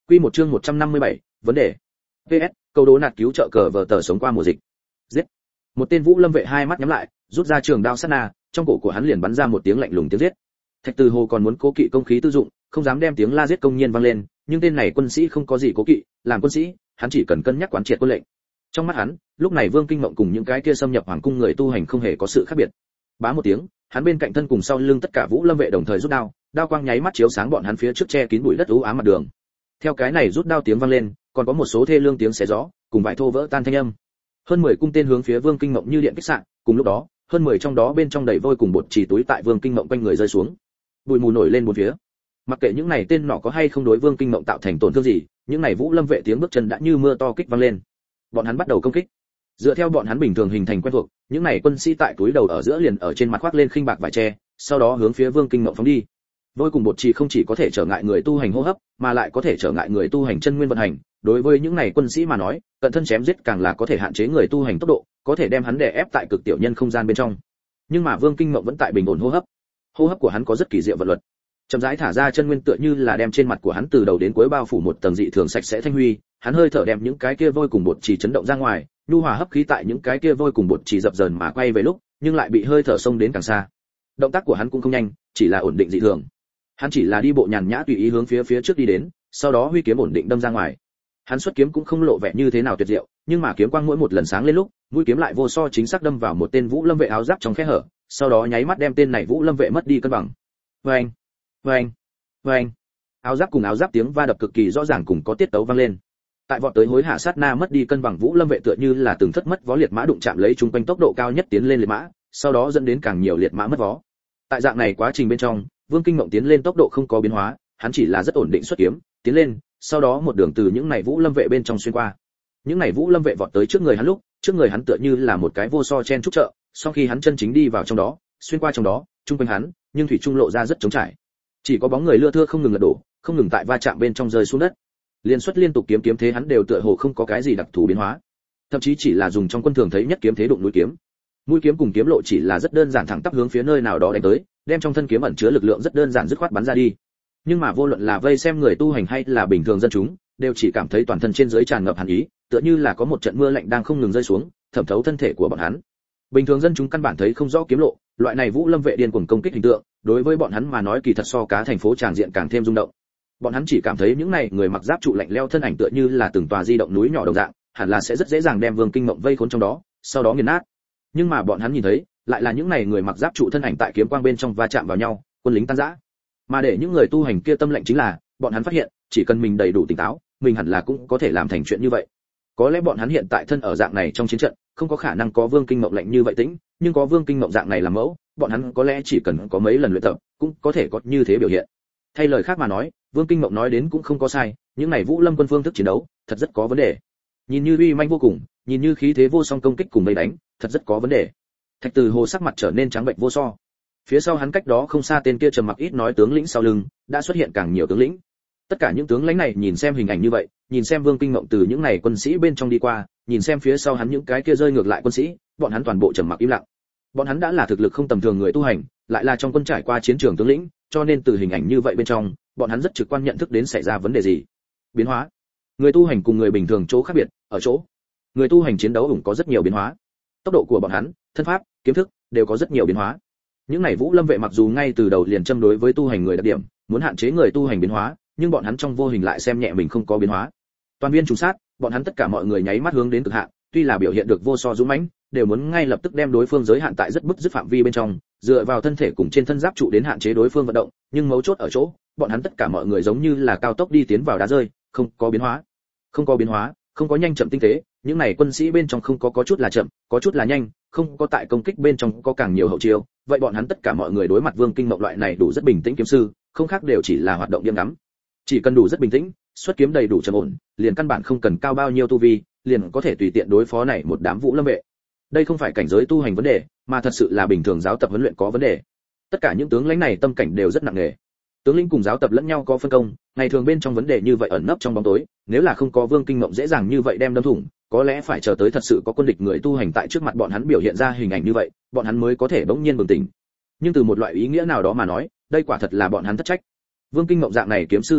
Quy một chương 157, vấn đề. PS, câu đố nạt cứu trợ cờ vở tờ sống qua mùa dịch. Giết. Một tên Vũ Lâm vệ hai mắt nhắm lại, rút ra trường đao sát na, trong cổ của hắn liền bắn ra một tiếng lạnh lùng tiếng giết. Thạch Từ Hồ còn muốn cố kỵ công khí tư dụng, không dám đem tiếng la giết công nhiên vang lên, nhưng tên này quân sĩ không có gì cố kỵ, làm quân sĩ, hắn chỉ cần cân nhắc quán triệt quân lệnh. Trong mắt hắn, lúc này Vương Kinh Mộng cùng những cái kia xâm nhập hoàng cung người tu hành không hề có sự khác biệt. Bá một tiếng, hắn bên cạnh thân cùng sau lưng tất cả Vũ Lâm vệ đồng thời rút đao, đao quang nháy mắt chiếu sáng bọn hắn phía trước che kín bụi đất u ám mặt đường. Theo cái này rút đao tiếng vang lên, còn có một số thê lương tiếng xé gió, cùng vải thô vỡ tan thanh âm. Hơn 10 cung tên hướng phía Vương Kinh Mộng như điện kích xạ, cùng lúc đó, hơn 10 trong đó bên trong đầy vôi cùng bột chỉ túi tại Vương Kinh Mộng quanh người rơi xuống. Bụi mù nổi lên bốn phía. Mặc kệ những này tên nọ có hay không đối Vương Kinh Mộng tạo thành tổn thương gì, những này Vũ Lâm vệ tiếng bước chân đã như mưa to kích vang lên. Bọn hắn bắt đầu công kích. Dựa theo bọn hắn bình thường hình thành quen thuộc, những này quân sĩ tại túi đầu ở giữa liền ở trên mặt khoác lên khinh bạc vải tre, sau đó hướng phía Vương Kinh Mộng phóng đi. Vôi cùng bột chỉ không chỉ có thể trở ngại người tu hành hô hấp, mà lại có thể trở ngại người tu hành chân nguyên vận hành. Đối với những này quân sĩ mà nói, cận thân chém giết càng là có thể hạn chế người tu hành tốc độ, có thể đem hắn đè ép tại cực tiểu nhân không gian bên trong. Nhưng mà Vương Kinh Mộng vẫn tại bình ổn hô hấp. Hô hấp của hắn có rất kỳ diệu vận luật. Chậm rãi thả ra chân nguyên tựa như là đem trên mặt của hắn từ đầu đến cuối bao phủ một tầng dị thường sạch sẽ thanh huy, hắn hơi thở đem những cái kia vôi cùng bột chỉ chấn động ra ngoài, nhu hòa hấp khí tại những cái kia vôi cùng bột chỉ dập dờn mà quay về lúc, nhưng lại bị hơi thở xông đến càng xa. Động tác của hắn cũng không nhanh, chỉ là ổn định dị thường. Hắn chỉ là đi bộ nhàn nhã tùy ý hướng phía trước đi đến, sau đó huy kiếm ổn định đâm ra ngoài. Hắn xuất kiếm cũng không lộ vẻ như thế nào tuyệt diệu, nhưng mà kiếm quang mỗi một lần sáng lên lúc, mũi kiếm lại vô so chính xác đâm vào một tên Vũ Lâm vệ áo giáp trong khe hở, sau đó nháy mắt đem tên này Vũ Lâm vệ mất đi cân bằng. Oeng, oeng, oeng. Áo giáp cùng áo giáp tiếng va đập cực kỳ rõ ràng cùng có tiết tấu vang lên. Tại vọt tới hối hạ sát na mất đi cân bằng Vũ Lâm vệ tựa như là từng thất mất vó liệt mã đụng chạm lấy trung quanh tốc độ cao nhất tiến lên liệt mã, sau đó dẫn đến càng nhiều liệt mã mất vó. Tại dạng này quá trình bên trong, Vương Kinh Mộng tiến lên tốc độ không có biến hóa, hắn chỉ là rất ổn định xuất kiếm, tiến lên, sau đó một đường từ những này Vũ Lâm vệ bên trong xuyên qua. Những này Vũ Lâm vệ vọt tới trước người hắn lúc, trước người hắn tựa như là một cái vô so chen trúc chợ, sau khi hắn chân chính đi vào trong đó, xuyên qua trong đó, trung quanh hắn, nhưng thủy trung lộ ra rất trống trải. Chỉ có bóng người lưa thưa không ngừng lật đổ, không ngừng tại va chạm bên trong rơi xuống đất. Liên xuất liên tục kiếm thế hắn đều tựa hồ không có cái gì đặc thù biến hóa. Thậm chí chỉ là dùng trong quân thường thấy nhất kiếm thế đụng núi kiếm. Mũi kiếm cùng kiếm lộ chỉ là rất đơn giản thẳng tắp hướng phía nơi nào đó đánh tới, đem trong thân kiếm ẩn chứa lực lượng rất đơn giản dứt khoát bắn ra đi. Nhưng mà vô luận là vây xem người tu hành hay là bình thường dân chúng, đều chỉ cảm thấy toàn thân trên dưới tràn ngập hàn ý, tựa như là có một trận mưa lạnh đang không ngừng rơi xuống, thẩm thấu thân thể của bọn hắn. Bình thường dân chúng căn bản thấy không rõ kiếm lộ, loại này Vũ Lâm vệ điên cuồng công kích hình tượng, đối với bọn hắn mà nói kỳ thật so cá thành phố tràng diện càng thêm rung động. Bọn hắn chỉ cảm thấy những này người mặc giáp trụ lạnh lẽo thân ảnh tựa như là từng tòa di động núi nhỏ đồng dạng, hẳn là sẽ rất dễ dàng đem Vương Kinh Mộng vây khốn trong đó, sau đó nghiền nát. Nhưng mà bọn hắn nhìn thấy, lại là những này người mặc giáp trụ thân ảnh tại kiếm quang bên trong va chạm vào nhau, quân lính tan rã. Mà để những người tu hành kia tâm lệnh chính là, bọn hắn phát hiện, chỉ cần mình đầy đủ tỉnh táo, mình hẳn là cũng có thể làm thành chuyện như vậy. Có lẽ bọn hắn hiện tại thân ở dạng này trong chiến trận, không có khả năng có Vương Kinh Mộng lạnh như vậy tĩnh, nhưng có Vương Kinh Mộng dạng này làm mẫu, bọn hắn có lẽ chỉ cần có mấy lần luyện tập, cũng có thể có như thế biểu hiện. Thay lời khác mà nói, Vương Kinh Mộng nói đến cũng không có sai, những này Vũ Lâm quân phương thức chiến đấu, thật rất có vấn đề. Nhìn như uy manh vô cùng, nhìn như khí thế vô song công kích cùng vây đánh, thật rất có vấn đề. Thạch Từ Hồ sắc mặt trở nên trắng bệnh vô so. Phía sau hắn cách đó không xa tên kia trầm mặc ít nói tướng lĩnh sau lưng, đã xuất hiện càng nhiều tướng lĩnh. Tất cả những tướng lãnh này nhìn xem hình ảnh như vậy, nhìn xem Vương Kinh Mộng từ những này quân sĩ bên trong đi qua, nhìn xem phía sau hắn những cái kia rơi ngược lại quân sĩ, bọn hắn toàn bộ trầm mặc im lặng. Bọn hắn đã là thực lực không tầm thường người tu hành, lại là trong quân trải qua chiến trường tướng lĩnh, cho nên từ hình ảnh như vậy bên trong, bọn hắn rất trực quan nhận thức đến xảy ra vấn đề gì. Biến hóa. Người tu hành cùng người bình thường chỗ khác biệt, ở chỗ người tu hành chiến đấu cũng có rất nhiều biến hóa. Tốc độ của bọn hắn, thân pháp, kiếm thức đều có rất nhiều biến hóa. Những này Vũ Lâm vệ mặc dù ngay từ đầu liền châm đối với tu hành người đặc điểm, muốn hạn chế người tu hành biến hóa, nhưng bọn hắn trong vô hình lại xem nhẹ mình không có biến hóa. Toàn viên trùng sát, bọn hắn tất cả mọi người nháy mắt hướng đến cực hạn, tuy là biểu hiện được vô so dũng mãnh, đều muốn ngay lập tức đem đối phương giới hạn tại rất bức dứt phạm vi bên trong, dựa vào thân thể cùng trên thân giáp trụ đến hạn chế đối phương vận động, nhưng mấu chốt ở chỗ, bọn hắn tất cả mọi người giống như là cao tốc đi tiến vào đá rơi, không có biến hóa. Không có biến hóa, không có nhanh chậm tinh tế, những này quân sĩ bên trong không có chút là chậm, có chút là nhanh, không có tại công kích bên trong có càng nhiều hậu chiêu, vậy bọn hắn tất cả mọi người đối mặt Vương Kinh Mộng loại này đủ rất bình tĩnh kiếm sư, không khác đều chỉ là hoạt động điểm ngắm. Chỉ cần đủ rất bình tĩnh, xuất kiếm đầy đủ trầm ổn, liền căn bản không cần cao bao nhiêu tu vi, liền có thể tùy tiện đối phó này một đám Vũ Lâm vệ. Đây không phải cảnh giới tu hành vấn đề, mà thật sự là bình thường giáo tập huấn luyện có vấn đề. Tất cả những tướng lãnh này tâm cảnh đều rất nặng nề. Tướng lĩnh cùng giáo tập lẫn nhau có phân công, ngày thường bên trong vấn đề như vậy ẩn nấp trong bóng tối, nếu là không có Vương Kinh Mộng dễ dàng như vậy đem đâm thủng, có lẽ phải chờ tới thật sự có quân địch người tu hành tại trước mặt bọn hắn biểu hiện ra hình ảnh như vậy, bọn hắn mới có thể bỗng nhiên bừng tỉnh. Nhưng từ một loại ý nghĩa nào đó mà nói, đây quả thật là bọn hắn thất trách. Vương Kinh Mộng dạng này kiếm sư rất ít,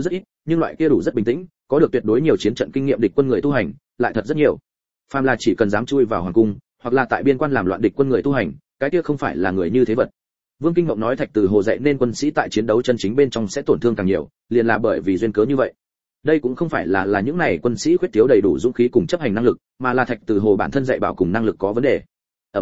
nhưng loại kia đủ rất bình tĩnh, có được tuyệt đối nhiều chiến trận kinh nghiệm địch quân người tu hành, lại thật rất nhiều. Phàm là chỉ cần dám chui vào hoàng cung, hoặc là tại biên quan làm loạn địch quân người tu hành, cái kia không phải là người như thế vật. Vương Kinh Ngộng nói Thạch Từ Hồ dạy nên quân sĩ tại chiến đấu chân chính bên trong sẽ tổn thương càng nhiều, liền là bởi vì duyên cớ như vậy. Đây cũng không phải là những này quân sĩ khuyết thiếu đầy đủ dũng khí cùng chấp hành năng lực, mà là Thạch Từ Hồ bản thân dạy bảo cùng năng lực có vấn đề.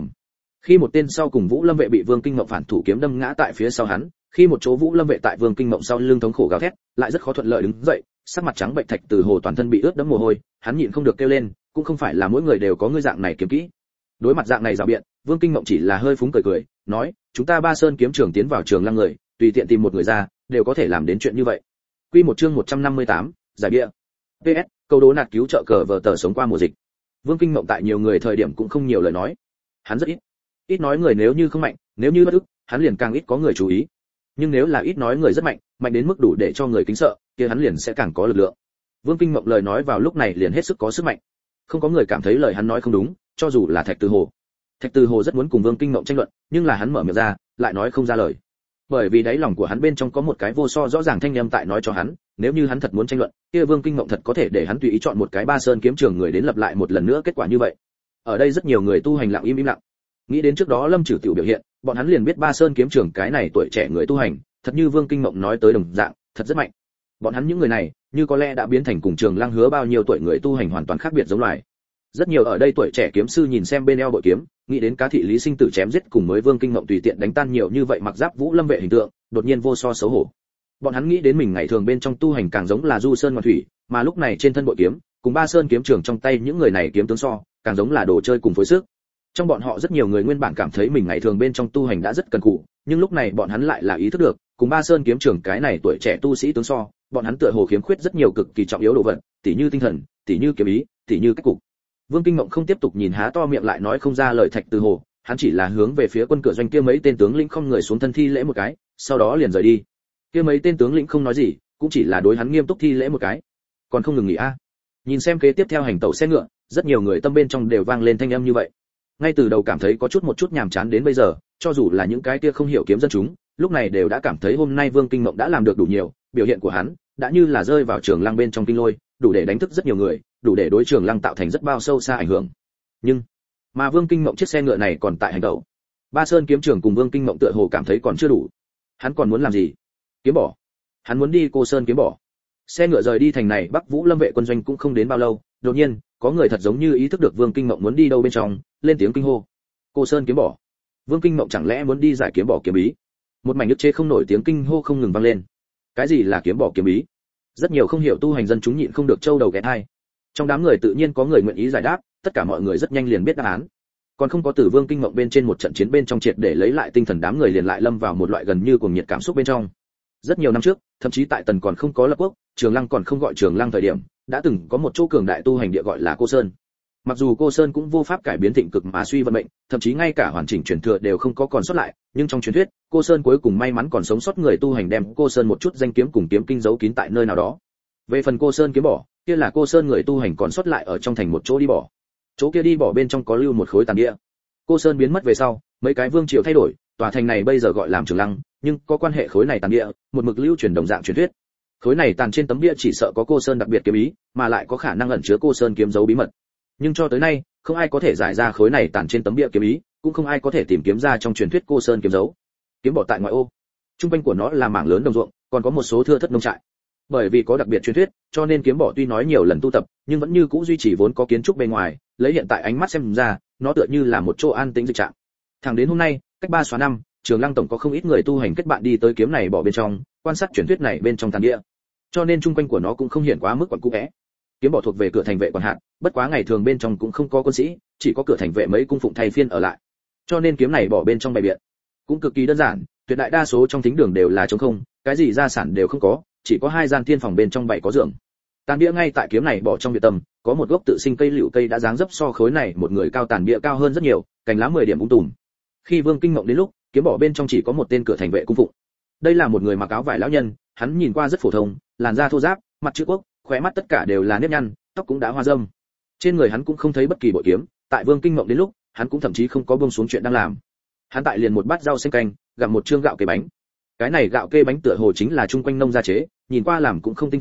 Khi một tên sau cùng Vũ Lâm vệ bị Vương Kinh Ngộng phản thủ kiếm đâm ngã tại phía sau hắn, khi một chỗ Vũ Lâm vệ tại Vương Kinh Ngộng sau lưng thống khổ gào thét, lại rất khó thuận lợi đứng dậy, sắc mặt trắng bệch Thạch Từ Hồ toàn thân bị ướt đẫm mồ hôi, hắn nhịn không được kêu lên, cũng không phải là mỗi người đều có ngươi dạng này kiếm kỹ. Đối mặt dạng này rào biện, Vương Kinh Ngộng chỉ là hơi phúng cười, nói, chúng ta Ba Sơn kiếm trường tiến vào trường lăng người, tùy tiện tìm một người ra, đều có thể làm đến chuyện như vậy. Quy một chương 158, giải bia. PS, câu đố nạt cứu trợ cờ vở tờ sống qua mùa dịch. Vương Kinh Ngộng tại nhiều người thời điểm cũng không nhiều lời nói. Hắn rất ít nói người, nếu như không mạnh, nếu như bất ức, hắn liền càng ít có người chú ý. Nhưng nếu là ít nói người rất mạnh, mạnh đến mức đủ để cho người kính sợ, kia hắn liền sẽ càng có lực lượng. Vương Kinh Ngộng lời nói vào lúc này liền hết sức có sức mạnh. Không có người cảm thấy lời hắn nói không đúng, cho dù là Thạch Từ Hồ. Thạch Từ Hồ rất muốn cùng Vương Kinh Ngộng tranh luận, nhưng là hắn mở miệng ra, lại nói không ra lời. Bởi vì đáy lòng của hắn bên trong có một cái vô so rõ ràng thanh âm tại nói cho hắn, nếu như hắn thật muốn tranh luận, kia Vương Kinh Ngộng thật có thể để hắn tùy ý chọn một cái Ba Sơn kiếm trường người đến lập lại một lần nữa kết quả như vậy. Ở đây rất nhiều người tu hành lặng im lặng. Nghĩ đến trước đó Lâm Trử Tiểu biểu hiện, bọn hắn liền biết Ba Sơn kiếm trường cái này tuổi trẻ người tu hành, thật như Vương Kinh Ngộng nói tới đồng dạng, thật rất mạnh. Bọn hắn những người này, như có lẽ đã biến thành cùng Trường Lăng Hứa bao nhiêu tuổi người tu hành hoàn toàn khác biệt giống loài. Rất nhiều ở đây tuổi trẻ kiếm sư nhìn xem bên eo bội kiếm, nghĩ đến cá thị Lý Sinh tử chém giết cùng mới Vương Kinh Ngộng tùy tiện đánh tan nhiều như vậy mặc giáp Vũ Lâm vệ hình tượng, đột nhiên vô so xấu hổ. Bọn hắn nghĩ đến mình ngày thường bên trong tu hành càng giống là du sơn ngoạn thủy, mà lúc này trên thân bội kiếm, cùng Ba Sơn kiếm trường trong tay những người này kiếm tướng so, càng giống là đồ chơi cùng phối sức. Trong bọn họ rất nhiều người nguyên bản cảm thấy mình ngày thường bên trong tu hành đã rất cần cù, nhưng lúc này bọn hắn lại là ý thức được, cùng Ba Sơn kiếm trường cái này tuổi trẻ tu sĩ tướng so, bọn hắn tựa hồ khiếm khuyết rất nhiều cực kỳ trọng yếu đồ vật, tỉ như tinh thần, tỉ như kiếm ý, tỉ như cách cục. Vương Kinh Ngộng không tiếp tục nhìn há to miệng lại nói không ra lời Thạch Từ Hồ, hắn chỉ là hướng về phía quân cửa doanh kia mấy tên tướng lĩnh không người xuống thân thi lễ một cái, sau đó liền rời đi. Kia mấy tên tướng lĩnh không nói gì, cũng chỉ là đối hắn nghiêm túc thi lễ một cái. Còn không ngừng nghỉ a. Nhìn xem kế tiếp theo hành tẩu xe ngựa, rất nhiều người tâm bên trong đều vang lên thanh âm như vậy. Ngay từ đầu cảm thấy có một chút nhàm chán đến bây giờ, cho dù là những cái kia không hiểu kiếm dân chúng, lúc này đều đã cảm thấy hôm nay Vương Kinh Ngộng đã làm được đủ nhiều, biểu hiện của hắn đã như là rơi vào Trường Lăng bên trong kinh lôi, đủ để đánh thức rất nhiều người, đủ để đối Trường Lăng tạo thành rất bao sâu xa ảnh hưởng. Nhưng mà Vương Kinh Ngộng chiếc xe ngựa này còn tại hành tẩu. Ba Sơn kiếm trường cùng Vương Kinh Ngộng tựa hồ cảm thấy còn chưa đủ. Hắn còn muốn làm gì? Kiếm bỏ. Hắn muốn đi Cô Sơn kiếm bỏ. Xe ngựa rời đi thành này Bắc Vũ Lâm vệ quân doanh cũng không đến bao lâu, đột nhiên, có người thật giống như ý thức được Vương Kinh Ngộng muốn đi đâu bên trong, lên tiếng kinh hô. Cô Sơn kiếm bỏ. Vương Kinh Ngộng chẳng lẽ muốn đi giải kiếm bỏ kiếm ý? Một mảnh ức chế không nổi tiếng kinh hô không ngừng vang lên. Cái gì là kiếm bỏ kiếm ý? Rất nhiều không hiểu tu hành dân chúng nhịn không được trâu đầu ghé tai. Trong đám người tự nhiên có người nguyện ý giải đáp, tất cả mọi người rất nhanh liền biết đáp án. Còn không có từ Vương Kinh Ngộng bên trên một trận chiến bên trong triệt để lấy lại tinh thần, đám người liền lại lâm vào một loại gần như cuồng nhiệt cảm xúc bên trong. Rất nhiều năm trước, thậm chí tại Tần còn không có lập quốc, Trường Lăng còn không gọi Trường Lăng thời điểm, đã từng có một chỗ cường đại tu hành địa gọi là Cô Sơn. Mặc dù Cô Sơn cũng vô pháp cải biến thịnh cực mà suy vận mệnh, thậm chí ngay cả hoàn chỉnh truyền thừa đều không có còn sót lại, nhưng trong truyền thuyết, Cô Sơn cuối cùng may mắn còn sống sót người tu hành đem Cô Sơn một chút danh kiếm cùng kiếm kinh giấu kín tại nơi nào đó. Về phần Cô Sơn kiếm bỏ, kia là Cô Sơn người tu hành còn sót lại ở trong thành một chỗ đi bỏ. Chỗ kia đi bỏ bên trong có lưu một khối tàn địa. Cô Sơn biến mất về sau, mấy cái vương triều thay đổi, tòa thành này bây giờ gọi làm Trường Lăng, nhưng có quan hệ khối này tàn địa, một mực lưu truyền đồng dạng truyền thuyết. Khối này tàn trên tấm bia chỉ sợ có Cô Sơn đặc biệt kiếm ý, mà lại có khả năng ẩn chứa Cô Sơn kiếm dấu bí mật. Nhưng cho tới nay, không ai có thể giải ra khối này tàn trên tấm bia kiếm ý, cũng không ai có thể tìm kiếm ra trong truyền thuyết Cô Sơn kiếm dấu. Kiếm bỏ tại ngoại ô, trung quanh của nó là mảng lớn đồng ruộng, còn có một số thưa thất nông trại. Bởi vì có đặc biệt truyền thuyết, cho nên kiếm bỏ tuy nói nhiều lần tu tập, nhưng vẫn như cũ duy trì vốn có kiến trúc bên ngoài, lấy hiện tại ánh mắt xem ra, nó tựa như là một chỗ an tĩnh dịch trạng. Thẳng đến hôm nay, cách 3 xóa năm, Trường Lăng tổng có không ít người tu hành kết bạn đi tới kiếm này bỏ bên trong, quan sát truyền thuyết này bên trong tàn địa. Cho nên trung quanh của nó cũng không hiện quá mức quẩn cũ é. Kiếm bỏ thuộc về cửa thành vệ quản hạt, bất quá ngày thường bên trong cũng không có quân sĩ, chỉ có cửa thành vệ mấy cung phụng thay phiên ở lại. Cho nên kiếm này bỏ bên trong bày biện cũng cực kỳ đơn giản, tuyệt đại đa số trong thính đường đều là trống không, cái gì gia sản đều không có, chỉ có 2 gian thiên phòng bên trong bày có giường. Tàn bia ngay tại kiếm này bỏ trong địa tâm, có một gốc tự sinh cây liễu cây đã dáng dấp so khối này một người cao, tàn bia cao hơn rất nhiều, cành lá 10 điểm ung tùm. Khi Vương Kinh Ngộng đến lúc, kiếm bỏ bên trong chỉ có một tên cửa thành vệ cung phụng. Đây là một người mặc áo vải lão nhân, hắn nhìn qua rất phổ thông, làn da thô ráp, mặt chữ quốc, khóe mắt tất cả đều là nếp nhăn, tóc cũng đã hoa râm. Trên người hắn cũng không thấy bất kỳ bội kiếm, tại Vương Kinh Ngộng đến lúc, hắn cũng thậm chí không có buông xuống chuyện đang làm. Hắn tại liền một bát rau xanh canh, gặm một trương gạo kê bánh. Cái này gạo kê bánh tựa hồ chính là chung quanh nông gia chế, nhìn qua làm cũng không tinh tế,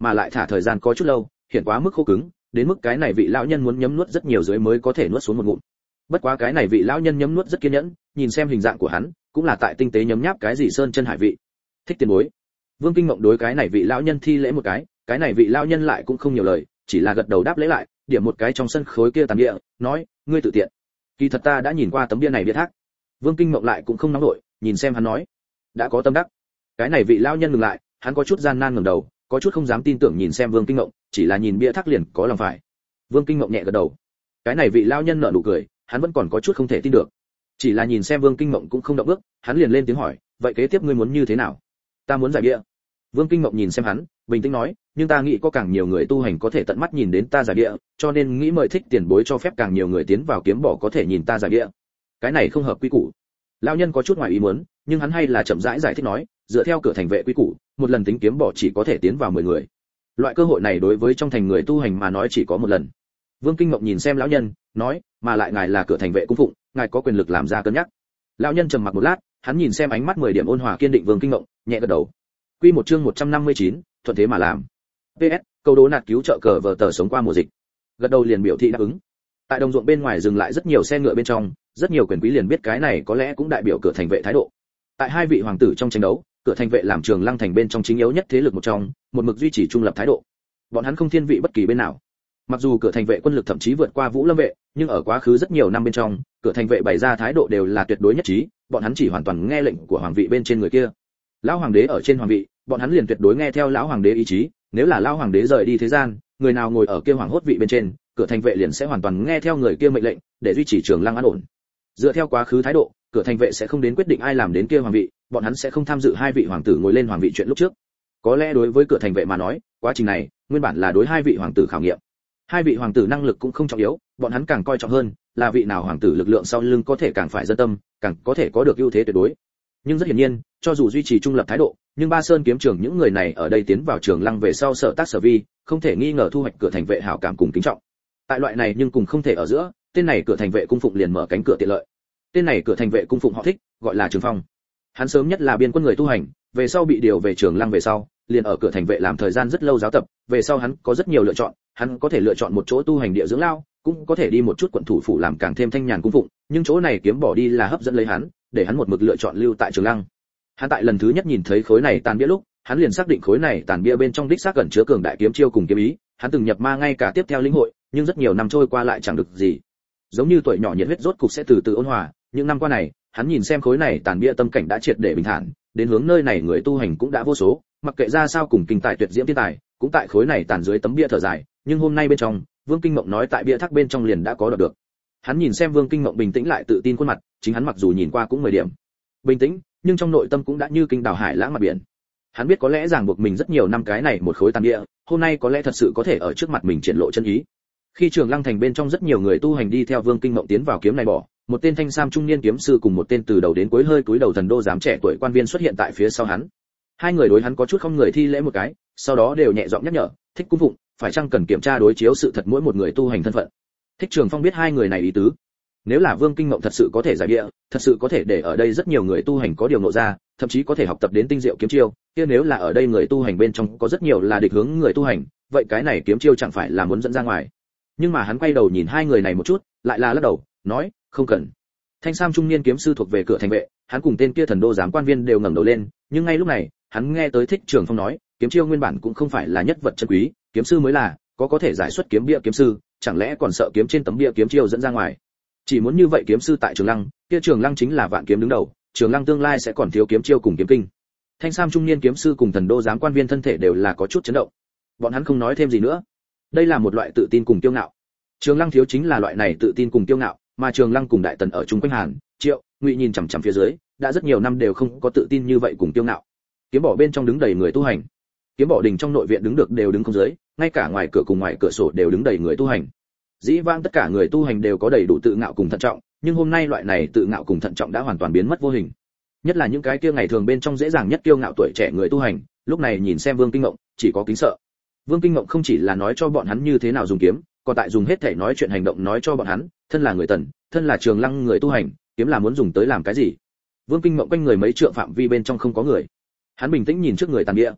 mà lại thả thời gian có chút lâu, hiện quá mức khô cứng, đến mức cái này vị lão nhân muốn nhấm nuốt rất nhiều dưới mới có thể nuốt xuống một ngụm. Bất quá cái này vị lão nhân nhấm nuốt rất kiên nhẫn, nhìn xem hình dạng của hắn, cũng là tại tinh tế nhấm nháp cái gì sơn chân hải vị. Thích tiền bối. Vương Kinh Mộng đối cái này vị lão nhân thi lễ một cái này vị lão nhân lại cũng không nhiều lời, chỉ là gật đầu đáp lễ lại, điểm một cái trong sân khối kia tàn bia, nói, ngươi tự tiện. Kỳ thật ta đã nhìn qua tấm bia này bia thác. Vương Kinh Mộng lại cũng không nóng nổi, nhìn xem hắn nói, đã có tâm đắc. Cái này vị lão nhân ngừng lại, hắn có chút gian nan ngẩng đầu, có chút không dám tin tưởng nhìn xem Vương Kinh Mộng, chỉ là nhìn bia thác liền có lòng phải. Vương Kinh Mộng nhẹ gật đầu. Cái này vị lão nhân nở nụ cười, hắn vẫn còn có chút không thể tin được. Chỉ là nhìn xem Vương Kinh Mộng cũng không động bước, hắn liền lên tiếng hỏi, vậy kế tiếp ngươi muốn như thế nào? Ta muốn giải bia. Vương Kinh Mộng nhìn xem hắn, bình tĩnh nói, nhưng ta nghĩ có càng nhiều người tu hành có thể tận mắt nhìn đến ta giải bia, cho nên nghĩ mời Thích tiền bối cho phép càng nhiều người tiến vào kiếm bỏ có thể nhìn ta giải bia. Cái này không hợp quy củ. Lão nhân có chút ngoài ý muốn, nhưng hắn hay là chậm rãi giải thích nói, dựa theo cửa thành vệ quy củ, một lần tính kiếm bỏ chỉ có thể tiến vào 10 người. Loại cơ hội này đối với trong thành người tu hành mà nói chỉ có một lần. Vương Kinh Mộng nhìn xem lão nhân, nói, mà lại ngài là cửa thành vệ cung phụng, ngài có quyền lực làm ra cân nhắc. Lão nhân trầm mặc một lát, hắn nhìn xem ánh mắt 10 điểm ôn hòa kiên định Vương Kinh Mộng, nhẹ gật đầu. Quy một chương 159, thuận thế mà làm. PS, câu đố nạt cứu trợ cờ vở tờ sống qua mùa dịch. Gật đầu liền biểu thị đáp ứng. Tại đồng ruộng bên ngoài dừng lại rất nhiều xe ngựa bên trong, rất nhiều quyền quý liền biết cái này có lẽ cũng đại biểu cửa thành vệ thái độ. Tại hai vị hoàng tử trong tranh đấu, cửa thành vệ làm Trường Lăng thành bên trong chính yếu nhất thế lực một trong, một mực duy trì trung lập thái độ. Bọn hắn không thiên vị bất kỳ bên nào. Mặc dù cửa thành vệ quân lực thậm chí vượt qua Vũ Lâm vệ, nhưng ở quá khứ rất nhiều năm bên trong, cửa thành vệ bày ra thái độ đều là tuyệt đối nhất trí, bọn hắn chỉ hoàn toàn nghe lệnh của hoàng vị bên trên người kia. Lão hoàng đế ở trên hoàng vị, bọn hắn liền tuyệt đối nghe theo lão hoàng đế ý chí, nếu là lão hoàng đế rời đi thế gian, người nào ngồi ở kia hoàng hốt vị bên trên, cửa thành vệ liền sẽ hoàn toàn nghe theo người kia mệnh lệnh, để duy trì Trường Lăng an ổn. Dựa theo quá khứ thái độ, cửa thành vệ sẽ không đến quyết định ai làm đến kia hoàng vị, bọn hắn sẽ không tham dự hai vị hoàng tử ngồi lên hoàng vị chuyện lúc trước. Có lẽ đối với cửa thành vệ mà nói, quá trình này nguyên bản là đối hai vị hoàng tử khảo nghiệm. Hai vị hoàng tử năng lực cũng không trọng yếu, bọn hắn càng coi trọng hơn là vị nào hoàng tử lực lượng sau lưng có thể càng phải dân tâm, càng có thể có được ưu thế tuyệt đối. Nhưng rất hiển nhiên, cho dù duy trì trung lập thái độ, nhưng Ba Sơn kiếm trường những người này ở đây tiến vào Trường Lăng về sau sở tác sở vi, không thể nghi ngờ thu hoạch cửa thành vệ hảo cảm cùng kính trọng. Tại loại này nhưng cùng không thể ở giữa, tên này cửa thành vệ cung phụng liền mở cánh cửa tiện lợi. Tên này cửa thành vệ cung phụng họ Thích, gọi là Trường Phong. Hắn sớm nhất là biên quân người tu hành, về sau bị điều về Trường Lăng về sau, liền ở cửa thành vệ làm thời gian rất lâu giáo tập, về sau hắn có rất nhiều lựa chọn, hắn có thể lựa chọn một chỗ tu hành địa dưỡng lao, cũng có thể đi một chút quận thủ phủ làm càng thêm thanh nhàn cung phụng, nhưng chỗ này kiếm bỏ đi là hấp dẫn lấy hắn, để hắn một mực lựa chọn lưu tại Trường Lăng. Hắn tại lần thứ nhất nhìn thấy khối này tàn bia lúc, hắn liền xác định khối này tàn bia bên trong đích xác gần chứa cường đại kiếm chiêu cùng kiếm ý, hắn từng nhập ma ngay cả tiếp theo lĩnh hội, nhưng rất nhiều năm trôi qua lại chẳng được gì. Giống như tuổi nhỏ nhiệt huyết rốt cục sẽ từ từ ôn hòa, những năm qua này, hắn nhìn xem khối này tàn bia tâm cảnh đã triệt để bình thản, đến hướng nơi này người tu hành cũng đã vô số, mặc kệ ra sao cùng kinh tài tuyệt diễm thiên tài, cũng tại khối này tàn dưới tấm bia thở dài, nhưng hôm nay bên trong, Vương Kinh Mộng nói tại bia thác bên trong liền đã có được. Hắn nhìn xem Vương Kinh Mộng bình tĩnh lại tự tin khuôn mặt, chính hắn mặc dù nhìn qua cũng 10 điểm bình tĩnh, nhưng trong nội tâm cũng đã như kinh đảo hải lãng mặt biển. Hắn biết có lẽ ràng buộc mình rất nhiều năm cái này một khối tàn bia, hôm nay có lẽ thật sự có thể ở trước mặt mình triển lộ chân ý. Khi Trường Lăng thành bên trong rất nhiều người tu hành đi theo Vương Kinh Mộng tiến vào kiếm này bỏ, một tên thanh sam trung niên kiếm sư cùng một tên từ đầu đến cuối hơi cúi đầu thần đô giám trẻ tuổi quan viên xuất hiện tại phía sau hắn. Hai người đối hắn có chút không người thi lễ một cái, sau đó đều nhẹ giọng nhắc nhở, Thích cung phụng, phải chăng cần kiểm tra đối chiếu sự thật mỗi một người tu hành thân phận. Thích Trường Phong biết hai người này ý tứ. Nếu là Vương Kinh Mộng thật sự có thể giải bịa, thật sự có thể để ở đây rất nhiều người tu hành có điều ngộ ra, thậm chí có thể học tập đến tinh diệu kiếm chiêu, kia nếu là ở đây người tu hành bên trong có rất nhiều là địch hướng người tu hành, vậy cái này kiếm chiêu chẳng phải là muốn dẫn ra ngoài. Nhưng mà hắn quay đầu nhìn hai người này một chút, lại là lắc đầu, nói, không cần. Thanh sam trung niên kiếm sư thuộc về cửa thành vệ, hắn cùng tên kia thần đô giám quan viên đều ngẩng đầu lên, nhưng ngay lúc này, hắn nghe tới Thích Trường Phong nói, kiếm chiêu nguyên bản cũng không phải là nhất vật chân quý, kiếm sư mới là, có thể giải xuất kiếm bia kiếm sư, chẳng lẽ còn sợ kiếm trên tấm bia kiếm chiêu dẫn ra ngoài. Chỉ muốn như vậy kiếm sư tại Trường Lăng, kia Trường Lăng chính là vạn kiếm đứng đầu, Trường Lăng tương lai sẽ còn thiếu kiếm chiêu cùng kiếm kinh. Thanh sam trung niên kiếm sư cùng thần đô giám quan viên thân thể đều là có chút chấn động. Bọn hắn không nói thêm gì nữa. Đây là một loại tự tin cùng kiêu ngạo. Trường Lăng thiếu chính là loại này tự tin cùng kiêu ngạo, mà Trường Lăng cùng Đại Tần ở chung quanh Hàn, Triệu, Ngụy nhìn chằm chằm phía dưới, đã rất nhiều năm đều không có tự tin như vậy cùng kiêu ngạo. Kiếm bỏ bên trong đứng đầy người tu hành. Kiếm bỏ đình trong nội viện đứng được đều đứng không dưới, ngay cả ngoài cửa cùng ngoài cửa sổ đều đứng đầy người tu hành. Dĩ vãng tất cả người tu hành đều có đầy đủ tự ngạo cùng thận trọng, nhưng hôm nay loại này tự ngạo cùng thận trọng đã hoàn toàn biến mất vô hình. Nhất là những cái kia ngày thường bên trong dễ dàng nhất kiêu ngạo tuổi trẻ người tu hành, lúc này nhìn xem Vương Kinh Mộng, chỉ có kính sợ. Vương Kinh Mộng không chỉ là nói cho bọn hắn như thế nào dùng kiếm, còn tại dùng hết thể nói chuyện hành động nói cho bọn hắn, thân là người Tần, thân là Trường Lăng người tu hành, kiếm là muốn dùng tới làm cái gì. Vương Kinh Mộng quanh người mấy trượng phạm vi bên trong không có người. Hắn bình tĩnh nhìn trước người tàn địa.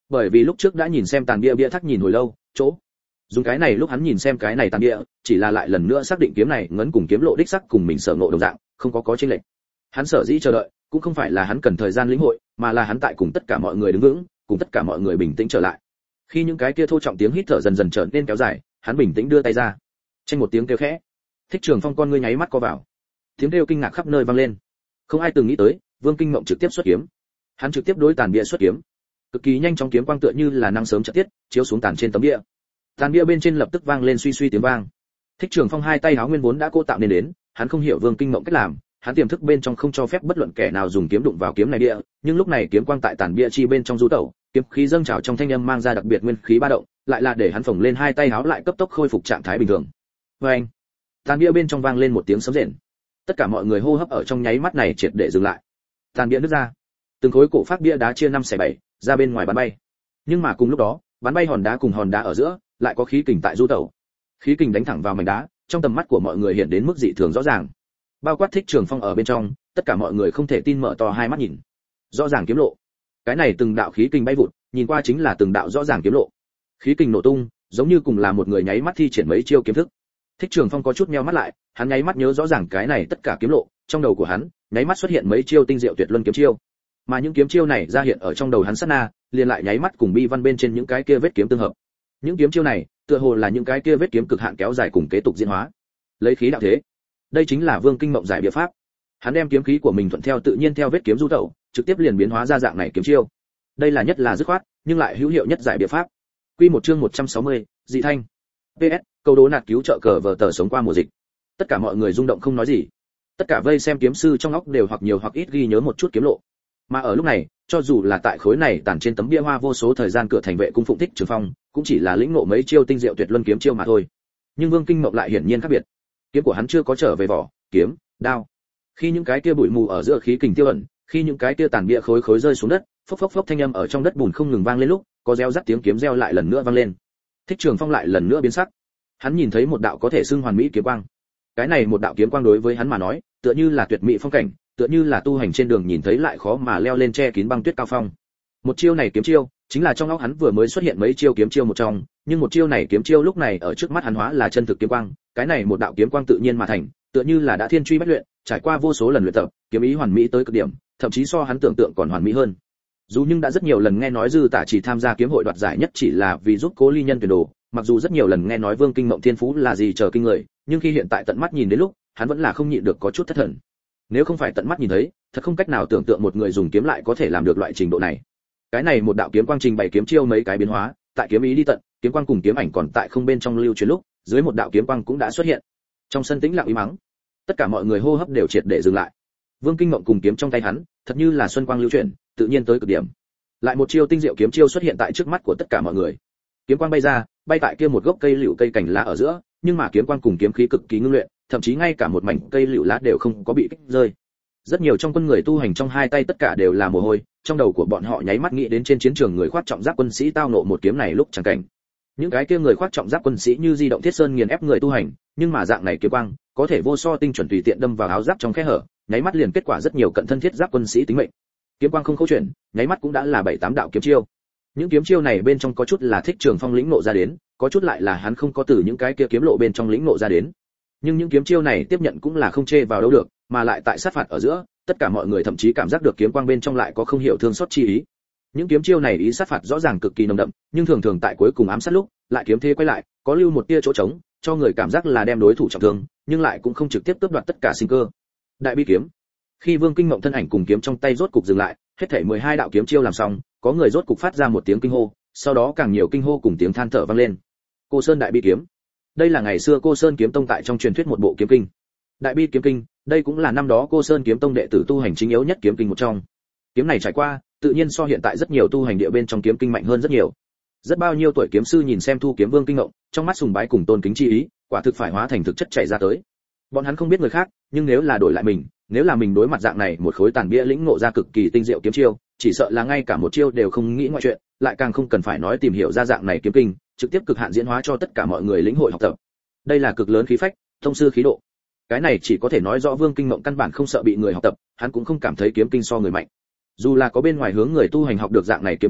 Bởi vì lúc trước đã nhìn xem tàn bia thắc nhìn hồi lâu, chỗ dùng cái này lúc hắn nhìn xem cái này tàn bia, chỉ là lại lần nữa xác định kiếm này ngấn cùng kiếm lộ đích sắc cùng mình sở ngộ đồng dạng, không có chênh lệch. Hắn sở dĩ chờ đợi, cũng không phải là hắn cần thời gian lĩnh hội, mà là hắn tại cùng tất cả mọi người đứng vững, cùng tất cả mọi người bình tĩnh trở lại. Khi những cái kia thô trọng tiếng hít thở dần dần trở nên kéo dài, hắn bình tĩnh đưa tay ra. Tranh một tiếng kêu khẽ. Thích Trường Phong con ngươi nháy mắt co vào. Tiếng kêu kinh ngạc khắp nơi vang lên. Không ai từng nghĩ tới, Vương Kinh Mộng trực tiếp xuất kiếm. Hắn trực tiếp đối tàn bia xuất kiếm. Cực kỳ nhanh chóng kiếm quang tựa như là năng sớm chợt tiết, chiếu xuống tàn trên tấm bia. Tàn bia bên trên lập tức vang lên suy suy tiếng vang. Thích Trường Phong hai tay háo nguyên vốn đã cô tạo nên đến, hắn không hiểu Vương Kinh Mộng cách làm, hắn tiềm thức bên trong không cho phép bất luận kẻ nào dùng kiếm đụng vào kiếm này bia, nhưng lúc này kiếm quang tại tàn bia chi bên trong du tẩu, kiếm khí dâng trào trong thanh âm mang ra đặc biệt nguyên khí ba động, lại là để hắn phồng lên hai tay háo lại cấp tốc khôi phục trạng thái bình thường. Oeng! Tàn bia bên trong vang lên một tiếng sấm rền. Tất cả mọi người hô hấp ở trong nháy mắt này triệt để dừng lại. Tàn bia nứt ra, từng khối cổ phát bia đá chia năm xẻ bảy, ra bên ngoài bắn bay. Nhưng mà cùng lúc đó, bắn bay hòn đá cùng hòn đá ở giữa, lại có khí kình tại du tẩu. Khí kình đánh thẳng vào mảnh đá, trong tầm mắt của mọi người hiện đến mức dị thường rõ ràng. Bao quát Thích Trường Phong ở bên trong, tất cả mọi người không thể tin mở to hai mắt nhìn. Rõ ràng kiếm lộ. Cái này từng đạo khí kình bay vụt, nhìn qua chính là từng đạo rõ ràng kiếm lộ. Khí kình nổ tung, giống như cùng là một người nháy mắt thi triển mấy chiêu kiếm thức. Thích Trường Phong có chút nheo mắt lại, hắn nháy mắt nhớ rõ ràng cái này tất cả kiếm lộ, trong đầu của hắn, nháy mắt xuất hiện mấy chiêu tinh diệu tuyệt luân kiếm chiêu. Mà những kiếm chiêu này ra hiện ở trong đầu hắn sát na, liền lại nháy mắt cùng bi văn bên trên những cái kia vết kiếm tương hợp. Những kiếm chiêu này, tựa hồ là những cái kia vết kiếm cực hạn kéo dài cùng kế tục diễn hóa. Lấy khí đạo thế. Đây chính là Vương Kinh Mộng giải biện pháp. Hắn đem kiếm khí của mình thuận theo tự nhiên theo vết kiếm du tẩu, trực tiếp liền biến hóa ra dạng này kiếm chiêu. Đây là nhất là dứt khoát, nhưng lại hữu hiệu nhất giải biện pháp. Quy một chương 160, dị thanh. PS, câu đố nạt cứu trợ cờ vở tờ sống qua mùa dịch. Tất cả mọi người rung động không nói gì. Tất cả vây xem kiếm sư trong óc đều hoặc nhiều hoặc ít ghi nhớ một chút kiếm lộ. Mà ở lúc này, cho dù là tại khối này tản trên tấm bia hoa vô số thời gian cửa thành vệ cung phụng Thích Trường Phong, cũng chỉ là lĩnh ngộ mấy chiêu tinh diệu tuyệt luân kiếm chiêu mà thôi. Nhưng Vương Kinh Mộng lại hiển nhiên khác biệt. Kiếm của hắn chưa có trở về vỏ, kiếm, đao. Khi những cái kia bụi mù ở giữa khí kình tiêu ẩn, khi những cái kia tàn bia khối khối rơi xuống đất, phốc phốc phốc thanh âm ở trong đất bùn không ngừng vang lên lúc, có reo rắt tiếng kiếm reo lại lần nữa vang lên. Thích Trường Phong lại lần nữa biến sắc. Hắn nhìn thấy một đạo có thể xưng hoàn mỹ kiếm quang. Cái này một đạo kiếm quang đối với hắn mà nói, tựa như là tuyệt mỹ phong cảnh, tựa như là tu hành trên đường nhìn thấy lại khó mà leo lên che kín băng tuyết cao phong. Một chiêu này kiếm chiêu, chính là trong óc hắn vừa mới xuất hiện mấy chiêu kiếm chiêu một trong, nhưng một chiêu này kiếm chiêu lúc này ở trước mắt hắn hóa là chân thực kiếm quang, cái này một đạo kiếm quang tự nhiên mà thành, tựa như là đã thiên truy bách luyện, trải qua vô số lần luyện tập, kiếm ý hoàn mỹ tới cực điểm, thậm chí so hắn tưởng tượng còn hoàn mỹ hơn. Dù nhưng đã rất nhiều lần nghe nói Dư Tả chỉ tham gia kiếm hội đoạt giải nhất chỉ là vì giúp Cố Ly Nhân tuyển đồ, mặc dù rất nhiều lần nghe nói Vương Kinh Mộng thiên phú là gì chờ kinh người, nhưng khi hiện tại tận mắt nhìn đến lúc, hắn vẫn là không nhịn được có chút thất thần. Nếu không phải tận mắt nhìn thấy, thật không cách nào tưởng tượng một người dùng kiếm lại có thể làm được loại trình độ này. Cái này một đạo kiếm quang trình bày kiếm chiêu mấy cái biến hóa, tại kiếm ý đi tận, kiếm quang cùng kiếm ảnh còn tại không bên trong lưu truyền lúc, dưới một đạo kiếm quang cũng đã xuất hiện. Trong sân tĩnh lặng im mắng, tất cả mọi người hô hấp đều triệt để dừng lại. Vương Kinh Mộng cùng kiếm trong tay hắn, thật như là xuân quang lưu chuyển, tự nhiên tới cực điểm. Lại một chiêu tinh diệu kiếm chiêu xuất hiện tại trước mắt của tất cả mọi người. Kiếm quang bay ra, bay tại kia một gốc cây liễu cây cành lá ở giữa, nhưng mà kiếm quang cùng kiếm khí cực kỳ ngưng luyện, thậm chí ngay cả một mảnh cây liễu lá đều không có bị kích rơi. Rất nhiều trong quân người tu hành trong hai tay tất cả đều là mồ hôi, trong đầu của bọn họ nháy mắt nghĩ đến trên chiến trường người khoác trọng giáp quân sĩ tao nộ một kiếm này lúc chẳng cảnh. Những cái kia người khoác trọng giáp quân sĩ như di động thiết sơn nghiền ép người tu hành, nhưng mà dạng này kiếm quang có thể vô so tinh chuẩn tùy tiện đâm vào áo giáp trong khe hở, nháy mắt liền kết quả rất nhiều cận thân thiết giáp quân sĩ tính mệnh. Kiếm quang không khâu chuyển, nháy mắt cũng đã là 7-8 đạo kiếm chiêu. Những kiếm chiêu này bên trong có chút là Thích Trường Phong lĩnh ngộ ra đến, có chút lại là hắn không có từ những cái kia kiếm lộ bên trong lĩnh ngộ ra đến. Nhưng những kiếm chiêu này tiếp nhận cũng là không chê vào đâu được, mà lại tại sát phạt ở giữa, tất cả mọi người thậm chí cảm giác được kiếm quang bên trong lại có không hiểu thương xót chi ý. Những kiếm chiêu này ý sát phạt rõ ràng cực kỳ nồng đậm, nhưng thường thường tại cuối cùng ám sát lúc, lại kiếm thế quay lại, có lưu một tia chỗ trống, cho người cảm giác là đem đối thủ trọng thương, nhưng lại cũng không trực tiếp tước đoạt tất cả sinh cơ. Đại bi kiếm. Khi Vương Kinh Mộng thân ảnh cùng kiếm trong tay rốt cục dừng lại, hết thảy 12 đạo kiếm chiêu làm xong, có người rốt cục phát ra một tiếng kinh hô, sau đó càng nhiều kinh hô cùng tiếng than thở vang lên. Cô Sơn Đại bi kiếm. Đây là ngày xưa Cô Sơn kiếm tông tại trong truyền thuyết một bộ kiếm kinh. Đại bi kiếm kinh, đây cũng là năm đó Cô Sơn kiếm tông đệ tử tu hành chính yếu nhất kiếm kinh một trong. Kiếm này trải qua, tự nhiên so hiện tại rất nhiều tu hành địa bên trong kiếm kinh mạnh hơn rất nhiều. Rất bao nhiêu tuổi kiếm sư nhìn xem thu kiếm Vương Kinh Mộng, trong mắt sùng bái cùng tôn kính chi ý, quả thực phải hóa thành thực chất chảy ra tới. Bọn hắn không biết người khác, nhưng nếu là đổi lại mình, nếu là mình đối mặt dạng này một khối tàn bia lĩnh ngộ ra cực kỳ tinh diệu kiếm chiêu, chỉ sợ là ngay cả một chiêu đều không nghĩ ngoại chuyện, lại càng không cần phải nói tìm hiểu ra dạng này kiếm kinh, trực tiếp cực hạn diễn hóa cho tất cả mọi người lĩnh hội học tập. Đây là cực lớn khí phách, thông sư khí độ. Cái này chỉ có thể nói rõ Vương Kinh Mộng căn bản không sợ bị người học tập, hắn cũng không cảm thấy kiếm kinh so người mạnh. Dù là có bên ngoài hướng người tu hành học được dạng này kiếm chiêu,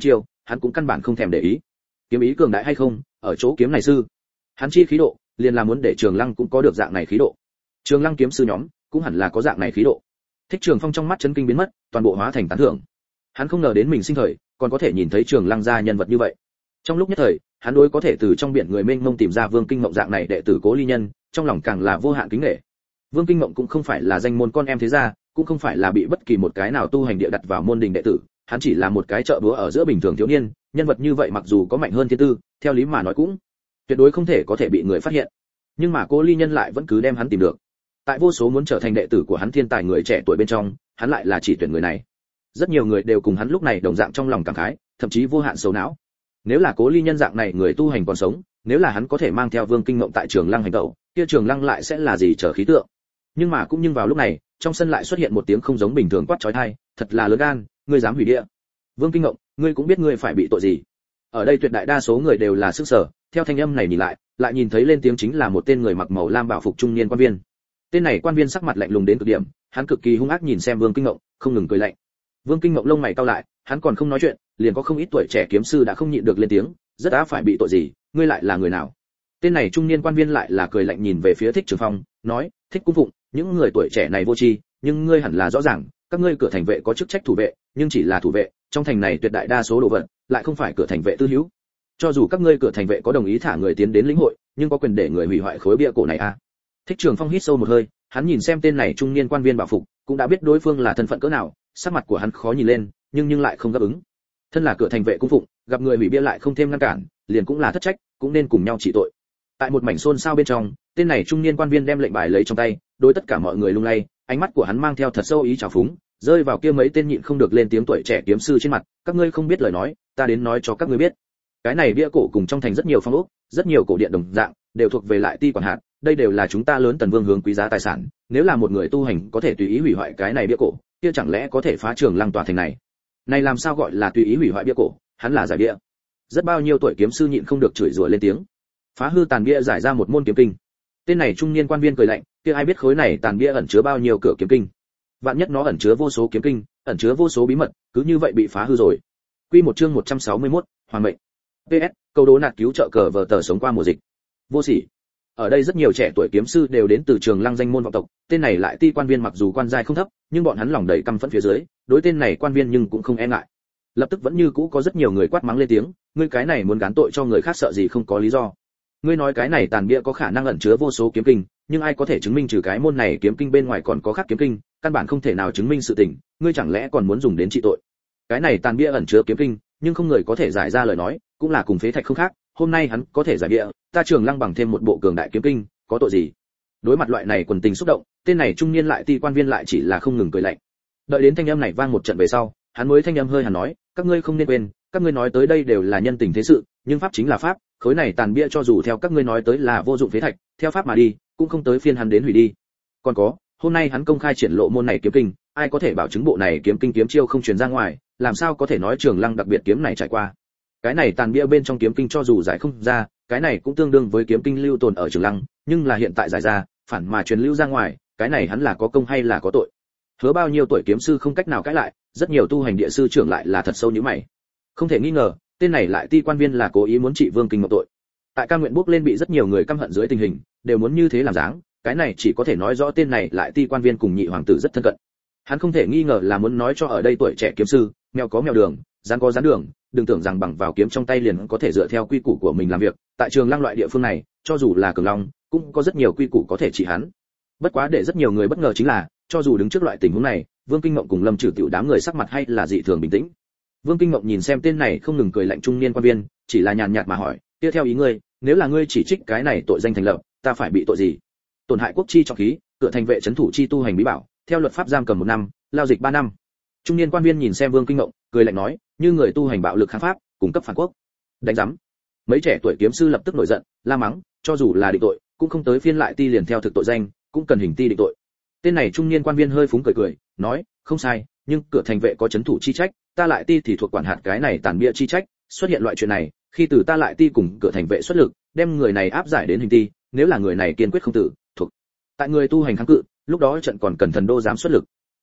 hắn cũng căn bản không thèm để ý. Kiếm ý cường đại hay không, ở chỗ kiếm này sư. Hắn chi khí độ, liền là muốn để Trường Lăng cũng có được dạng này khí độ. Trường Lăng kiếm sư nhóm cũng hẳn là có dạng này khí độ. Thích Trường Phong trong mắt chấn kinh biến mất, toàn bộ hóa thành tán thưởng. Hắn không ngờ đến mình sinh thời còn có thể nhìn thấy Trường Lăng gia nhân vật như vậy. Trong lúc nhất thời, hắn đối có thể từ trong biển người mênh mông tìm ra Vương Kinh Mộng dạng này đệ tử Cố Ly Nhân, trong lòng càng là vô hạn kính nể. Vương Kinh Mộng cũng không phải là danh môn con em thế gia, cũng không phải là bị bất kỳ một cái nào tu hành địa đặt vào môn đình đệ tử, hắn chỉ là một cái chợ búa ở giữa bình thường thiếu niên, nhân vật như vậy mặc dù có mạnh hơn thiên tư, theo lý mà nói cũng tuyệt đối không thể có thể bị người phát hiện. Nhưng mà Cố Ly Nhân lại vẫn cứ đem hắn tìm được. Tại vô số muốn trở thành đệ tử của hắn thiên tài người trẻ tuổi bên trong, hắn lại là chỉ tuyển người này. Rất nhiều người đều cùng hắn lúc này đồng dạng trong lòng cảm khái, thậm chí vô hạn sầu não. Nếu là Cố Ly Nhân dạng này người tu hành còn sống, nếu là hắn có thể mang theo Vương Kinh Mộng tại Trường Lăng hành tẩu, kia Trường Lăng lại sẽ là gì trở khí tượng. Nhưng mà cũng nhưng vào lúc này, trong sân lại xuất hiện một tiếng không giống bình thường quát chói tai, thật là lớn gan, ngươi dám hủy địa. Vương Kinh Mộng, ngươi cũng biết ngươi phải bị tội gì. Ở đây tuyệt đại đa số người đều là sức sở, theo thanh âm này nhìn lại nhìn thấy lên tiếng chính là một tên người mặc màu lam bảo phục trung niên quan viên. Tên này quan viên sắc mặt lạnh lùng đến cực điểm, hắn cực kỳ hung ác nhìn xem Vương Kinh Mộng, không ngừng cười lạnh. Vương Kinh Mộng lông mày cau lại, hắn còn không nói chuyện, liền có không ít tuổi trẻ kiếm sư đã không nhịn được lên tiếng, rất đã phải bị tội gì, ngươi lại là người nào? Tên này trung niên quan viên lại là cười lạnh nhìn về phía Thích Trường Phong, nói, Thích cung phụng, những người tuổi trẻ này vô tri, nhưng ngươi hẳn là rõ ràng, các ngươi cửa thành vệ có chức trách thủ vệ, nhưng chỉ là thủ vệ, trong thành này tuyệt đại đa số đồ vật lại không phải cửa thành vệ tư hữu. Cho dù các ngươi cửa thành vệ có đồng ý thả người tiến đến lĩnh hội, nhưng có quyền để người hủy hoại khối bia cổ này à? Thích Trường Phong hít sâu một hơi, hắn nhìn xem tên này trung niên quan viên bảo phục, cũng đã biết đối phương là thân phận cỡ nào, sắc mặt của hắn khó nhìn lên, nhưng lại không đáp ứng. Thân là cửa thành vệ cung phụng, gặp người hủy bia lại không thêm ngăn cản, liền cũng là thất trách, cũng nên cùng nhau trị tội. Tại một mảnh xôn xao bên trong, tên này trung niên quan viên đem lệnh bài lấy trong tay, đối tất cả mọi người lung lay, ánh mắt của hắn mang theo thật sâu ý trào phúng, rơi vào kia mấy tên nhịn không được lên tiếng tuổi trẻ kiếm sư trên mặt, các ngươi không biết lời nói, ta đến nói cho các ngươi biết. Cái này bia cổ cùng trong thành rất nhiều phong ốc, rất nhiều cổ điện đồng dạng, đều thuộc về lại ti quản hạt, đây đều là chúng ta lớn Tần Vương hướng quý giá tài sản, nếu là một người tu hành có thể tùy ý hủy hoại cái này bia cổ, kia chẳng lẽ có thể phá Trường Lăng tòa thành này? Này làm sao gọi là tùy ý hủy hoại bia cổ, hắn là giải bia. Rất bao nhiêu tuổi kiếm sư nhịn không được chửi rủa lên tiếng. Phá hư tàn bia giải ra một môn kiếm kinh. Tên này trung niên quan viên cười lạnh, kia ai biết khối này tàn bia ẩn chứa bao nhiêu cửa kiếm kinh? Vạn nhất nó ẩn chứa vô số kiếm kinh, ẩn chứa vô số bí mật, cứ như vậy bị phá hư rồi. Quy một chương 161, Hoàng mệnh. PS, câu đố nạt cứu trợ cờ vở tờ sống qua mùa dịch. Vô sỉ. Ở đây rất nhiều trẻ tuổi kiếm sư đều đến từ Trường Lăng danh môn vọng tộc, tên này lại ti quan viên mặc dù quan giai không thấp, nhưng bọn hắn lòng đầy căm phẫn phía dưới, đối tên này quan viên nhưng cũng không e ngại. Lập tức vẫn như cũ có rất nhiều người quát mắng lên tiếng, ngươi cái này muốn gán tội cho người khác sợ gì không có lý do. Ngươi nói cái này tàn bia có khả năng ẩn chứa vô số kiếm kinh, nhưng ai có thể chứng minh trừ cái môn này kiếm kinh bên ngoài còn có khác kiếm kinh, căn bản không thể nào chứng minh sự tình, ngươi chẳng lẽ còn muốn dùng đến trị tội. Cái này tàn bia ẩn chứa kiếm kinh, nhưng không người có thể giải ra lời nói, cũng là cùng phế thạch không khác, hôm nay hắn có thể giải bia, ta Trường Lăng bằng thêm một bộ cường đại kiếm kinh, có tội gì? Đối mặt loại này quần tình xúc động, tên này trung niên lại ti quan viên lại chỉ là không ngừng cười lạnh. Đợi đến thanh âm này vang một trận về sau, hắn mới thanh âm hơi hẳn nói, các ngươi không nên quên, các ngươi nói tới đây đều là nhân tình thế sự, nhưng pháp chính là pháp, khối này tàn bia cho dù theo các ngươi nói tới là vô dụng phế thạch, theo pháp mà đi, cũng không tới phiên hắn đến hủy đi. Còn có, hôm nay hắn công khai triển lộ môn này kiếm kinh, ai có thể bảo chứng bộ này kiếm kinh kiếm chiêu không truyền ra ngoài, làm sao có thể nói Trường Lăng đặc biệt kiếm này trải qua. Cái này tàn bia bên trong kiếm kinh cho dù giải không ra, cái này cũng tương đương với kiếm kinh lưu tồn ở Trường Lăng, nhưng là hiện tại giải ra, phản mà truyền lưu ra ngoài, cái này hắn là có công hay là có tội. Hứa bao nhiêu tuổi kiếm sư không cách nào cãi lại, rất nhiều tu hành địa sư trưởng lại là thật sâu như mày. Không thể nghi ngờ, tên này lại ti quan viên là cố ý muốn trị Vương Kinh Mộng tội. Tại ca nguyện bước lên bị rất nhiều người căm hận dưới tình hình, đều muốn như thế làm dáng, cái này chỉ có thể nói rõ tên này lại ti quan viên cùng nhị hoàng tử rất thân cận. Hắn không thể nghi ngờ là muốn nói cho ở đây tuổi trẻ kiếm sư, mèo có mèo đường, rắn có rắn đường, đừng tưởng rằng bằng vào kiếm trong tay liền có thể dựa theo quy củ của mình làm việc, tại Trường Lăng loại địa phương này, cho dù là cường long, cũng có rất nhiều quy củ có thể trị hắn. Bất quá để rất nhiều người bất ngờ chính là, cho dù đứng trước loại tình huống này, Vương Kinh Mộng cùng Lâm Trử Tiểu đám người sắc mặt hay là dị thường bình tĩnh. Vương Kinh Mộng nhìn xem tên này không ngừng cười lạnh trung niên quan viên, chỉ là nhàn nhạt mà hỏi, tiếp theo ý ngươi, nếu là ngươi chỉ trích cái này tội danh thành lập, ta phải bị tội gì? Tổn hại quốc chi trọng khí, cửa thành vệ trấn thủ chi tu hành bí bảo, theo luật pháp giam cầm 1 năm, lao dịch 3 năm. Trung niên quan viên nhìn xem Vương Kinh Mộng, cười lạnh nói, như người tu hành bạo lực kháng pháp, cung cấp phản quốc. Đánh rắm. Mấy trẻ tuổi kiếm sư lập tức nổi giận, la mắng, cho dù là định tội, cũng không tới phiên lại ti liền theo thực tội danh, cũng cần hình ti định tội. Tên này trung niên quan viên hơi phúng cười, nói, không sai, nhưng cửa thành vệ có trấn thủ chi trách, ta lại ti thì thuộc quản hạt cái này tàn bia chi trách, xuất hiện loại chuyện này, khi từ ta lại ti cùng cửa thành vệ xuất lực, đem người này áp giải đến hình ti, nếu là người này kiên quyết không tử, thuộc tại người tu hành kháng cự, lúc đó trận còn cần thần đô dám xuất lực.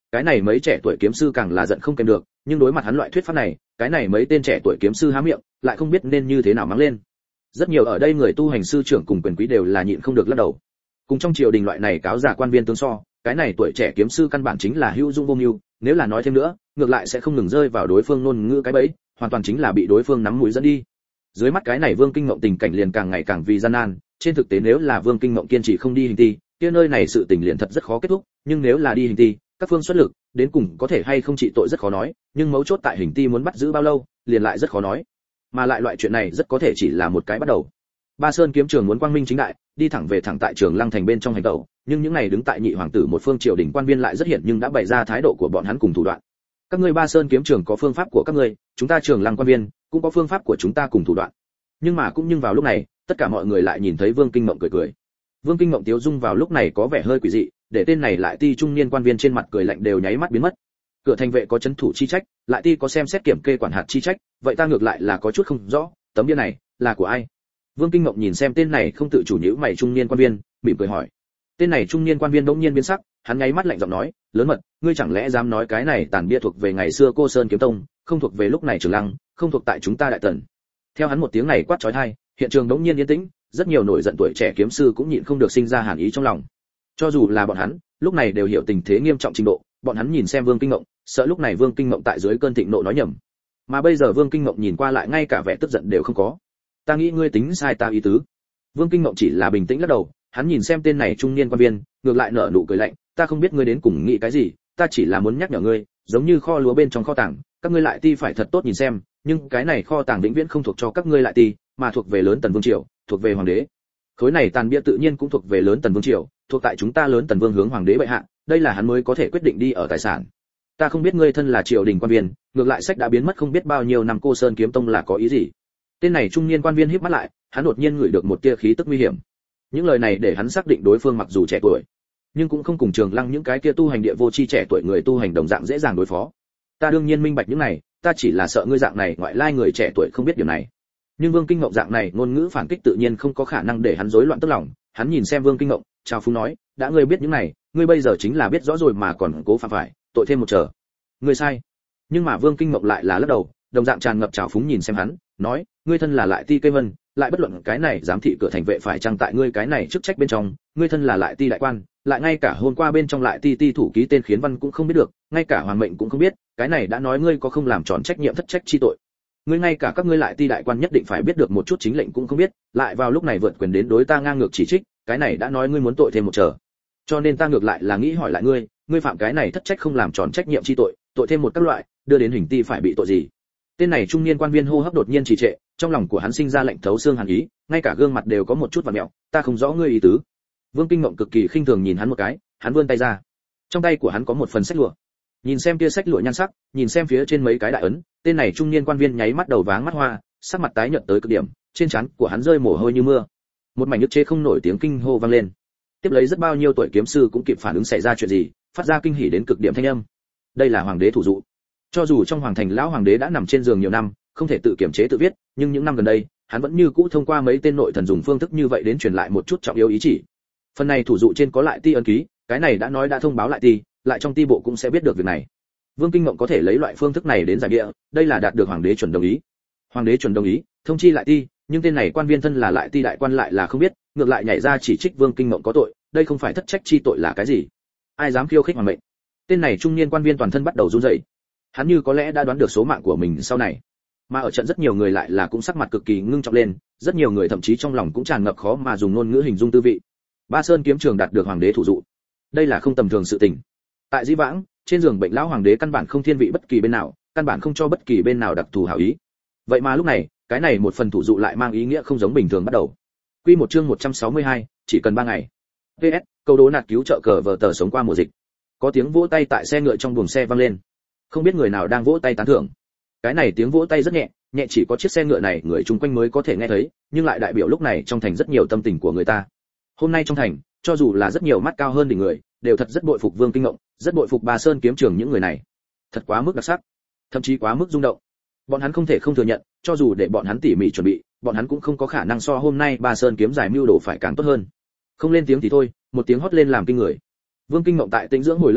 cái này mấy trẻ tuổi kiếm sư càng là giận không kèm được, nhưng đối mặt hắn loại thuyết pháp này, cái này mấy tên trẻ tuổi kiếm sư há miệng, lại không biết nên như thế nào mắng lên. Rất nhiều ở đây người tu hành sư trưởng cùng quyền quý đều là nhịn không được lắc đầu. Cùng trong triều đình loại này cáo giả quan viên tướng so, cái này tuổi trẻ kiếm sư căn bản chính là hữu dung vô mưu, nếu là nói thêm nữa, ngược lại sẽ không ngừng rơi vào đối phương ngôn ngữ cái bẫy, hoàn toàn chính là bị đối phương nắm mũi dẫn đi. Dưới mắt cái này Vương Kinh Ngộng tình cảnh liền càng ngày càng vì gian nan, trên thực tế nếu là Vương Kinh Ngộng kiên trì không đi hình ti, kia nơi này sự tình liền thật rất khó kết thúc, nhưng nếu là đi hình ti, các phương xuất lực, đến cùng có thể hay không trị tội rất khó nói, nhưng mấu chốt tại hình ti muốn bắt giữ bao lâu, liền lại rất khó nói. Mà lại loại chuyện này rất có thể chỉ là một cái bắt đầu. Ba Sơn kiếm trường muốn quang minh chính đại, đi thẳng về thẳng tại Trường Lăng thành bên trong hành động, nhưng những này đứng tại nhị hoàng tử một phương triều đình quan viên lại rất hiện nhưng đã bày ra thái độ của bọn hắn cùng thủ đoạn. Các ngươi Ba Sơn kiếm trường có phương pháp của các ngươi, chúng ta Trường Lăng quan viên cũng có phương pháp của chúng ta cùng thủ đoạn. Nhưng vào lúc này, tất cả mọi người lại nhìn thấy Vương Kinh Mộng cười cười. Vương Kinh Mộng tiếu dung vào lúc này có vẻ hơi quỷ dị, để tên này lại ti trung niên quan viên trên mặt cười lạnh đều nháy mắt biến mất. Cửa thành vệ có trấn thủ chi trách, lại ti có xem xét kiểm kê quản hạt chi trách, vậy ta ngược lại là có chút không rõ, tấm bia này là của ai? Vương Kinh Mộng nhìn xem tên này không tự chủ nhíu mày trung niên quan viên, mỉm cười hỏi. Tên này trung niên quan viên bỗng nhiên biến sắc, hắn nháy mắt lạnh giọng nói, lớn mật, ngươi chẳng lẽ dám nói cái này tàn bia thuộc về ngày xưa Cô Sơn kiếm tông, không thuộc về lúc này Trường Lăng, không thuộc tại chúng ta Đại Tần. Theo hắn một tiếng này quát chói tai, hiện trường bỗng nhiên yên tĩnh, rất nhiều nổi giận tuổi trẻ kiếm sư cũng nhịn không được sinh ra hàn ý trong lòng. Cho dù là bọn hắn, lúc này đều hiểu tình thế nghiêm trọng trình độ, bọn hắn nhìn xem Vương Kinh Mộng, sợ lúc này Vương Kinh Mộng tại dưới cơn thịnh nộ nói nhầm. Mà bây giờ Vương Kinh Mộng nhìn qua lại ngay cả vẻ tức giận đều không có. Ta nghĩ ngươi tính sai ta ý tứ. Vương Kinh Mộng chỉ là bình tĩnh lắc đầu, hắn nhìn xem tên này trung niên quan viên, ngược lại nở nụ cười lạnh, ta không biết ngươi đến cùng nghĩ cái gì, ta chỉ là muốn nhắc nhở ngươi, giống như kho lúa bên trong kho tàng, các ngươi lại ti phải thật tốt nhìn xem, nhưng cái này kho tàng vĩnh viễn không thuộc cho các ngươi lại ti, mà thuộc về lớn Tần Vương triều, thuộc về hoàng đế. Khối này tàn bia tự nhiên cũng thuộc về lớn Tần Vương triều, thuộc tại chúng ta lớn Tần Vương hướng hoàng đế bệ hạ, đây là hắn mới có thể quyết định đi ở tài sản. Ta không biết ngươi thân là triều đình quan viên, ngược lại sách đã biến mất không biết bao nhiêu năm Cô Sơn kiếm tông là có ý gì. Tên này trung niên quan viên híp mắt lại, hắn đột nhiên ngửi được một tia khí tức nguy hiểm. Những lời này để hắn xác định đối phương mặc dù trẻ tuổi, nhưng cũng không cùng Trường Lăng những cái kia tu hành địa vô chi trẻ tuổi người tu hành đồng dạng dễ dàng đối phó. Ta đương nhiên minh bạch những này, ta chỉ là sợ ngươi dạng này ngoại lai người trẻ tuổi không biết điều này. Nhưng Vương Kinh Ngộng dạng này ngôn ngữ phản kích tự nhiên không có khả năng để hắn rối loạn tức lòng, hắn nhìn xem Vương Kinh Ngộng, chào phúng nói, đã ngươi biết những này, ngươi bây giờ chính là biết rõ rồi mà còn cố phạm phải, tội thêm một trở. Ngươi sai. Nhưng mà Vương Kinh Ngộng lại là lắc đầu, đồng dạng tràn ngập chào phúng nhìn xem hắn, nói, ngươi thân là lại ti cây vân, lại bất luận cái này giám thị cửa thành vệ phải trang tại ngươi cái này chức trách bên trong, ngươi thân là lại ti đại quan, lại ngay cả hôm qua bên trong lại ti ti thủ ký tên khiến văn cũng không biết được, ngay cả hoàng mệnh cũng không biết, cái này đã nói ngươi có không làm tròn trách nhiệm thất trách chi tội. Ngươi ngay cả các ngươi lại ti đại quan nhất định phải biết được một chút chính lệnh cũng không biết, lại vào lúc này vượt quyền đến đối ta ngang ngược chỉ trích, cái này đã nói ngươi muốn tội thêm một trở. Cho nên ta ngược lại là nghĩ hỏi lại ngươi, ngươi phạm cái này thất trách không làm tròn trách nhiệm chi tội, tội thêm một các loại, đưa đến hình ti phải bị tội gì? Tên này trung niên quan viên hô hấp đột nhiên trì trệ, trong lòng của hắn sinh ra lạnh thấu xương hàn ý, ngay cả gương mặt đều có một chút vặn mèo, ta không rõ ngươi ý tứ. Vương Kinh Mộng cực kỳ khinh thường nhìn hắn một cái, hắn vươn tay ra. Trong tay của hắn có một phần sách lụa. Nhìn xem tia sách lụa nhan sắc, nhìn xem phía trên mấy cái đại ấn, tên này trung niên quan viên nháy mắt đầu váng mắt hoa, sắc mặt tái nhợt tới cực điểm, trên trán của hắn rơi mồ hôi như mưa. Một mảnh nhức chế không nổi tiếng kinh hô vang lên. Tiếp lấy rất bao nhiêu tuổi kiếm sư cũng kịp phản ứng xảy ra chuyện gì, phát ra kinh hỉ đến cực điểm thanh âm. Đây là hoàng đế thủ dụ. Cho dù trong hoàng thành lão hoàng đế đã nằm trên giường nhiều năm, không thể tự kiểm chế tự viết, nhưng những năm gần đây, hắn vẫn như cũ thông qua mấy tên nội thần dùng phương thức như vậy đến truyền lại một chút trọng yếu ý chỉ. Phần này thủ dụ trên có lại ti ấn ký, cái này đã nói đã thông báo lại ti, lại trong ti bộ cũng sẽ biết được việc này. Vương Kinh Mộng có thể lấy loại phương thức này đến giải địa, đây là đạt được hoàng đế chuẩn đồng ý. Hoàng đế chuẩn đồng ý, thông chi lại ti, nhưng tên này quan viên thân là lại ti đại quan lại là không biết, ngược lại nhảy ra chỉ trích Vương Kinh Mộng có tội, đây không phải thất trách chi tội là cái gì? Ai dám khiêu khích hoàng mệnh? Tên này trung niên quan viên toàn thân bắt đầu run rẩy. Hắn như có lẽ đã đoán được số mạng của mình sau này. Mà ở trận rất nhiều người lại là cũng sắc mặt cực kỳ ngưng trọng lên, rất nhiều người thậm chí trong lòng cũng tràn ngập khó mà dùng ngôn ngữ hình dung tư vị. Ba Sơn kiếm trường đạt được hoàng đế thủ dụ. Đây là không tầm thường sự tình. Tại Dĩ Vãng, trên giường bệnh lão hoàng đế căn bản không thiên vị bất kỳ bên nào, căn bản không cho bất kỳ bên nào đặc thù hảo ý. Vậy mà lúc này, cái này một phần thủ dụ lại mang ý nghĩa không giống bình thường bắt đầu. Quy một chương 162, chỉ cần 3 ngày. PS, câu đố nạt cứu trợ cờ vở tờ sống qua mùa dịch. Có tiếng vỗ tay tại xe ngựa trong buồng xe vang lên. Không biết người nào đang vỗ tay tán thưởng. Cái này tiếng vỗ tay rất nhẹ, nhẹ chỉ có chiếc xe ngựa này người chung quanh mới có thể nghe thấy, nhưng lại đại biểu lúc này trong thành rất nhiều tâm tình của người ta. Hôm nay trong thành, cho dù là rất nhiều mắt cao hơn đỉnh người, đều thật rất bội phục Vương Kinh Ngộng, rất bội phục Ba Sơn kiếm trường những người này. Thật quá mức đặc sắc, thậm chí quá mức rung động. Bọn hắn không thể không thừa nhận, cho dù để bọn hắn tỉ mỉ chuẩn bị, bọn hắn cũng không có khả năng so hôm nay Ba Sơn kiếm giải mưu đồ phải càng tốt hơn. Không lên tiếng thì thôi, một tiếng hót lên làm kinh người. Vương Kinh Ngộng tại tĩnh dưỡng hồi lâu sau,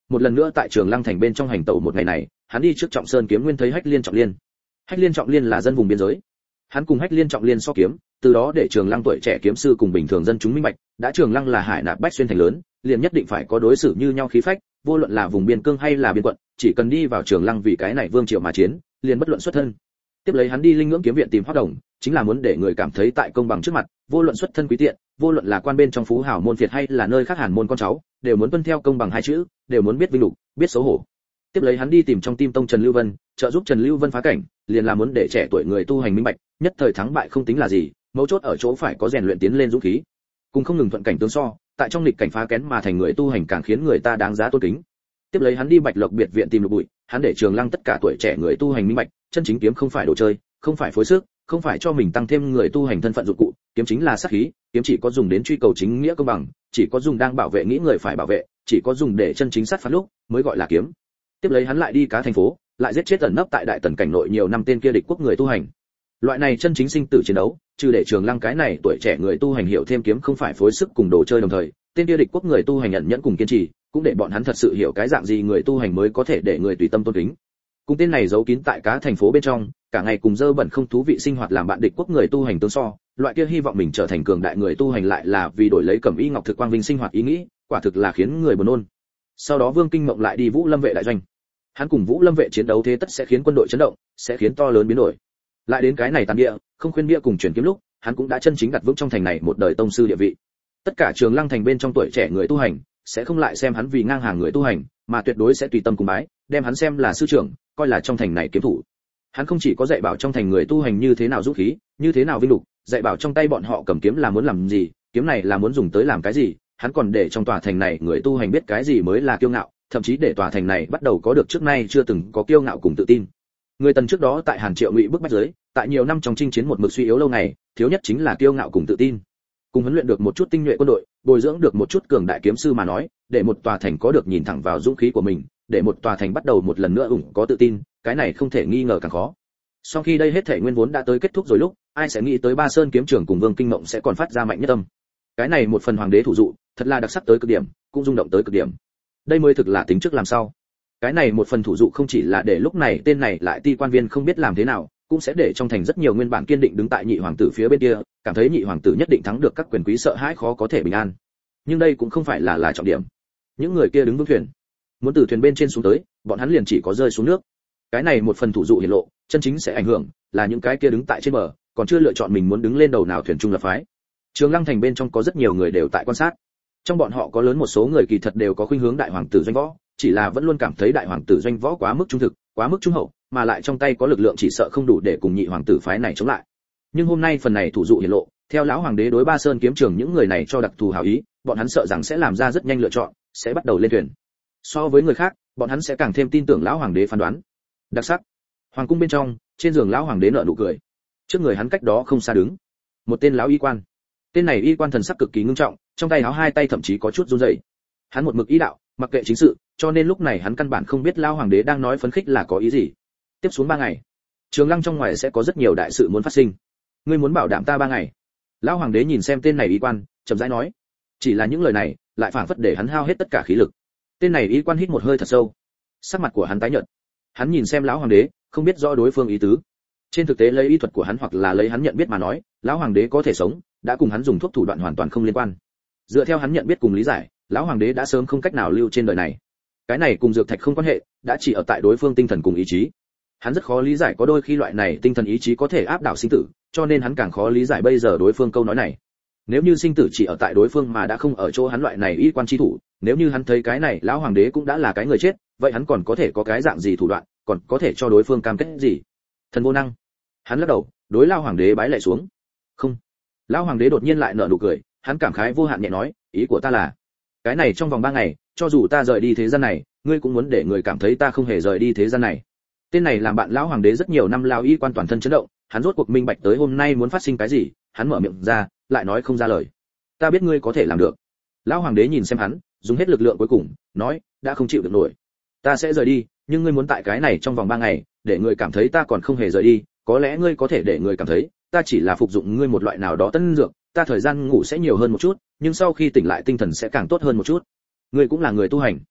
một lần nữa tại Trường Lăng thành bên trong hành tẩu một ngày này, hắn đi trước Trọng Sơn kiếm nguyên thấy Hách Liên Trọng Liên. Hách Liên Trọng Liên là dân vùng biên giới. Hắn cùng Hách Liên Trọng Liên so kiếm, từ đó để Trường Lăng tuổi trẻ kiếm sư cùng bình thường dân chúng minh bạch, đã Trường Lăng là hải nạp bách xuyên thành lớn, liền nhất định phải có đối xử như nhau khí phách, vô luận là vùng biên cương hay là biên quận, chỉ cần đi vào Trường Lăng vì cái này vương triều mà chiến, liền bất luận xuất thân. Tiếp lấy hắn đi Linh Ngưỡng kiếm viện tìm Hoắc Đồng, chính là muốn để người cảm thấy tại công bằng trước mặt, vô luận xuất thân quý tiện, vô luận là quan bên trong phú hào môn phiệt hay là nơi khác hàn môn con cháu, đều muốn tuân theo công bằng hai chữ, đều muốn biết vinh nhục, biết xấu hổ. Tiếp lấy hắn đi tìm trong tim tông Trần Lưu Vân, trợ giúp Trần Lưu Vân phá cảnh, liền là muốn để trẻ tuổi người tu hành minh bạch, nhất thời thắng bại không tính là gì, mấu chốt ở chỗ phải có rèn luyện tiến lên dũng khí. Cùng không ngừng thuận cảnh tương so, tại trong lịch cảnh phá kén mà thành người tu hành càng khiến người ta đáng giá tôn kính. Tiếp lấy hắn đi Bạch Lộc biệt viện tìm Lục Bụi, hắn để Trường Lăng tất cả tuổi trẻ người tu hành minh bạch, chân chính kiếm không phải đồ chơi, không phải phối sức, không phải cho mình tăng thêm người tu hành thân phận dụng cụ, kiếm chính là sát khí, kiếm chỉ có dùng đến truy cầu chính nghĩa công bằng, chỉ có dùng đang bảo vệ nghĩ người phải bảo vệ, chỉ có dùng để chân chính sát phạt lúc mới gọi là kiếm. Tiếp lấy hắn lại đi Cá thành phố, lại giết chết ẩn nấp tại Đại Tần cảnh nội nhiều năm tên kia địch quốc người tu hành. Loại này chân chính sinh tử chiến đấu, trừ để Trường Lăng cái này tuổi trẻ người tu hành hiểu thêm kiếm không phải phối sức cùng đồ chơi đồng thời, tên kia địch quốc người tu hành nhận nhẫn cùng kiên trì, cũng để bọn hắn thật sự hiểu cái dạng gì người tu hành mới có thể để người tùy tâm tôn kính. Cùng tên này giấu kín tại Cá thành phố bên trong, cả ngày cùng dơ bẩn không thú vị sinh hoạt làm bạn địch quốc người tu hành tương so, loại kia hy vọng mình trở thành cường đại người tu hành lại là vì đổi lấy cẩm y ngọc thực quang vinh sinh hoạt ý nghĩ, quả thực là khiến người buồn nôn. Sau đó Vương Kinh Mộng lại đi Vũ Lâm vệ đại doanh. Hắn cùng Vũ Lâm vệ chiến đấu thế tất sẽ khiến quân đội chấn động, sẽ khiến to lớn biến đổi. Lại đến cái này tàn địa, không khuyên bia cùng chuyển kiếm lúc, hắn cũng đã chân chính đặt vững trong thành này một đời tông sư địa vị. Tất cả Trường Lăng thành bên trong tuổi trẻ người tu hành sẽ không lại xem hắn vì ngang hàng người tu hành, mà tuyệt đối sẽ tùy tâm cùng bái, đem hắn xem là sư trưởng, coi là trong thành này kiếm thủ. Hắn không chỉ có dạy bảo trong thành người tu hành như thế nào dũng khí, như thế nào vinh lục, dạy bảo trong tay bọn họ cầm kiếm là muốn làm gì, kiếm này là muốn dùng tới làm cái gì, hắn còn để trong tòa thành này người tu hành biết cái gì mới là kiêu ngạo, thậm chí để tòa thành này bắt đầu có được trước nay chưa từng có kiêu ngạo cùng tự tin. Người Tần trước đó tại Hàn Triệu Ngụy bức bách giới, tại nhiều năm trong chinh chiến một mực suy yếu lâu ngày, thiếu nhất chính là kiêu ngạo cùng tự tin. Cùng huấn luyện được một chút tinh nhuệ quân đội, bồi dưỡng được một chút cường đại kiếm sư mà nói, để một tòa thành có được nhìn thẳng vào dũng khí của mình, để một tòa thành bắt đầu một lần nữa có tự tin, cái này không thể nghi ngờ càng khó. Sau khi đây hết thể nguyên vốn đã tới kết thúc rồi lúc, ai sẽ nghĩ tới Ba Sơn kiếm trưởng cùng Vương Kinh Mộng sẽ còn phát ra mạnh nhất tâm. Cái này một phần hoàng đế thủ dụ, thật là đặc sắc tới cực điểm, cũng rung động tới cực điểm. Đây mới thực là tính trước làm sao. Cái này một phần thủ dụ không chỉ là để lúc này tên này lại ti quan viên không biết làm thế nào, cũng sẽ để trong thành rất nhiều nguyên bản kiên định đứng tại nhị hoàng tử phía bên kia, cảm thấy nhị hoàng tử nhất định thắng được, các quyền quý sợ hãi khó có thể bình an. Nhưng đây cũng không phải là trọng điểm. Những người kia đứng vững thuyền, muốn từ thuyền bên trên xuống tới, bọn hắn liền chỉ có rơi xuống nước. Cái này một phần thủ dụ hiển lộ, chân chính sẽ ảnh hưởng là những cái kia đứng tại trên bờ, còn chưa lựa chọn mình muốn đứng lên đầu nào thuyền trung lập phái. Trường Lăng thành bên trong có rất nhiều người đều tại quan sát. Trong bọn họ có lớn một số người kỳ thật đều có khuynh hướng đại hoàng tử Doanh Võ, chỉ là vẫn luôn cảm thấy đại hoàng tử Doanh Võ quá mức trung thực, quá mức trung hậu, mà lại trong tay có lực lượng chỉ sợ không đủ để cùng nhị hoàng tử phái này chống lại. Nhưng hôm nay phần này thủ dụ hiển lộ, theo lão hoàng đế đối Ba Sơn kiếm trường những người này cho đặc thù hảo ý, bọn hắn sợ rằng sẽ làm ra rất nhanh lựa chọn, sẽ bắt đầu lên thuyền. So với người khác, bọn hắn sẽ càng thêm tin tưởng lão hoàng đế phán đoán. Đặc sắc. Hoàng cung bên trong, trên giường lão hoàng đế nở nụ cười. Trước người hắn cách đó không xa đứng một tên lão y quan. Tên này y quan thần sắc cực kỳ ngưng trọng, trong tay áo hai tay thậm chí có chút run rẩy. Hắn một mực ý đạo, mặc kệ chính sự, cho nên lúc này hắn căn bản không biết lão hoàng đế đang nói phấn khích là có ý gì. Tiếp xuống 3 ngày, Trường Lăng trong ngoài sẽ có rất nhiều đại sự muốn phát sinh. Ngươi muốn bảo đảm ta 3 ngày? Lão hoàng đế nhìn xem tên này y quan, chậm rãi nói. Chỉ là những lời này, lại phảng phất để hắn hao hết tất cả khí lực. Tên này y quan hít một hơi thật sâu, sắc mặt của hắn tái nhợt. Hắn nhìn xem lão hoàng đế, không biết rõ đối phương ý tứ. Trên thực tế lấy y thuật của hắn hoặc là lấy hắn nhận biết mà nói, lão hoàng đế có thể sống, đã cùng hắn dùng thuốc thủ đoạn hoàn toàn không liên quan. Dựa theo hắn nhận biết cùng lý giải, lão hoàng đế đã sớm không cách nào lưu trên đời này. Cái này cùng dược thạch không quan hệ, đã chỉ ở tại đối phương tinh thần cùng ý chí. Hắn rất khó lý giải có đôi khi loại này tinh thần ý chí có thể áp đảo sinh tử, cho nên hắn càng khó lý giải bây giờ đối phương câu nói này. Nếu như sinh tử chỉ ở tại đối phương mà đã không ở chỗ hắn loại này y quan chi thủ, nếu như hắn thấy cái này lão hoàng đế cũng đã là cái người chết, vậy hắn còn có thể có cái dạng gì thủ đoạn, còn có thể cho đối phương cam kết gì? Thần vô năng. Hắn lắc đầu, đối lão hoàng đế bái lạy xuống. Không. Lão hoàng đế đột nhiên lại nở nụ cười, hắn cảm khái vô hạn nhẹ nói, ý của ta là, cái này trong vòng 3 ngày, cho dù ta rời đi thế gian này, ngươi cũng muốn để người cảm thấy ta không hề rời đi thế gian này. Tên này làm bạn lão hoàng đế rất nhiều năm, lão y quan toàn thân chấn động, hắn rốt cuộc minh bạch tới hôm nay muốn phát sinh cái gì, hắn mở miệng ra, lại nói không ra lời. Ta biết ngươi có thể làm được. Lão hoàng đế nhìn xem hắn, dùng hết lực lượng cuối cùng, nói, đã không chịu được nổi. Ta sẽ rời đi, nhưng ngươi muốn tại cái này trong vòng 3 ngày, để người cảm thấy ta còn không hề rời đi, có lẽ ngươi có thể để người cảm thấy, ta chỉ là phục dụng ngươi một loại nào đó tân dược, ta thời gian ngủ sẽ nhiều hơn một chút, nhưng sau khi tỉnh lại tinh thần sẽ càng tốt hơn một chút. Ngươi cũng là người tu hành.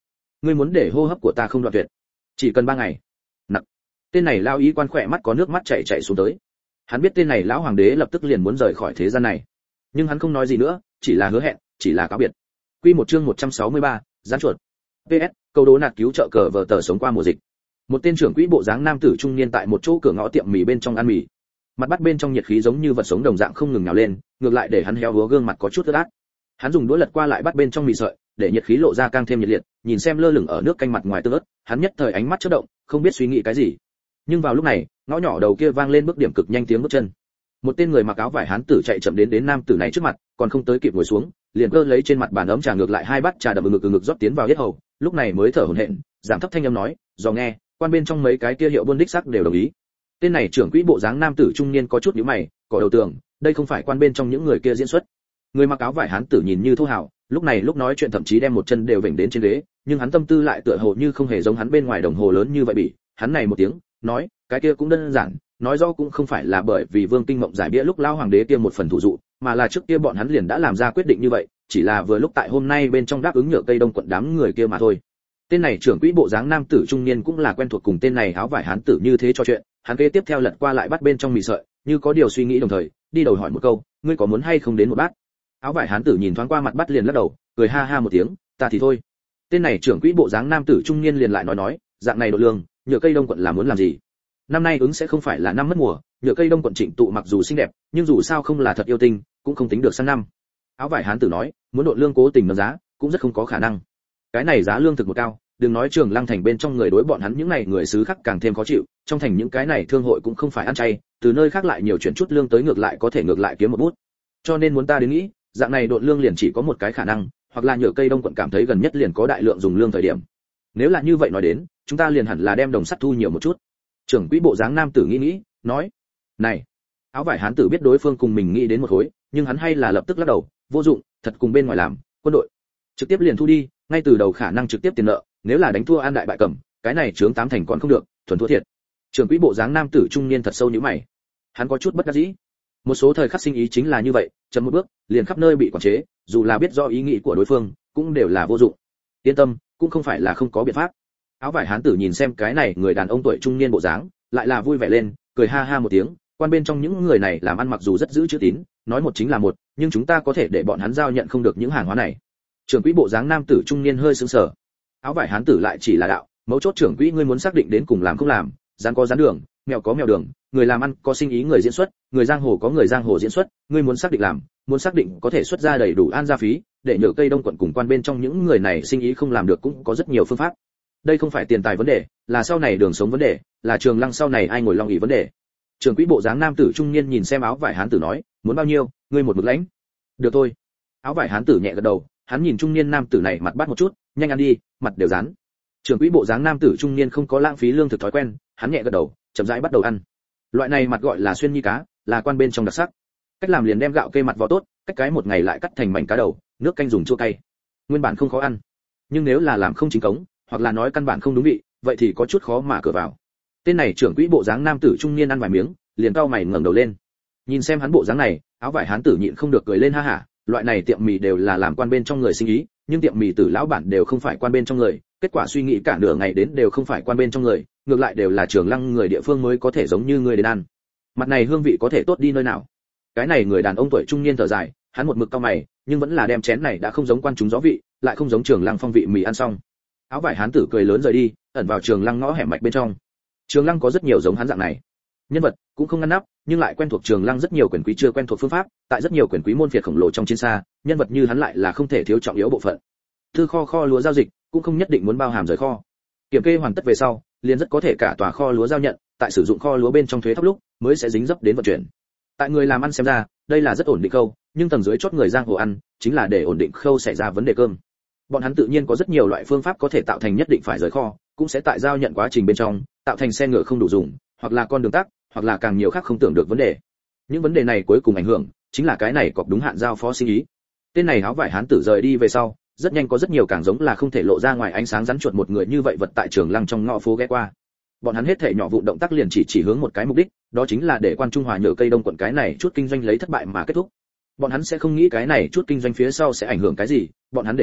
ngươi muốn để hô hấp của ta không đoạn tuyệt, chỉ cần 3 ngày. Nặng. Tên này lao y quan khỏe mắt có nước mắt chảy xuống tới. Hắn biết tên này lão hoàng đế lập tức liền muốn rời khỏi thế gian này, nhưng hắn không nói gì nữa, chỉ là hứa hẹn, chỉ là cáo biệt. Quy một chương 163, gián chuột. PS, câu đố nạt cứu trợ cờ vở tờ sống qua mùa dịch. Một tên trưởng quỹ bộ dáng nam tử trung niên tại một chỗ cửa ngõ tiệm mì bên trong ăn mì. Mặt bắt bên trong nhiệt khí giống như vật sống đồng dạng không ngừng nhào lên, ngược lại để hắn héo húa gương mặt có chút ướt át. Hắn dùng đũa lật qua lại bắt bên trong mì sợi, để nhiệt khí lộ ra càng thêm nhiệt liệt, nhìn xem lơ lửng ở nước canh mặt ngoài tương ớt, hắn nhất thời ánh mắt chớp động, không biết suy nghĩ cái gì. Nhưng vào lúc này, ngõ nhỏ đầu kia vang lên bước điểm cực nhanh tiếng bước chân. Một tên người mặc áo vải hán tử chạy chậm đến nam tử này trước mặt, còn không tới kịp ngồi xuống, liền cơ lấy trên mặt bàn ấm trà ngược lại 2 bát trà đậm ngực rót tiến vào yết hầu, lúc này mới thở hổn hển, giảm thấp thanh âm nói, "Do nghe, quan bên trong mấy cái kia hiệu buôn đích xác đều đồng ý." Tên này trưởng quỹ bộ dáng nam tử trung niên có chút nhíu mày, cỏ đầu tường, đây không phải quan bên trong những người kia diễn xuất. Người mặc áo vải hán tử nhìn như thô hào, lúc này lúc nói chuyện thậm chí đem một chân đều vểnh đến trên ghế, nhưng hắn tâm tư lại tựa hồ như không hề giống hắn bên ngoài đồng hồ lớn như vậy bị, hắn này một tiếng, nói, cái kia cũng đơn giản, nói rõ cũng không phải là bởi vì Vương Kinh Mộng giải bia lúc lao hoàng đế kia một phần thủ dụ, mà là trước kia bọn hắn liền đã làm ra quyết định như vậy, chỉ là vừa lúc tại hôm nay bên trong đáp ứng Nhựa Cây Đông quận đám người kia mà thôi. Tên này trưởng quỹ bộ dáng nam tử trung niên cũng là quen thuộc cùng tên này áo vải hán tử như thế trò chuyện, hắn kế tiếp theo lật qua lại bắt bên trong mì sợi, như có điều suy nghĩ đồng thời, đi đầu hỏi một câu, ngươi có muốn hay không đến một bát? Áo vải hán tử nhìn thoáng qua mặt bắt liền lắc đầu, cười ha ha một tiếng, ta thì thôi. Tên này trưởng quỹ bộ dáng nam tử trung niên liền lại nói, dạng này độ lương, Nhựa Cây Đông quận là muốn làm gì? Năm nay ứng sẽ không phải là năm mất mùa, Nhựa Cây Đông quận Trịnh tụ mặc dù xinh đẹp, nhưng dù sao không là thật yêu tinh, cũng không tính được sang năm. Áo vải hán tử nói, muốn độ lương cố tình nâng giá, cũng rất không có khả năng. Cái này giá lương thực một cao, đừng nói Trường Lăng thành bên trong người đối bọn hắn những này người xứ khác càng thêm khó chịu, trong thành những cái này thương hội cũng không phải ăn chay, từ nơi khác lại nhiều chuyển chút lương tới ngược lại có thể ngược lại kiếm một bút. Cho nên muốn ta đến nghĩ, dạng này độ lương liền chỉ có một cái khả năng, hoặc là Nhựa Cây Đông quận cảm thấy gần nhất liền có đại lượng dùng lương thời điểm. Nếu là như vậy nói đến, chúng ta liền hẳn là đem đồng sắt thu nhiều một chút. Trưởng quỹ bộ dáng nam tử nghĩ, nói, này. Áo vải hán tử biết đối phương cùng mình nghĩ đến một khối, nhưng hắn hay là lập tức lắc đầu, vô dụng, thật cùng bên ngoài làm, quân đội trực tiếp liền thu đi, ngay từ đầu khả năng trực tiếp tiền nợ, nếu là đánh thua an đại bại cẩm, cái này chướng 8 thành còn không được, thuần thua thiệt. Trưởng quỹ bộ dáng nam tử trung niên thật sâu nhíu mày, hắn có chút bất đắc dĩ. Một số thời khắc sinh ý chính là như vậy, chậm một bước, liền khắp nơi bị quản chế, dù là biết rõ ý nghĩ của đối phương, cũng đều là vô dụng. Yên tâm, cũng không phải là không có biện pháp. Áo vải hán tử nhìn xem cái này người đàn ông tuổi trung niên bộ dáng, lại là vui vẻ lên, cười ha ha một tiếng, quan bên trong những người này làm ăn mặc dù rất giữ chữ tín, nói một chính là một, nhưng chúng ta có thể để bọn hắn giao nhận không được những hàng hóa này. Trưởng quỹ bộ dáng nam tử trung niên hơi sững sờ. Áo vải hán tử lại chỉ là đạo, mấu chốt trưởng quỹ ngươi muốn xác định đến cùng làm không làm, rắn có rắn đường, mèo có mèo đường, người làm ăn có sinh ý người diễn xuất, người giang hồ có người giang hồ diễn xuất, ngươi muốn xác định làm, muốn xác định có thể xuất ra đầy đủ an gia phí, để Nhựa Cây Đông quận cùng quan bên trong những người này sinh ý không làm được cũng có rất nhiều phương pháp. Đây không phải tiền tài vấn đề, là sau này đường sống vấn đề, là Trường Lăng sau này ai ngồi long ỷ vấn đề. Trưởng quỹ bộ dáng nam tử trung niên nhìn xem áo vải hán tử nói, muốn bao nhiêu, ngươi một mực lãnh. Được thôi. Áo vải hán tử nhẹ gật đầu, hắn nhìn trung niên nam tử này mặt bắt một chút, nhanh ăn đi, mặt đều dán. Trưởng quỹ bộ dáng nam tử trung niên không có lãng phí lương thực thói quen, hắn nhẹ gật đầu, chậm rãi bắt đầu ăn. Loại này mặt gọi là xuyên nhi cá, là quan bên trong đặc sắc. Cách làm liền đem gạo kê mặt vò tốt, cách cái một ngày lại cắt thành mảnh cá đầu, nước canh dùng chua cay. Nguyên bản không khó ăn, nhưng nếu là làm không chính cống, hoặc là nói căn bản không đúng vị, vậy thì có chút khó mà cửa vào. Tên này trưởng quỹ bộ dáng nam tử trung niên ăn vài miếng, liền cau mày ngẩng đầu lên. Nhìn xem hắn bộ dáng này, áo vải hán tử nhịn không được cười lên ha hả, loại này tiệm mì đều là làm quan bên trong người sinh ý, nhưng tiệm mì tử lão bản đều không phải quan bên trong người, kết quả suy nghĩ cả nửa ngày đến đều không phải quan bên trong người, ngược lại đều là Trường Lăng người địa phương mới có thể giống như người đến ăn. Mặt này hương vị có thể tốt đi nơi nào? Cái này người đàn ông tuổi trung niên thở dài, hắn một mực cau mày, nhưng vẫn là đem chén này đã không giống quan chúng gió vị, lại không giống Trường Lăng phong vị mì ăn xong. Áo vải hán tử cười lớn rời đi, ẩn vào Trường Lăng ngõ hẻm mạch bên trong. Trường Lăng có rất nhiều giống hắn dạng này nhân vật, cũng không ngăn nắp, nhưng lại quen thuộc Trường Lăng rất nhiều quyền quý chưa quen thuộc phương pháp, tại rất nhiều quyền quý môn phiệt khổng lồ trong chiến xa, nhân vật như hắn lại là không thể thiếu trọng yếu bộ phận. Thư kho lúa giao dịch, cũng không nhất định muốn bao hàm rời kho. Kiểm kê hoàn tất về sau, liền rất có thể cả tòa kho lúa giao nhận, tại sử dụng kho lúa bên trong thuế thấp lúc, mới sẽ dính dấp đến vận chuyển. Tại người làm ăn xem ra, đây là rất ổn định khâu, nhưng tầng dưới chót người giang hồ ăn, chính là để ổn định khâu xảy ra vấn đề cơm. Bọn hắn tự nhiên có rất nhiều loại phương pháp có thể tạo thành nhất định phải rời kho, cũng sẽ tại giao nhận quá trình bên trong, tạo thành xe ngựa không đủ dùng, hoặc là con đường tắc, hoặc là càng nhiều khác không tưởng được vấn đề. Những vấn đề này cuối cùng ảnh hưởng, chính là cái này cọc đúng hạn giao phó sinh ý. Tên này áo vải hán tử rời đi về sau, rất nhanh có rất nhiều càng giống là không thể lộ ra ngoài ánh sáng rắn chuột một người như vậy vật tại Trường Lăng trong ngõ phố ghé qua. Bọn hắn hết thảy nhỏ vụn động tác liền chỉ hướng một cái mục đích, đó chính là để quan Trung Hòa Nhựa Cây Đông quận cái này chút kinh doanh lấy thất bại mà kết thúc. Bọn hắn sẽ không nghĩ cái này chút kinh doanh phía sau sẽ ảnh hưởng cái gì, bọn hắn để ý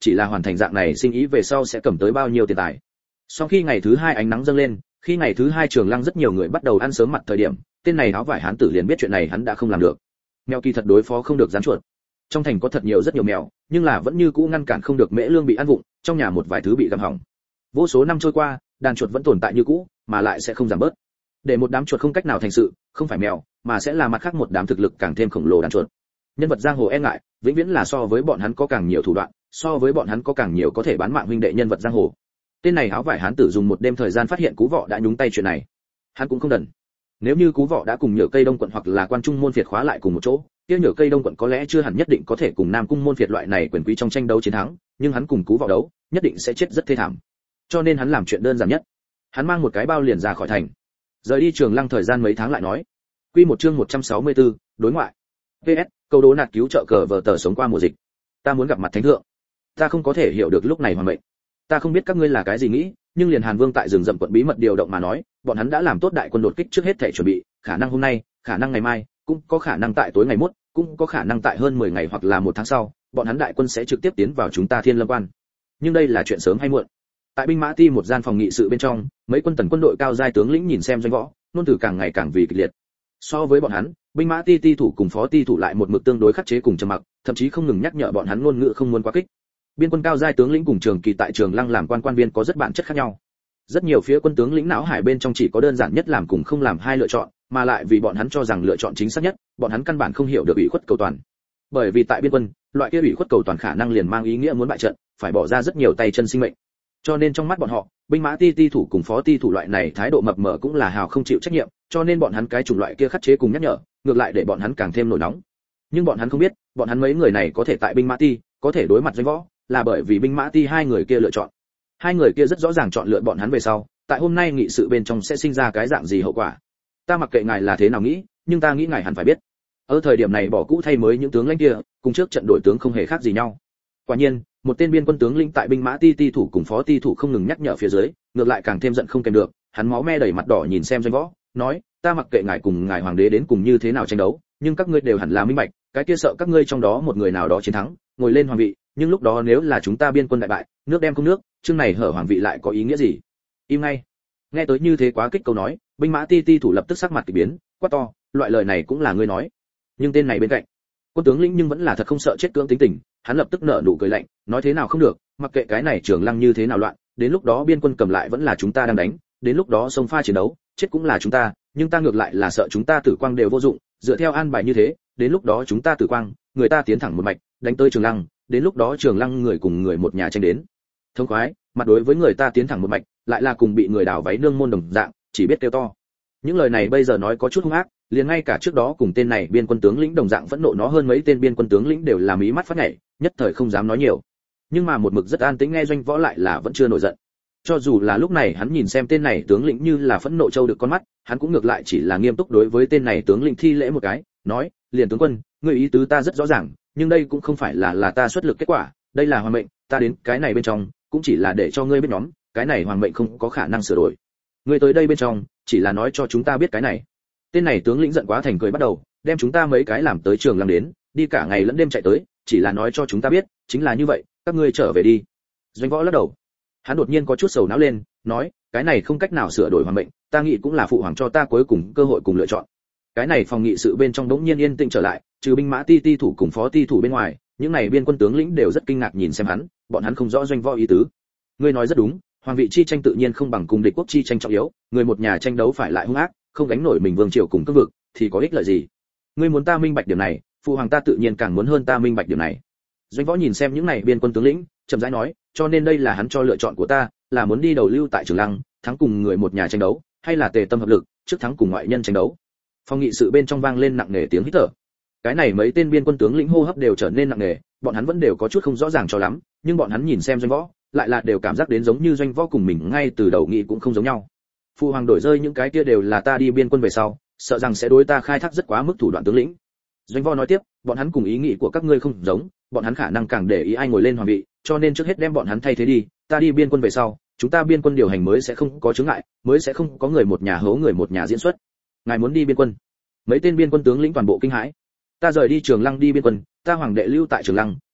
chỉ là hoàn thành dạng này sinh ý về sau sẽ cầm tới bao nhiêu tiền tài. Sau khi ngày thứ hai ánh nắng dâng lên, khi ngày thứ hai Trường Lăng rất nhiều người bắt đầu ăn sớm mặt thời điểm, tên này áo vải hán tử liền biết chuyện này hắn đã không làm được. Mèo kỳ thật đối phó không được rắn chuột. Trong thành có thật nhiều rất nhiều mèo, nhưng là vẫn như cũ ngăn cản không được mễ lương bị ăn vụng, trong nhà một vài thứ bị gặm hỏng. Vô số năm trôi qua, đàn chuột vẫn tồn tại như cũ, mà lại sẽ không giảm bớt. Để một đám chuột không cách nào thành sự, không phải mèo, mà sẽ là mặt khác một đám thực lực càng thêm khổng lồ đàn chuột. Nhân vật giang hồ e ngại, vĩnh viễn là so với bọn hắn có càng nhiều thủ đoạn, so với bọn hắn có càng nhiều có thể bán mạng huynh đệ nhân vật giang hồ. Tên này áo vải hán tử dùng một đêm thời gian phát hiện Cú Vọ đã nhúng tay chuyện này. Hắn cũng không đần. Nếu như Cú Vọ đã cùng Nhựa Cây Đông quận hoặc là Quan Trung môn phiệt khóa lại cùng một chỗ, kia Nhựa Cây Đông quận có lẽ chưa hẳn nhất định có thể cùng Nam Cung môn phiệt loại này quyền quý trong tranh đấu chiến thắng, nhưng hắn cùng Cú Vọ đấu, nhất định sẽ chết rất thê thảm. Cho nên hắn làm chuyện đơn giản nhất. Hắn mang một cái bao liền ra khỏi thành. Rời đi Trường Lăng thời gian mấy tháng lại nói. Quy một chương 164, đối ngoại. PS, câu đố nạt cứu trợ cờ vở tờ sống qua mùa dịch. Ta muốn gặp mặt thánh thượng. Ta không có thể hiểu được lúc này hoàn mệnh. Ta không biết các ngươi là cái gì nghĩ, nhưng liền Hàn Vương tại rừng rậm quận bí mật điều động mà nói, bọn hắn đã làm tốt đại quân đột kích trước hết thể chuẩn bị, khả năng hôm nay, khả năng ngày mai, cũng có khả năng tại tối ngày mốt, cũng có khả năng tại hơn 10 ngày hoặc là 1 tháng sau, bọn hắn đại quân sẽ trực tiếp tiến vào chúng ta Thiên Lâm Quan. Nhưng đây là chuyện sớm hay muộn. Tại binh mã ti một gian phòng nghị sự bên trong, mấy quân tần quân đội cao giai tướng lĩnh nhìn xem Doanh Võ, nôn từ càng ngày càng vì kịch liệt. So với bọn hắn, binh mã ti ti thủ cùng phó ti thủ lại một mực tương đối khắc chế cùng trầm mặc, thậm chí không ngừng nhắc nhở bọn hắn ngôn ngữ không muốn quá kích. Biên quân cao giai tướng lĩnh cùng Trường Kỳ tại Trường Lăng làm quan viên có rất bản chất khác nhau. Rất nhiều phía quân tướng lĩnh não hải bên trong chỉ có đơn giản nhất làm cùng không làm hai lựa chọn, mà lại vì bọn hắn cho rằng lựa chọn chính xác nhất, bọn hắn căn bản không hiểu được ủy khuất cầu toàn. Bởi vì tại biên quân, loại kia ủy khuất cầu toàn khả năng liền mang ý nghĩa muốn bại trận, phải bỏ ra rất nhiều tay chân sinh mệnh. Cho nên trong mắt bọn họ, binh mã ti ti thủ cùng phó ti thủ loại này thái độ mập mờ cũng là hào không chịu trách nhiệm, cho nên bọn hắn cái chủng loại kia khắc chế cùng nhắc nhở, ngược lại để bọn hắn càng thêm nổi nóng. Nhưng bọn hắn không biết, bọn hắn mấy người này có thể tại binh mã ti, có thể đối mặt Doanh Võ, là bởi vì binh mã ti hai người kia lựa chọn. Hai người kia rất rõ ràng chọn lựa bọn hắn về sau, tại hôm nay nghị sự bên trong sẽ sinh ra cái dạng gì hậu quả. Ta mặc kệ ngài là thế nào nghĩ, nhưng ta nghĩ ngài hẳn phải biết. Ở thời điểm này bỏ cũ thay mới những tướng lãnh kia, cùng trước trận đổi tướng không hề khác gì nhau. Quả nhiên, một tên biên quân tướng lĩnh tại binh mã ti ti thủ cùng phó ti thủ không ngừng nhắc nhở phía dưới, ngược lại càng thêm giận không kèm được, hắn máu me đầy mặt đỏ nhìn xem Doanh Võ, nói, ta mặc kệ ngài cùng ngài hoàng đế đến cùng như thế nào tranh đấu, nhưng các ngươi đều hẳn là minh bạch, cái kia sợ các ngươi trong đó một người nào đó chiến thắng, ngồi lên hoàng vị, nhưng lúc đó nếu là chúng ta biên quân đại bại, nước đem không nước, chương này hở hoàng vị lại có ý nghĩa gì? Im ngay. Nghe tới như thế quá kích câu nói, binh mã ti ti thủ lập tức sắc mặt kỳ biến, quát to, loại lời này cũng là ngươi nói. Nhưng tên này bên cạnh, quân tướng lĩnh nhưng vẫn là thật không sợ chết cưỡng tính tình, hắn lập tức nở nụ cười lạnh, nói thế nào không được, mặc kệ cái này Trường Lăng như thế nào loạn, đến lúc đó biên quân cầm lại vẫn là chúng ta đang đánh, đến lúc đó xông pha chiến đấu, chết cũng là chúng ta, nhưng ta ngược lại là sợ chúng ta tử quang đều vô dụng, dựa theo an bài như thế, đến lúc đó chúng ta tử quang, người ta tiến thẳng một mạch, đánh tới Trường Lăng, đến lúc đó Trường Lăng người cùng người một nhà tranh đến. Thông khoái, mặt đối với người ta tiến thẳng một mạch, lại là cùng bị người đảo váy nương môn đồng dạng, chỉ biết kêu to. Những lời này bây giờ nói có chút hung ác, liền ngay cả trước đó cùng tên này biên quân tướng lĩnh đồng dạng phẫn nộ nó hơn mấy tên biên quân tướng lĩnh đều là mí mắt phát nhảy, nhất thời không dám nói nhiều. Nhưng mà một mực rất an tĩnh nghe Doanh Võ lại là vẫn chưa nổi giận. Cho dù là lúc này hắn nhìn xem tên này tướng lĩnh như là phẫn nộ trâu được con mắt, hắn cũng ngược lại chỉ là nghiêm túc đối với tên này tướng lĩnh thi lễ một cái, nói, liền tướng quân, ngươi ý tứ ta rất rõ ràng, nhưng đây cũng không phải là ta xuất lực kết quả, đây là hoàng mệnh, ta đến cái này bên trong, cũng chỉ là để cho ngươi biết nhóm, cái này hoàng mệnh không có khả năng sửa đổi. Ngươi tới đây bên trong, chỉ là nói cho chúng ta biết cái này. Tên này tướng lĩnh giận quá thành cười bắt đầu, đem chúng ta mấy cái làm tới Trường Lăng đến, đi cả ngày lẫn đêm chạy tới, chỉ là nói cho chúng ta biết, chính là như vậy, các ngươi trở về đi. Doanh Võ lắc đầu. Hắn đột nhiên có chút sầu não lên, nói, cái này không cách nào sửa đổi hoàng mệnh, ta nghĩ cũng là phụ hoàng cho ta cuối cùng cơ hội cùng lựa chọn. Cái này phòng nghị sự bên trong đống nhiên yên tĩnh trở lại, trừ binh mã ti ti thủ cùng phó ti thủ bên ngoài, những này biên quân tướng lĩnh đều rất kinh ngạc nhìn xem hắn, bọn hắn không rõ Doanh Võ ý tứ. Ngươi nói rất đúng, hoàng vị chi tranh tự nhiên không bằng cùng địch quốc chi tranh trọng yếu, người một nhà tranh đấu phải lại hung ác, không gánh nổi mình vương triều cùng cương vực, thì có ích lợi gì? Ngươi muốn ta minh bạch điểm này, phụ hoàng ta tự nhiên càng muốn hơn ta minh bạch điểm này. Doanh Võ nhìn xem những này biên quân tướng lĩnh, chậm rãi nói, cho nên đây là hắn cho lựa chọn của ta, là muốn đi đầu lưu tại Trường Lăng, thắng cùng người một nhà tranh đấu, hay là tề tâm hợp lực, trước thắng cùng ngoại nhân tranh đấu. Phòng nghị sự bên trong vang lên nặng nề tiếng hít thở. Cái này mấy tên biên quân tướng lĩnh hô hấp đều trở nên nặng nề, bọn hắn vẫn đều có chút không rõ ràng cho lắm, nhưng bọn hắn nhìn xem Doanh Võ, lại là đều cảm giác đến giống như Doanh Võ cùng mình ngay từ đầu nghĩ cũng không giống nhau. Phụ hoàng đổi rơi những cái kia đều là ta đi biên quân về sau, sợ rằng sẽ đối ta khai thác rất quá mức thủ đoạn tướng lĩnh. Doanh Võ nói tiếp, bọn hắn cùng ý nghĩ của các ngươi không giống, bọn hắn khả năng càng để ý ai ngồi lên hoàng vị, cho nên trước hết đem bọn hắn thay thế đi, ta đi biên quân về sau, chúng ta biên quân điều hành mới sẽ không có chướng ngại, mới sẽ không có người một nhà hố người một nhà diễn xuất. Ngài muốn đi biên quân? Mấy tên biên quân tướng lĩnh toàn bộ kinh hãi. Ta rời đi Trường Lăng đi biên quân, ta hoàng đệ lưu tại Trường Lăng,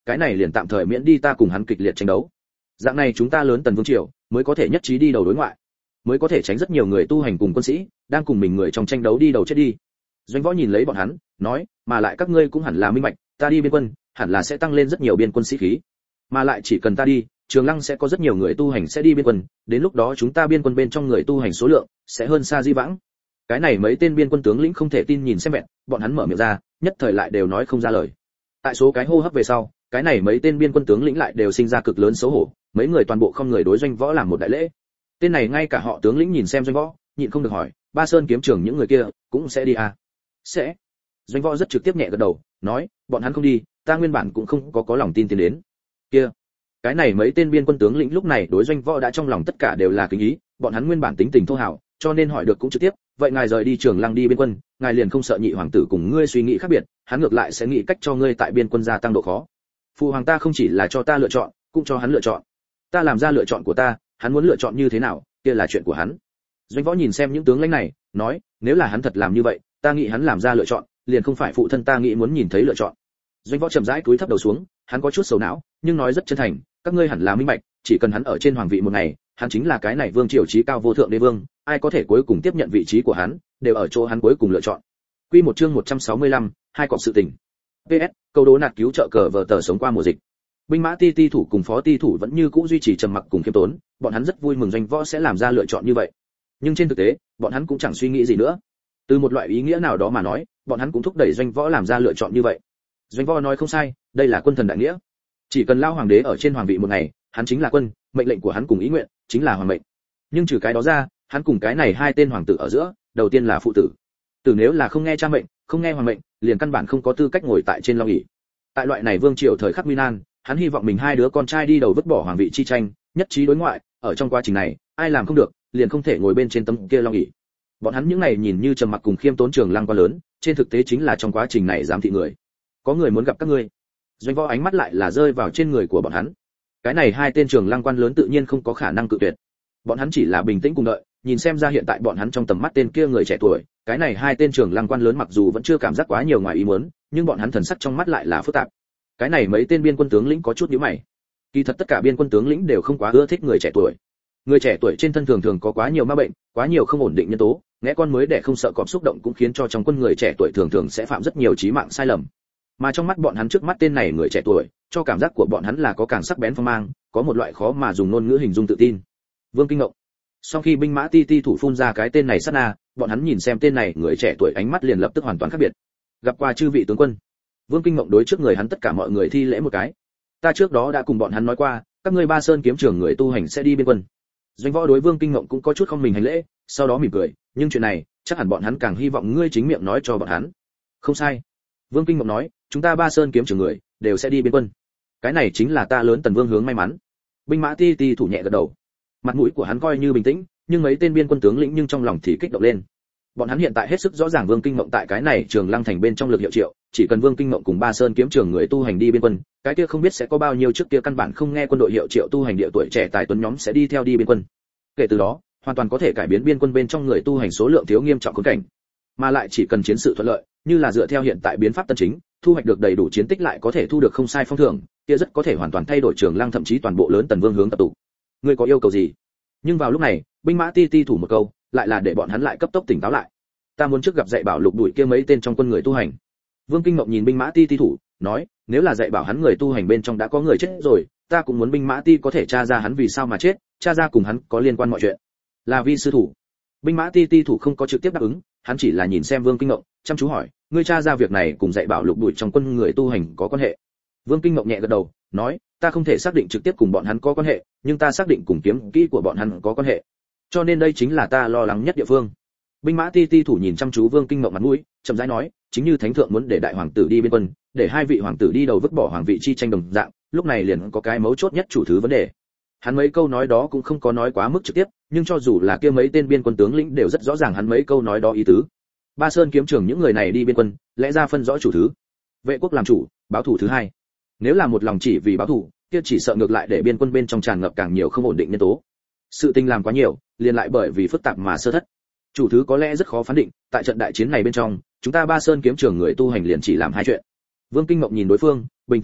cái này liền tạm thời miễn đi ta cùng hắn kịch liệt tranh đấu. Dạng này chúng ta lớn Tần Vương triều mới có thể nhất trí đi đầu đối ngoại, mới có thể tránh rất nhiều người tu hành cùng quân sĩ đang cùng mình người trong tranh đấu đi đầu chết đi. Doanh Võ nhìn lấy bọn hắn, nói, mà lại các ngươi cũng hẳn là minh bạch, ta đi biên quân, hẳn là sẽ tăng lên rất nhiều biên quân sĩ khí. Mà lại chỉ cần ta đi, Trường Lăng sẽ có rất nhiều người tu hành sẽ đi biên quân, đến lúc đó chúng ta biên quân bên trong người tu hành số lượng sẽ hơn xa Di vãng. Cái này mấy tên biên quân tướng lĩnh không thể tin nhìn xem mẹ, bọn hắn mở miệng ra, nhất thời lại đều nói không ra lời. Tại số cái hô hấp về sau, cái này mấy tên biên quân tướng lĩnh lại đều sinh ra cực lớn xấu hổ, mấy người toàn bộ không người đối Doanh Võ làm một đại lễ. Tên này ngay cả họ tướng lĩnh nhìn xem Doanh Võ, nhịn không được hỏi, Ba Sơn kiếm trường những người kia cũng sẽ đi à? Sẽ. Doanh Võ rất trực tiếp nhẹ gật đầu, nói, bọn hắn không đi, ta nguyên bản cũng không có lòng tin tiến đến. Kia, cái này mấy tên biên quân tướng lĩnh lúc này đối Doanh Võ đã trong lòng tất cả đều là kính ý, bọn hắn nguyên bản tính tình thô hào, cho nên hỏi được cũng trực tiếp, vậy ngài rời đi Trường Lăng đi biên quân, ngài liền không sợ nhị hoàng tử cùng ngươi suy nghĩ khác biệt, hắn ngược lại sẽ nghĩ cách cho ngươi tại biên quân gia tăng độ khó. Phụ hoàng ta không chỉ là cho ta lựa chọn, cũng cho hắn lựa chọn. Ta làm ra lựa chọn của ta, hắn muốn lựa chọn như thế nào, kia là chuyện của hắn. Doanh Võ nhìn xem những tướng lãnh này, nói, nếu là hắn thật làm như vậy, ta nghĩ hắn làm ra lựa chọn, liền không phải phụ thân ta nghĩ muốn nhìn thấy lựa chọn. Doanh Võ chậm rãi cúi thấp đầu xuống, hắn có chút sầu não, nhưng nói rất chân thành, các ngươi hẳn là minh bạch, chỉ cần hắn ở trên hoàng vị một ngày, hắn chính là cái này vương triều chí cao vô thượng đế vương, ai có thể cuối cùng tiếp nhận vị trí của hắn, đều ở chỗ hắn cuối cùng lựa chọn. Quy một chương 165, hai cọc sự tình. PS, câu đố nạt cứu trợ cờ vở tờ sống qua mùa dịch. Binh mã ti thủ cùng phó ti thủ vẫn như cũ duy trì trầm mặc cùng khiêm tốn, bọn hắn rất vui mừng Doanh Võ sẽ làm ra lựa chọn như vậy. Nhưng trên thực tế, bọn hắn cũng chẳng suy nghĩ gì nữa. Từ một loại ý nghĩa nào đó mà nói, bọn hắn cũng thúc đẩy Doanh Võ làm ra lựa chọn như vậy. Doanh Võ nói không sai, đây là quân thần đại nghĩa. Chỉ cần Lao hoàng đế ở trên hoàng vị một ngày, hắn chính là quân, mệnh lệnh của hắn cùng ý nguyện chính là hoàng mệnh. Nhưng trừ cái đó ra, hắn cùng cái này hai tên hoàng tử ở giữa, đầu tiên là phụ tử. Tử nếu là không nghe cha mệnh, không nghe hoàng mệnh, liền căn bản không có tư cách ngồi tại trên long ỷ. Tại loại này vương triều thời khắc nguy nan, hắn hy vọng mình hai đứa con trai đi đầu vứt bỏ hoàng vị chi tranh, nhất trí đối ngoại, ở trong quá trình này, ai làm không được, liền không thể ngồi bên trên tấm kia long ỷ. Bọn hắn những này nhìn như trầm mặc cùng khiêm tốn Trường Lăng quá lớn, trên thực tế chính là trong quá trình này giám thị người. Có người muốn gặp các ngươi. Doanh Võ ánh mắt lại là rơi vào trên người của bọn hắn. Cái này hai tên Trường Lăng quan lớn tự nhiên không có khả năng cự tuyệt. Bọn hắn chỉ là bình tĩnh cùng đợi, nhìn xem ra hiện tại bọn hắn trong tầm mắt tên kia người trẻ tuổi, cái này hai tên Trường Lăng quan lớn mặc dù vẫn chưa cảm giác quá nhiều ngoài ý muốn, nhưng bọn hắn thần sắc trong mắt lại là phức tạp. Cái này mấy tên biên quân tướng lĩnh có chút nhíu mày. Kỳ thật tất cả biên quân tướng lĩnh đều không quá ưa thích người trẻ tuổi. Người trẻ tuổi trên thân thường thường có quá nhiều ma bệnh, quá nhiều không ổn định nhân tố, nghe con mới để không sợ cọp xúc động cũng khiến cho trong quân người trẻ tuổi thường thường sẽ phạm rất nhiều chí mạng sai lầm. Mà trong mắt bọn hắn trước mắt tên này người trẻ tuổi, cho cảm giác của bọn hắn là có càng sắc bén phong mang, có một loại khó mà dùng ngôn ngữ hình dung tự tin. Vương Kinh Ngộng. Sau khi binh mã ti thủ phun ra cái tên này sát na, bọn hắn nhìn xem tên này người trẻ tuổi ánh mắt liền lập tức hoàn toàn khác biệt. Gặp qua chư vị tướng quân. Vương Kinh Ngộng đối trước người hắn tất cả mọi người thi lễ một cái. Ta trước đó đã cùng bọn hắn nói qua, các ngươi Ba Sơn kiếm trường người tu hành sẽ đi biên quân. Doanh Võ đối Vương Kinh Ngộng cũng có chút không mình hành lễ, sau đó mỉm cười, nhưng chuyện này, chắc hẳn bọn hắn càng hy vọng ngươi chính miệng nói cho bọn hắn. Không sai. Vương Kinh Ngộng nói, chúng ta Ba Sơn kiếm trường người đều sẽ đi biên quân. Cái này chính là ta lớn Tần Vương hướng may mắn. Binh mã ti thủ nhẹ gật đầu. Mặt mũi của hắn coi như bình tĩnh, nhưng mấy tên biên quân tướng lĩnh nhưng trong lòng thì kích động lên. Bọn hắn hiện tại hết sức rõ ràng Vương Kinh Ngộng tại cái này Trường Lăng thành bên trong lực hiệu triệu, chỉ cần Vương Kinh Ngộng cùng Ba Sơn kiếm trường người tu hành đi biên quân, cái kia không biết sẽ có bao nhiêu trước kia căn bản không nghe quân đội hiệu triệu tu hành địa tuổi trẻ tài tuấn nhóm sẽ đi theo đi biên quân. Kể từ đó, hoàn toàn có thể cải biến biên quân bên trong người tu hành số lượng thiếu nghiêm trọng khốn cảnh. Mà lại chỉ cần chiến sự thuận lợi, như là dựa theo hiện tại biến pháp tân chính, thu hoạch được đầy đủ chiến tích lại có thể thu được không sai phong thưởng, kia rất có thể hoàn toàn thay đổi Trường Lăng thậm chí toàn bộ lớn Tần Vương hướng tập tụ. Ngươi có yêu cầu gì? Nhưng vào lúc này, binh mã ti thủ một câu, lại là để bọn hắn lại cấp tốc tỉnh táo lại. Ta muốn trước gặp dạy bảo Lục Đuổi kia mấy tên trong quân người tu hành. Vương Kinh Ngộng nhìn binh mã ti thủ, nói, nếu là dạy bảo hắn người tu hành bên trong đã có người chết rồi, ta cũng muốn binh mã ti có thể tra ra hắn vì sao mà chết, tra ra cùng hắn có liên quan mọi chuyện. Là vi sư thủ. Binh mã ti thủ không có trực tiếp đáp ứng, hắn chỉ là nhìn xem Vương Kinh Ngộng, chăm chú hỏi, ngươi tra ra việc này cùng dạy bảo Lục Đuổi trong quân người tu hành có quan hệ? Vương Kinh Ngộng nhẹ gật đầu, nói, ta không thể xác định trực tiếp cùng bọn hắn có quan hệ, nhưng ta xác định cùng kiếm kỹ của bọn hắn có quan hệ. Cho nên đây chính là ta lo lắng nhất địa phương. Binh mã ti thủ nhìn chăm chú Vương Kinh Ngộng mặt mũi, chậm rãi nói, chính như thánh thượng muốn để đại hoàng tử đi biên quân, để hai vị hoàng tử đi đầu vứt bỏ hoàng vị chi tranh đồng dạng, lúc này liền có cái mấu chốt nhất chủ thứ vấn đề. Hắn mấy câu nói đó cũng không có nói quá mức trực tiếp, nhưng cho dù là kia mấy tên biên quân tướng lĩnh đều rất rõ ràng hắn mấy câu nói đó ý tứ. Ba Sơn kiếm trường những người này đi biên quân, lẽ ra phân rõ chủ thứ. Vệ quốc làm chủ, báo thủ thứ hai. Nếu là một lòng chỉ vì báo thủ, kia chỉ sợ ngược lại để biên quân bên trong tràn ngập càng nhiều không ổn định nhân tố. Sự tình làm quá nhiều, liền lại bởi vì phức tạp mà sơ thất. Chủ thứ có lẽ rất khó phán định, tại trận đại chiến này bên trong, chúng ta Ba Sơn kiếm trường người tu hành liền chỉ làm hai chuyện. Vương Kinh Ngộng nhìn đối phương, bình tĩnh nói,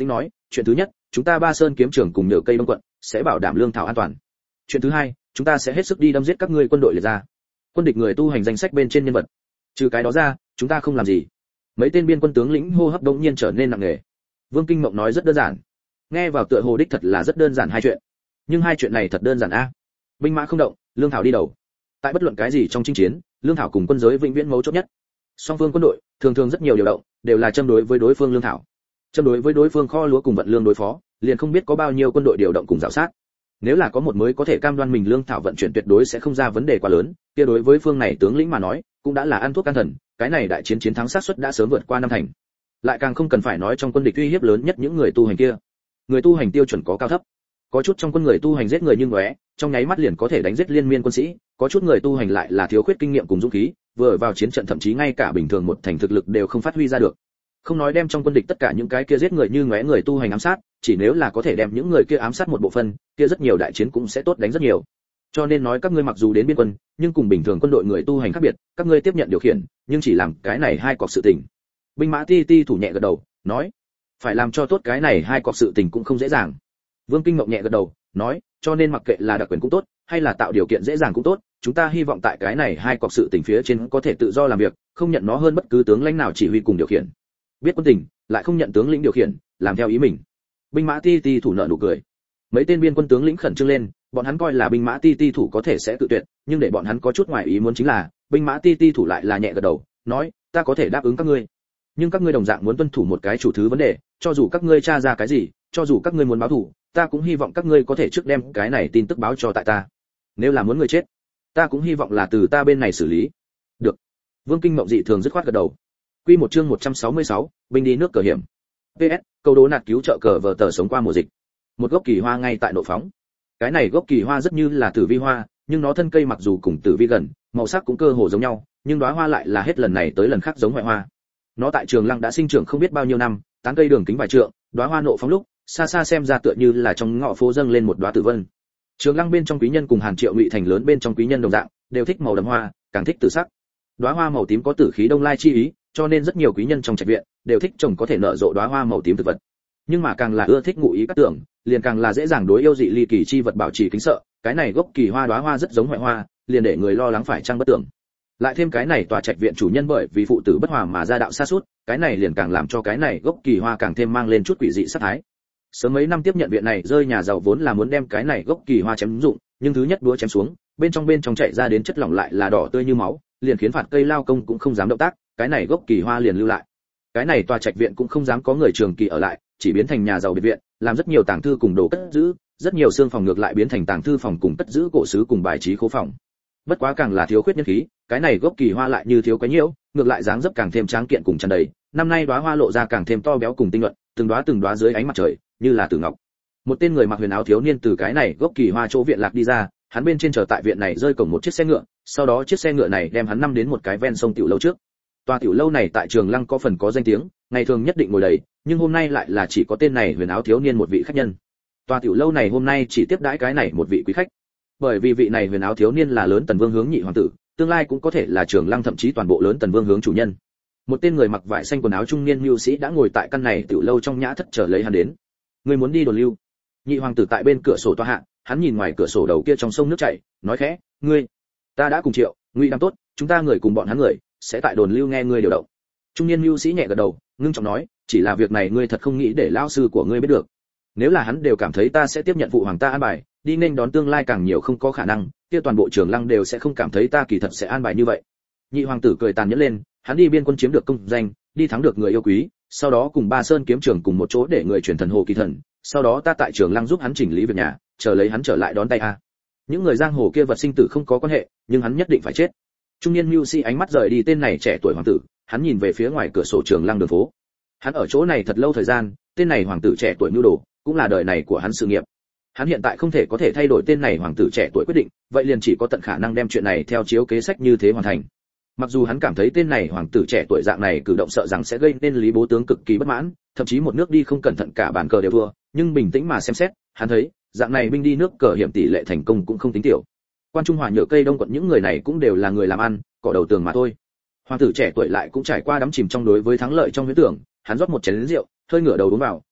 chuyện thứ nhất, chúng ta Ba Sơn kiếm trường cùng Nhựa Cây Đông quận sẽ bảo đảm lương thảo an toàn. Chuyện thứ hai, chúng ta sẽ hết sức đi đâm giết các ngươi quân đội liệt ra. Quân địch người tu hành danh sách bên trên nhân vật. Trừ cái đó ra, chúng ta không làm gì. Mấy tên biên quân tướng lĩnh hô hấp đột nhiên trở nên nặng nề. Vương Kinh Mộng nói rất đơn giản. Nghe vào tựa hồ đích thật là rất đơn giản hai chuyện. Nhưng hai chuyện này thật đơn giản a. Binh mã không động, lương thảo đi đầu. Tại bất luận cái gì trong chinh chiến, lương thảo cùng quân giới vĩnh viễn mấu chốt nhất. Song phương quân đội thường thường rất nhiều điều động, đều là châm đối với đối phương lương thảo. Châm đối với đối phương kho lúa cùng vận lương đối phó, liền không biết có bao nhiêu quân đội điều động cùng rào sát. Nếu là có một mới có thể cam đoan mình lương thảo vận chuyển tuyệt đối sẽ không ra vấn đề quá lớn, kia đối với phương này tướng lĩnh mà nói, cũng đã là ăn thuốc can thần, cái này đại chiến chiến thắng xác suất đã sớm vượt qua năm thành. Lại càng không cần phải nói trong quân địch uy hiếp lớn nhất những người tu hành kia. Người tu hành tiêu chuẩn có cao thấp. Có chút trong quân người tu hành giết người như ngóe, trong nháy mắt liền có thể đánh giết liên miên quân sĩ, có chút người tu hành lại là thiếu khuyết kinh nghiệm cùng dũng khí, vừa vào chiến trận thậm chí ngay cả bình thường một thành thực lực đều không phát huy ra được. Không nói đem trong quân địch tất cả những cái kia giết người như ngóe người tu hành ám sát, chỉ nếu là có thể đem những người kia ám sát một bộ phận, kia rất nhiều đại chiến cũng sẽ tốt đánh rất nhiều. Cho nên nói các ngươi mặc dù đến biên quân, nhưng cùng bình thường quân đội người tu hành khác biệt, các ngươi tiếp nhận điều khiển, nhưng chỉ làm cái này hai cọc sự tình. Binh mã ti ti thủ nhẹ gật đầu, nói, phải làm cho tốt cái này hai cọc sự tình cũng không dễ dàng. Vương Kinh Mộng nhẹ gật đầu, nói, cho nên mặc kệ là đặc quyền cũng tốt, hay là tạo điều kiện dễ dàng cũng tốt, chúng ta hy vọng tại cái này hai cọc sự tình phía trên có thể tự do làm việc, không nhận nó hơn bất cứ tướng lãnh nào chỉ huy cùng điều khiển. Biết quân tình, lại không nhận tướng lĩnh điều khiển, làm theo ý mình. Binh mã ti ti thủ nợ nụ cười. Mấy tên biên quân tướng lĩnh khẩn trương lên, bọn hắn coi là binh mã ti ti thủ có thể sẽ tự tuyệt, nhưng để bọn hắn có chút ngoài ý muốn chính là, binh mã ti ti thủ lại là nhẹ gật đầu, nói, ta có thể đáp ứng các ngươi. Nhưng các ngươi đồng dạng muốn tuân thủ một cái chủ thứ vấn đề, cho dù các ngươi tra ra cái gì, cho dù các ngươi muốn báo thù, ta cũng hy vọng các ngươi có thể trước đem cái này tin tức báo cho tại ta. Nếu là muốn người chết, ta cũng hy vọng là từ ta bên này xử lý. Được. Vương Kinh Mộng dị thường dứt khoát gật đầu. Quy một chương 166, binh đi nước cờ hiểm. PS, câu đố nạt cứu trợ cờ vở tờ sống qua mùa dịch. Một gốc kỳ hoa ngay tại nộ phóng. Cái này gốc kỳ hoa rất như là tử vi hoa, nhưng nó thân cây mặc dù cùng tử vi gần, màu sắc cũng cơ hồ giống nhau, nhưng đóa hoa lại là hết lần này tới lần khác giống ngoại hoa. Nó tại Trường Lăng đã sinh trưởng không biết bao nhiêu năm, tán cây đường kính vài trượng, đóa hoa nộ phóng lúc, xa xa xem ra tựa như là trong ngõ phố dâng lên một đóa tử vân. Trường Lăng bên trong quý nhân cùng Hàn Triệu Ngụy thành lớn bên trong quý nhân đồng dạng, đều thích màu đậm hoa, càng thích tử sắc. Đóa hoa màu tím có tử khí đông lai chi ý, cho nên rất nhiều quý nhân trong trạch viện đều thích trồng có thể nở rộ đóa hoa màu tím thực vật. Nhưng mà càng là ưa thích ngụ ý các tưởng, liền càng là dễ dàng đối yêu dị ly kỳ chi vật bảo trì kính sợ. Cái này gốc kỳ hoa đóa hoa rất giống ngoại hoa, liền để người lo lắng phải chăng bất tưởng. Lại thêm cái này tòa trạch viện chủ nhân bởi vì phụ tử bất hòa mà ra đạo sa sút, cái này liền càng làm cho cái này gốc kỳ hoa càng thêm mang lên chút quỷ dị sát thái. Sớm mấy năm tiếp nhận viện này rơi nhà giàu vốn là muốn đem cái này gốc kỳ hoa chém dụng, nhưng thứ nhất đũa chém xuống, bên trong chạy ra đến chất lỏng lại là đỏ tươi như máu, liền khiến phạt cây lao công cũng không dám động tác, cái này gốc kỳ hoa liền lưu lại. Cái này tòa trạch viện cũng không dám có người trường kỳ ở lại, chỉ biến thành nhà giàu biệt viện, làm rất nhiều tàng thư cùng đồ cất giữ, rất nhiều xương phòng ngược lại biến thành tàng thư phòng cùng cất giữ cổ sứ cùng bài trí khố phòng. Bất quá càng là thiếu khuyết nhân khí, cái này gốc kỳ hoa lại như thiếu cái nhiễu, ngược lại dáng dấp càng thêm tráng kiện cùng tràn đầy, năm nay đóa hoa lộ ra càng thêm to béo cùng tinh luận, từng đóa dưới ánh mặt trời, như là tử ngọc. Một tên người mặc huyền áo thiếu niên từ cái này gốc kỳ hoa chỗ viện lạc đi ra, hắn bên trên chờ tại viện này rơi cổng một chiếc xe ngựa, sau đó chiếc xe ngựa này đem hắn năm đến một cái ven sông tiểu lâu trước. Tòa tiểu lâu này tại Trường Lăng có phần có danh tiếng, ngày thường nhất định ngồi đầy, nhưng hôm nay lại là chỉ có tên này huyền áo thiếu niên một vị khách nhân. Tòa tiểu lâu này hôm nay chỉ tiếp đãi cái này một vị quý khách. Bởi vì vị này huyền áo thiếu niên là lớn Tần Vương hướng nhị hoàng tử, tương lai cũng có thể là Trường Lăng thậm chí toàn bộ lớn Tần Vương hướng chủ nhân. Một tên người mặc vải xanh quần áo trung niên nhu sĩ đã ngồi tại căn này tiểu lâu trong nhã thất chờ lấy hắn đến. Người muốn đi đồn lưu? Nhị hoàng tử tại bên cửa sổ tòa hạ, hắn nhìn ngoài cửa sổ đầu kia trong sông nước chảy, nói khẽ, ngươi, ta đã cùng Triệu, Ngụy đam tốt, chúng ta người cùng bọn hắn người sẽ tại đồn lưu nghe ngươi điều động. Trung niên nhu sĩ nhẹ gật đầu, ngưng trọng nói, chỉ là việc này ngươi thật không nghĩ để lão sư của ngươi biết được. Nếu là hắn đều cảm thấy ta sẽ tiếp nhận phụ hoàng ta an bài, đi nên đón tương lai càng nhiều không có khả năng, kia toàn bộ Trường Lăng đều sẽ không cảm thấy ta kỳ thật sẽ an bài như vậy. Nhị hoàng tử cười tàn nhẫn lên, hắn đi biên quân chiếm được công danh, đi thắng được người yêu quý, sau đó cùng Ba Sơn kiếm trường cùng một chỗ để người truyền thần hồ kỳ thần, sau đó ta tại Trường Lăng giúp hắn chỉnh lý việc nhà, chờ lấy hắn trở lại đón tay a. Những người giang hồ kia vật sinh tử không có quan hệ, nhưng hắn nhất định phải chết. Trung niên mưu sĩ ánh mắt rời đi tên này trẻ tuổi hoàng tử, hắn nhìn về phía ngoài cửa sổ Trường Lăng đường phố. Hắn ở chỗ này thật lâu thời gian, tên này hoàng tử trẻ tuổi mưu đồ, cũng là đời này của hắn sự nghiệp. Hắn hiện tại không thể có thể thay đổi tên này hoàng tử trẻ tuổi quyết định, vậy liền chỉ có tận khả năng đem chuyện này theo chiếu kế sách như thế hoàn thành. Mặc dù hắn cảm thấy tên này hoàng tử trẻ tuổi dạng này cử động sợ rằng sẽ gây nên Lý Bố tướng cực kỳ bất mãn, thậm chí một nước đi không cẩn thận cả bàn cờ đều thua, nhưng bình tĩnh mà xem xét, hắn thấy, dạng này binh đi nước cờ hiểm tỷ lệ thành công cũng không tính tiểu. Quan Trung Hòa Nhựa Cây Đông quận những người này cũng đều là người làm ăn, cỏ đầu tường mà thôi. Hoàng tử trẻ tuổi lại cũng trải qua đắm chìm trong đối với thắng lợi trong huyễn tưởng, hắn rót một chén rượu, hơi ngửa đầu uống vào,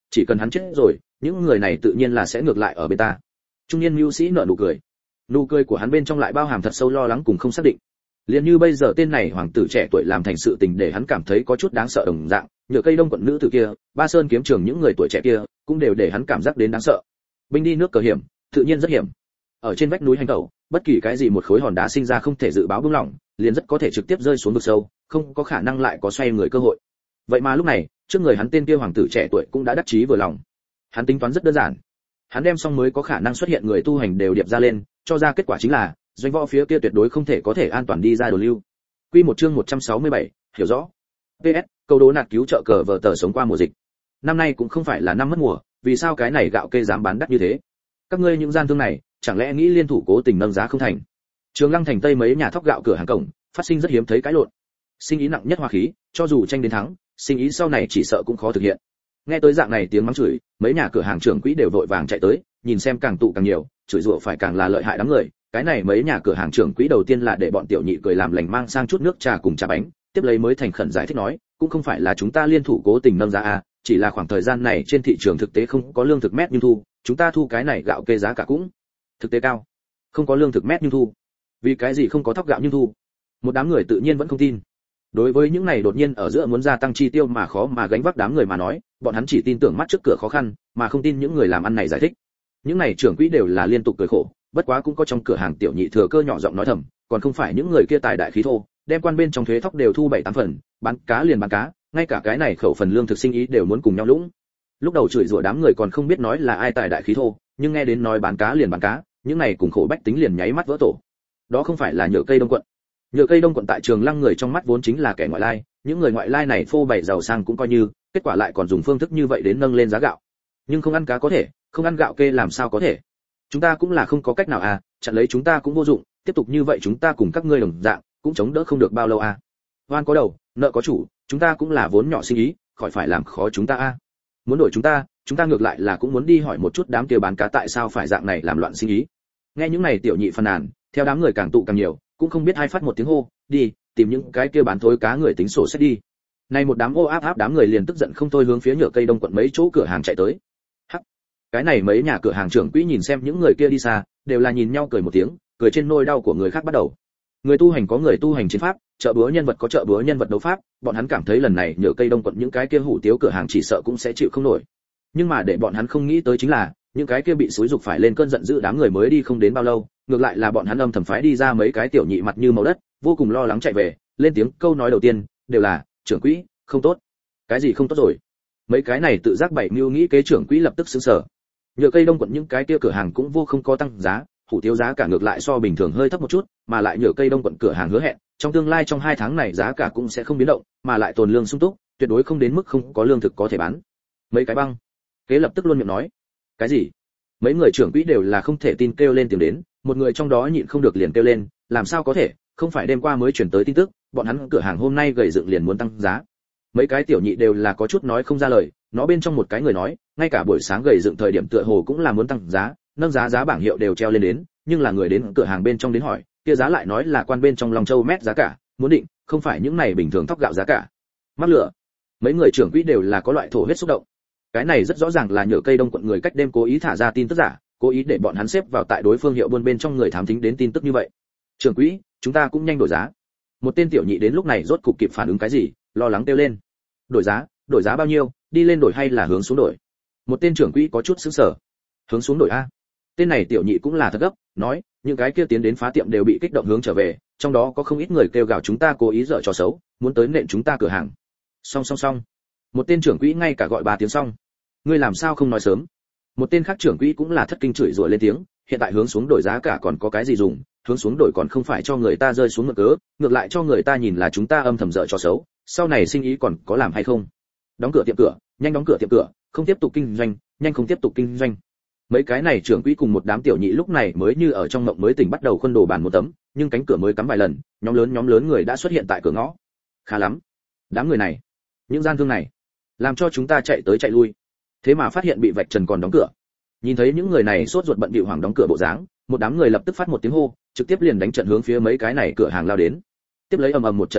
chỉ cần hắn chết rồi, những người này tự nhiên là sẽ ngược lại ở bên ta. Trung niên mưu sĩ nở nụ cười của hắn bên trong lại bao hàm thật sâu lo lắng cùng không xác định. Liền như bây giờ tên này hoàng tử trẻ tuổi làm thành sự tình để hắn cảm thấy có chút đáng sợ đồng dạng, Nhựa Cây Đông quận nữ tử kia, Ba Sơn kiếm trường những người tuổi trẻ kia, cũng đều để hắn cảm giác đến đáng sợ. Binh đi nước cờ hiểm, tự nhiên rất hiểm. Ở trên vách núi hành tẩu, bất kỳ cái gì một khối hòn đá sinh ra không thể dự báo bung lỏng, liền rất có thể trực tiếp rơi xuống vực sâu, không có khả năng lại có xoay người cơ hội. Vậy mà lúc này, trước người hắn tên kia hoàng tử trẻ tuổi cũng đã đắc chí vừa lòng. Hắn tính toán rất đơn giản. Hắn đem xong mới có khả năng xuất hiện người tu hành đều điệp ra lên, cho ra kết quả chính là doanh võ phía kia tuyệt đối không thể có thể an toàn đi ra đồ lưu. Quy một chương 167, hiểu rõ. PS, câu đố nạt cứu trợ cờ vở tờ sống qua mùa dịch. Năm nay cũng không phải là năm mất mùa, vì sao cái này gạo kê dám bán đắt như thế? Các ngươi những gian thương này, chẳng lẽ nghĩ liên thủ cố tình nâng giá không thành? Trường Lăng thành Tây mấy nhà thóc gạo cửa hàng cổng, phát sinh rất hiếm thấy cãi lộn. Sinh ý nặng nhất hoa khí, cho dù tranh đến thắng, sinh ý sau này chỉ sợ cũng khó thực hiện. Nghe tới dạng này tiếng mắng chửi, mấy nhà cửa hàng trưởng quỹ đều vội vàng chạy tới, nhìn xem càng tụ càng nhiều, chửi rủa phải càng là lợi hại đám người. Cái này mấy nhà cửa hàng trưởng quỹ đầu tiên là để bọn tiểu nhị cười làm lành mang sang chút nước trà cùng trà bánh, tiếp lấy mới thành khẩn giải thích nói, cũng không phải là chúng ta liên thủ cố tình nâng giá a, chỉ là khoảng thời gian này trên thị trường thực tế không có lương thực mét nhưng thu, chúng ta thu cái này gạo kê giá cả cũng thực tế cao. Không có lương thực mét nhưng thu. Vì cái gì không có thóc gạo nhưng thu? Một đám người tự nhiên vẫn không tin. Đối với những này đột nhiên ở giữa muốn gia tăng chi tiêu mà khó mà gánh vác đám người mà nói, bọn hắn chỉ tin tưởng mắt trước cửa khó khăn, mà không tin những người làm ăn này giải thích. Những này trưởng quỹ đều là liên tục cười khổ, bất quá cũng có trong cửa hàng tiểu nhị thừa cơ nhỏ giọng nói thầm, còn không phải những người kia tài đại khí thô, đem quan bên trong thuế thóc đều thu 7-8 phần, bán cá liền bán cá, ngay cả cái này khẩu phần lương thực sinh ý đều muốn cùng nhau lũng. Lúc đầu chửi rủa đám người còn không biết nói là ai tài đại khí thô, nhưng nghe đến nói bán cá liền bán cá, những này cùng khổ bách tính liền nháy mắt vỡ tổ. Đó không phải là Nhựa Cây Đông quận. Nhựa Cây Đông quận tại Trường Lăng người trong mắt vốn chính là kẻ ngoại lai, những người ngoại lai này phô bày giàu sang cũng coi như, kết quả lại còn dùng phương thức như vậy đến nâng lên giá gạo. Nhưng không ăn cá có thể, không ăn gạo kê làm sao có thể? Chúng ta cũng là không có cách nào à, chặn lấy chúng ta cũng vô dụng, tiếp tục như vậy chúng ta cùng các ngươi đồng dạng, cũng chống đỡ không được bao lâu à. Oan có đầu, nợ có chủ, chúng ta cũng là vốn nhỏ sinh ý, khỏi phải làm khó chúng ta à. Muốn đổi chúng ta ngược lại là cũng muốn đi hỏi một chút đám kia bán cá tại sao phải dạng này làm loạn sinh ý. Nghe những này tiểu nhị phàn nàn, theo đám người càng tụ càng nhiều, cũng không biết ai phát một tiếng hô, đi, tìm những cái kia bán thối cá người tính sổ sách đi. Này một đám ô áp đám người liền tức giận không thôi hướng phía Nhựa Cây Đông quận mấy chỗ cửa hàng chạy tới. Hắc, cái này mấy nhà cửa hàng trưởng quỹ nhìn xem những người kia đi xa, đều là nhìn nhau cười một tiếng, cười trên nỗi đau của người khác bắt đầu. Người tu hành có người tu hành chiến pháp, chợ búa nhân vật có chợ búa nhân vật đấu pháp, bọn hắn cảm thấy lần này Nhựa Cây Đông quận những cái kia hủ tiếu cửa hàng chỉ sợ cũng sẽ chịu không nổi. Nhưng mà để bọn hắn không nghĩ tới chính là, những cái kia bị xúi dục phải lên cơn giận dữ đám người mới đi không đến bao lâu, ngược lại là bọn hắn âm thầm phái đi ra mấy cái tiểu nhị mặt như màu đất, vô cùng lo lắng chạy về, lên tiếng câu nói đầu tiên đều là, trưởng quỹ, không tốt. Cái gì không tốt rồi? Mấy cái này tự giác bảy mưu nghĩ kế trưởng quỹ lập tức sửng sở. Nhựa Cây Đông quận những cái kia cửa hàng cũng vô không có tăng giá, hủ tiếu giá cả ngược lại so bình thường hơi thấp một chút, mà lại Nhựa Cây Đông quận cửa hàng hứa hẹn, trong tương lai trong 2 tháng này giá cả cũng sẽ không biến động, mà lại tồn lương sung túc, tuyệt đối không đến mức không có lương thực có thể bán. Mấy cái băng, kế lập tức luôn miệng nói, cái gì? Mấy người trưởng quỹ đều là không thể tin kêu lên tiếng đến, một người trong đó nhịn không được liền kêu lên, làm sao có thể, không phải đêm qua mới chuyển tới tin tức, bọn hắn cửa hàng hôm nay gầy dựng liền muốn tăng giá. Mấy cái tiểu nhị đều là có chút nói không ra lời, nó bên trong một cái người nói, ngay cả buổi sáng gầy dựng thời điểm tựa hồ cũng là muốn tăng giá, nâng giá bảng hiệu đều treo lên đến, nhưng là người đến cửa hàng bên trong đến hỏi, kia giá lại nói là quan bên trong Long Châu mét giá cả, muốn định, không phải những này bình thường thóc gạo giá cả. Mắc lửa. Mấy người trưởng quỹ đều là có loại thổ huyết xúc động. Cái này rất rõ ràng là Nhựa Cây Đông quận người cách đêm cố ý thả ra tin tức giả, cố ý để bọn hắn xếp vào tại đối phương hiệu buôn bên trong người thám thính đến tin tức như vậy. Trưởng quỹ, chúng ta cũng nhanh đổi giá. Một tên tiểu nhị đến lúc này rốt cục kịp phản ứng cái gì, lo lắng kêu lên. Đổi giá bao nhiêu, đi lên đổi hay là hướng xuống đổi? Một tên trưởng quỹ có chút sững sờ. Hướng xuống đổi a? Tên này tiểu nhị cũng là thật gấp, nói, những cái kia tiến đến phá tiệm đều bị kích động hướng trở về, trong đó có không ít người kêu gào chúng ta cố ý dở trò xấu, muốn tới nện chúng ta cửa hàng. Xong. Một tên trưởng quỹ ngay cả gọi 3 tiếng xong. Ngươi làm sao không nói sớm? Một tên khác trưởng quỹ cũng là thất kinh chửi rủa lên tiếng, hiện tại hướng xuống đổi giá cả còn có cái gì dùng, hướng xuống đổi còn không phải cho người ta rơi xuống mượn cớ, ngược lại cho người ta nhìn là chúng ta âm thầm dở trò xấu, sau này sinh ý còn có làm hay không? Đóng cửa tiệm cửa, nhanh đóng cửa tiệm cửa, không tiếp tục kinh doanh, nhanh không tiếp tục kinh doanh. Mấy cái này trưởng quỹ cùng một đám tiểu nhị lúc này mới như ở trong mộng mới tỉnh bắt đầu khuân đồ bàn một tấm, nhưng cánh cửa mới cắm vài lần, nhóm lớn người đã xuất hiện tại cửa ngõ. Khá lắm, đám người này, những gian thương này, làm cho chúng ta chạy tới chạy lui, thế mà phát hiện bị vạch trần còn đóng cửa. Nhìn thấy những người này sốt ruột bận bịu hoảng đóng cửa bộ dáng, một đám người lập tức phát một tiếng hô, trực tiếp liền đánh trận hướng phía mấy cái này cửa hàng lao đến. Tiếp lấy ầm ầm một trận đòn nện,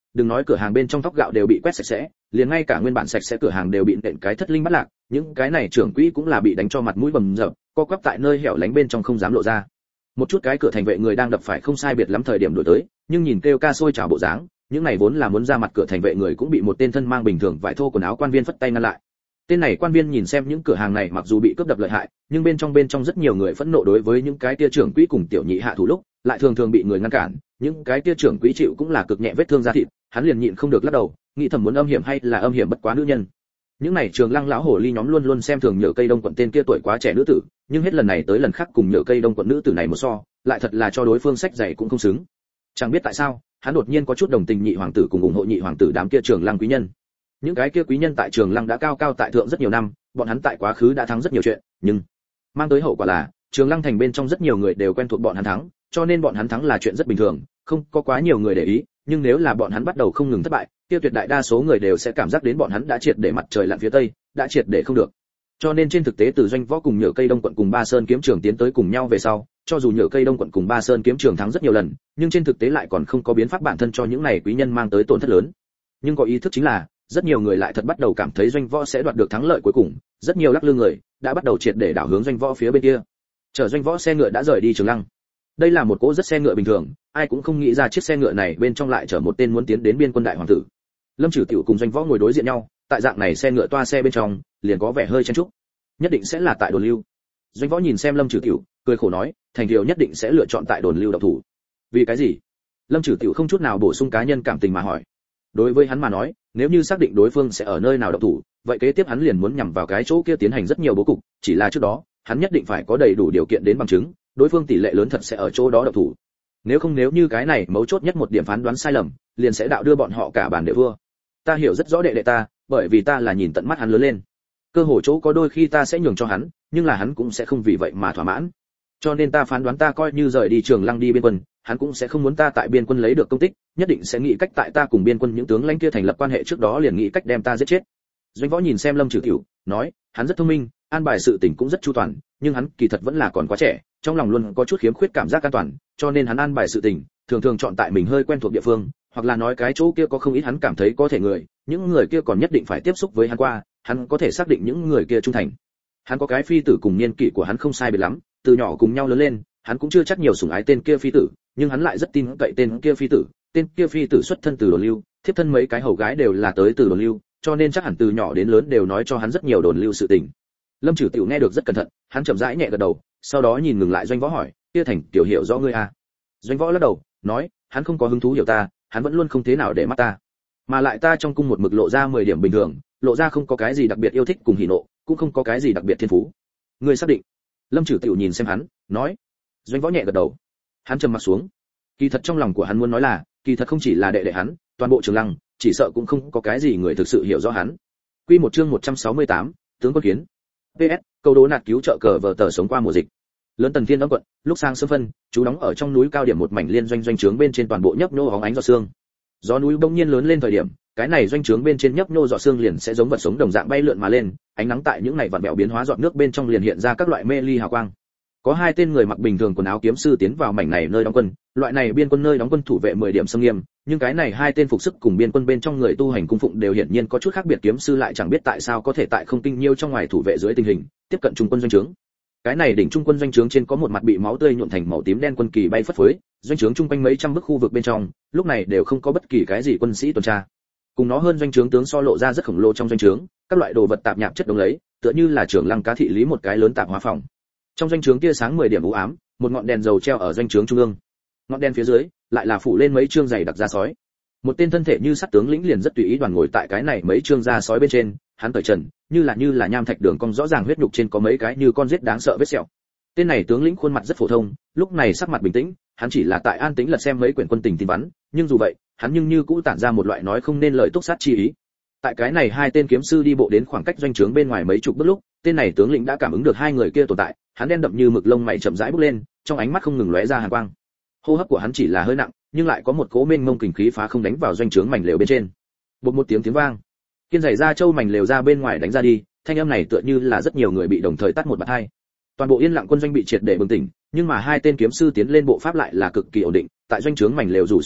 đừng nói cửa hàng bên trong thóc gạo đều bị quét sạch sẽ, liền ngay cả nguyên bản sạch sẽ cửa hàng đều bị nện cái thất linh bắt lạc, những cái này trưởng quỹ cũng là bị đánh cho mặt mũi bầm dập, co quắp tại nơi hẻo lánh bên trong không dám lộ ra. Một chút cái cửa thành vệ người đang đập phải không sai biệt lắm thời điểm đổi tới, nhưng nhìn kêu ca sôi trào bộ dáng, những này vốn là muốn ra mặt cửa thành vệ người cũng bị một tên thân mang bình thường vải thô quần áo quan viên phất tay ngăn lại. Tên này quan viên nhìn xem những cửa hàng này mặc dù bị cướp đập lợi hại, nhưng bên trong rất nhiều người phẫn nộ đối với những cái tia trưởng quỹ cùng tiểu nhị hạ thủ lúc, lại thường thường bị người ngăn cản, những cái tia trưởng quỹ chịu cũng là cực nhẹ vết thương da thịt, hắn liền nhịn không được lắc đầu, nghĩ thầm muốn âm hiểm hay là âm hiểm bất quá nữ nhân. Những này Trường Lăng lão hồ ly nhóm luôn luôn xem thường Nhựa Cây Đông quận tên kia tuổi quá trẻ nữ tử, nhưng hết lần này tới lần khác cùng Nhựa Cây Đông quận nữ tử này một so, lại thật là cho đối phương sách dạy cũng không xứng. Chẳng biết tại sao, hắn đột nhiên có chút đồng tình nhị hoàng tử cùng ủng hộ nhị hoàng tử đám kia Trường Lăng quý nhân. Những cái kia quý nhân tại Trường Lăng đã cao cao tại thượng rất nhiều năm, bọn hắn tại quá khứ đã thắng rất nhiều chuyện, nhưng mang tới hậu quả là Trường Lăng thành bên trong rất nhiều người đều quen thuộc bọn hắn thắng, cho nên bọn hắn thắng là chuyện rất bình thường, không có quá nhiều người để ý, nhưng nếu là bọn hắn bắt đầu không ngừng thất bại, kia tuyệt đại đa số người đều sẽ cảm giác đến bọn hắn đã triệt để mặt trời lặn phía tây, đã triệt để không được. Cho nên trên thực tế từ Doanh Võ cùng Nhựa Cây Đông quận cùng Ba Sơn kiếm trường tiến tới cùng nhau về sau, cho dù Nhựa Cây Đông quận cùng Ba Sơn kiếm trường thắng rất nhiều lần, nhưng trên thực tế lại còn không có biến pháp bản thân cho những này quý nhân mang tới tổn thất lớn. Nhưng có ý thức chính là, rất nhiều người lại thật bắt đầu cảm thấy Doanh Võ sẽ đoạt được thắng lợi cuối cùng, rất nhiều lắc lư người đã bắt đầu triệt để đảo hướng Doanh Võ phía bên kia. Chở Doanh Võ xe ngựa đã rời đi Trường Lăng. Đây là một cỗ rất xe ngựa bình thường, ai cũng không nghĩ ra chiếc xe ngựa này bên trong lại chở một tên muốn tiến đến biên quân đại hoàng tử. Lâm Trử Tiểu cùng Doanh Võ ngồi đối diện nhau, tại dạng này xe ngựa toa xe bên trong, liền có vẻ hơi chen chúc. Nhất định sẽ là tại đồn lưu. Doanh Võ nhìn xem Lâm Trử Tiểu, cười khổ nói, thành điều nhất định sẽ lựa chọn tại đồn lưu độc thủ. Vì cái gì? Lâm Trử Tiểu không chút nào bổ sung cá nhân cảm tình mà hỏi. Đối với hắn mà nói, nếu như xác định đối phương sẽ ở nơi nào độc thủ, vậy kế tiếp hắn liền muốn nhằm vào cái chỗ kia tiến hành rất nhiều bố cục, chỉ là trước đó, hắn nhất định phải có đầy đủ điều kiện đến bằng chứng, đối phương tỷ lệ lớn thật sẽ ở chỗ đó độc thủ. Nếu như cái này mấu chốt nhất một điểm phán đoán sai lầm, liền sẽ đạo đưa bọn họ cả bàn đều thua. Ta hiểu rất rõ đệ đệ ta, bởi vì ta là nhìn tận mắt hắn lớn lên. Cơ hội chỗ có đôi khi ta sẽ nhường cho hắn, nhưng là hắn cũng sẽ không vì vậy mà thỏa mãn. Cho nên ta phán đoán ta coi như rời đi Trường Lăng đi biên quân, hắn cũng sẽ không muốn ta tại biên quân lấy được công tích, nhất định sẽ nghĩ cách tại ta cùng biên quân những tướng lãnh kia thành lập quan hệ trước đó liền nghĩ cách đem ta giết chết. Doanh Võ nhìn xem Lâm Trử Tiểu, nói, hắn rất thông minh, an bài sự tình cũng rất chu toàn, nhưng hắn kỳ thật vẫn là còn quá trẻ, trong lòng luôn có chút khiếm khuyết cảm giác an toàn, cho nên hắn an bài sự tình, thường thường chọn tại mình hơi quen thuộc địa phương, hoặc là nói cái chỗ kia có không ít hắn cảm thấy có thể người, những người kia còn nhất định phải tiếp xúc với hắn qua, hắn có thể xác định những người kia trung thành. Hắn có cái phi tử cùng niên kỷ của hắn không sai biệt lắm, từ nhỏ cùng nhau lớn lên, hắn cũng chưa chắc nhiều sủng ái tên kia phi tử, nhưng hắn lại rất tin cậy tên kia phi tử xuất thân từ đồn lưu, thiếp thân mấy cái hầu gái đều là tới từ đồn lưu, cho nên chắc hẳn từ nhỏ đến lớn đều nói cho hắn rất nhiều đồn lưu sự tình. Lâm Trử Tiểu nghe được rất cẩn thận, hắn chậm rãi nhẹ gật đầu, sau đó nhìn ngừng lại Doanh Võ hỏi, kia thành tiểu hiểu rõ ngươi à? Doanh Võ lắc đầu, nói, hắn không có hứng thú hiểu ta, hắn vẫn luôn không thế nào để mắt ta, mà lại ta trong cung một mực lộ ra 10 điểm bình thường, lộ ra không có cái gì đặc biệt yêu thích cùng hỉ nộ, cũng không có cái gì đặc biệt thiên phú. Ngươi xác định? Lâm Trử Tiểu nhìn xem hắn, nói. Doanh Võ nhẹ gật đầu. Hắn trầm mặt xuống. Kỳ thật trong lòng của hắn muốn nói là, kỳ thật không chỉ là đệ đệ hắn, toàn bộ Trường Lăng, chỉ sợ cũng không có cái gì người thực sự hiểu rõ hắn. Quy một chương 168, tướng quân kiến. PS, câu đố nạt cứu trợ cờ vở tờ sống qua mùa dịch. Lớn Tần Thiên Đông quận, lúc sang sớm phân, chú đóng ở trong núi cao điểm một mảnh liên doanh trướng bên trên toàn bộ nhấp nhô hóng ánh giọt sương. Gió núi bỗng nhiên lớn lên thời điểm, cái này doanh trướng bên trên nhấp nhô giọt sương liền sẽ giống vật sống đồng dạng bay lượn mà lên, ánh nắng tại những này vặn vẹo biến hóa giọt nước bên trong liền hiện ra các loại mê ly hào quang. Có 2 tên người mặc bình thường quần áo kiếm sư tiến vào mảnh này nơi đóng quân, loại này biên quân nơi đóng quân thủ vệ 10 điểm xâm nghiêm, nhưng cái này 2 tên phục sức cùng biên quân bên trong người tu hành cung phụng đều hiển nhiên có chút khác biệt, kiếm sư lại chẳng biết tại sao có thể tại không kinh nhiêu trong ngoài thủ vệ dưới tình hình, tiếp cận trung quân doanh trướng. Cái này đỉnh trung quân doanh trướng trên có một mặt bị máu tươi nhuộm thành màu tím đen quân kỳ bay phất phới, doanh trướng trung quanh mấy trăm bức khu vực bên trong, lúc này đều không có bất kỳ cái gì quân sĩ tuần tra. Cùng nó hơn doanh trướng tướng so lộ ra rất khổng lồ trong doanh trướng, các loại đồ vật tạp nhạp chất đống lấy, tựa như là Trường Lăng cá thị lý một cái lớn tạp hóa phòng. Trong doanh trướng tia sáng 10 điểm u ám, một ngọn đèn dầu treo ở doanh trướng trung ương. Ngọn đèn phía dưới lại là phủ lên mấy trương giày đặc da sói. Một tên thân thể như sắt tướng lĩnh liền rất tùy ý đoàn ngồi tại cái này mấy trương da sói bên trên, hắn cởi trần, như là nham thạch đường cong rõ ràng huyết nhục trên có mấy cái như con giết đáng sợ vết sẹo. Tên này tướng lĩnh khuôn mặt rất phổ thông, lúc này sắc mặt bình tĩnh, hắn chỉ là tại an tĩnh lật xem mấy quyển quân tình tin vắn, nhưng dù vậy, hắn nhưng như cũ tản ra một loại nói không nên lời túc sát chi ý. Tại cái này 2 tên kiếm sư đi bộ đến khoảng cách doanh trướng bên ngoài mấy chục bước lúc, tên này tướng lĩnh đã cảm ứng được 2 người kia tồn tại, hắn đen đậm như mực lông mày chậm rãi bốc lên, trong ánh mắt không ngừng lóe ra hàn quang. Hô hấp của hắn chỉ là hơi nặng, nhưng lại có một cỗ mênh mông kình khí phá không đánh vào doanh trướng mảnh lều bên trên. Bột một tiếng vang, kiên giày ra châu mảnh lều ra bên ngoài đánh ra đi, thanh âm này tựa như là rất nhiều người bị đồng thời tắt một bạt hai. Toàn bộ yên lặng quân doanh bị triệt để bừng tỉnh, nhưng mà 2 tên kiếm sư tiến lên bộ pháp lại là cực kỳ ổn định, tại doanh trướng mảnh lều rủ xuống trước,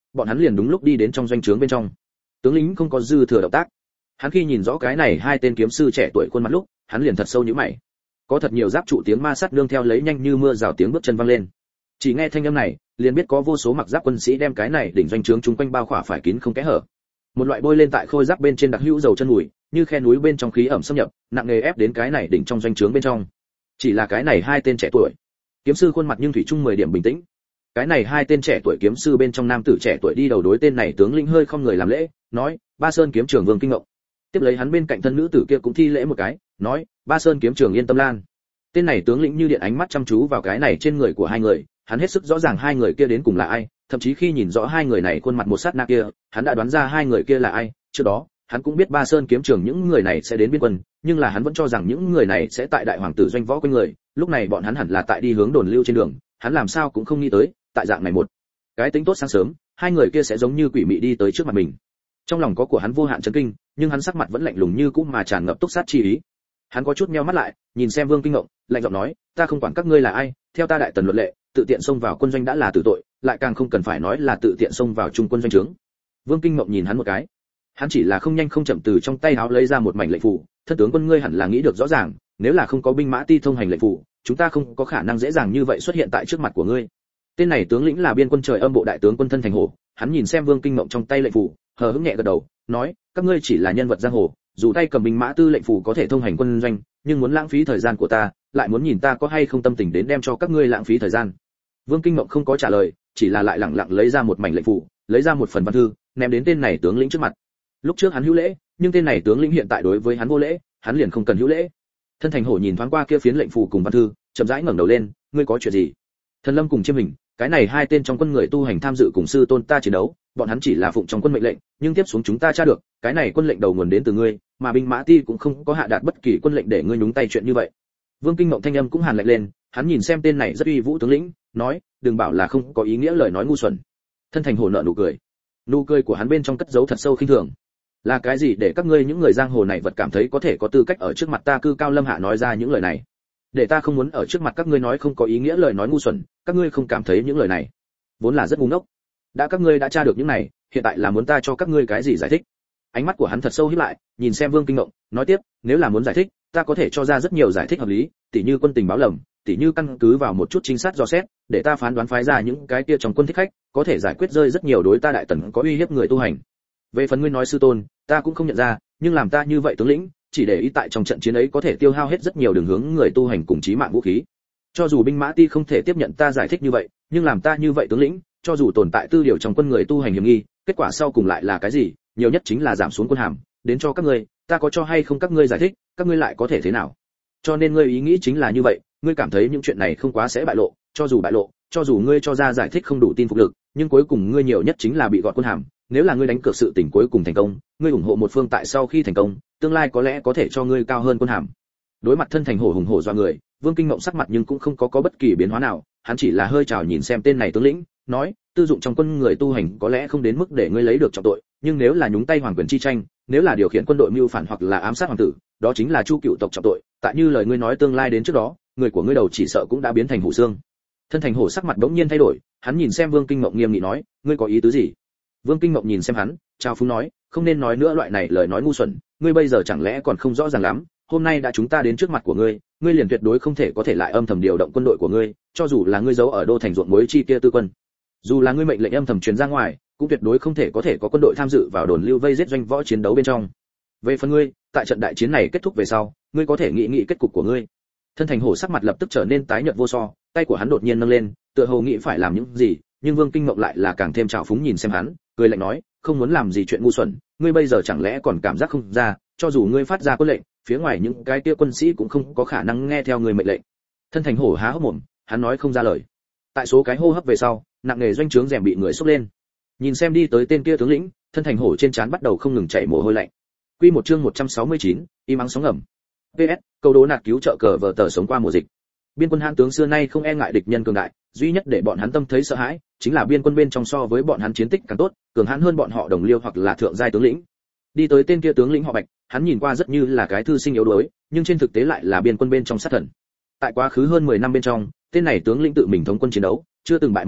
bọn hắn liền đúng lúc đi đến trong doanh trướng bên trong. Tướng lĩnh không có dư thừa động tác. Hắn khi nhìn rõ cái này hai tên kiếm sư trẻ tuổi khuôn mặt lúc, hắn liền thật sâu nhíu mày. Có thật nhiều giáp trụ tiếng ma sát nương theo lấy nhanh như mưa rào tiếng bước chân vang lên. Chỉ nghe thanh âm này, liền biết có vô số mặc giáp quân sĩ đem cái này đỉnh doanh trướng chung quanh bao khỏa phải kín không kẽ hở. Một loại bôi lên tại khôi giáp bên trên đặc hữu dầu chân mùi, như khe núi bên trong khí ẩm xâm nhập, nặng nề ép đến cái này đỉnh trong doanh trướng bên trong. Chỉ là cái này hai tên trẻ tuổi, kiếm sư khuôn mặt nhưng thủy chung 10 điểm bình tĩnh. Cái này hai tên trẻ tuổi kiếm sư bên trong nam tử trẻ tuổi đi đầu đối tên này tướng lĩnh hơi không người làm lễ, nói: "Ba Sơn kiếm trưởng Vương Kinh Ngộng." Tiếp lấy hắn bên cạnh thân nữ tử kia cũng thi lễ một cái, nói: "Ba Sơn kiếm trưởng Yên Tâm Lan." Tên này tướng lĩnh như điện ánh mắt chăm chú vào cái này trên người của hai người, hắn hết sức rõ ràng hai người kia đến cùng là ai, thậm chí khi nhìn rõ hai người này khuôn mặt một sát na kia, hắn đã đoán ra hai người kia là ai. Trước đó, hắn cũng biết Ba Sơn kiếm trưởng những người này sẽ đến biên quân, nhưng là hắn vẫn cho rằng những người này sẽ tại đại hoàng tử doanh võ quanh người, lúc này bọn hắn hẳn là tại đi hướng đồn lưu trên đường, hắn làm sao cũng không nghĩ tới, tại dạng này một cái tính tốt sáng sớm, hai người kia sẽ giống như quỷ mị đi tới trước mặt mình. Trong lòng có của hắn vô hạn chấn kinh, nhưng hắn sắc mặt vẫn lạnh lùng như cũ mà tràn ngập túc sát chi ý. Hắn có chút nheo mắt lại, nhìn xem Vương Kinh Ngộng, lạnh giọng nói: "Ta không quản các ngươi là ai, theo ta đại tần luật lệ, tự tiện xông vào quân doanh đã là tử tội, lại càng không cần phải nói là tự tiện xông vào trung quân doanh trướng." Vương Kinh Ngộng nhìn hắn một cái, hắn chỉ là không nhanh không chậm từ trong tay áo lấy ra một mảnh lệnh phù, "Thân tướng quân ngươi hẳn là nghĩ được rõ ràng, nếu là không có binh mã ti thông hành lệnh phù, chúng ta không có khả năng dễ dàng như vậy xuất hiện tại trước mặt của ngươi." Tên này tướng lĩnh là biên quân Trời Âm bộ đại tướng quân Thân Thành Hổ, hắn nhìn xem Vương Kinh Ngộng trong tay lệnh phù, hờ hững nhẹ gật đầu, nói: "Các ngươi chỉ là nhân vật giang hồ, dù tay cầm binh mã tư lệnh phù có thể thông hành quân doanh, nhưng muốn lãng phí thời gian của ta, lại muốn nhìn ta có hay không tâm tình đến đem cho các ngươi lãng phí thời gian." Vương Kinh Ngộng không có trả lời, chỉ là lại lặng lặng lấy ra một mảnh lệnh phù, lấy ra một phần văn thư, ném đến tên này tướng lĩnh trước mặt. Lúc trước hắn hữu lễ, nhưng tên này tướng lĩnh hiện tại đối với hắn vô lễ, hắn liền không cần hữu lễ. Thân Thành Hổ nhìn thoáng qua kia phiến lệnh phù cùng văn thư, chậm rãi ngẩng đầu lên, "Ngươi có chuyện gì?" Thần Lâm cùng Chiêm Hình, cái này hai tên trong quân người tu hành tham dự cùng sư tôn ta chiến đấu, bọn hắn chỉ là phụng trong quân mệnh lệnh, nhưng tiếp xuống chúng ta tra được, cái này quân lệnh đầu nguồn đến từ ngươi, mà binh mã ti cũng không có hạ đạt bất kỳ quân lệnh để ngươi nhúng tay chuyện như vậy. Vương Kinh Ngộng thanh âm cũng hàn lạnh lên, hắn nhìn xem tên này rất uy vũ tướng lĩnh, nói: "Đừng bảo là không có ý nghĩa lời nói ngu xuẩn." Thân Thành Hổ nở nụ cười, nụ cười của hắn bên trong cất giấu thật sâu khinh thường. "Là cái gì để các ngươi những người giang hồ này vật cảm thấy có thể có tư cách ở trước mặt ta cư cao lâm hạ nói ra những lời này? Để ta không muốn ở trước mặt các ngươi nói không có ý nghĩa lời nói ngu xuẩn, các ngươi không cảm thấy những lời này vốn là rất ngu ngốc? Đã các ngươi đã tra được những này, hiện tại là muốn ta cho các ngươi cái gì giải thích?" Ánh mắt của hắn thật sâu híp lại, nhìn xem Vương Kinh Ngộng, nói tiếp: "Nếu là muốn giải thích, ta có thể cho ra rất nhiều giải thích hợp lý, tỉ như quân tình báo lầm, tỉ như căn cứ vào một chút chính xác dò xét, để ta phán đoán phái ra những cái kia trong quân thích khách, có thể giải quyết rơi rất nhiều đối ta đại tần có uy hiếp người tu hành. Về phần ngươi nói sư tôn, ta cũng không nhận ra, nhưng làm ta như vậy tướng lĩnh, chỉ để ý tại trong trận chiến ấy có thể tiêu hao hết rất nhiều đường hướng người tu hành cùng chí mạng vũ khí. Cho dù binh mã ti không thể tiếp nhận ta giải thích như vậy, nhưng làm ta như vậy tướng lĩnh, cho dù tồn tại tư điều trong quân người tu hành hiểm nghi, kết quả sau cùng lại là cái gì? Nhiều nhất chính là giảm xuống quân hàm, đến cho các ngươi, ta có cho hay không các ngươi giải thích, các ngươi lại có thể thế nào? Cho nên ngươi ý nghĩ chính là như vậy, ngươi cảm thấy những chuyện này không quá sẽ bại lộ, cho dù bại lộ, cho dù ngươi cho ra giải thích không đủ tin phục lực, nhưng cuối cùng ngươi nhiều nhất chính là bị gọt quân hàm. Nếu là ngươi đánh cược sự tình cuối cùng thành công, ngươi ủng hộ một phương tại sau khi thành công, tương lai có lẽ có thể cho ngươi cao hơn quân hàm." Đối mặt Thân Thành Hổ hùng hổ doa người, Vương Kinh Ngộng sắc mặt nhưng cũng không có bất kỳ biến hóa nào, hắn chỉ là hơi chào nhìn xem tên này tướng lĩnh, nói: "Tư dụng trong quân người tu hành có lẽ không đến mức để ngươi lấy được trọng tội, nhưng nếu là nhúng tay hoàng quyền chi tranh, nếu là điều khiển quân đội mưu phản hoặc là ám sát hoàng tử, đó chính là Chu cựu tộc trọng tội, tại như lời ngươi nói tương lai đến trước đó, người của ngươi đầu chỉ sợ cũng đã biến thành hủ xương." Thân Thành Hổ sắc mặt bỗng nhiên thay đổi, hắn nhìn xem Vương Kinh Ngộng nghiêm nghị nói: "Ngươi có ý tứ gì?" Vương Kinh Ngộng nhìn xem hắn, trao phúng nói: "Không nên nói nữa loại này lời nói ngu xuẩn, ngươi bây giờ chẳng lẽ còn không rõ ràng lắm, hôm nay đã chúng ta đến trước mặt của ngươi, ngươi liền tuyệt đối không thể có thể lại âm thầm điều động quân đội của ngươi, cho dù là ngươi giấu ở đô thành ruộng muối chi kia tư quân, dù là ngươi mệnh lệnh âm thầm truyền ra ngoài, cũng tuyệt đối không thể có thể có quân đội tham dự vào đồn lưu vây giết doanh võ chiến đấu bên trong. Về phần ngươi, tại trận đại chiến này kết thúc về sau, ngươi có thể nghĩ kết cục của ngươi." Thân Thành Hổ sắc mặt lập tức trở nên tái nhợt vô so, tay của hắn đột nhiên nâng lên, tựa hồ nghĩ phải làm những gì, nhưng Vương Kinh Ngộng lại là càng thêm trào phúng nhìn xem hắn, cười lạnh nói: "Không muốn làm gì chuyện ngu xuẩn, ngươi bây giờ chẳng lẽ còn cảm giác không ra, cho dù ngươi phát ra quân lệnh, phía ngoài những cái kia quân sĩ cũng không có khả năng nghe theo ngươi mệnh lệnh." Thân Thành Hổ há hốc mồm, hắn nói không ra lời. Tại số cái hô hấp về sau, nặng nề doanh trướng rèm bị người xốc lên. Nhìn xem đi tới tên kia tướng lĩnh, Thân Thành Hổ trên trán bắt đầu không ngừng chảy mồ hôi lạnh. Quy một chương 169, im ắng sóng ngầm. PS, câu đố nạt cứu trợ cờ vở tờ sống qua mùa dịch. Biên quân Hán tướng xưa nay không e ngại địch nhân cường đại, duy nhất để bọn hắn tâm thấy sợ hãi, chính là biên quân bên trong so với bọn hắn chiến tích càng tốt, cường hãn hơn bọn họ đồng liêu hoặc là thượng giai tướng lĩnh. Đi tới tên kia tướng lĩnh họ Bạch, hắn nhìn qua rất như là cái thư sinh yếu đuối, nhưng trên thực tế lại là biên quân bên trong sát thần. Tại quá khứ hơn 10 năm bên trong, tên này tướng lĩnh tự mình thống quân chiến đấu, chưa từng bại một lần,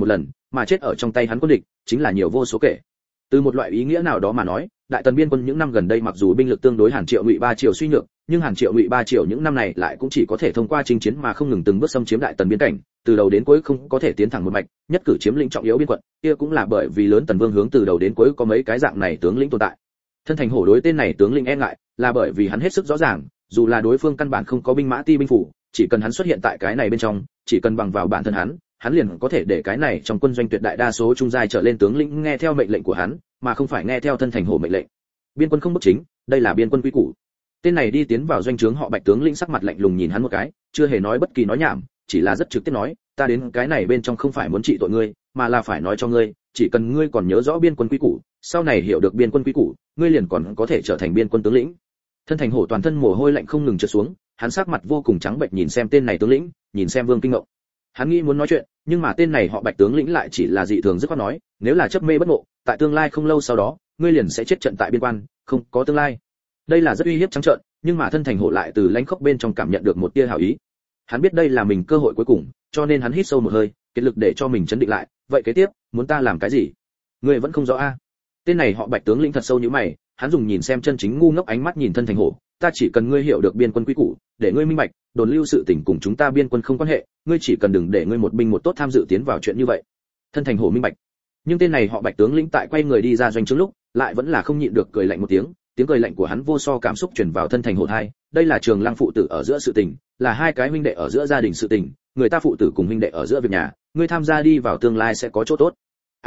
mà chết ở trong tay hắn quân địch chính là nhiều vô số kể. Từ một loại ý nghĩa nào đó mà nói, đại tần biên quân những năm gần đây mặc dù binh lực tương đối Hàn Triệu Ngụy Ba Triều suy nhược, nhưng Hàn Triệu Ngụy Ba Triều những năm này lại cũng chỉ có thể thông qua chinh chiến mà không ngừng từng bước xâm chiếm đại tần biên cảnh, từ đầu đến cuối không có thể tiến thẳng một mạch, nhất cử chiếm lĩnh trọng yếu biên quận, kia cũng là bởi vì lớn tần vương hướng từ đầu đến cuối có mấy cái dạng này tướng lĩnh tồn tại. Thân Thành Hổ đối tên này tướng lĩnh e ngại, là bởi vì hắn hết sức rõ ràng, dù là đối phương căn bản không có binh mã ti binh phủ, chỉ cần hắn xuất hiện tại cái này bên trong, chỉ cần bằng vào bản thân hắn liền có thể để cái này trong quân doanh tuyệt đại đa số trung giai trở lên tướng lĩnh nghe theo mệnh lệnh của hắn, mà không phải nghe theo Thân Thành Hổ mệnh lệnh. Biên quân không bất chính, đây là biên quân quy củ. Tên này đi tiến vào doanh trướng họ Bạch tướng lĩnh sắc mặt lạnh lùng nhìn hắn một cái, chưa hề nói bất kỳ nói nhảm, chỉ là rất trực tiếp nói, ta đến cái này bên trong không phải muốn trị tội ngươi, mà là phải nói cho ngươi, chỉ cần ngươi còn nhớ rõ biên quân quy củ, sau này hiểu được biên quân quy củ, ngươi liền còn có thể trở thành biên quân tướng lĩnh. Thân Thành Hổ toàn thân mồ hôi lạnh không ngừng trượt xuống, hắn sắc mặt vô cùng trắng bệch nhìn xem tên này tướng lĩnh, nhìn xem Vương Kinh Ngộng. Hắn nghĩ muốn nói chuyện, nhưng mà tên này họ Bạch tướng lĩnh lại chỉ là dị thường dứt khoát nói, nếu là chấp mê bất ngộ, tại tương lai không lâu sau đó, ngươi liền sẽ chết trận tại biên quan, không có tương lai. Đây là rất uy hiếp trắng trợn, nhưng mà Thân Thành Hổ lại từ lãnh khốc bên trong cảm nhận được một tia hảo ý. Hắn biết đây là mình cơ hội cuối cùng, cho nên hắn hít sâu một hơi, kiệt lực để cho mình chấn định lại. Vậy kế tiếp, muốn ta làm cái gì? Ngươi vẫn không rõ a? Tên này họ Bạch tướng lĩnh thật sâu như mày, hắn dùng nhìn xem chân chính ngu ngốc ánh mắt nhìn Thân Thành Hổ, ta chỉ cần ngươi hiểu được biên quân quy củ, để ngươi minh bạch, đồn lưu sự tình cùng chúng ta biên quân không quan hệ, ngươi chỉ cần đừng để ngươi một binh một tốt tham dự tiến vào chuyện như vậy. Thân Thành Hổ minh bạch. Nhưng tên này họ Bạch tướng lĩnh tại quay người đi ra doanh trướng lúc, lại vẫn là không nhịn được cười lạnh một tiếng, tiếng cười lạnh của hắn vô so cảm xúc truyền vào Thân Thành Hổ tai, đây là Trường Lăng phụ tử ở giữa sự tình, là hai cái huynh đệ ở giữa gia đình sự tình, người ta phụ tử cùng huynh đệ ở giữa việc nhà, ngươi tham gia đi vào tương lai sẽ có chỗ tốt.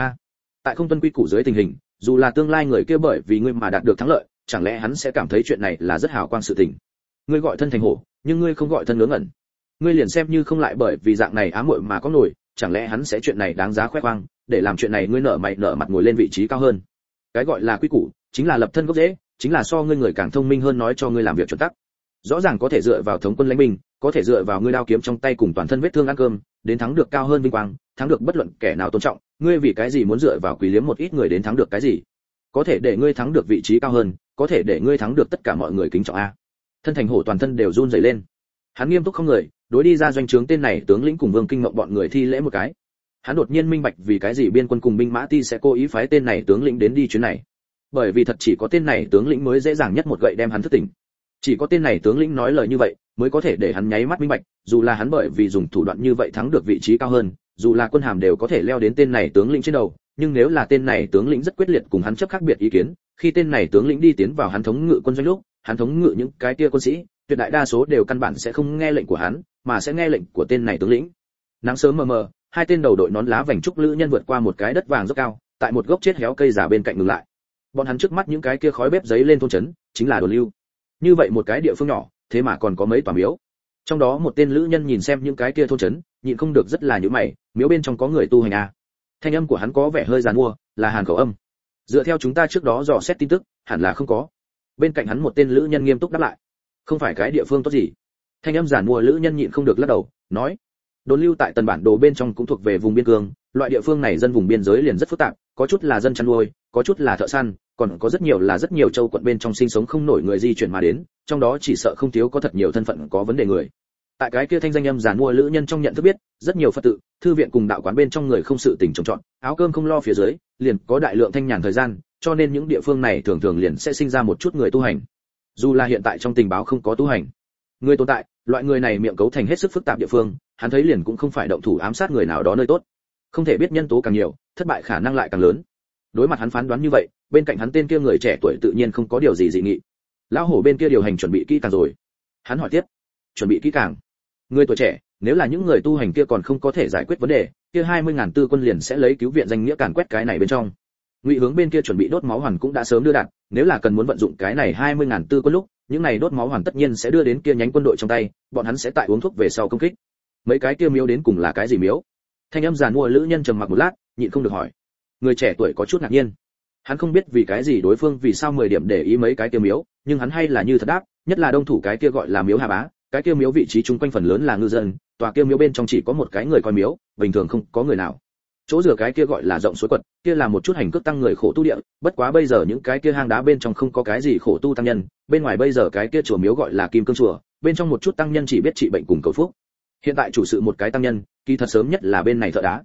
Tại không tuân quy củ dưới tình hình, dù là tương lai người kia bởi vì ngươi mà đạt được thắng lợi, chẳng lẽ hắn sẽ cảm thấy chuyện này là rất hào quang sự tình? Ngươi gọi Thân Thành Hổ, nhưng ngươi không gọi thân ngớ ngẩn. Ngươi liền xem như không lại bởi vì dạng này ám muội mà có nổi, chẳng lẽ hắn sẽ chuyện này đáng giá khoe khoang, để làm chuyện này ngươi nở mày nở mặt ngồi lên vị trí cao hơn? Cái gọi là quy củ, chính là lập thân gốc rễ, chính là so ngươi người càng thông minh hơn nói cho ngươi làm việc chuẩn tắc. Rõ ràng có thể dựa vào thống quân lãnh binh, có thể dựa vào ngươi đao kiếm trong tay cùng toàn thân vết thương ăn cơm, đến thắng được cao hơn vinh quang, thắng được bất luận kẻ nào tôn trọng, ngươi vì cái gì muốn dựa vào quý liếm một ít người đến thắng được cái gì? Có thể để ngươi thắng được vị trí cao hơn, có thể để ngươi thắng được tất cả mọi người kính trọng a. Thân Thành Hổ toàn thân đều run rẩy lên. Hắn nghiêm túc không người, đối đi ra doanh trướng tên này tướng lĩnh cùng Vương Kinh Ngộng bọn người thi lễ một cái. Hắn đột nhiên minh bạch vì cái gì biên quân cùng binh mã ti sẽ cố ý phái tên này tướng lĩnh đến đi chuyến này. Bởi vì thật chỉ có tên này tướng lĩnh mới dễ dàng nhất một gậy đem hắn thức tỉnh. Chỉ có tên này tướng lĩnh nói lời như vậy, mới có thể để hắn nháy mắt minh bạch, dù là hắn bởi vì dùng thủ đoạn như vậy thắng được vị trí cao hơn, dù là quân hàm đều có thể leo đến tên này tướng lĩnh trên đầu, nhưng nếu là tên này tướng lĩnh rất quyết liệt cùng hắn chấp khác biệt ý kiến, khi tên này tướng lĩnh đi tiến vào hắn thống ngự quân doanh lúc, hắn thống ngự những cái kia quân sĩ, tuyệt đại đa số đều căn bản sẽ không nghe lệnh của hắn, mà sẽ nghe lệnh của tên này tướng lĩnh. Nắng sớm mờ mờ, hai tên đầu đội nón lá vành trúc lữ nhân vượt qua một cái đất vàng dốc cao, tại một gốc chết héo cây già bên cạnh ngừng lại. Bọn hắn trước mắt những cái kia khói bếp giấy lên thôn trấn, chính là Đồn Lưu. Như vậy một cái địa phương nhỏ, thế mà còn có mấy tòa miếu. Trong đó một tên lữ nhân nhìn xem những cái kia thôn trấn, nhịn không được rất là nhíu mày, miếu bên trong có người tu hành à? Thanh âm của hắn có vẻ hơi giàn mua, là Hàn khẩu âm. Dựa theo chúng ta trước đó dò xét tin tức, hẳn là không có. Bên cạnh hắn một tên lữ nhân nghiêm túc đáp lại. Không phải cái địa phương tốt gì. Thanh âm giàn mua lữ nhân nhịn không được lắc đầu, nói: Đồn Lưu tại Tần bản đồ bên trong cũng thuộc về vùng biên cương, loại địa phương này dân vùng biên giới liền rất phức tạp, có chút là dân chăn nuôi, có chút là thợ săn, còn có rất nhiều châu quận bên trong sinh sống không nổi người di chuyển mà đến, trong đó chỉ sợ không thiếu có thật nhiều thân phận có vấn đề người. Tại cái kia thanh danh âm giàn mua lữ nhân trong nhận thức biết, rất nhiều Phật tự, thư viện cùng đạo quán bên trong người không sự tình trồng trọt, áo cơm không lo phía dưới, liền có đại lượng thanh nhàn thời gian, cho nên những địa phương này thường thường liền sẽ sinh ra một chút người tu hành. Dù là hiện tại trong tình báo không có tu hành người tồn tại, loại người này miệng cấu thành hết sức phức tạp địa phương, hắn thấy liền cũng không phải động thủ ám sát người nào đó nơi tốt. Không thể biết nhân tố càng nhiều, thất bại khả năng lại càng lớn. Đối mặt hắn phán đoán như vậy, bên cạnh hắn tên kia người trẻ tuổi tự nhiên không có điều gì dị nghị. Lão hổ bên kia điều hành chuẩn bị kỹ càng rồi. Hắn hỏi tiếp, chuẩn bị kỹ càng? Người tuổi trẻ, nếu là những người tu hành kia còn không có thể giải quyết vấn đề, kia 20.000 tư quân liền sẽ lấy cứu viện danh nghĩa càn quét cái này bên trong. Ngụy Hướng bên kia chuẩn bị đốt máu hoàn cũng đã sớm đưa đạt, nếu là cần muốn vận dụng cái này 20.000 tư quân lúc, những này đốt máu hoàn tất nhiên sẽ đưa đến kia nhánh quân đội trong tay, bọn hắn sẽ tại uống thuốc về sau công kích. Mấy cái kia miếu đến cùng là cái gì miếu? Thanh âm giàn mua lữ nhân trầm mặc một lát, nhịn không được hỏi. Người trẻ tuổi có chút ngạc nhiên. Hắn không biết vì cái gì đối phương vì sao 10 điểm để ý mấy cái kia miếu, nhưng hắn hay là như thật đáp, nhất là đông thủ cái kia gọi là miếu Hà Bá, cái kia miếu vị trí chung quanh phần lớn là ngư dân, tòa kia miếu bên trong chỉ có một cái người coi miếu, bình thường không có người nào. Chỗ rửa cái kia gọi là rộng suối quật, kia là một chút hành cước tăng người khổ tu địa, bất quá bây giờ những cái kia hang đá bên trong không có cái gì khổ tu tăng nhân, bên ngoài bây giờ cái kia chùa miếu gọi là Kim Cương chùa, bên trong một chút tăng nhân chỉ biết trị bệnh cùng cầu phúc. Hiện tại chủ sự một cái tăng nhân, kỳ thật sớm nhất là bên này thợ đá.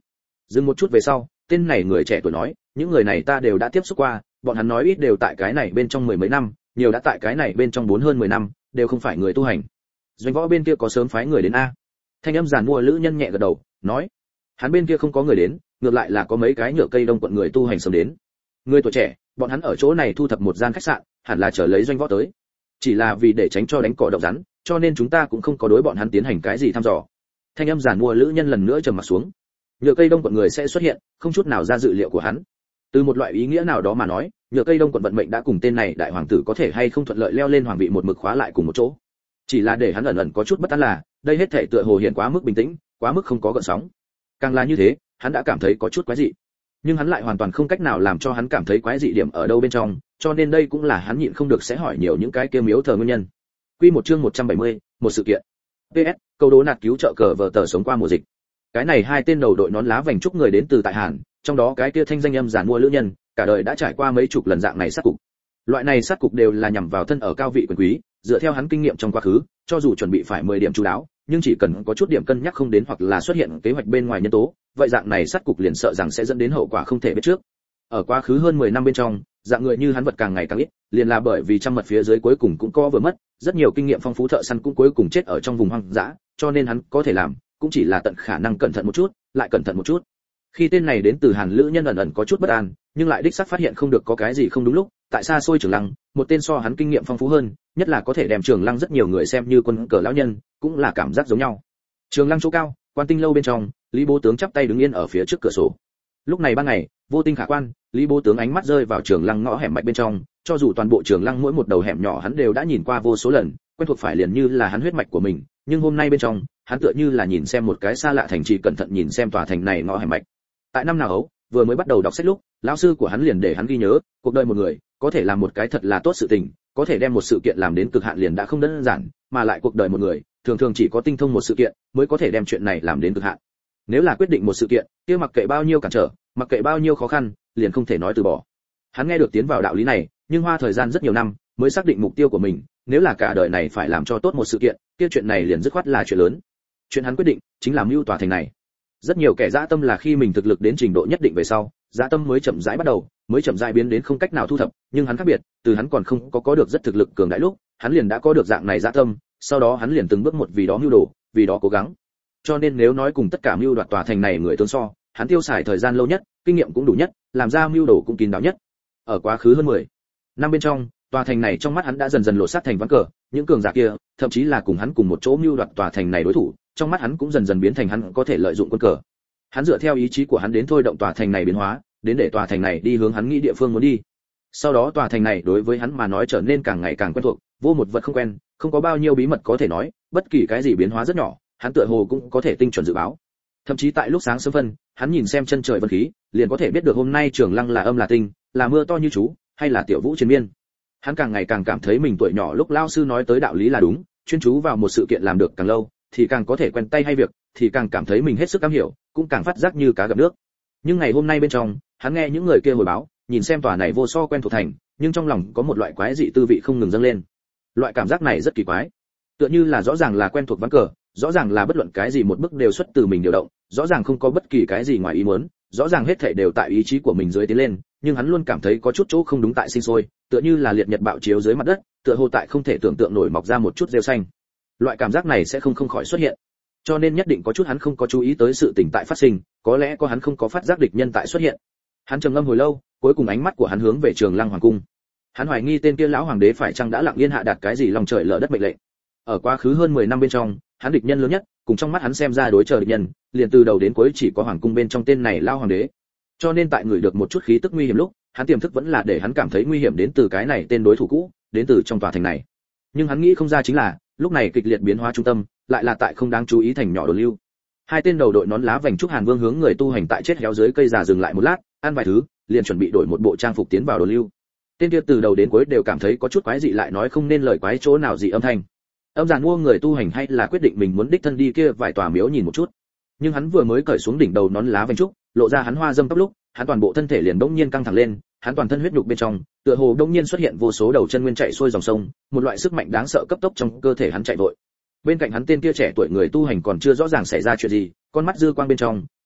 Dừng một chút về sau, tên này người trẻ tuổi nói, những người này ta đều đã tiếp xúc qua, bọn hắn nói ít đều tại cái này bên trong 10 mấy năm, nhiều đã tại cái này bên trong 4 hơn 10 năm, đều không phải người tu hành. Doanh võ bên kia có sớm phái người đến a? Thanh âm giàn mua lữ nhân nhẹ gật đầu, nói, hắn bên kia không có người đến, ngược lại là có mấy cái nhựa cây đông quận người tu hành sớm đến. Người tuổi trẻ, bọn hắn ở chỗ này thu thập một gian khách sạn, hẳn là chờ lấy doanh võ tới. Chỉ là vì để tránh cho đánh cỏ động rắn, cho nên chúng ta cũng không có đối bọn hắn tiến hành cái gì thăm dò. Thanh âm giàn mua lữ nhân lần nữa trầm mặt xuống. Nhựa cây đông quận người sẽ xuất hiện, không chút nào ra dự liệu của hắn. Từ một loại ý nghĩa nào đó mà nói, nhựa cây đông quận vận mệnh đã cùng tên này đại hoàng tử có thể hay không thuận lợi leo lên hoàng vị một mực khóa lại cùng một chỗ. Chỉ là để hắn ẩn ẩn có chút bất an là, đây hết thảy tựa hồ hiện quá mức bình tĩnh, quá mức không có gợn sóng. Càng là như thế, hắn đã cảm thấy có chút quái dị. Nhưng hắn lại hoàn toàn không cách nào làm cho hắn cảm thấy quái dị điểm ở đâu bên trong, cho nên đây cũng là hắn nhịn không được sẽ hỏi nhiều những cái kia miếu thờ nguyên nhân. Quy một chương 170, một sự kiện. PS, câu đố nạt cứu trợ cờ vở tờ sống qua mùa dịch. Cái này hai tên đầu đội nón lá vành trúc người đến từ tại Hàn, trong đó cái kia thanh danh âm giản mua lữ nhân, cả đời đã trải qua mấy chục lần dạng này sát cục. Loại này sát cục đều là nhằm vào thân ở cao vị quyền quý, dựa theo hắn kinh nghiệm trong quá khứ, cho dù chuẩn bị phải 10 điểm chú đáo, nhưng chỉ cần có chút điểm cân nhắc không đến hoặc là xuất hiện kế hoạch bên ngoài nhân tố, vậy dạng này sát cục liền sợ rằng sẽ dẫn đến hậu quả không thể biết trước. Ở quá khứ hơn 10 năm bên trong, dạng người như hắn vật càng ngày càng ít, liền là bởi vì trăm mật phía dưới cuối cùng cũng có vừa mất, rất nhiều kinh nghiệm phong phú thợ săn cũng cuối cùng chết ở trong vùng hoang dã, cho nên hắn có thể làm, cũng chỉ là tận khả năng cẩn thận một chút, lại cẩn thận một chút. Khi tên này đến từ Hàn lữ nhân ẩn ẩn có chút bất an, nhưng lại đích xác phát hiện không được có cái gì không đúng lúc, tại xa xôi Trường Lăng, một tên so hắn kinh nghiệm phong phú hơn, nhất là có thể đem Trường Lăng rất nhiều người xem như quân cờ lão nhân, cũng là cảm giác giống nhau. Trường Lăng chỗ cao, quan tinh lâu bên trong, Lý Bố tướng chắp tay đứng yên ở phía trước cửa sổ. Lúc này ban ngày, vô tinh khả quan, Lý Bố tướng ánh mắt rơi vào Trường Lăng ngõ hẻm mạch bên trong, cho dù toàn bộ Trường Lăng mỗi một đầu hẻm nhỏ hắn đều đã nhìn qua vô số lần, quen thuộc phải liền như là hắn huyết mạch của mình, nhưng hôm nay bên trong, hắn tựa như là nhìn xem một cái xa lạ thành trì, cẩn thận nhìn xem tòa thành này ngõ hẻm mạch. Tại năm nào ấu, vừa mới bắt đầu đọc sách lúc, lão sư của hắn liền để hắn ghi nhớ, cuộc đời một người, có thể làm một cái thật là tốt sự tình, có thể đem một sự kiện làm đến cực hạn liền đã không đơn giản, mà lại cuộc đời một người, thường thường chỉ có tinh thông một sự kiện, mới có thể đem chuyện này làm đến cực hạn. Nếu là quyết định một sự kiện, kia mặc kệ bao nhiêu cản trở, mặc kệ bao nhiêu khó khăn, liền không thể nói từ bỏ. Hắn nghe được tiến vào đạo lý này, nhưng hoa thời gian rất nhiều năm, mới xác định mục tiêu của mình, nếu là cả đời này phải làm cho tốt một sự kiện, kia chuyện này liền dứt khoát là chuyện lớn. Chuyện hắn quyết định, chính là mưu tòa thành này. Rất nhiều kẻ dã tâm là khi mình thực lực đến trình độ nhất định về sau, dã tâm mới chậm rãi bắt đầu, mới chậm rãi biến đến không cách nào thu thập, nhưng hắn khác biệt, từ hắn còn không có được rất thực lực cường đại lúc, hắn liền đã có được dạng này dã tâm, sau đó hắn liền từng bước một vì đó mưu đồ, vì đó cố gắng. Cho nên nếu nói cùng tất cả mưu đoạt tòa thành này người tướng so, hắn tiêu xài thời gian lâu nhất, kinh nghiệm cũng đủ nhất, làm ra mưu đồ cũng kín đáo nhất. Ở quá khứ hơn 10 năm bên trong, tòa thành này trong mắt hắn đã dần dần lộ sát thành ván cờ, những cường giả kia, thậm chí là cùng hắn cùng một chỗ mưu đoạt tòa thành này đối thủ, trong mắt hắn cũng dần dần biến thành hắn có thể lợi dụng quân cờ. Hắn dựa theo ý chí của hắn đến thôi động tòa thành này biến hóa, đến để tòa thành này đi hướng hắn nghĩ địa phương muốn đi. Sau đó tòa thành này đối với hắn mà nói trở nên càng ngày càng quen thuộc, vô một vật không quen, không có bao nhiêu bí mật có thể nói, bất kỳ cái gì biến hóa rất nhỏ, hắn tựa hồ cũng có thể tinh chuẩn dự báo. Thậm chí tại lúc sáng sớm phân, hắn nhìn xem chân trời vân khí, liền có thể biết được hôm nay Trường Lăng là âm là tinh, là mưa to như chú, hay là tiểu vũ chiến miên. Hắn càng ngày càng cảm thấy mình tuổi nhỏ lúc lao sư nói tới đạo lý là đúng, chuyên chú vào một sự kiện làm được càng lâu, thì càng có thể quen tay hay việc, thì càng cảm thấy mình hết sức am hiểu, cũng càng phát giác như cá gặp nước. Nhưng ngày hôm nay bên trong, hắn nghe những người kia hồi báo, nhìn xem tòa này vô so quen thuộc thành, nhưng trong lòng có một loại quái dị tư vị không ngừng dâng lên. Loại cảm giác này rất kỳ quái, tựa như là rõ ràng là quen thuộc ván cờ, rõ ràng là bất luận cái gì một bước đều xuất từ mình điều động, rõ ràng không có bất kỳ cái gì ngoài ý muốn, rõ ràng hết thảy đều tại ý chí của mình dưới tiến lên, nhưng hắn luôn cảm thấy có chút chỗ không đúng tại sinh sôi, tựa như là liệt nhật bạo chiếu dưới mặt đất, tựa hồ tại không thể tưởng tượng nổi mọc ra một chút rêu xanh. Loại cảm giác này sẽ không khỏi xuất hiện, cho nên nhất định có chút hắn không có chú ý tới sự tình tại phát sinh, có lẽ có hắn không có phát giác địch nhân tại xuất hiện. Hắn trầm ngâm hồi lâu, cuối cùng ánh mắt của hắn hướng về Trường Lăng hoàng cung. Hắn hoài nghi tên kia lão hoàng đế phải chăng đã lặng yên hạ đạt cái gì lòng trời lở đất mệnh lệnh. Ở quá khứ hơn 10 năm bên trong, hắn địch nhân lớn nhất, cùng trong mắt hắn xem ra đối chờ địch nhân, liền từ đầu đến cuối chỉ có hoàng cung bên trong tên này lão hoàng đế. Cho nên tại người được một chút khí tức nguy hiểm lúc, hắn tiềm thức vẫn là để hắn cảm thấy nguy hiểm đến từ cái này tên đối thủ cũ, đến từ trong tòa thành này. Nhưng hắn nghĩ không ra chính là, lúc này kịch liệt biến hóa trung tâm, lại là tại không đáng chú ý thành nhỏ đồ lưu. Hai tên đầu đội nón lá vành trúc Hàn Vương hướng người tu hành tại chết héo dưới cây già dừng lại một lát, ăn vài thứ, liền chuẩn bị đổi một bộ trang phục tiến vào đồ lưu. Tên kia từ đầu đến cuối đều cảm thấy có chút quái dị, lại nói không nên lời quái chỗ nào gì âm thanh. Âm giàn mua người tu hành hay là quyết định mình muốn đích thân đi kia vài tòa miếu nhìn một chút. Nhưng hắn vừa mới cởi xuống đỉnh đầu nón lá vành trúc, lộ ra hắn hoa dâm tóc lúc, hắn toàn bộ thân thể liền bỗng nhiên căng thẳng lên, hắn toàn thân huyết nhục bên trong, tựa hồ bỗng nhiên xuất hiện vô số đầu chân nguyên chạy xuôi dòng sông, một loại sức mạnh đáng sợ cấp tốc trong cơ thể hắn chạy vội. Bên cạnh hắn tên kia trẻ tuổi người tu hành còn chưa rõ ràng xảy ra chuyện gì, con mắt dư quang bên trong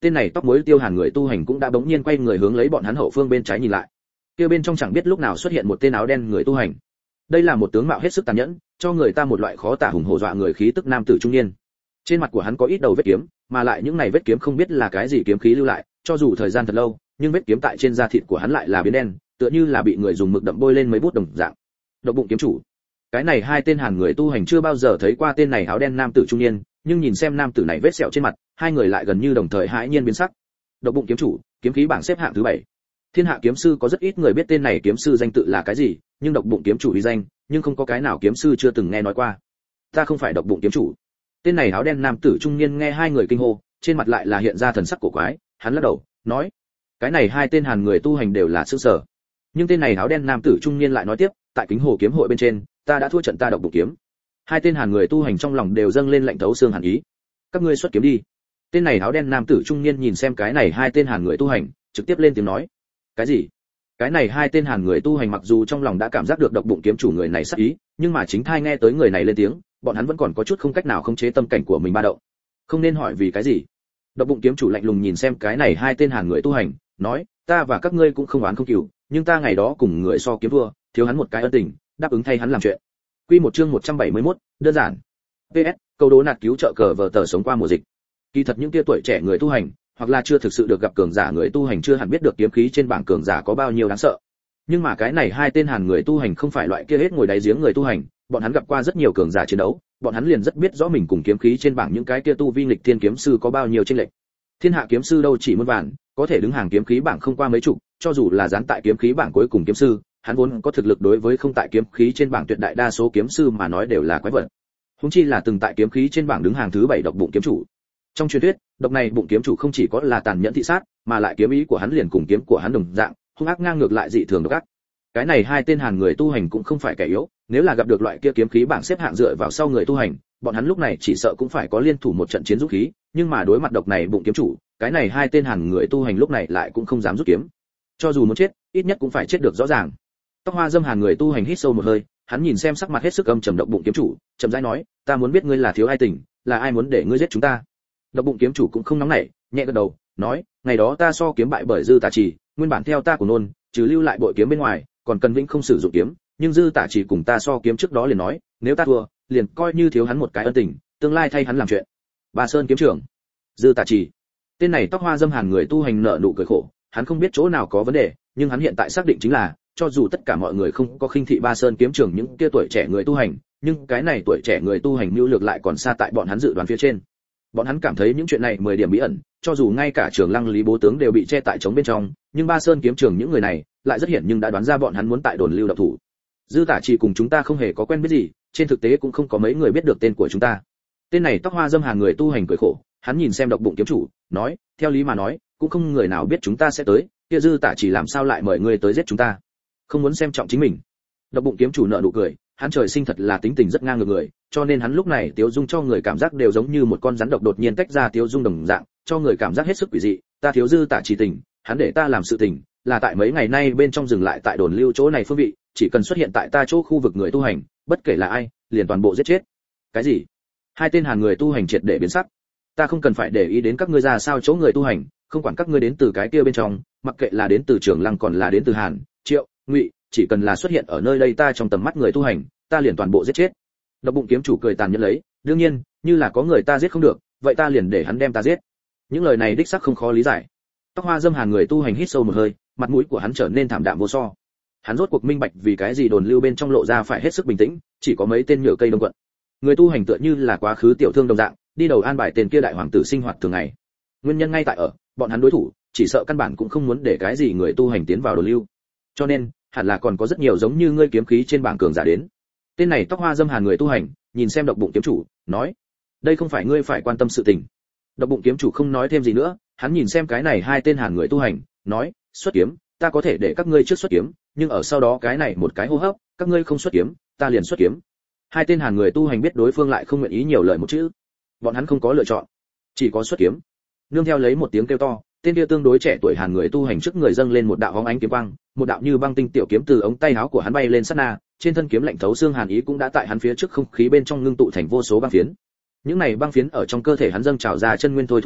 tên này tóc muối tiêu hàn người tu hành cũng đã bỗng nhiên quay người hướng lấy bọn hắn hậu phương bên trái nhìn lại. Kia bên trong chẳng biết lúc nào xuất hiện một tên áo đen người tu hành. Đây là một tướng mạo hết sức tàn nhẫn, cho người ta một loại khó tả hùng hổ dọa người khí tức nam tử trung niên. Trên mặt của hắn có ít đầu vết kiếm, mà lại những này vết kiếm không biết là cái gì kiếm khí lưu lại, cho dù thời gian thật lâu, nhưng vết kiếm tại trên da thịt của hắn lại là biến đen, tựa như là bị người dùng mực đậm bôi lên mấy bút đồng dạng. Độc bụng kiếm chủ. Cái này hai tên hàn người tu hành chưa bao giờ thấy qua tên này áo đen nam tử trung niên, nhưng nhìn xem nam tử này vết sẹo trên mặt, hai người lại gần như đồng thời hãi nhiên biến sắc. Độc bụng kiếm chủ, kiếm khí bảng xếp hạng thứ 7. Thiên hạ kiếm sư có rất ít người biết tên này kiếm sư danh tự là cái gì, nhưng độc bụng kiếm chủ uy danh, nhưng không có cái nào kiếm sư chưa từng nghe nói qua. Ta không phải độc bụng kiếm chủ. Tên này áo đen nam tử trung niên nghe hai người kinh hô, trên mặt lại là hiện ra thần sắc cổ quái, hắn lắc đầu, nói: cái này hai tên hàn người tu hành đều là sửng sở. Nhưng tên này áo đen nam tử trung niên lại nói tiếp: tại Kính Hồ kiếm hội bên trên, ta đã thua trận ta độc bụng kiếm. Hai tên hàn người tu hành trong lòng đều dâng lên lạnh thấu xương hàn ý. Các ngươi xuất kiếm đi. Tên này áo đen nam tử trung niên nhìn xem cái này hai tên hàn người tu hành, trực tiếp lên tiếng nói: cái gì? Cái này hai tên hàn người tu hành mặc dù trong lòng đã cảm giác được độc bụng kiếm chủ người này sát ý, nhưng mà chính thai nghe tới người này lên tiếng, bọn hắn vẫn còn có chút không cách nào khống chế tâm cảnh của mình ba động. Không nên hỏi vì cái gì. Độc bụng kiếm chủ lạnh lùng nhìn xem cái này hai tên hàn người tu hành, nói: ta và các ngươi cũng không oán không cừu, nhưng ta ngày đó cùng người so kiếm thua, thiếu hắn một cái ân tình, đáp ứng thay hắn làm chuyện. Quy một chương 171, đơn giản. PS, câu đố nạt cứu trợ cờ vở tờ sống qua mùa dịch. Kỳ thật những kia tuổi trẻ người tu hành, hoặc là chưa thực sự được gặp cường giả người tu hành chưa hẳn biết được kiếm khí trên bảng cường giả có bao nhiêu đáng sợ. Nhưng mà cái này hai tên hàn người tu hành không phải loại kia hết ngồi đáy giếng người tu hành, bọn hắn gặp qua rất nhiều cường giả chiến đấu, bọn hắn liền rất biết rõ mình cùng kiếm khí trên bảng những cái kia tu vi nghịch thiên kiếm sư có bao nhiêu chênh lệch. Thiên hạ kiếm sư đâu chỉ muôn vàn, có thể đứng hàng kiếm khí bảng không qua mấy chục, cho dù là dán tại kiếm khí bảng cuối cùng kiếm sư, hắn vốn có thực lực đối với không tại kiếm khí trên bảng tuyệt đại đa số kiếm sư mà nói đều là quái vật. Huống chi là từng tại kiếm khí trên bảng đứng hàng thứ 7 độc bụng kiếm chủ. Trong truyền thuyết, độc này bụng kiếm chủ không chỉ có là tàn nhẫn thị sát, mà lại kiếm ý của hắn liền cùng kiếm của hắn đồng dạng, hung ác ngang ngược lại dị thường độc ác. Cái này hai tên hàn người tu hành cũng không phải kẻ yếu, nếu là gặp được loại kia kiếm khí bảng xếp hạng dựa vào sau người tu hành, bọn hắn lúc này chỉ sợ cũng phải có liên thủ một trận chiến dũng khí, nhưng mà đối mặt độc này bụng kiếm chủ, cái này hai tên hàn người tu hành lúc này lại cũng không dám rút kiếm. Cho dù muốn chết, ít nhất cũng phải chết được rõ ràng. Tóc hoa dâm hàn người tu hành hít sâu một hơi, hắn nhìn xem sắc mặt hết sức âm trầm độc bụng kiếm chủ, chậm rãi nói: ta muốn biết ngươi là thiếu ai tình, là ai muốn để ngươi giết chúng ta. Độc bụng kiếm chủ cũng không nóng nảy, nhẹ gật đầu, nói: ngày đó ta so kiếm bại bởi Dư Tả Trì, nguyên bản theo ta của nôn, trừ lưu lại bội kiếm bên ngoài, còn cần vĩnh không sử dụng kiếm, nhưng Dư Tả Trì cùng ta so kiếm trước đó liền nói, nếu ta thua, liền coi như thiếu hắn một cái ân tình, tương lai thay hắn làm chuyện. Bà Sơn kiếm trưởng, Dư Tả Trì. Tên này tóc hoa dâm hàn người tu hành nợ nụ cười khổ, hắn không biết chỗ nào có vấn đề, nhưng hắn hiện tại xác định chính là, cho dù tất cả mọi người không có khinh thị Ba Sơn kiếm trưởng những kia tuổi trẻ người tu hành, nhưng cái này tuổi trẻ người tu hành mưu lược lại còn xa tại bọn hắn dự đoán phía trên. Bọn hắn cảm thấy những chuyện này 10 điểm bí ẩn, cho dù ngay cả Trường Lăng Lý Bố tướng đều bị che tại trống bên trong, nhưng Ba Sơn kiếm trưởng những người này lại rất hiển nhưng đã đoán ra bọn hắn muốn tại đồn lưu động thủ. Dư Tả Trì cùng chúng ta không hề có quen biết gì, trên thực tế cũng không có mấy người biết được tên của chúng ta. Tên này tóc hoa dâm hàn người tu hành cười khổ, hắn nhìn xem độc bụng kiếm chủ, nói: theo lý mà nói, cũng không người nào biết chúng ta sẽ tới, kia Dư Tả Trì làm sao lại mời ngươi tới giết chúng ta? Không muốn xem trọng chính mình. Độc bụng kiếm chủ nở nụ cười, hắn trời sinh thật là tính tình rất ngang ngược người, cho nên hắn lúc này tiêu dung cho người cảm giác đều giống như một con rắn độc đột nhiên tách ra tiêu dung đồng dạng, cho người cảm giác hết sức quỷ dị. Ta thiếu Dư Tả Trì tình, hắn để ta làm sự tình, là tại mấy ngày nay bên trong dừng lại tại đồn lưu chỗ này phương vị, chỉ cần xuất hiện tại ta chỗ khu vực người tu hành, bất kể là ai, liền toàn bộ giết chết. Cái gì? Hai tên hàn người tu hành triệt để biến sắc. Ta không cần phải để ý đến các ngươi ra sao chỗ người tu hành, không quản các ngươi đến từ cái kia bên trong, mặc kệ là đến từ Trường Lăng còn là đến từ Hàn, Triệu, Ngụy, chỉ cần là xuất hiện ở nơi đây ta trong tầm mắt người tu hành, ta liền toàn bộ giết chết. Độc bụng kiếm chủ cười tàn nhẫn lấy, đương nhiên, như là có người ta giết không được, vậy ta liền để hắn đem ta giết. Những lời này đích xác không khó lý giải. Tóc hoa dâm hàn người tu hành hít sâu một hơi, mặt mũi của hắn trở nên thảm đạm vô so. Hắn rốt cuộc minh bạch vì cái gì đồn lưu bên trong lộ ra phải hết sức bình tĩnh, chỉ có mấy tên nhựa cây đông quận. Người tu hành tựa như là quá khứ tiểu thương đồng dạng, đi đầu an bài tên kia đại hoàng tử sinh hoạt thường ngày. Nguyên nhân ngay tại ở, bọn hắn đối thủ, chỉ sợ căn bản cũng không muốn để cái gì người tu hành tiến vào đồn lưu. Cho nên, hẳn là còn có rất nhiều giống như ngươi kiếm khí trên bảng cường giả đến. Tên này tóc hoa dâm hàn người tu hành, nhìn xem độc bụng kiếm chủ, nói: đây không phải ngươi phải quan tâm sự tình. Độc bụng kiếm chủ không nói thêm gì nữa, hắn nhìn xem cái này hai tên hàn người tu hành, nói: xuất kiếm, ta có thể để các ngươi trước xuất kiếm, nhưng ở sau đó cái này một cái hô hấp, các ngươi không xuất kiếm, ta liền xuất kiếm. Hai tên hàn người tu hành biết đối phương lại không nguyện ý nhiều lời một chữ, bọn hắn không có lựa chọn, chỉ có xuất kiếm. Nương theo lấy một tiếng kêu to, tên kia tương đối trẻ tuổi hàn người tu hành trước người dâng lên một đạo hóng ánh kiếm quang, một đạo như băng tinh tiểu kiếm từ ống tay áo của hắn bay lên sát na, trên thân kiếm lạnh thấu xương hàn ý cũng đã tại hắn phía trước không khí bên trong ngưng tụ thành vô số băng phiến. Những này băng phiến ở trong cơ thể hắn dâng trào ra chân nguyên thôi thúc giới,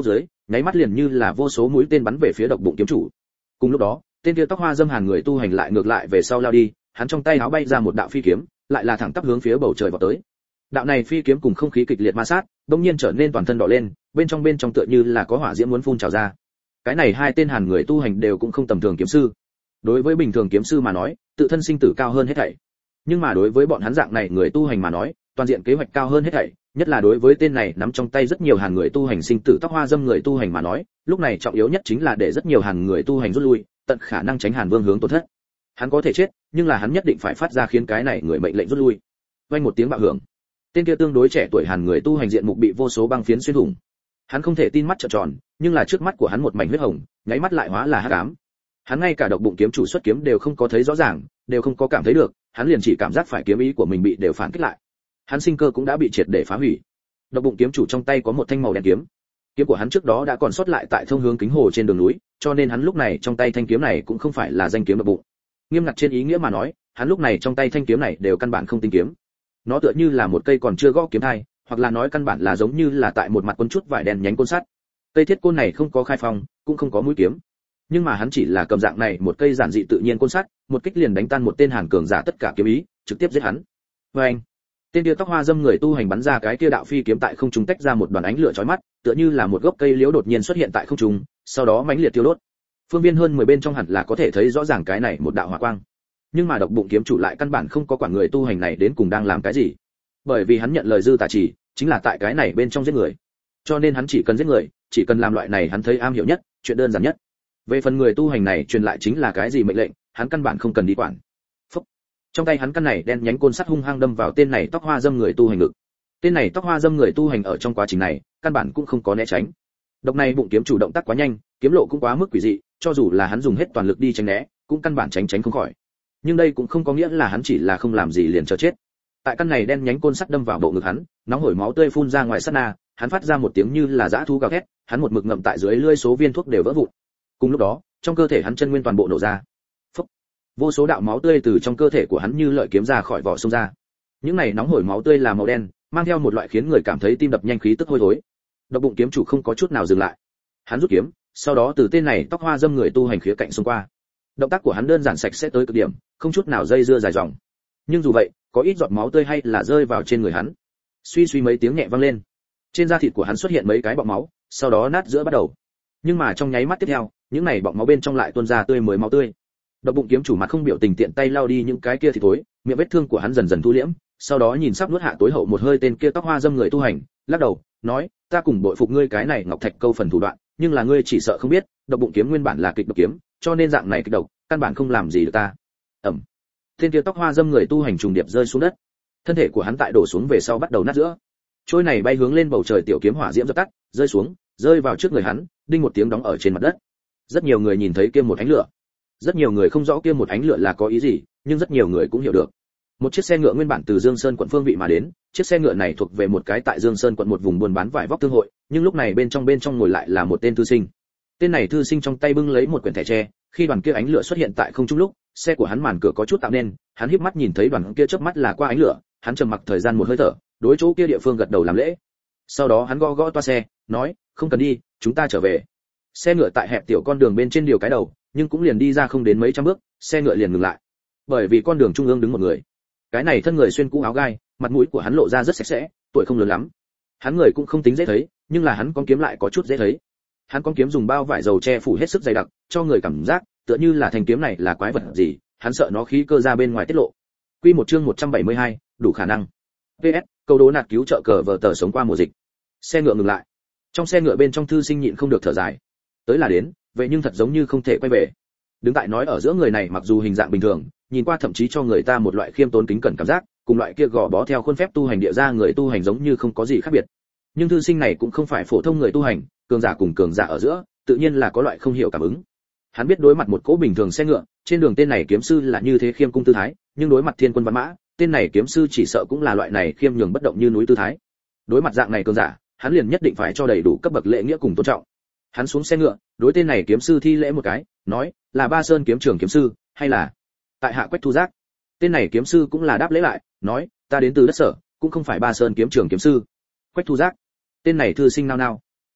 nháy mắt liền như là vô số mũi tên bắn về phía độc bụng kiếm chủ. Cùng lúc đó, tên kia tóc hoa dâm hàn người tu hành lại ngược lại về sau lao đi, hắn trong tay áo bay ra một đạo phi kiếm, lại là thẳng tắp hướng phía bầu trời vọt tới. Đạo này phi kiếm cùng không khí kịch liệt ma sát, đột nhiên trở nên toàn thân đỏ lên, bên trong tựa như là có hỏa diễm muốn phun trào ra. Cái này hai tên hàn người tu hành đều cũng không tầm thường kiếm sư. Đối với bình thường kiếm sư mà nói, tự thân sinh tử cao hơn hết thảy. Nhưng mà đối với bọn hắn dạng này người tu hành mà nói, toàn diện kế hoạch cao hơn hết thảy, nhất là đối với tên này nắm trong tay rất nhiều hàn người tu hành sinh tử tóc hoa dâm người tu hành mà nói, lúc này trọng yếu nhất chính là để rất nhiều hàn người tu hành rút lui, tận khả năng tránh Hàn Vương hướng tổn thất. Hắn có thể chết, nhưng là hắn nhất định phải phát ra khiến cái này người mệnh lệnh rút lui. Vang một tiếng bạo hưởng, tên kia tương đối trẻ tuổi hàn người tu hành diện mục bị vô số băng phiến xuyên thủng. Hắn không thể tin mắt trợn tròn, nhưng là trước mắt của hắn một mảnh huyết hồng, nháy mắt lại hóa là hắc ám. Hắn ngay cả độc bụng kiếm chủ xuất kiếm đều không có thấy rõ ràng, đều không có cảm thấy được, hắn liền chỉ cảm giác phải kiếm ý của mình bị đều phản kích lại. Hắn sinh cơ cũng đã bị triệt để phá hủy. Độc bụng kiếm chủ trong tay có một thanh màu đen kiếm. Kiếm của hắn trước đó đã còn sót lại tại thông hướng kính hồ trên đường núi, cho nên hắn lúc này trong tay thanh kiếm này cũng không phải là danh kiếm độc bụng. Nghiêm ngặt trên ý nghĩa mà nói, hắn lúc này trong tay thanh kiếm này đều căn bản không tinh kiếm. Nó tựa như là một cây còn chưa gõ kiếm thai, hoặc là nói căn bản là giống như là tại một mặt quân chút vải đen nhánh côn sắt. Cây thiết côn này không có khai phong, cũng không có mũi kiếm. Nhưng mà hắn chỉ là cầm dạng này một cây giản dị tự nhiên côn sắt, một kích liền đánh tan một tên hàn cường giả tất cả kiếm ý, trực tiếp giết hắn. Oeng! Tên kia tóc hoa dâm người tu hành bắn ra cái kia đạo phi kiếm tại không trung tách ra một đoàn ánh lửa chói mắt, tựa như là một gốc cây liễu đột nhiên xuất hiện tại không trung, sau đó mãnh liệt tiêu đốt. Phương viên hơn 10 bên trong hẳn là có thể thấy rõ ràng cái này một đạo hỏa quang. Nhưng mà độc bụng kiếm chủ lại căn bản không có quản người tu hành này đến cùng đang làm cái gì. Bởi vì hắn nhận lời dư tà chỉ, chính là tại cái này bên trong giết người. Cho nên hắn chỉ cần giết người, chỉ cần làm loại này hắn thấy am hiểu nhất, chuyện đơn giản nhất. Về phần người tu hành này truyền lại chính là cái gì mệnh lệnh, hắn căn bản không cần đi quản. Phúc. Trong tay hắn căn này đen nhánh côn sắt hung hăng đâm vào tên này tóc hoa dâm người tu hành ngực. Tên này tóc hoa dâm người tu hành ở trong quá trình này, căn bản cũng không có né tránh. Độc này bụng kiếm chủ động tác quá nhanh, kiếm lộ cũng quá mức quỷ dị, cho dù là hắn dùng hết toàn lực đi tránh né, cũng căn bản tránh không khỏi. Nhưng đây cũng không có nghĩa là hắn chỉ là không làm gì liền chờ chết. Tại căn này đen nhánh côn sắt đâm vào bộ ngực hắn, nóng hổi máu tươi phun ra ngoài sát na, hắn phát ra một tiếng như là dã thú gào thét, hắn một mực ngậm tại dưới lưỡi số viên thuốc đều vỡ vụn. Cùng lúc đó, trong cơ thể hắn chân nguyên toàn bộ nổ ra. Phốc. Vô số đạo máu tươi từ trong cơ thể của hắn như lợi kiếm ra khỏi vỏ xông ra. Những này nóng hổi máu tươi là màu đen, mang theo một loại khiến người cảm thấy tim đập nhanh khí tức hôi thối. Độc bụng kiếm chủ không có chút nào dừng lại. Hắn rút kiếm, sau đó từ tên này tóc hoa dâm người tu hành khía cạnh xông qua. Động tác của hắn đơn giản sạch sẽ tới cực điểm, không chút nào dây dưa dài dòng. Nhưng dù vậy, có ít giọt máu tươi hay là rơi vào trên người hắn. Suy suy mấy tiếng nhẹ vang lên. Trên da thịt của hắn xuất hiện mấy cái bọng máu, sau đó nát giữa bắt đầu. Nhưng mà trong nháy mắt tiếp theo, những này bọng máu bên trong lại tuôn ra tươi mới máu tươi. Độc bụng kiếm chủ mặt không biểu tình tiện tay lau đi những cái kia thì thối, miệng vết thương của hắn dần dần thu liễm, sau đó nhìn sắp nuốt hạ tối hậu một hơi tên kia tóc hoa dâm người tu hành, lắc đầu, nói, ta cùng bội phục ngươi cái này ngọc thạch câu phần thủ đoạn, nhưng là ngươi chỉ sợ không biết, độc bụng kiếm nguyên bản là kịch độc kiếm, cho nên dạng này kịch độc, căn bản không làm gì được ta. Ẩm. Tên kia tóc hoa dâm người tu hành trùng điệp rơi xuống đất. Thân thể của hắn tại đổ xuống về sau bắt đầu nát giữa. Trôi này bay hướng lên bầu trời tiểu kiếm hỏa diễm dập tắt, rơi xuống, rơi vào trước người hắn, đinh một tiếng đóng ở trên mặt đất. Rất nhiều người nhìn thấy kia một ánh lửa. Rất nhiều người không rõ kia một ánh lửa là có ý gì, nhưng rất nhiều người cũng hiểu được. Một chiếc xe ngựa nguyên bản từ Dương Sơn quận phương vị mà đến, chiếc xe ngựa này thuộc về một cái tại Dương Sơn quận một vùng buôn bán vải vóc thương hội, nhưng lúc này bên trong ngồi lại là một tên thư sinh. Tên này thư sinh trong tay bưng lấy một quyển thẻ tre, khi đoàn kia ánh lửa xuất hiện tại không trung lúc, xe của hắn màn cửa có chút tạo nên, hắn híp mắt nhìn thấy đoàn kia chớp mắt là qua ánh lửa, hắn trầm mặc thời gian một hơi thở, đối chỗ kia địa phương gật đầu làm lễ. Sau đó hắn gõ gõ toa xe, nói, không cần đi, chúng ta trở về. Xe ngựa tại hẹp tiểu con đường bên trên điều cái đầu, nhưng cũng liền đi ra không đến mấy trăm bước, xe ngựa liền ngừng lại. Bởi vì con đường trung ương đứng một người. Cái này thân người xuyên cũ áo gai, mặt mũi của hắn lộ ra rất sạch sẽ, tuổi không lớn lắm. Hắn người cũng không tính dễ thấy, nhưng là hắn con kiếm lại có chút dễ thấy. Hắn con kiếm dùng bao vải dầu che phủ hết sức dày đặc, cho người cảm giác tựa như là thanh kiếm này là quái vật gì, hắn sợ nó khí cơ ra bên ngoài tiết lộ. Quy một chương 172, đủ khả năng. PS, câu đố nạt cứu trợ cờ vở tờ sống qua mùa dịch. Xe ngựa ngừng lại. Trong xe ngựa bên trong thư sinh nhịn không được thở dài. Tới là đến, vậy nhưng thật giống như không thể quay về. Đứng tại nói ở giữa người này mặc dù hình dạng bình thường, nhìn qua thậm chí cho người ta một loại khiêm tốn kính cẩn cảm giác, cùng loại kia gò bó theo khuôn phép tu hành địa ra người tu hành giống như không có gì khác biệt. Nhưng thư sinh này cũng không phải phổ thông người tu hành, cường giả cùng cường giả ở giữa, tự nhiên là có loại không hiểu cảm ứng. Hắn biết đối mặt một cỗ bình thường xe ngựa, trên đường tên này kiếm sư là như thế khiêm cung tư thái, nhưng đối mặt thiên quân văn mã, tên này kiếm sư chỉ sợ cũng là loại này khiêm nhường bất động như núi tư thái. Đối mặt dạng này cường giả, hắn liền nhất định phải cho đầy đủ cấp bậc lễ nghĩa cùng tôn trọng. Hắn xuống xe ngựa, đối tên này kiếm sư thi lễ một cái, nói, là Ba Sơn kiếm trưởng kiếm sư, hay là tại hạ Quách Thu Giác. Tên này kiếm sư cũng là đáp lễ lại, nói, ta đến từ đất Sở, cũng không phải Ba Sơn kiếm trưởng kiếm sư. Quách Thu Giác. Tên này thư sinh nao nao.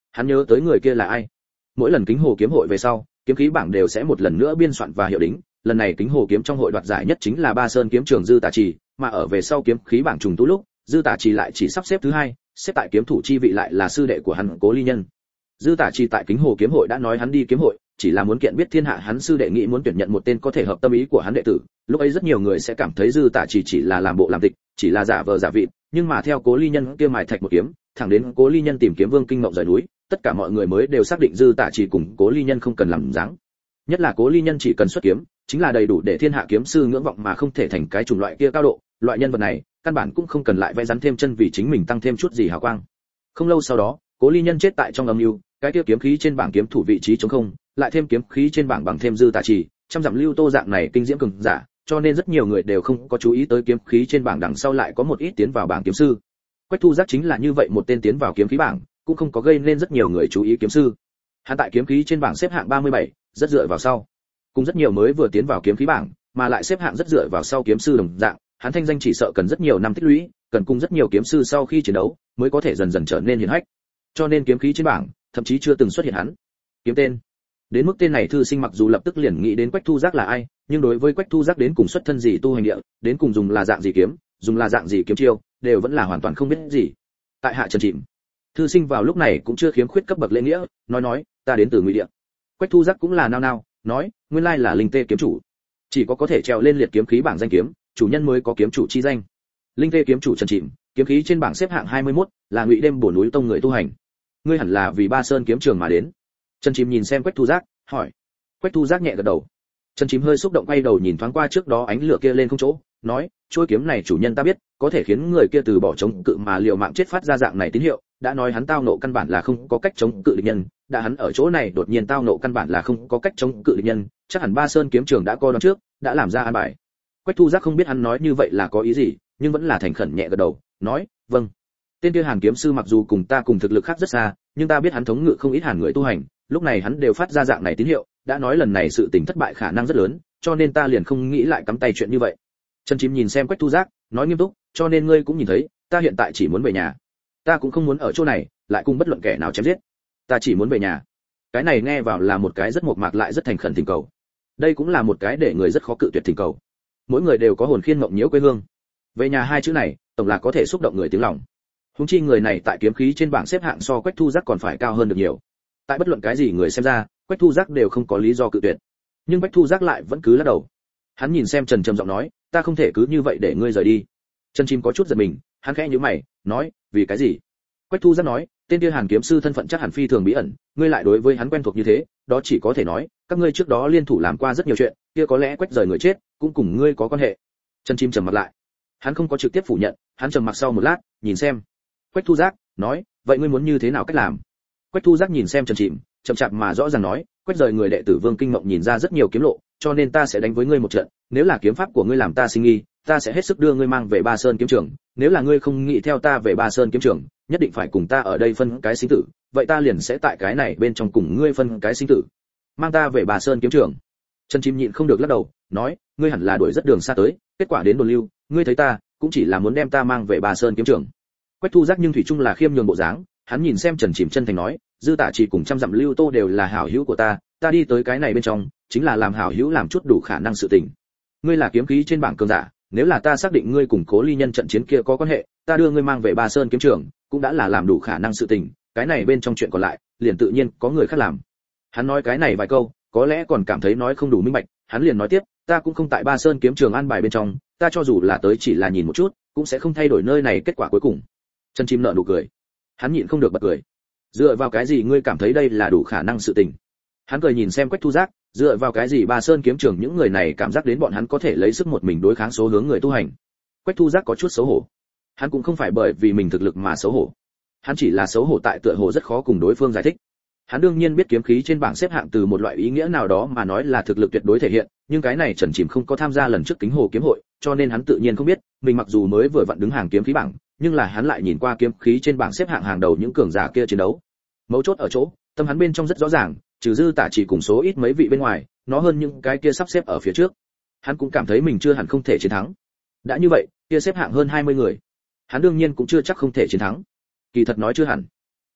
Hắn nhớ tới người kia là ai. Mỗi lần Kính Hồ kiếm hội về sau, kiếm khí bảng đều sẽ một lần nữa biên soạn và hiệu đính, lần này Kính Hồ kiếm trong hội đoạt giải nhất chính là Ba Sơn kiếm trường Dư Tả Trì, mà ở về sau kiếm khí bảng trùng tu lúc, Dư Tả Trì lại chỉ sắp xếp thứ hai, xếp tại kiếm thủ chi vị lại là sư đệ của hắn Cố Ly Nhân. Dư Tả Trì tại Kính Hồ kiếm hội đã nói hắn đi kiếm hội, chỉ là muốn kiện biết thiên hạ, hắn sư đệ nghĩ muốn tuyển nhận một tên có thể hợp tâm ý của hắn đệ tử. Lúc ấy rất nhiều người sẽ cảm thấy Dư Tả chỉ là làm bộ làm tịch, chỉ là giả vờ giả vịt, nhưng mà theo Cố Ly Nhân kia mài thạch một kiếm, thẳng đến Cố Ly Nhân tìm kiếm Vương Kinh Mộng rời núi, tất cả mọi người mới đều xác định Dư Tả cùng Cố Ly Nhân không cần làm dáng. Nhất là Cố Ly Nhân chỉ cần xuất kiếm, chính là đầy đủ để thiên hạ kiếm sư ngưỡng vọng mà không thể thành cái chủng loại kia cao độ, loại nhân vật này, căn bản cũng không cần lại vẽ rắn thêm chân vì chính mình tăng thêm chút gì hào quang. Không lâu sau đó, Cố Ly Nhân chết tại trong âm mưu, cái kia kiếm khí trên bảng kiếm thủ vị trí trống không, lại thêm kiếm khí trên bảng bằng thêm Dư Tả Trì, trăm dặm lưu tô dạng này kinh diễm cường giả, cho nên rất nhiều người đều không có chú ý tới kiếm khí trên bảng đằng sau lại có một ít tiến vào bảng kiếm sư. Quách Thu Giác chính là như vậy một tên tiến vào kiếm khí bảng, cũng không có gây nên rất nhiều người chú ý kiếm sư. Hắn tại kiếm khí trên bảng xếp hạng 37, rất dựa vào sau. Cùng rất nhiều mới vừa tiến vào kiếm khí bảng, mà lại xếp hạng rất dựa vào sau kiếm sư đồng dạng, hắn thanh danh chỉ sợ cần rất nhiều năm tích lũy, cần cùng rất nhiều kiếm sư sau khi chiến đấu mới có thể dần dần trở nên hiển hách. Cho nên kiếm khí trên bảng, thậm chí chưa từng xuất hiện hắn. Kiếm tên. Đến mức tên này thư sinh mặc dù lập tức liền nghĩ đến Quách Thu Giác là ai, nhưng đối với Quách Thu Giác đến cùng xuất thân gì tu hành địa, đến cùng dùng là dạng gì kiếm, dùng là dạng gì kiếm chiêu, đều vẫn là hoàn toàn không biết gì. Tại hạ Trần Chìm. Thư sinh vào lúc này cũng chưa khiếm khuyết cấp bậc lễ nghĩa, nói, ta đến từ Ngụy Địa. Quách Thu Giác cũng là nao nao, nói, nguyên lai là Linh Tê kiếm chủ. Chỉ có thể trèo lên liệt kiếm khí bảng danh kiếm, chủ nhân mới có kiếm chủ chi danh. Linh Tê kiếm chủ Trần Chìm, kiếm khí trên bảng xếp hạng 21, là Ngụy Đêm Bổ núi tông người tu hành. Ngươi hẳn là vì Ba Sơn kiếm trường mà đến. Trần Chìm nhìn xem Quách Thu Giác, hỏi. Quách Thu Giác nhẹ gật đầu. Trần Chìm hơi xúc động quay đầu nhìn thoáng qua trước đó ánh lửa kia lên không chỗ, nói, chuôi kiếm này chủ nhân ta biết, có thể khiến người kia từ bỏ chống cự mà liều mạng chết phát ra dạng này tín hiệu, đã nói hắn tao nộ căn bản là không có cách chống cự địch nhân, đã hắn ở chỗ này đột nhiên tao nộ căn bản là không có cách chống cự địch nhân, chắc hẳn Ba Sơn kiếm trường đã coi đoán trước, đã làm ra an bài. Quách Thu Giác không biết hắn nói như vậy là có ý gì, nhưng vẫn là thành khẩn nhẹ gật đầu, nói, vâng. Tên kia Hàn kiếm sư mặc dù cùng ta cùng thực lực khác rất xa, nhưng ta biết hắn thống ngự không ít Hàn người tu hành, lúc này hắn đều phát ra dạng này tín hiệu, đã nói lần này sự tình thất bại khả năng rất lớn, cho nên ta liền không nghĩ lại cắm tay chuyện như vậy. Trần Chim nhìn xem Quách Thu Giác, nói nghiêm túc, cho nên ngươi cũng nhìn thấy, ta hiện tại chỉ muốn về nhà. Ta cũng không muốn ở chỗ này, lại cùng bất luận kẻ nào chém giết. Ta chỉ muốn về nhà. Cái này nghe vào là một cái rất mộc mạc lại rất thành khẩn thỉnh cầu. Đây cũng là một cái để người rất khó cự tuyệt thỉnh cầu. Mỗi người đều có hồn khiên mộng nhiễu quê hương. Về nhà hai chữ này, tổng là có thể xúc động người tiếng lòng. Huống chi người này tại kiếm khí trên bảng xếp hạng so Quách Thu Giác còn phải cao hơn được nhiều. Tại bất luận cái gì người xem ra, Quách Thu Giác đều không có lý do cự tuyệt. Nhưng Quách Thu Giác lại vẫn cứ lắc đầu. Hắn nhìn xem Trần trầm giọng nói, ta không thể cứ như vậy để ngươi rời đi. Trần Chim có chút giật mình, hắn khẽ nhíu mày, nói, vì cái gì? Quách Thu Giác nói, tên kia Hàn kiếm sư thân phận chắc hẳn phi thường bí ẩn, ngươi lại đối với hắn quen thuộc như thế, đó chỉ có thể nói, các ngươi trước đó liên thủ làm qua rất nhiều chuyện, kia có lẽ Quách rời người chết, cũng cùng ngươi có quan hệ. Trần Chim trầm mặt lại. Hắn không có trực tiếp phủ nhận, hắn trầm mặc sau một lát, nhìn xem Quách Thu Giác, nói, vậy ngươi muốn như thế nào cách làm? Quách Thu Giác nhìn xem Trần Chim, chậm chạp mà rõ ràng nói, Quách rời người đệ tử Vương Kinh Mộng nhìn ra rất nhiều kiếm lộ, cho nên ta sẽ đánh với ngươi một trận, nếu là kiếm pháp của ngươi làm ta sinh nghi, ta sẽ hết sức đưa ngươi mang về Ba Sơn kiếm trường, nếu là ngươi không nghĩ theo ta về Ba Sơn kiếm trường, nhất định phải cùng ta ở đây phân cái sinh tử, vậy ta liền sẽ tại cái này bên trong cùng ngươi phân cái sinh tử. Mang ta về Ba Sơn kiếm trường. Trần Chim nhịn không được lắc đầu, nói, ngươi hẳn là đuổi rất đường xa tới, kết quả đến đồn lưu, ngươi thấy ta, cũng chỉ là muốn đem ta mang về Ba Sơn kiếm trường. Quách Thu Giác nhưng thủy chung là khiêm nhường bộ dáng, hắn nhìn xem Trần Chim chân thành nói, Dư Tả Trì cùng trăm dặm lưu tô đều là hảo hữu của ta đi tới cái này bên trong, chính là làm hảo hữu làm chút đủ khả năng sự tình. Ngươi là kiếm khí trên bảng cường giả, nếu là ta xác định ngươi cùng Cố Ly Nhân trận chiến kia có quan hệ, ta đưa ngươi mang về Ba Sơn kiếm trường, cũng đã là làm đủ khả năng sự tình, cái này bên trong chuyện còn lại, liền tự nhiên có người khác làm. Hắn nói cái này vài câu, có lẽ còn cảm thấy nói không đủ minh bạch, hắn liền nói tiếp, ta cũng không tại Ba Sơn kiếm trường an bài bên trong, ta cho dù là tới chỉ là nhìn một chút, cũng sẽ không thay đổi nơi này kết quả cuối cùng. Trần Chim nở nụ cười. Hắn nhịn không được bật cười. Dựa vào cái gì ngươi cảm thấy đây là đủ khả năng sự tình? Hắn cười nhìn xem Quách Thu Giác, dựa vào cái gì Ba Sơn kiếm trường những người này cảm giác đến bọn hắn có thể lấy sức một mình đối kháng số hướng người tu hành? Quách Thu Giác có chút xấu hổ. Hắn cũng không phải bởi vì mình thực lực mà xấu hổ. Hắn chỉ là xấu hổ tại tựa hồ rất khó cùng đối phương giải thích. Hắn đương nhiên biết kiếm khí trên bảng xếp hạng từ một loại ý nghĩa nào đó mà nói là thực lực tuyệt đối thể hiện, nhưng cái này Trần Chim không có tham gia lần trước Kính Hồ kiếm hội, cho nên hắn tự nhiên không biết, mình mặc dù mới vừa vặn đứng hàng kiếm khí bảng, nhưng là hắn lại nhìn qua kiếm khí trên bảng xếp hạng hàng đầu những cường giả kia chiến đấu. Mấu chốt ở chỗ, tâm hắn bên trong rất rõ ràng, trừ Dư Tả chỉ cùng số ít mấy vị bên ngoài, nó hơn những cái kia sắp xếp ở phía trước. Hắn cũng cảm thấy mình chưa hẳn không thể chiến thắng. Đã như vậy, kia xếp hạng hơn 20 người, hắn đương nhiên cũng chưa chắc không thể chiến thắng. Kỳ thật nói chưa hẳn.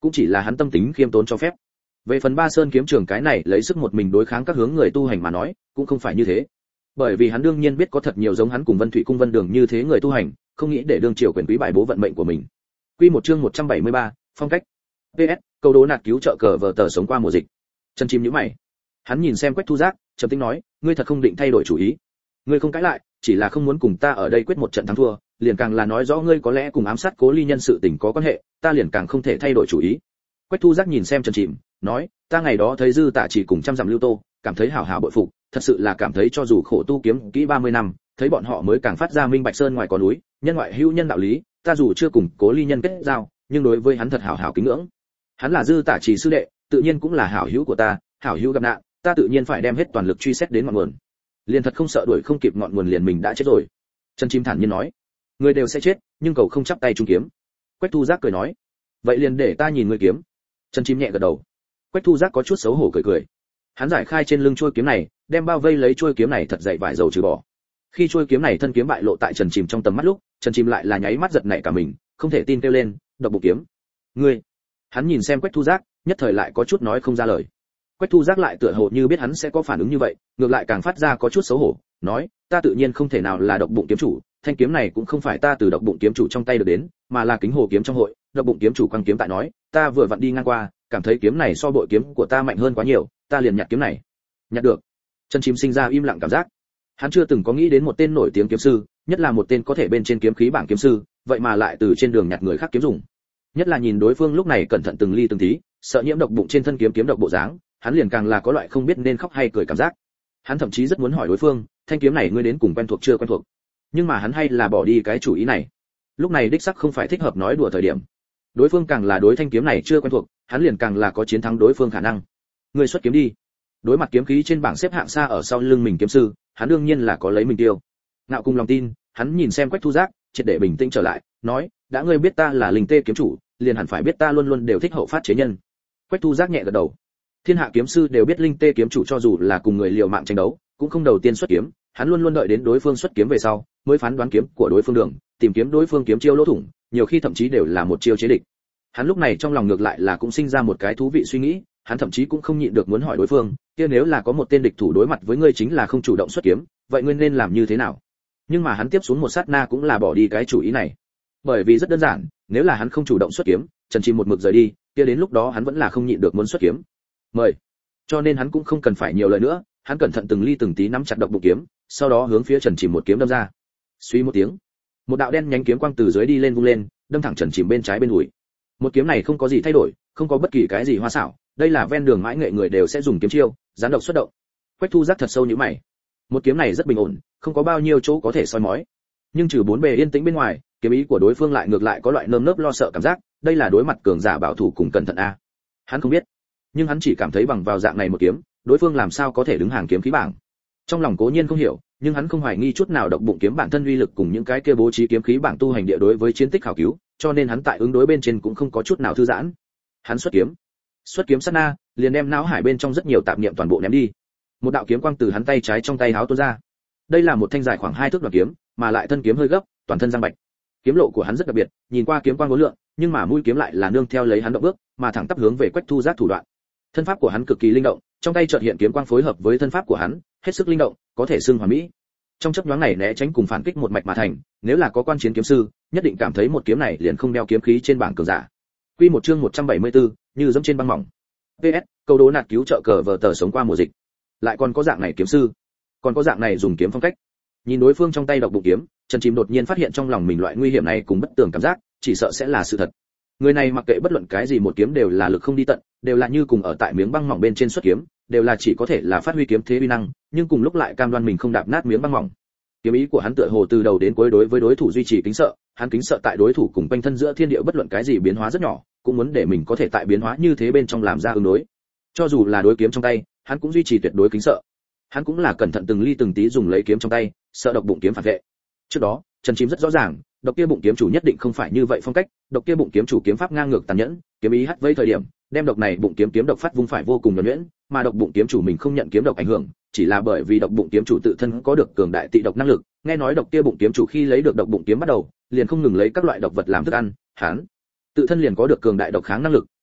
cũng chỉ là hắn tâm tính khiêm tốn cho phép. Về phần Ba Sơn kiếm trường cái này lấy sức một mình đối kháng các hướng người tu hành mà nói, cũng không phải như thế. Bởi vì hắn đương nhiên biết có thật nhiều giống hắn cùng Vân Thủy cung Vân Đường như thế người tu hành, không nghĩ để đương triều quyền quý bài bố vận mệnh của mình. Quy một chương 173, phong cách. PS, câu đố nạt cứu trợ cờ vở tờ sống qua mùa dịch. Chân chim nhíu mày. Hắn nhìn xem Quách Thu Giác, trầm tĩnh nói, ngươi thật không định thay đổi chủ ý. Ngươi không cãi lại, chỉ là không muốn cùng ta ở đây quyết một trận thắng thua, liền càng là nói rõ ngươi có lẽ cùng ám sát Cố Ly Nhân sự tình có quan hệ, ta liền càng không thể thay đổi chủ ý. Quách Thu Giác nhìn xem Trần Chìm, nói, ta ngày đó thấy Dư Tạ chỉ cùng trăm dặm Lưu Tô, cảm thấy hảo hảo bội phục, thật sự là cảm thấy cho dù khổ tu kiếm kỹ 30 năm, thấy bọn họ mới càng phát ra minh bạch sơn ngoài có núi, nhân ngoại hữu nhân đạo lý, ta dù chưa cùng Cố Ly Nhân kết giao, nhưng đối với hắn thật hảo hảo kính ngưỡng. Hắn là Dư Tạ chỉ sư đệ, tự nhiên cũng là hảo hữu của ta, hảo hữu gặp nạn, ta tự nhiên phải đem hết toàn lực truy xét đến ngọn nguồn. Liền thật không sợ đuổi không kịp ngọn nguồn liền mình đã chết rồi. Trần Chim thản nhiên nói, người đều sẽ chết, nhưng cầu không chắp tay chung kiếm. Quách Thu Giác cười nói, vậy liền để ta nhìn ngươi kiếm. Trần Chim nhẹ gật đầu. Quách Thu Giác có chút xấu hổ cười cười. Hắn giải khai trên lưng chuôi kiếm này, đem bao vây lấy chuôi kiếm này thật dày vải dầu trừ bỏ. Khi chuôi kiếm này thân kiếm bại lộ tại Trần Chim trong tầm mắt lúc, Trần Chim lại là nháy mắt giật nảy cả mình, không thể tin kêu lên, độc bộ kiếm. Ngươi? Hắn nhìn xem Quách Thu Giác, nhất thời lại có chút nói không ra lời. Quách Thu Giác lại tựa hồ như biết hắn sẽ có phản ứng như vậy, ngược lại càng phát ra có chút xấu hổ, nói, ta tự nhiên không thể nào là độc bụng kiếm chủ, thanh kiếm này cũng không phải ta từ độc bụng kiếm chủ trong tay được đến, mà là Kính Hồ kiếm trong hội, độc bụng kiếm chủ quăng kiếm tại nói, ta vừa vặn đi ngang qua, cảm thấy kiếm này so bội kiếm của ta mạnh hơn quá nhiều, ta liền nhặt kiếm này. Nhặt được. Trần Chim sinh ra im lặng cảm giác. Hắn chưa từng có nghĩ đến một tên nổi tiếng kiếm sư, nhất là một tên có thể bên trên kiếm khí bảng kiếm sư, vậy mà lại từ trên đường nhặt người khác kiếm dùng. Nhất là nhìn đối phương lúc này cẩn thận từng ly từng tí, sợ nhiễm độc bụng trên thân kiếm kiếm độc bộ dáng, hắn liền càng là có loại không biết nên khóc hay cười cảm giác. Hắn thậm chí rất muốn hỏi đối phương, thanh kiếm này ngươi đến cùng quen thuộc chưa quen thuộc. Nhưng mà hắn hay là bỏ đi cái chủ ý này. Lúc này đích xác không phải thích hợp nói đùa thời điểm. Đối phương càng là đối thanh kiếm này chưa quen thuộc, hắn liền càng là có chiến thắng đối phương khả năng. Ngươi xuất kiếm đi. Đối mặt kiếm khí trên bảng xếp hạng xa ở sau lưng mình kiếm sư, hắn đương nhiên là có lấy mình tiêu. Ngạo cùng lòng tin, hắn nhìn xem Quách Thu Giác, triệt để bình tĩnh trở lại, nói, đã ngươi biết ta là Linh Tê kiếm chủ, liền hẳn phải biết ta luôn luôn đều thích hậu phát chế nhân. Quách Thu Giác nhẹ gật đầu. Thiên hạ kiếm sư đều biết Linh Tê kiếm chủ cho dù là cùng người liều mạng tranh đấu, cũng không đầu tiên xuất kiếm, hắn luôn luôn đợi đến đối phương xuất kiếm về sau, mới phán đoán kiếm của đối phương đường, tìm kiếm đối phương kiếm chiêu lỗ thủng, nhiều khi thậm chí đều là một chiêu chế địch. Hắn lúc này trong lòng ngược lại là cũng sinh ra một cái thú vị suy nghĩ, hắn thậm chí cũng không nhịn được muốn hỏi đối phương, kia nếu là có một tên địch thủ đối mặt với ngươi chính là không chủ động xuất kiếm, vậy ngươi nên làm như thế nào? Nhưng mà hắn tiếp xuống một sát na cũng là bỏ đi cái chủ ý này. Bởi vì rất đơn giản, nếu là hắn không chủ động xuất kiếm, Trần Chim một mực rời đi, kia đến lúc đó hắn vẫn là không nhịn được muốn xuất kiếm. Mời. Cho nên hắn cũng không cần phải nhiều lời nữa, hắn cẩn thận từng ly từng tí nắm chặt độc bụng kiếm, sau đó hướng phía Trần Chim một kiếm đâm ra. Suy một tiếng, một đạo đen nhánh kiếm quang từ dưới đi lên vung lên, đâm thẳng Trần Chim bên trái bên đùi. Một kiếm này không có gì thay đổi, không có bất kỳ cái gì hoa xảo, đây là ven đường mãi nghệ người đều sẽ dùng kiếm chiêu, gián độc xuất động. Quách Thu Giác thật sâu như mày. Một kiếm này rất bình ổn, không có bao nhiêu chỗ có thể soi mói. Nhưng trừ bốn bề yên tĩnh bên ngoài, kiếm ý của đối phương lại ngược lại có loại nơm nớp lo sợ cảm giác, đây là đối mặt cường giả bảo thủ cùng cẩn thận a. Hắn không biết, nhưng hắn chỉ cảm thấy bằng vào dạng này một kiếm, đối phương làm sao có thể đứng hàng kiếm khí bảng. Trong lòng cố nhiên không hiểu, nhưng hắn không hoài nghi chút nào độc bụng kiếm bản thân uy lực cùng những cái kia bố trí kiếm khí bảng tu hành địa đối với chiến tích khảo cứu, cho nên hắn tại ứng đối bên trên cũng không có chút nào thư giãn. Hắn xuất kiếm sát na, liền đem não hải bên trong rất nhiều tạp niệm toàn bộ ném đi. Một đạo kiếm quang từ hắn tay trái trong tay háo tuôn ra. Đây là một thanh dài khoảng 2 thước đoạn kiếm, mà lại thân kiếm hơi gấp, toàn thân răng bạch. Kiếm lộ của hắn rất đặc biệt, nhìn qua kiếm quang vô lượng, nhưng mà mũi kiếm lại là nương theo lấy hắn động bước, mà thẳng tắp hướng về Quách Thu Giác thủ đoạn. Thân pháp của hắn cực kỳ linh động, trong tay chợt hiện kiếm quang phối hợp với thân pháp của hắn, hết sức linh động, có thể xưng hoàn mỹ. Trong chớp nhoáng này né tránh cùng phản kích một mạch mà thành, nếu là có quan chiến kiếm sư, nhất định cảm thấy một kiếm này liền không đeo kiếm khí trên bảng cường giả. Quy một chương 174, như dẫm trên băng mỏng. PS, câu đố nạt cứu trợ cờ vở tờ sống qua mùa dịch. Lại còn có dạng này kiếm sư, còn có dạng này dùng kiếm phong cách. Nhìn đối phương trong tay độc bụng kiếm, Trần Chim đột nhiên phát hiện trong lòng mình loại nguy hiểm này cùng bất tường cảm giác, chỉ sợ sẽ là sự thật. Người này mặc kệ bất luận cái gì một kiếm đều là lực không đi tận, đều là như cùng ở tại miếng băng mỏng bên trên xuất kiếm, đều là chỉ có thể là phát huy kiếm thế uy năng, nhưng cùng lúc lại cam đoan mình không đạp nát miếng băng mỏng. Kiếm ý của hắn tựa hồ từ đầu đến cuối đối với đối thủ duy trì kính sợ, hắn kính sợ tại đối thủ cùng quanh thân giữa thiên địa bất luận cái gì biến hóa rất nhỏ, cũng muốn để mình có thể tại biến hóa như thế bên trong làm ra ứng đối. Cho dù là đối kiếm trong tay, hắn cũng duy trì tuyệt đối kính sợ. Hắn cũng là cẩn thận từng ly từng tí dùng lấy kiếm trong tay, sợ độc bụng kiếm phản vệ. Trước đó, Trần Chim rất rõ ràng, độc kia bụng kiếm chủ nhất định không phải như vậy phong cách, độc kia bụng kiếm chủ kiếm pháp ngang ngược tàn nhẫn, kiếm ý hắt vây thời điểm, đem độc này bụng kiếm kiếm độc phát vung phải vô cùng nhuần nhuyễn, mà độc bụng kiếm chủ mình không nhận kiếm độc ảnh hưởng, chỉ là bởi vì độc bụng kiếm chủ tự thân có được cường đại tị độc năng lực, nghe nói độc kia bụng kiếm chủ khi lấy được độc bụng kiếm bắt đầu, liền không ngừng lấy các loại độc vật làm thức ăn, hắn tự thân liền có được cường đại độc kháng năng lực,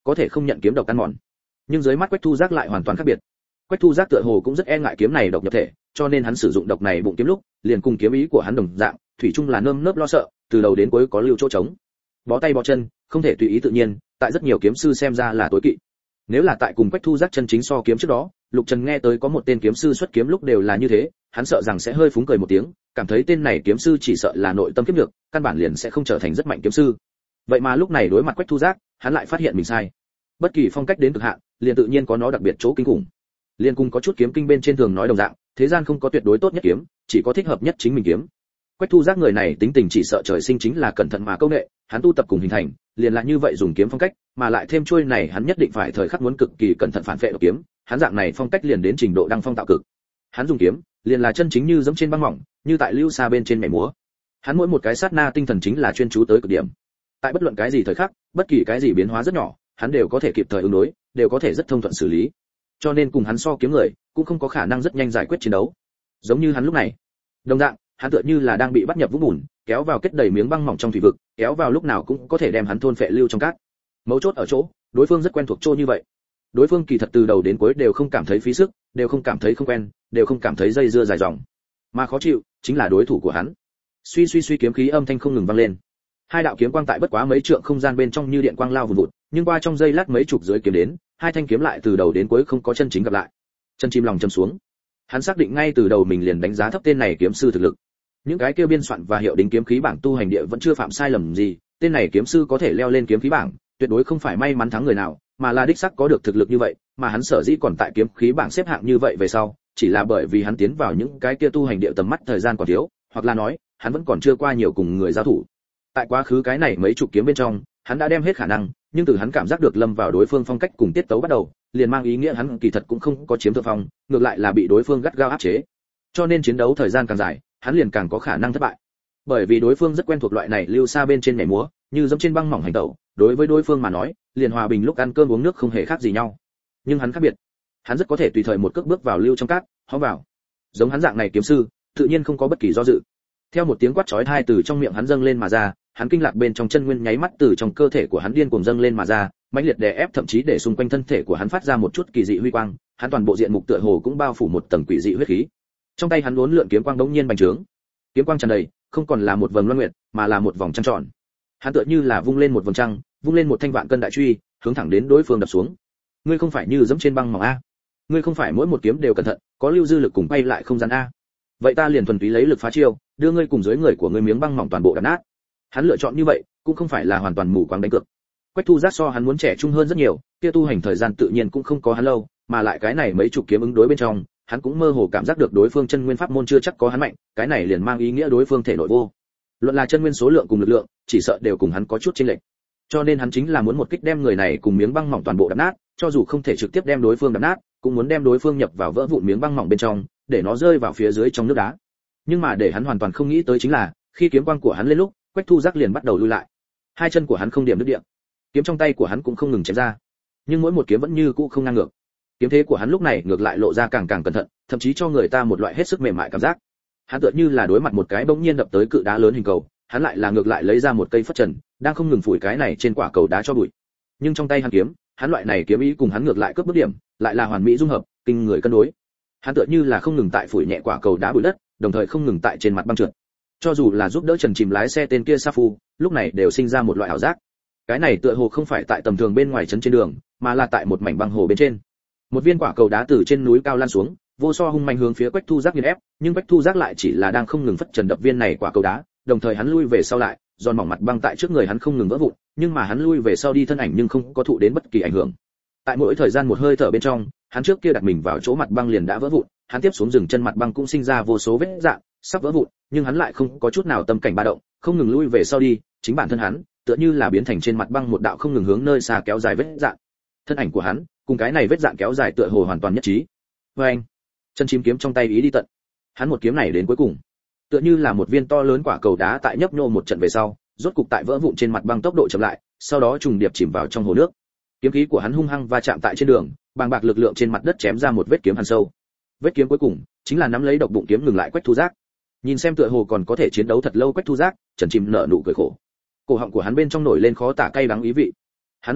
có thể không nhận kiếm độc ăn mòn. Nhưng dưới mắt Quách Thu Giác lại hoàn toàn khác biệt. Quách Thu Giác tựa hồ cũng rất e ngại kiếm này độc nhập thể, cho nên hắn sử dụng độc này bụng kiếm lúc, liền cùng kiếm ý của hắn đồng dạng, thủy chung là nơm nớp lo sợ, từ đầu đến cuối có lưu chỗ trống. Bó tay bó chân, không thể tùy ý tự nhiên, tại rất nhiều kiếm sư xem ra là tối kỵ. Nếu là tại cùng Quách Thu Giác chân chính so kiếm trước đó, Lục Trần nghe tới có một tên kiếm sư xuất kiếm lúc đều là như thế, hắn sợ rằng sẽ hơi phúng cười một tiếng, cảm thấy tên này kiếm sư chỉ sợ là nội tâm kiếm được, căn bản liền sẽ không trở thành rất mạnh kiếm sư. Vậy mà lúc này đối mặt Quách Thu Giác, hắn lại phát hiện mình sai. Bất kỳ phong cách đến cực hạn, liền tự nhiên có nó đặc biệt chỗ kinh khủng. Liên cùng có chút kiếm kinh bên trên thường nói đồng dạng, thế gian không có tuyệt đối tốt nhất kiếm, chỉ có thích hợp nhất chính mình kiếm. Quách Thu Giác người này tính tình chỉ sợ trời sinh chính là cẩn thận mà câu nệ, hắn tu tập cùng hình thành, liền là như vậy dùng kiếm phong cách, mà lại thêm chuôi này hắn nhất định phải thời khắc muốn cực kỳ cẩn thận phản vệ độc kiếm, hắn dạng này phong cách liền đến trình độ đăng phong tạo cực. Hắn dùng kiếm, liền là chân chính như dẫm trên băng mỏng, như tại lưu xa bên trên mẻ múa. Hắn mỗi một cái sát na tinh thần chính là chuyên chú tới cực điểm. Tại bất luận cái gì thời khắc, bất kỳ cái gì biến hóa rất nhỏ, hắn đều có thể kịp thời ứng đối, đều có thể rất thông thuận xử lý. Cho nên cùng hắn so kiếm người, cũng không có khả năng rất nhanh giải quyết chiến đấu. Giống như hắn lúc này, đồng dạng, hắn tựa như là đang bị bắt nhập vũng bùn, kéo vào kết đầy miếng băng mỏng trong thủy vực, kéo vào lúc nào cũng có thể đem hắn thôn phệ lưu trong cát. Mấu chốt ở chỗ, đối phương rất quen thuộc chỗ như vậy. Đối phương kỳ thật từ đầu đến cuối đều không cảm thấy phí sức, đều không cảm thấy không quen, đều không cảm thấy dây dưa dài dòng. Mà khó chịu chính là đối thủ của hắn. Suy suy suy kiếm khí âm thanh không ngừng vang lên. Hai đạo kiếm quang tại bất quá mấy trượng không gian bên trong như điện quang lao vụt vụt, nhưng qua trong giây lát mấy chục dưới kiếm đến, hai thanh kiếm lại từ đầu đến cuối không có chân chính gặp lại. Chân chim lòng châm xuống. Hắn xác định ngay từ đầu mình liền đánh giá thấp tên này kiếm sư thực lực. Những cái kia biên soạn và hiệu đính kiếm khí bảng tu hành địa vẫn chưa phạm sai lầm gì, tên này kiếm sư có thể leo lên kiếm khí bảng, tuyệt đối không phải may mắn thắng người nào, mà là đích xác có được thực lực như vậy, mà hắn sở dĩ còn tại kiếm khí bảng xếp hạng như vậy về sau, chỉ là bởi vì hắn tiến vào những cái kia tu hành địa tầm mắt thời gian còn thiếu, hoặc là nói, hắn vẫn còn chưa qua nhiều cùng người giao thủ. Tại quá khứ cái này mấy chục kiếm bên trong, hắn đã đem hết khả năng, nhưng từ hắn cảm giác được lâm vào đối phương phong cách cùng tiết tấu bắt đầu, liền mang ý nghĩa hắn kỳ thật cũng không có chiếm thượng phong, ngược lại là bị đối phương gắt gao áp chế. Cho nên chiến đấu thời gian càng dài, hắn liền càng có khả năng thất bại. Bởi vì đối phương rất quen thuộc loại này lưu xa bên trên nhảy múa, như giống trên băng mỏng hành tẩu, đối với đối phương mà nói, liền hòa bình lúc ăn cơm uống nước không hề khác gì nhau. Nhưng hắn khác biệt, hắn rất có thể tùy thời một cước bước vào lưu trong cát, hó vào. Giống hắn dạng này kiếm sư, tự nhiên không có bất kỳ do dự. Theo một tiếng quát chói tai từ trong miệng hắn dâng lên mà ra, hắn kinh lạc bên trong chân nguyên nháy mắt từ trong cơ thể của hắn điên cuồng dâng lên mà ra, mãnh liệt đè ép thậm chí để xung quanh thân thể của hắn phát ra một chút kỳ dị huy quang, hắn toàn bộ diện mục tựa hồ cũng bao phủ một tầng quỷ dị huyết khí. Trong tay hắn uốn lượn kiếm quang đống nhiên bành trướng. Kiếm quang tràn đầy, không còn là một vầng loan nguyệt, mà là một vòng trăng tròn. Hắn tựa như là vung lên một vầng trăng, vung lên một thanh vạn cân đại truy, hướng thẳng đến đối phương đập xuống. Ngươi không phải như dẫm trên băng mỏng a? Ngươi không phải mỗi một kiếm đều cẩn thận, có lưu dư lực cùng bay lại không gian a? Vậy ta liền thuần túy lấy lực phá chiêu, đưa ngươi cùng dưới người của ngươi miếng băng mỏng toàn bộ đập nát. Hắn lựa chọn như vậy, cũng không phải là hoàn toàn mù quáng đánh cược. Quách Thu Giác so hắn muốn trẻ trung hơn rất nhiều, kia tu hành thời gian tự nhiên cũng không có hắn lâu, mà lại cái này mấy chục kiếm ứng đối bên trong, hắn cũng mơ hồ cảm giác được đối phương chân nguyên pháp môn chưa chắc có hắn mạnh, cái này liền mang ý nghĩa đối phương thể nội vô. Luận là chân nguyên số lượng cùng lực lượng, chỉ sợ đều cùng hắn có chút chênh lệch. Cho nên hắn chính là muốn một kích đem người này cùng miếng băng mỏng toàn bộ đập nát, cho dù không thể trực tiếp đem đối phương đập nát, cũng muốn đem đối phương nhập vào vỡ vụn miếng băng mỏng bên trong, để nó rơi vào phía dưới trong nước đá. Nhưng mà để hắn hoàn toàn không nghĩ tới chính là, khi kiếm quang của hắn lên lúc, Quách Thu Giác liền bắt đầu lui lại. Hai chân của hắn không điểm đứt địa, kiếm trong tay của hắn cũng không ngừng chém ra, nhưng mỗi một kiếm vẫn như cũ không ngang ngược. Kiếm thế của hắn lúc này ngược lại lộ ra càng càng cẩn thận, thậm chí cho người ta một loại hết sức mềm mại cảm giác. Hắn tựa như là đối mặt một cái bỗng nhiên đập tới cự đá lớn hình cầu, hắn lại là ngược lại lấy ra một cây phất trần, đang không ngừng phủi cái này trên quả cầu đá cho bụi. Nhưng trong tay hắn kiếm, hắn loại này kiếm ý cùng hắn ngược lại cướp bước điểm, lại là hoàn mỹ dung hợp, kinh người cân đối. Hắn tựa như là không ngừng tại phủi nhẹ quả cầu đá bụi đất, đồng thời không ngừng tại trên mặt băng trượt. Cho dù là giúp đỡ Trần Chìm lái xe tên kia Sa Phu, lúc này đều sinh ra một loại ảo giác. Cái này tựa hồ không phải tại tầm thường bên ngoài trấn trên đường, mà là tại một mảnh băng hồ bên trên. Một viên quả cầu đá từ trên núi cao lan xuống, vô so hung mạnh hướng phía Quách Thu Giác nghiền ép, nhưng Quách Thu Giác lại chỉ là đang không ngừng phất trần đập viên này quả cầu đá, đồng thời hắn lui về sau lại, giòn mỏng mặt băng tại trước người hắn không ngừng vỡ vụn, nhưng mà hắn lui về sau đi thân ảnh nhưng không có thụ đến bất kỳ ảnh hưởng. Tại mỗi thời gian một hơi thở bên trong, hắn trước kia đặt mình vào chỗ mặt băng liền đã vỡ vụn, hắn tiếp xuống dừng chân mặt băng cũng sinh ra vô số vết rạn, sắp vỡ vụn, nhưng hắn lại không có chút nào tâm cảnh ba động, không ngừng lui về sau đi, chính bản thân hắn tựa như là biến thành trên mặt băng một đạo không ngừng hướng nơi xa kéo dài vết rạn. Thân ảnh của hắn cùng cái này vết rạn kéo dài tựa hồ hoàn toàn nhất trí. Với anh, chân chim kiếm trong tay ý đi tận. Hắn một kiếm này đến cuối cùng, tựa như là một viên to lớn quả cầu đá tại nhấp nhô một trận về sau, rốt cục tại vỡ vụn trên mặt băng tốc độ chậm lại, sau đó trùng điệp chìm vào trong hồ nước. Kiếm khí của hắn hung hăng va chạm tại trên đường, bàng bạc lực lượng trên mặt đất chém ra một vết kiếm hằn sâu. Vết kiếm cuối cùng chính là nắm lấy độc bụng kiếm ngừng lại Quách Thu Giác. Nhìn xem tựa hồ còn có thể chiến đấu thật lâu Quách Thu Giác, Trần Chim nở nụ cười khổ. Cổ họng của hắn bên trong nổi lên khó tả cay đắng ý vị. Hắn lắc đầu,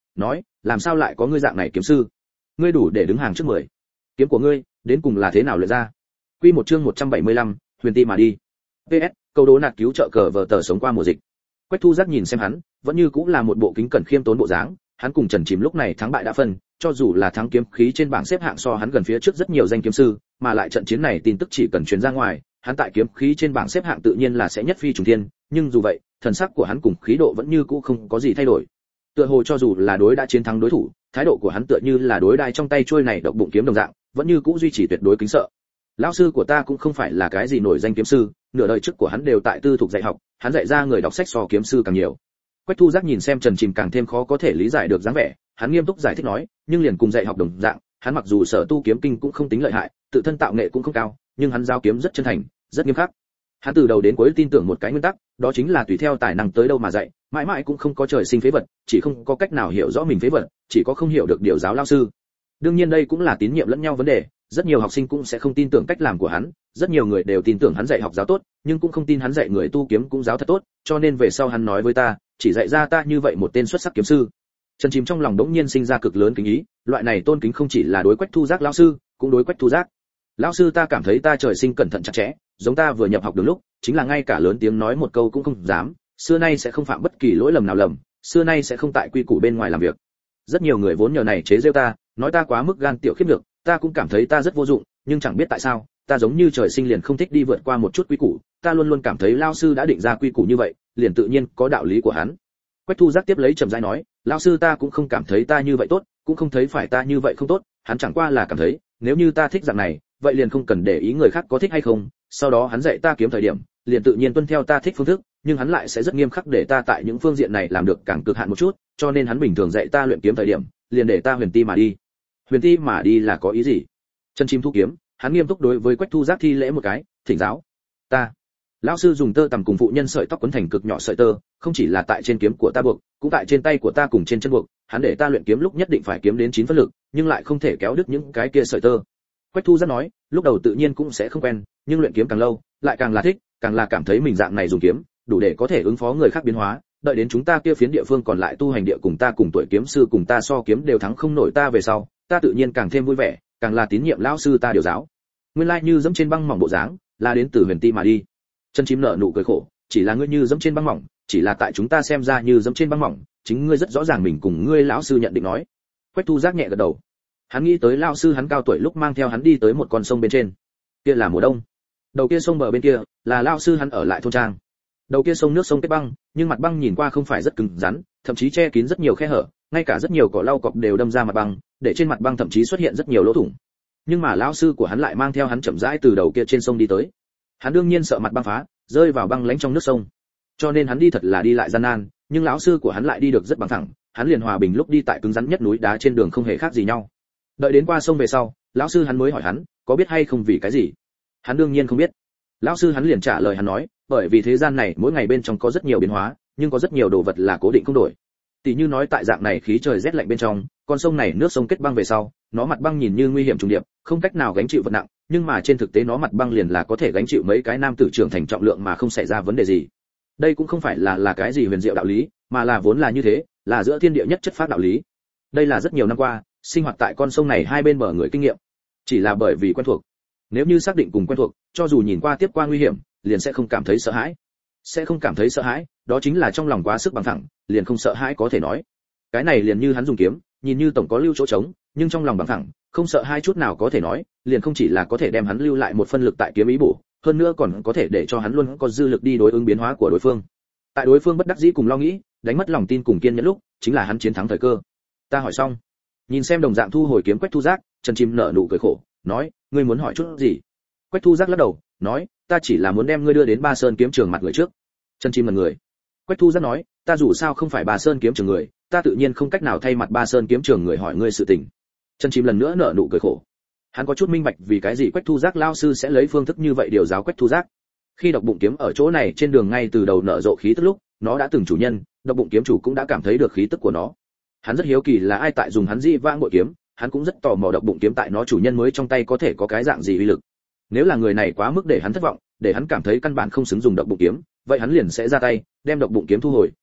nói, làm sao lại có ngươi dạng này kiếm sư? Ngươi đủ để đứng hàng trước 10. Kiếm của ngươi đến cùng là thế nào luyện ra? Quy một chương 175, huyền ti mà đi. PS, câu đố nạt cứu trợ cờ vở tờ sống qua mùa dịch. Quách Thu Giác nhìn xem hắn, vẫn như cũng là một bộ kính cẩn khiêm tốn bộ dáng, hắn cùng Trần Chìm lúc này thắng bại đã phân, cho dù là thắng kiếm khí trên bảng xếp hạng so hắn gần phía trước rất nhiều danh kiếm sư, mà lại trận chiến này tin tức chỉ cần truyền ra ngoài, hắn tại kiếm khí trên bảng xếp hạng tự nhiên là sẽ nhất phi trùng thiên, nhưng dù vậy, thần sắc của hắn cùng khí độ vẫn như cũ không có gì thay đổi. Tựa hồ cho dù là đối đã chiến thắng đối thủ, thái độ của hắn tựa như là đối đai trong tay chuôi này độc bụng kiếm đồng dạng, vẫn như cũ duy trì tuyệt đối kính sợ. Lão sư của ta cũng không phải là cái gì nổi danh kiếm sư, nửa đời trước của hắn đều tại tư thục dạy học, hắn dạy ra người đọc sách so kiếm sư càng nhiều. Quách Thu Giác nhìn xem Trần Chìm càng thêm khó có thể lý giải được dáng vẻ, hắn nghiêm túc giải thích nói, nhưng liền cùng dạy học đồng dạng, hắn mặc dù sở tu kiếm kinh cũng không tính lợi hại, tự thân tạo nghệ cũng không cao, nhưng hắn giao kiếm rất chân thành, rất nghiêm khắc. Hắn từ đầu đến cuối tin tưởng một cái nguyên tắc, đó chính là tùy theo tài năng tới đâu mà dạy, mãi mãi cũng không có trời sinh phế vật, chỉ không có cách nào hiểu rõ mình phế vật, chỉ có không hiểu được điều giáo lao sư. Đương nhiên đây cũng là tín nhiệm lẫn nhau vấn đề, rất nhiều học sinh cũng sẽ không tin tưởng cách làm của hắn, rất nhiều người đều tin tưởng hắn dạy học giáo tốt, nhưng cũng không tin hắn dạy người tu kiếm cũng giáo thật tốt, cho nên về sau hắn nói với ta, chỉ dạy ra ta như vậy một tên xuất sắc kiếm sư. Trần Chìm trong lòng đống nhiên sinh ra cực lớn kính ý, loại này tôn kính không chỉ là đối Quách Thu Giác lão sư, cũng đối Quách Thu Giác. Lão sư ta cảm thấy ta trời sinh cẩn thận chặt chẽ, giống ta vừa nhập học đường lúc, chính là ngay cả lớn tiếng nói một câu cũng không dám, xưa nay sẽ không phạm bất kỳ lỗi lầm nào lầm, xưa nay sẽ không tại quy củ bên ngoài làm việc. Rất nhiều người vốn nhờ này chế giễu ta, nói ta quá mức gan tiểu khiếp nhược, ta cũng cảm thấy ta rất vô dụng, nhưng chẳng biết tại sao, ta giống như trời sinh liền không thích đi vượt qua một chút quy củ, ta luôn luôn cảm thấy lão sư đã định ra quy củ như vậy, liền tự nhiên có đạo lý của hắn. Quách Thu Giác tiếp lấy trầm rãi nói, lão sư ta cũng không cảm thấy ta như vậy tốt, cũng không thấy phải ta như vậy không tốt, hắn chẳng qua là cảm thấy, nếu như ta thích dạng này, vậy liền không cần để ý người khác có thích hay không, sau đó hắn dạy ta kiếm thời điểm, liền tự nhiên tuân theo ta thích phương thức, nhưng hắn lại sẽ rất nghiêm khắc để ta tại những phương diện này làm được càng cực hạn một chút, cho nên hắn bình thường dạy ta luyện kiếm thời điểm, liền để ta huyền ti mà đi. Huyền ti mà đi là có ý gì? Chân chim thu kiếm, hắn nghiêm túc đối với Quách Thu Giác thi lễ một cái, thỉnh giáo. Ta, lão sư dùng tơ tằm cùng phụ nhân sợi tóc quấn thành cực nhỏ sợi tơ, không chỉ là tại trên kiếm của ta buộc, cũng tại trên tay của ta cùng trên chân buộc, hắn để ta luyện kiếm lúc nhất định phải kiếm đến 9 phân lực, nhưng lại không thể kéo đứt những cái kia sợi tơ. Quách Thu Giác nói, lúc đầu tự nhiên cũng sẽ không quen, nhưng luyện kiếm càng lâu, lại càng là thích, càng là cảm thấy mình dạng này dùng kiếm, đủ để có thể ứng phó người khác biến hóa, đợi đến chúng ta kia phiến địa phương còn lại tu hành địa cùng ta cùng tuổi kiếm sư cùng ta so kiếm đều thắng không nổi ta về sau, ta tự nhiên càng thêm vui vẻ, càng là tín nhiệm lão sư ta điều giáo. Nguyên lai như dẫm trên băng mỏng bộ dáng, là đến từ huyền ti mà đi. Chân chim nở nụ cười khổ, chỉ là ngươi như dẫm trên băng mỏng, chỉ là tại chúng ta xem ra như dẫm trên băng mỏng, chính ngươi rất rõ ràng mình cùng ngươi lão sư nhận định nói. Quách Thu Giác nhẹ gật đầu. Hắn nghĩ tới lão sư hắn cao tuổi lúc mang theo hắn đi tới một con sông bên trên. Kia là mùa đông. Đầu kia sông bờ bên kia là lão sư hắn ở lại thôn trang. Đầu kia sông nước sông kết băng, nhưng mặt băng nhìn qua không phải rất cứng rắn, thậm chí che kín rất nhiều khe hở, ngay cả rất nhiều cỏ lau cọc đều đâm ra mặt băng, để trên mặt băng thậm chí xuất hiện rất nhiều lỗ thủng. Nhưng mà lão sư của hắn lại mang theo hắn chậm rãi từ đầu kia trên sông đi tới. Hắn đương nhiên sợ mặt băng phá, rơi vào băng lãnh trong nước sông. Cho nên hắn đi thật là đi lại gian nan, nhưng lão sư của hắn lại đi được rất bằng thẳng, hắn liền hòa bình lúc đi tại cứng rắn nhất núi đá trên đường không hề khác gì nhau. Đợi đến qua sông về sau, lão sư hắn mới hỏi hắn, có biết hay không vì cái gì? Hắn đương nhiên không biết. Lão sư hắn liền trả lời hắn nói, bởi vì thế gian này mỗi ngày bên trong có rất nhiều biến hóa, nhưng có rất nhiều đồ vật là cố định không đổi. Tỷ như nói tại dạng này khí trời rét lạnh bên trong, con sông này nước sông kết băng về sau, nó mặt băng nhìn như nguy hiểm trùng điệp, không cách nào gánh chịu vật nặng, nhưng mà trên thực tế nó mặt băng liền là có thể gánh chịu mấy cái nam tử trưởng thành trọng lượng mà không xảy ra vấn đề gì. Đây cũng không phải là cái gì huyền diệu đạo lý, mà là vốn là như thế, là giữa thiên địa nhất chất phát đạo lý. Đây là rất nhiều năm qua, sinh hoạt tại con sông này hai bên bờ người kinh nghiệm. Chỉ là bởi vì quen thuộc. Nếu như xác định cùng quen thuộc, cho dù nhìn qua tiếp qua nguy hiểm, liền sẽ không cảm thấy sợ hãi. Sẽ không cảm thấy sợ hãi, đó chính là trong lòng quá sức bằng thẳng, liền không sợ hãi có thể nói. Cái này liền như hắn dùng kiếm, nhìn như tổng có lưu chỗ trống, nhưng trong lòng bằng thẳng, không sợ hai chút nào có thể nói, liền không chỉ là có thể đem hắn lưu lại một phân lực tại kiếm ý bổ, hơn nữa còn có thể để cho hắn luôn có dư lực đi đối ứng biến hóa của đối phương. Tại đối phương bất đắc dĩ cùng lo nghĩ, đánh mất lòng tin cùng kiên nhẫn lúc, chính là hắn chiến thắng thời cơ. Ta hỏi xong, nhìn xem đồng dạng thu hồi kiếm Quách Thu Giác, Trần Chim nở nụ cười khổ, nói, ngươi muốn hỏi chút gì? Quách Thu Giác lắc đầu, nói, ta chỉ là muốn đem ngươi đưa đến Ba Sơn kiếm trường mặt người trước. Trần Chim ngẩn người. Quách Thu Giác nói, ta dù sao không phải Ba Sơn kiếm trường người, ta tự nhiên không cách nào thay mặt Ba Sơn kiếm trường người hỏi ngươi sự tình. Trần Chim lần nữa nở nụ cười khổ. Hắn có chút minh bạch vì cái gì Quách Thu Giác lao sư sẽ lấy phương thức như vậy điều giáo Quách Thu Giác. Khi độc bụng kiếm ở chỗ này trên đường ngay từ đầu nở rộ khí tức lúc, nó đã từng chủ nhân, độc bụng kiếm chủ cũng đã cảm thấy được khí tức của nó. Hắn rất hiếu kỳ là ai tại dùng hắn dị vãng bội kiếm, hắn cũng rất tò mò độc bụng kiếm tại nó chủ nhân mới trong tay có thể có cái dạng gì uy lực. Nếu là người này quá mức để hắn thất vọng, để hắn cảm thấy căn bản không xứng dùng độc bụng kiếm, vậy hắn liền sẽ ra tay, đem độc bụng kiếm thu hồi,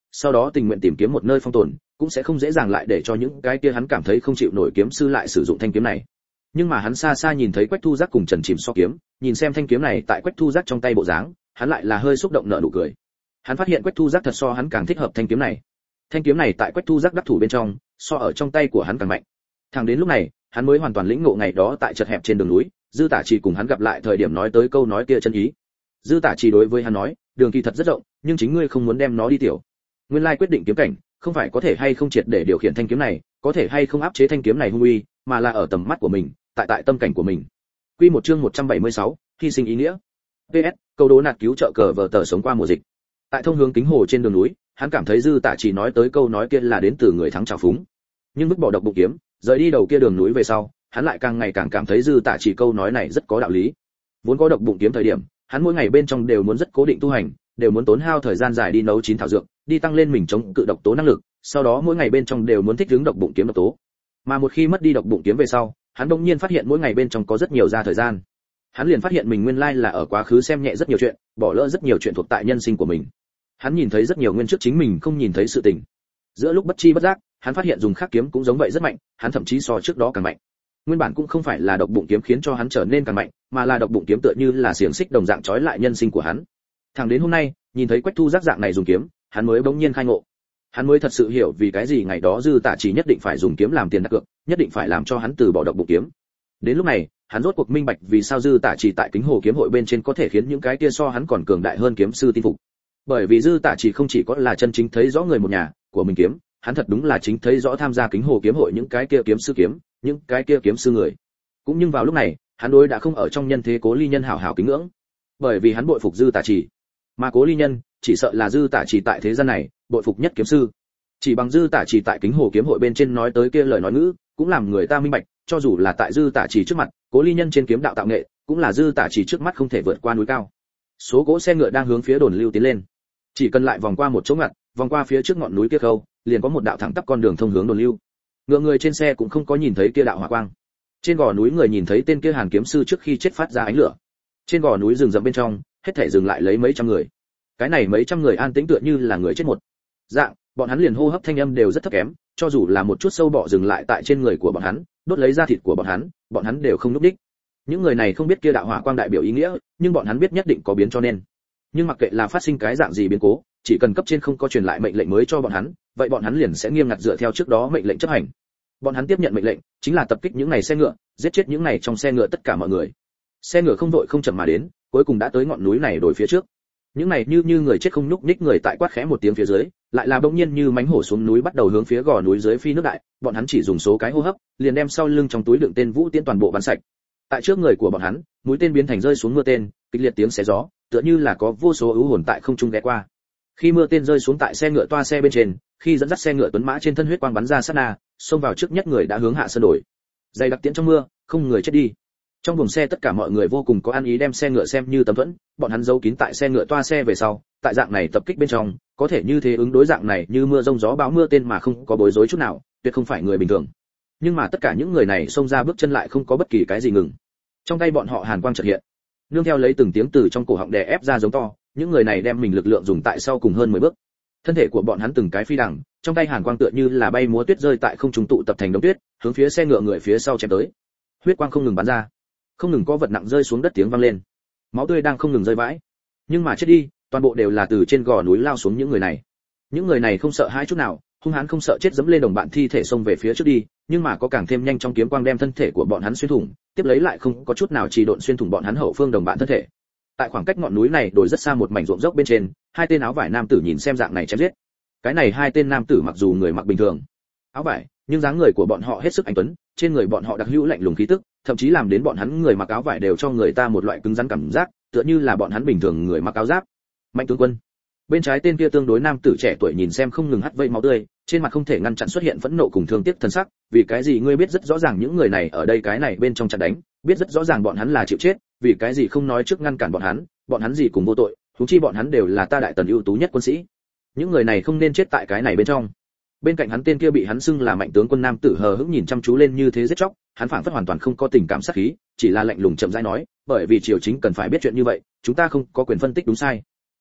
sau đó tình nguyện tìm kiếm một nơi phong tồn, cũng sẽ không dễ dàng lại để cho những cái kia hắn cảm thấy không chịu nổi kiếm sư lại sử dụng thanh kiếm này. Nhưng mà hắn xa xa nhìn thấy Quách Thu Giác cùng Trần Chìm so kiếm, nhìn xem thanh kiếm này tại Quách Thu Giác trong tay bộ dáng, hắn lại là hơi xúc động nở nụ cười. Hắn phát hiện Quách Thu Giác thật so hắn càng thích hợp thanh kiếm này. Thanh kiếm này tại Quách Thu Giác đắc thủ bên trong, so ở trong tay của hắn càng mạnh. Thẳng đến lúc này, hắn mới hoàn toàn lĩnh ngộ ngày đó tại chật hẹp trên đường núi, Dư Tả Chỉ cùng hắn gặp lại thời điểm nói tới câu nói kia chân ý. Dư Tả Chỉ đối với hắn nói, đường kỳ thật rất rộng, nhưng chính ngươi không muốn đem nó đi tiểu. Nguyên lai quyết định kiếm cảnh, không phải có thể hay không triệt để điều khiển thanh kiếm này, có thể hay không áp chế thanh kiếm này hung uy, mà là ở tầm mắt của mình, tại tâm cảnh của mình. Quy một chương 176, hy sinh ý nghĩa. PS, câu đố nạt cứu trợ cờ vở tờ sống qua mùa dịch. Tại thông hướng Kính Hồ trên đường núi, hắn cảm thấy Dư Tả Chỉ nói tới câu nói kia là đến từ người thắng trào phúng. Nhưng vứt bỏ độc bụng kiếm, rời đi đầu kia đường núi về sau, hắn lại càng ngày càng cảm thấy Dư Tả Chỉ câu nói này rất có đạo lý. Vốn có độc bụng kiếm thời điểm, hắn mỗi ngày bên trong đều muốn rất cố định tu hành, đều muốn tốn hao thời gian dài đi nấu chín thảo dược, đi tăng lên mình chống cự độc tố năng lực, sau đó mỗi ngày bên trong đều muốn thích ứng độc bụng kiếm độc tố. Mà một khi mất đi độc bụng kiếm về sau, hắn bỗng nhiên phát hiện mỗi ngày bên trong có rất nhiều ra thời gian. Hắn liền phát hiện mình nguyên lai là ở quá khứ xem nhẹ rất nhiều chuyện, bỏ lỡ rất nhiều chuyện thuộc tại nhân sinh của mình. Hắn nhìn thấy rất nhiều nguyên trước chính mình không nhìn thấy sự tình. Giữa lúc bất chi bất giác, hắn phát hiện dùng khắc kiếm cũng giống vậy rất mạnh, hắn thậm chí so trước đó càng mạnh. Nguyên bản cũng không phải là độc bụng kiếm khiến cho hắn trở nên càng mạnh, mà là độc bụng kiếm tựa như là xiềng xích đồng dạng trói lại nhân sinh của hắn. Thẳng đến hôm nay, nhìn thấy Quách Thu Giác dạng này dùng kiếm, hắn mới bỗng nhiên khai ngộ. Hắn mới thật sự hiểu vì cái gì ngày đó Dư Tả Chỉ nhất định phải dùng kiếm làm tiền đặt cược, nhất định phải làm cho hắn từ bỏ độc bụng kiếm. Đến lúc này, hắn rốt cuộc minh bạch vì sao Dư Tả Chỉ tại Kính Hồ kiếm hội bên trên có thể khiến những cái kia so hắn còn cường đại hơn kiếm sư tin phục. Bởi vì Dư Tả Chỉ không chỉ có là chân chính thấy rõ người một nhà của mình kiếm, hắn thật đúng là chính thấy rõ tham gia Kính Hồ kiếm hội những cái kia kiếm sư kiếm, những cái kia kiếm sư người. Cũng nhưng vào lúc này, hắn đối đã không ở trong nhân thế Cố Ly Nhân hảo hảo kính ngưỡng, bởi vì hắn bội phục Dư Tả Chỉ. Mà Cố Ly Nhân, chỉ sợ là Dư Tả Chỉ tại thế gian này bội phục nhất kiếm sư. Chỉ bằng Dư Tả Chỉ tại Kính Hồ kiếm hội bên trên nói tới kia lời nói ngữ, cũng làm người ta minh bạch, cho dù là tại Dư Tả Chỉ trước mặt, Cố Ly Nhân trên kiếm đạo tạo nghệ, cũng là Dư Tả Chỉ trước mắt không thể vượt qua núi cao. Số cỗ xe ngựa đang hướng phía đồn lưu tiến lên. Chỉ cần lại vòng qua một chỗ ngặt, vòng qua phía trước ngọn núi kia khâu, liền có một đạo thẳng tắp con đường thông hướng đồn lưu. Ngựa người trên xe cũng không có nhìn thấy kia đạo hỏa quang. Trên gò núi người nhìn thấy tên kia Hàn kiếm sư trước khi chết phát ra ánh lửa. Trên gò núi rừng rậm bên trong, hết thảy dừng lại lấy mấy trăm người. Cái này mấy trăm người an tĩnh tựa như là người chết một dạng, bọn hắn liền hô hấp thanh âm đều rất thấp kém, cho dù là một chút sâu bọ dừng lại tại trên người của bọn hắn, đốt lấy da thịt của bọn hắn đều không lúc đích. Những người này không biết kia đạo hỏa quang đại biểu ý nghĩa, nhưng bọn hắn biết nhất định có biến cho nên. Nhưng mặc kệ là phát sinh cái dạng gì biến cố, chỉ cần cấp trên không có truyền lại mệnh lệnh mới cho bọn hắn, vậy bọn hắn liền sẽ nghiêm ngặt dựa theo trước đó mệnh lệnh chấp hành. Bọn hắn tiếp nhận mệnh lệnh, chính là tập kích những này xe ngựa, giết chết những này trong xe ngựa tất cả mọi người. Xe ngựa không vội không chậm mà đến, cuối cùng đã tới ngọn núi này đồi phía trước. Những này như người chết không nhúc nhích người tại quát khẽ một tiếng phía dưới, lại là bỗng nhiên như mánh hổ xuống núi bắt đầu hướng phía gò núi dưới phi nước đại, bọn hắn chỉ dùng số cái hô hấp, liền đem sau lưng trong túi đựng tên vũ tiễn toàn bộ bắn sạch. Tại trước người của bọn hắn, mũi tên biến thành rơi xuống mưa tên, kịch liệt tiếng xé gió, tựa như là có vô số ưu hồn tại không trung ghé qua. Khi mưa tên rơi xuống tại xe ngựa toa xe bên trên, khi dẫn dắt xe ngựa tuấn mã trên thân huyết quang bắn ra sát na, xông vào trước nhất người đã hướng hạ sơn đổi. Dày đặc tiễn trong mưa, không người chết đi. Trong buồng xe tất cả mọi người vô cùng có ăn ý đem xe ngựa xem như tấm thuẫn, bọn hắn giấu kín tại xe ngựa toa xe về sau, tại dạng này tập kích bên trong, có thể như thế ứng đối dạng này như mưa rông gió bão mưa tên mà không có bối rối chút nào, tuyệt không phải người bình thường. Nhưng mà tất cả những người này xông ra bước chân lại không có bất kỳ cái gì ngừng. Trong tay bọn họ hàn quang chợt hiện, nương theo lấy từng tiếng từ trong cổ họng đè ép ra giống to, những người này đem mình lực lượng dùng tại sau cùng hơn 10 bước. Thân thể của bọn hắn từng cái phi đằng, trong tay hàn quang tựa như là bay múa tuyết rơi tại không trung tụ tập thành đống tuyết, hướng phía xe ngựa người phía sau chém tới. Huyết quang không ngừng bắn ra, không ngừng có vật nặng rơi xuống đất tiếng vang lên. Máu tươi đang không ngừng rơi vãi. Nhưng mà chết đi, toàn bộ đều là từ trên gò núi lao xuống những người này. Những người này không sợ hãi chút nào, hung hãn không sợ chết dẫm lên đồng bạn thi thể xông về phía trước đi, nhưng mà có càng thêm nhanh trong kiếm quang đem thân thể của bọn hắn xuyên thủng, tiếp lấy lại không có chút nào trì độn xuyên thủng bọn hắn hậu phương đồng bạn thân thể. Tại khoảng cách ngọn núi này đổi rất xa một mảnh ruộng dốc bên trên, hai tên áo vải nam tử nhìn xem dạng này chém giết. Cái này hai tên nam tử mặc dù người mặc bình thường, áo vải, nhưng dáng người của bọn họ hết sức anh tuấn, trên người bọn họ đặc hữu lạnh lùng khí tức, thậm chí làm đến bọn hắn người mặc áo vải đều cho người ta một loại cứng rắn cảm giác, tựa như là bọn hắn bình thường người mặc áo giáp. Mạnh tướng quân. Bên trái tên kia tương đối nam tử trẻ tuổi nhìn xem không ngừng hắt vây máu tươi, trên mặt không thể ngăn chặn xuất hiện phẫn nộ cùng thương tiếc thần sắc, vì cái gì ngươi biết rất rõ ràng những người này ở đây cái này bên trong chặn đánh, biết rất rõ ràng bọn hắn là chịu chết, vì cái gì không nói trước ngăn cản bọn hắn gì cùng vô tội, huống chi bọn hắn đều là ta đại tần ưu tú nhất quân sĩ. Những người này không nên chết tại cái này bên trong. Bên cạnh hắn tên kia bị hắn xưng là mạnh tướng quân nam tử hờ hững nhìn chăm chú lên như thế giết chóc, hắn phảng phất hoàn toàn không có tình cảm sát khí, chỉ là lạnh lùng chậm rãi nói, bởi vì triều chính cần phải biết chuyện như vậy, chúng ta không có quyền phân tích đúng sai.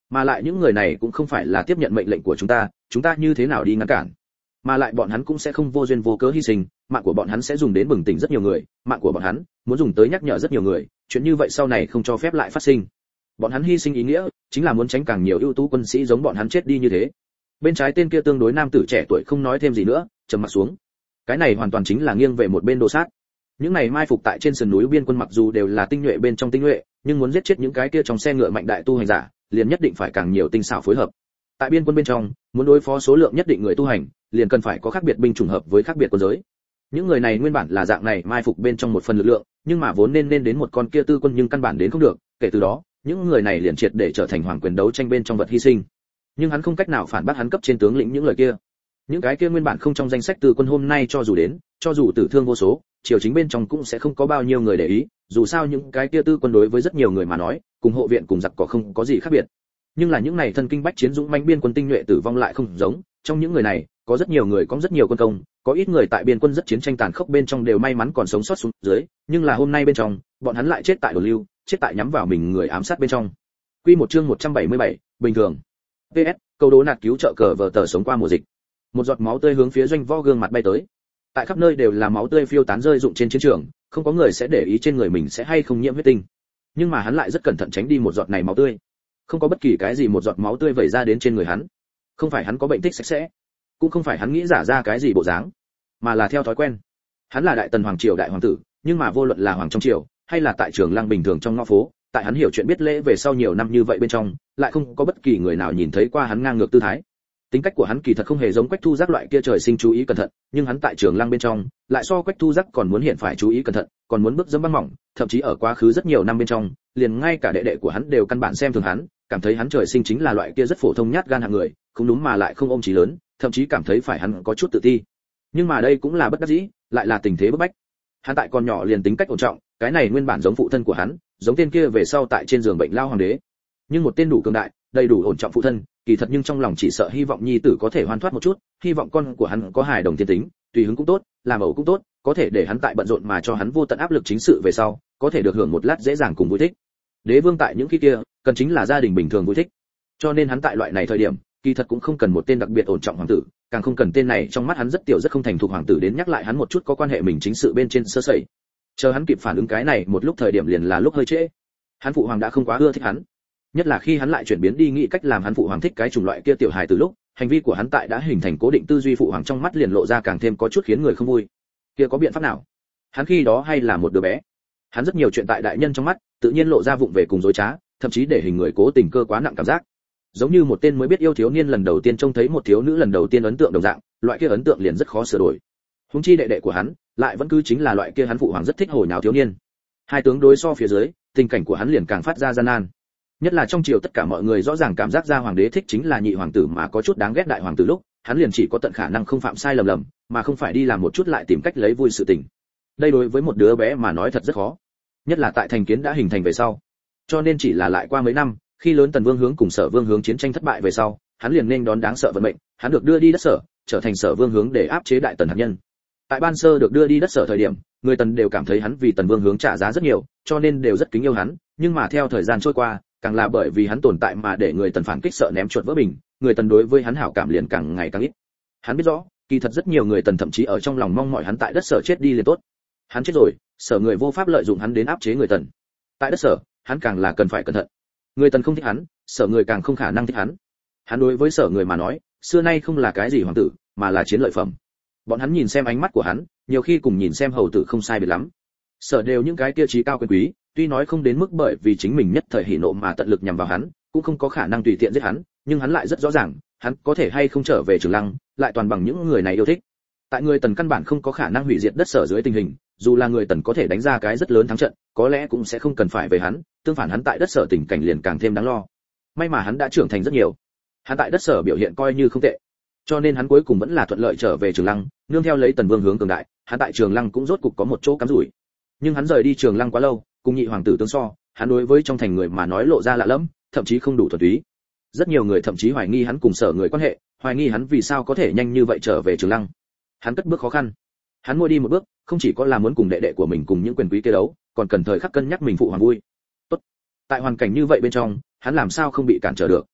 Mà lại những người này cũng không phải là tiếp nhận mệnh lệnh của chúng ta như thế nào đi ngăn cản? Mà lại bọn hắn cũng sẽ không vô duyên vô cớ hy sinh, mạng của bọn hắn sẽ dùng đến bừng tỉnh rất nhiều người, mạng của bọn hắn muốn dùng tới nhắc nhở rất nhiều người, chuyện như vậy sau này không cho phép lại phát sinh. Bọn hắn hy sinh ý nghĩa chính là muốn tránh càng nhiều ưu tú quân sĩ giống bọn hắn chết đi như thế. Bên trái tên kia tương đối nam tử trẻ tuổi không nói thêm gì nữa, trầm mặt xuống. Cái này hoàn toàn chính là nghiêng về một bên đồ sát. Những này mai phục tại trên sườn núi biên quân mặc dù đều là tinh nhuệ bên trong tinh nhuệ, nhưng muốn giết chết những cái kia trong xe ngựa mạnh đại tu hành giả, liền nhất định phải càng nhiều tinh xảo phối hợp. Tại biên quân bên trong, muốn đối phó số lượng nhất định người tu hành, liền cần phải có khác biệt binh chủng hợp với khác biệt quân giới. Những người này nguyên bản là dạng này mai phục bên trong một phần lực lượng, nhưng mà vốn nên đến một con kia tư quân nhưng căn bản đến không được, kể từ đó, những người này liền triệt để trở thành hoàng quyền đấu tranh bên trong vật hy sinh. Nhưng hắn không cách nào phản bác hắn cấp trên tướng lĩnh những lời kia. Những cái kia nguyên bản không trong danh sách tư quân hôm nay cho dù đến, cho dù tử thương vô số, triều chính bên trong cũng sẽ không có bao nhiêu người để ý, dù sao những cái kia tư quân đối với rất nhiều người mà nói, cùng hộ viện cùng giặc cỏ không có gì khác biệt. Nhưng là những này thân kinh bách chiến dũng mãnh biên quân tinh nhuệ tử vong lại không giống, trong những người này, có rất nhiều người có rất nhiều quân công, có ít người tại biên quân rất chiến tranh tàn khốc bên trong đều may mắn còn sống sót xuống dưới, nhưng là hôm nay bên trong, bọn hắn lại chết tại đồn lưu, chết tại nhắm vào mình người ám sát bên trong. Quy một chương 177, bình thường. PS, câu đố nạt cứu trợ cờ vở tờ sống qua mùa dịch. Một giọt máu tươi hướng phía Doanh Võ gương mặt bay tới. Tại khắp nơi đều là máu tươi phiêu tán rơi rụng trên chiến trường, không có người sẽ để ý trên người mình sẽ hay không nhiễm huyết tinh. Nhưng mà hắn lại rất cẩn thận tránh đi một giọt này máu tươi. Không có bất kỳ cái gì một giọt máu tươi vẩy ra đến trên người hắn. Không phải hắn có bệnh thích sạch sẽ, cũng không phải hắn nghĩ giả ra cái gì bộ dáng, mà là theo thói quen. Hắn là đại tần hoàng triều đại hoàng tử, nhưng mà vô luận là hoàng trong triều hay là tại trường lăng bình thường trong ngõ phố, tại hắn hiểu chuyện biết lễ về sau nhiều năm như vậy bên trong, lại không có bất kỳ người nào nhìn thấy qua hắn ngang ngược tư thái. Tính cách của hắn kỳ thật không hề giống Quách Thu Giác loại kia trời sinh chú ý cẩn thận, nhưng hắn tại trường lăng bên trong, lại so Quách Thu Giác còn muốn hiện phải chú ý cẩn thận, còn muốn bước dẫm băng mỏng, thậm chí ở quá khứ rất nhiều năm bên trong, liền ngay cả đệ đệ của hắn đều căn bản xem thường hắn, cảm thấy hắn trời sinh chính là loại kia rất phổ thông nhát gan hạng người, không đúng mà lại không ôm chí lớn, thậm chí cảm thấy phải hắn có chút tự ti. Nhưng mà đây cũng là bất đắc dĩ, lại là tình thế bức bách. Hắn tại còn nhỏ liền tính cách ổn trọng, cái này nguyên bản giống phụ thân của hắn, giống tên kia về sau tại trên giường bệnh lao hoàng đế. Nhưng một tên đủ cường đại, đầy đủ ổn trọng phụ thân, kỳ thật nhưng trong lòng chỉ sợ hy vọng nhi tử có thể hoàn thoát một chút, hy vọng con của hắn có hài đồng thiên tính, tùy hứng cũng tốt, làm ẩu cũng tốt, có thể để hắn tại bận rộn mà cho hắn vô tận áp lực chính sự về sau, có thể được hưởng một lát dễ dàng cùng vui thích. Đế vương tại những khi kia, cần chính là gia đình bình thường vui thích. Cho nên hắn tại loại này thời điểm, kỳ thật cũng không cần một tên đặc biệt ổn trọng hoàng tử, càng không cần tên này trong mắt hắn rất tiểu rất không thành thục hoàng tử đến nhắc lại hắn một chút có quan hệ mình chính sự bên trên sơ sẩy. Chờ hắn kịp phản ứng cái này một lúc thời điểm liền là lúc hơi trễ. Hắn phụ hoàng đã không quá ưa thích hắn, nhất là khi hắn lại chuyển biến đi nghĩ cách làm hắn phụ hoàng thích cái chủng loại kia tiểu hài từ lúc, hành vi của hắn tại đã hình thành cố định tư duy phụ hoàng trong mắt liền lộ ra càng thêm có chút khiến người không vui. Kia có biện pháp nào? Hắn khi đó hay là một đứa bé, hắn rất nhiều chuyện tại đại nhân trong mắt tự nhiên lộ ra vụng về cùng dối trá, thậm chí để hình người cố tình cơ quá nặng cảm giác, giống như một tên mới biết yêu thiếu niên lần đầu tiên trông thấy một thiếu nữ lần đầu tiên ấn tượng đồng dạng, loại kia ấn tượng liền rất khó sửa đổi. Huống chi đệ đệ của hắn lại vẫn cứ chính là loại kia hắn phụ hoàng rất thích hồi nháo thiếu niên. Hai tướng đối so phía dưới, tình cảnh của hắn liền càng phát ra gian nan. Nhất là trong triều tất cả mọi người rõ ràng cảm giác ra hoàng đế thích chính là nhị hoàng tử mà có chút đáng ghét đại hoàng tử lúc, hắn liền chỉ có tận khả năng không phạm sai lầm, mà không phải đi làm một chút lại tìm cách lấy vui sự tình. Đây đối với một đứa bé mà nói thật rất khó, nhất là tại thành kiến đã hình thành về sau. Cho nên chỉ là lại qua mấy năm, khi lớn Tần Vương hướng cùng Sở Vương hướng chiến tranh thất bại về sau, hắn liền nên đón đáng sợ vận mệnh, hắn được đưa đi đất Sở, trở thành Sở Vương hướng để áp chế đại tần hạt nhân. Tại ban sơ được đưa đi đất Sở thời điểm, người Tần đều cảm thấy hắn vì Tần Vương hướng trả giá rất nhiều, cho nên đều rất kính yêu hắn, nhưng mà theo thời gian trôi qua, càng là bởi vì hắn tồn tại mà để người Tần phản kích sợ ném chuột vỡ bình, người Tần đối với hắn hảo cảm liền càng ngày càng ít. Hắn biết rõ, kỳ thật rất nhiều người Tần thậm chí ở trong lòng mong mỏi hắn tại đất Sở chết đi liền tốt. Hắn chết rồi, Sở người vô pháp lợi dụng hắn đến áp chế người Tần. Tại đất Sở, hắn càng là cần phải cẩn thận. Người Tần không thích hắn, Sở người càng không khả năng thích hắn. Hắn đối với Sở người mà nói, xưa nay không là cái gì hoàng tử, mà là chiến lợi phẩm. Bọn hắn nhìn xem ánh mắt của hắn, nhiều khi cùng nhìn xem hầu tử không sai biệt lắm. Sở đều những cái kia trí cao quyền quý, tuy nói không đến mức bởi vì chính mình nhất thời hỉ nộ mà tận lực nhằm vào hắn, cũng không có khả năng tùy tiện giết hắn, nhưng hắn lại rất rõ ràng, hắn có thể hay không trở về Trường Lăng, lại toàn bằng những người này yêu thích. Tại người Tần căn bản không có khả năng hủy diệt đất Sở dưới tình hình, dù là người Tần có thể đánh ra cái rất lớn thắng trận, có lẽ cũng sẽ không cần phải về hắn, tương phản hắn tại đất Sở tình cảnh liền càng thêm đáng lo. May mà hắn đã trưởng thành rất nhiều, hắn tại đất Sở biểu hiện coi như không tệ, cho nên hắn cuối cùng vẫn là thuận lợi trở về Trường Lăng, nương theo lấy Tần Vương hướng cường đại, hắn tại Trường Lăng cũng rốt cục có một chỗ cắm rủi. Nhưng hắn rời đi Trường Lăng quá lâu, cùng nhị hoàng tử tương so, hắn đối với trong thành người mà nói lộ ra lạ lẫm, thậm chí không đủ thuần túy. Rất nhiều người thậm chí hoài nghi hắn cùng Sở người quan hệ, hoài nghi hắn vì sao có thể nhanh như vậy trở về Trường Lăng. Hắn cất bước khó khăn, hắn mỗi đi một bước, không chỉ có là muốn cùng đệ đệ của mình cùng những quyền quý kia đấu, còn cần thời khắc cân nhắc mình phụ hoàng vui. Tốt. Tại hoàn cảnh như vậy bên trong, hắn làm sao không bị cản trở được?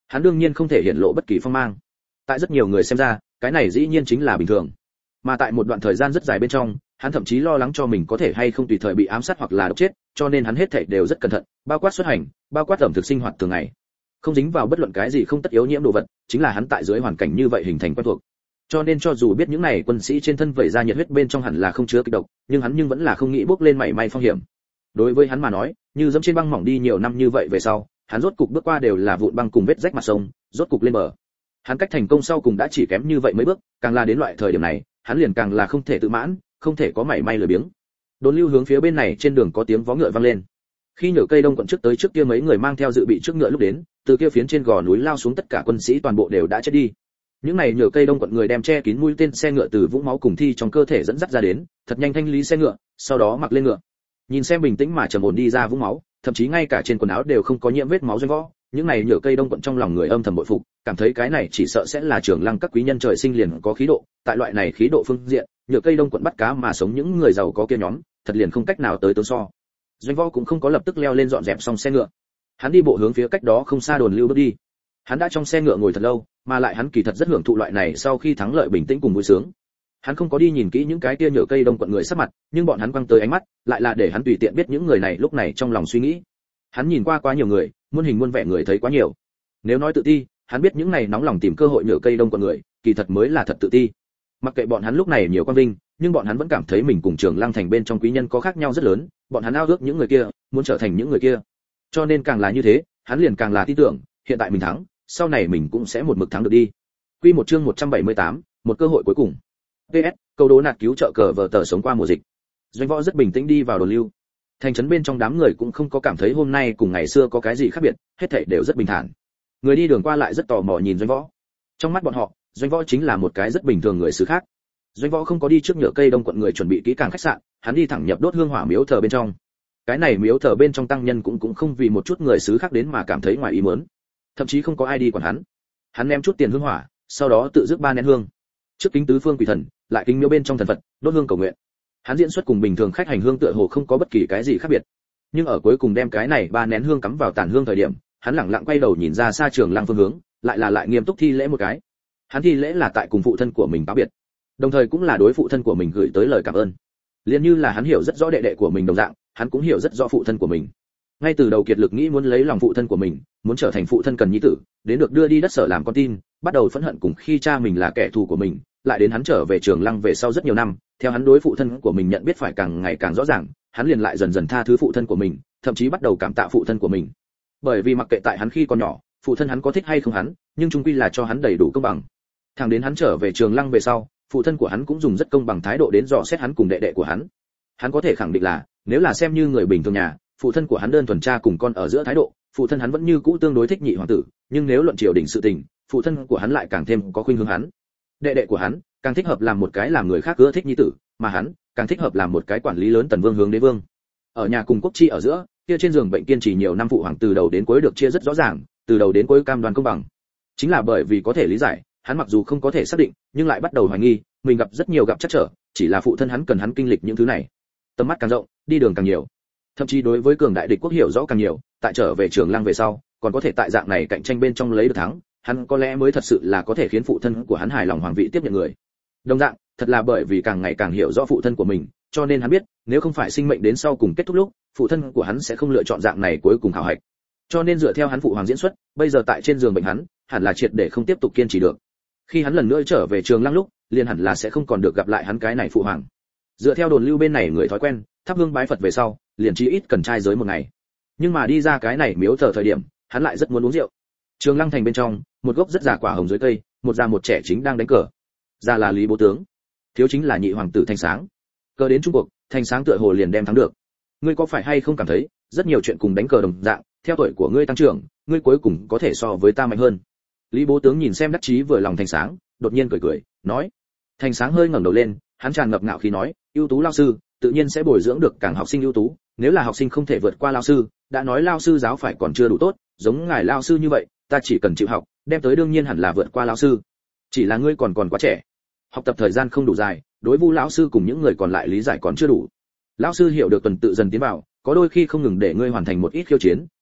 Hắn đương nhiên không thể hiện lộ bất kỳ phong mang. Tại rất nhiều người xem ra, cái này dĩ nhiên chính là bình thường. Mà tại một đoạn thời gian rất dài bên trong, hắn thậm chí lo lắng cho mình có thể hay không tùy thời bị ám sát hoặc là độc chết, cho nên hắn hết thảy đều rất cẩn thận, bao quát xuất hành, bao quát ẩm thực sinh hoạt thường ngày. Không dính vào bất luận cái gì không tất yếu nhiễm đồ vật, chính là hắn tại dưới hoàn cảnh như vậy hình thành quen thuộc. Cho nên cho dù biết những này quân sĩ trên thân vẩy ra nhiệt huyết bên trong hẳn là không chứa kịch độc, nhưng hắn vẫn là không nghĩ bước lên mảy may phong hiểm. Đối với hắn mà nói, như dẫm trên băng mỏng đi nhiều năm như vậy về sau, hắn rốt cục bước qua đều là vụn băng cùng vết rách mặt sông, rốt cục lên bờ. Hắn cách thành công sau cùng đã chỉ kém như vậy mấy bước, càng là đến loại thời điểm này, hắn liền càng là không thể tự mãn, không thể có mảy may lười biếng. Đồn lưu hướng phía bên này trên đường có tiếng vó ngựa vang lên. Khi nhở cây đông quận trước tới trước kia mấy người mang theo dự bị trước ngựa lúc đến, từ kia phiến trên gò núi lao xuống tất cả quân sĩ toàn bộ đều đã chết đi. Những này nhở cây đông quận người đem che kín mũi tên xe ngựa từ vũng máu cùng thi trong cơ thể dẫn dắt ra đến, thật nhanh thanh lý xe ngựa, sau đó mặc lên ngựa. Nhìn xem bình tĩnh mà trầm ổn đi ra vũng máu, thậm chí ngay cả trên quần áo đều không có nhiễm vết máu doanh võ, những này nhở cây đông quận trong lòng người âm thầm bội phục, cảm thấy cái này chỉ sợ sẽ là Trường Lăng các quý nhân trời sinh liền có khí độ, tại loại này khí độ phương diện, nhở cây đông quận bắt cá mà sống những người giàu có kia nhóm, thật liền không cách nào tới tướng so. Doanh võ cũng không có lập tức leo lên dọn dẹp xong xe ngựa, hắn đi bộ hướng phía cách đó không xa đồn lưu bước đi. Hắn đã trong xe ngựa ngồi thật lâu, mà lại hắn kỳ thật rất hưởng thụ loại này sau khi thắng lợi bình tĩnh cùng vui sướng. Hắn không có đi nhìn kỹ những cái kia nhở cây đông quận người sắc mặt, nhưng bọn hắn quăng tới ánh mắt, lại là để hắn tùy tiện biết những người này lúc này trong lòng suy nghĩ. Hắn nhìn qua quá nhiều người, muôn hình muôn vẻ người thấy quá nhiều. Nếu nói tự ti, hắn biết những này nóng lòng tìm cơ hội nhở cây đông quận người, kỳ thật mới là thật tự ti. Mặc kệ bọn hắn lúc này nhiều quan vinh, nhưng bọn hắn vẫn cảm thấy mình cùng Trường Lăng thành bên trong quý nhân có khác nhau rất lớn, bọn hắn ao ước những người kia, muốn trở thành những người kia. Cho nên càng là như thế, hắn liền càng là tin tưởng, hiện tại mình thắng, sau này mình cũng sẽ một mực thắng được đi. Quy một chương 178, một cơ hội cuối cùng. PS, câu đố nạt cứu trợ cờ vở tờ sống qua mùa dịch. Doanh võ rất bình tĩnh đi vào đồn lưu. Thành trấn bên trong đám người cũng không có cảm thấy hôm nay cùng ngày xưa có cái gì khác biệt, hết thảy đều rất bình thản. Người đi đường qua lại rất tò mò nhìn Doanh võ. Trong mắt bọn họ, Doanh võ chính là một cái rất bình thường người xứ khác. Doanh võ không có đi trước nhựa cây đông quận người chuẩn bị kỹ càng khách sạn, hắn đi thẳng nhập đốt hương hỏa miếu thờ bên trong. Cái này miếu thờ bên trong tăng nhân cũng không vì một chút người xứ khác đến mà cảm thấy ngoài ý muốn. Thậm chí không có ai đi quản hắn. Hắn ném chút tiền hương hỏa, sau đó tự rước 3 nén hương. Trước kính tứ phương quỷ thần, lại kính miếu bên trong thần Phật, đốt hương cầu nguyện. Hắn diễn xuất cùng bình thường khách hành hương tựa hồ không có bất kỳ cái gì khác biệt. Nhưng ở cuối cùng đem cái này 3 nén hương cắm vào tàn hương thời điểm, hắn lẳng lặng quay đầu nhìn ra xa Trường Lăng phương hướng, lại nghiêm túc thi lễ một cái. Hắn thi lễ là tại cùng phụ thân của mình cáo biệt, đồng thời cũng là đối phụ thân của mình gửi tới lời cảm ơn. Liên như là hắn hiểu rất rõ đệ đệ của mình đồng dạng, hắn cũng hiểu rất rõ phụ thân của mình. Ngay từ đầu kiệt lực nghĩ muốn lấy lòng phụ thân của mình, muốn trở thành phụ thân cần nhi tử, đến được đưa đi đất sở làm con tin, bắt đầu phẫn hận cùng khi cha mình là kẻ thù của mình, lại đến hắn trở về Trường Lăng về sau rất nhiều năm, theo hắn đối phụ thân của mình nhận biết phải càng ngày càng rõ ràng, hắn liền lại dần dần tha thứ phụ thân của mình, thậm chí bắt đầu cảm tạ phụ thân của mình. Bởi vì mặc kệ tại hắn khi còn nhỏ, phụ thân hắn có thích hay không hắn, nhưng chung quy là cho hắn đầy đủ công bằng. Thẳng đến hắn trở về Trường Lăng về sau, phụ thân của hắn cũng dùng rất công bằng thái độ đến dò xét hắn cùng đệ đệ của hắn. Hắn có thể khẳng định là, nếu là xem như người bình thường nhà, phụ thân của hắn đơn thuần cha cùng con ở giữa thái độ, phụ thân hắn vẫn như cũ tương đối thích nhị hoàng tử, nhưng nếu luận triều đình sự tình, phụ thân của hắn lại càng thêm có khuynh hướng hắn. Đệ đệ của hắn càng thích hợp làm một cái làm người khác ưa thích nhi tử, mà hắn càng thích hợp làm một cái quản lý lớn tần vương hướng đế vương. Ở nhà cùng quốc chi ở giữa, kia trên giường bệnh kiên trì nhiều năm phụ hoàng từ đầu đến cuối được chia rất rõ ràng, từ đầu đến cuối cam đoan công bằng. Chính là bởi vì có thể lý giải, hắn mặc dù không có thể xác định, nhưng lại bắt đầu hoài nghi, mình gặp rất nhiều gặp trắc trở, chỉ là phụ thân hắn cần hắn kinh lịch những thứ này. Tầm mắt càng rộng, đi đường càng nhiều, thậm chí đối với cường đại địch quốc hiểu rõ càng nhiều, tại trở về Trường Lăng về sau, còn có thể tại dạng này cạnh tranh bên trong lấy được thắng, hắn có lẽ mới thật sự là có thể khiến phụ thân của hắn hài lòng hoàng vị tiếp nhận người. Đồng dạng, thật là bởi vì càng ngày càng hiểu rõ phụ thân của mình, cho nên hắn biết, nếu không phải sinh mệnh đến sau cùng kết thúc lúc, phụ thân của hắn sẽ không lựa chọn dạng này cuối cùng khảo hạch. Cho nên dựa theo hắn phụ hoàng diễn xuất, bây giờ tại trên giường bệnh hắn, hẳn là triệt để không tiếp tục kiên trì được. Khi hắn lần nữa trở về Trường Lăng lúc, liền hẳn là sẽ không còn được gặp lại hắn cái này phụ hoàng. Dựa theo đồn lưu bên này người thói quen, thắp hương bái Phật về sau, liền chí ít cần trai giới một ngày. Nhưng mà đi ra cái này miếu thờ thời điểm, hắn lại rất muốn uống rượu. Trường Lăng thành bên trong, một gốc rất già quả hồng dưới cây, một già một trẻ chính đang đánh cờ. Già là Lý Bố tướng, thiếu chính là nhị hoàng tử Thanh Sáng. Cờ đến trung cuộc, Thanh Sáng tựa hồ liền đem thắng được. Ngươi có phải hay không cảm thấy, rất nhiều chuyện cùng đánh cờ đồng dạng, theo tuổi của ngươi tăng trưởng, ngươi cuối cùng có thể so với ta mạnh hơn. Lý Bố tướng nhìn xem đắc chí vừa lòng Thanh Sáng, đột nhiên cười, nói. Thanh Sáng hơi ngẩng đầu lên, hắn tràn ngập ngạo khí nói, ưu tú lão sư, tự nhiên sẽ bồi dưỡng được càng học sinh ưu tú, nếu là học sinh không thể vượt qua lão sư, đã nói lão sư giáo phải còn chưa đủ tốt, giống ngài lão sư như vậy, ta chỉ cần chịu học, đem tới đương nhiên hẳn là vượt qua lão sư. Chỉ là ngươi còn quá trẻ, học tập thời gian không đủ dài, đối Vu lão sư cùng những người còn lại lý giải còn chưa đủ. Lão sư hiểu được tuần tự dần tiến vào, có đôi khi không ngừng để ngươi hoàn thành một ít khiêu chiến,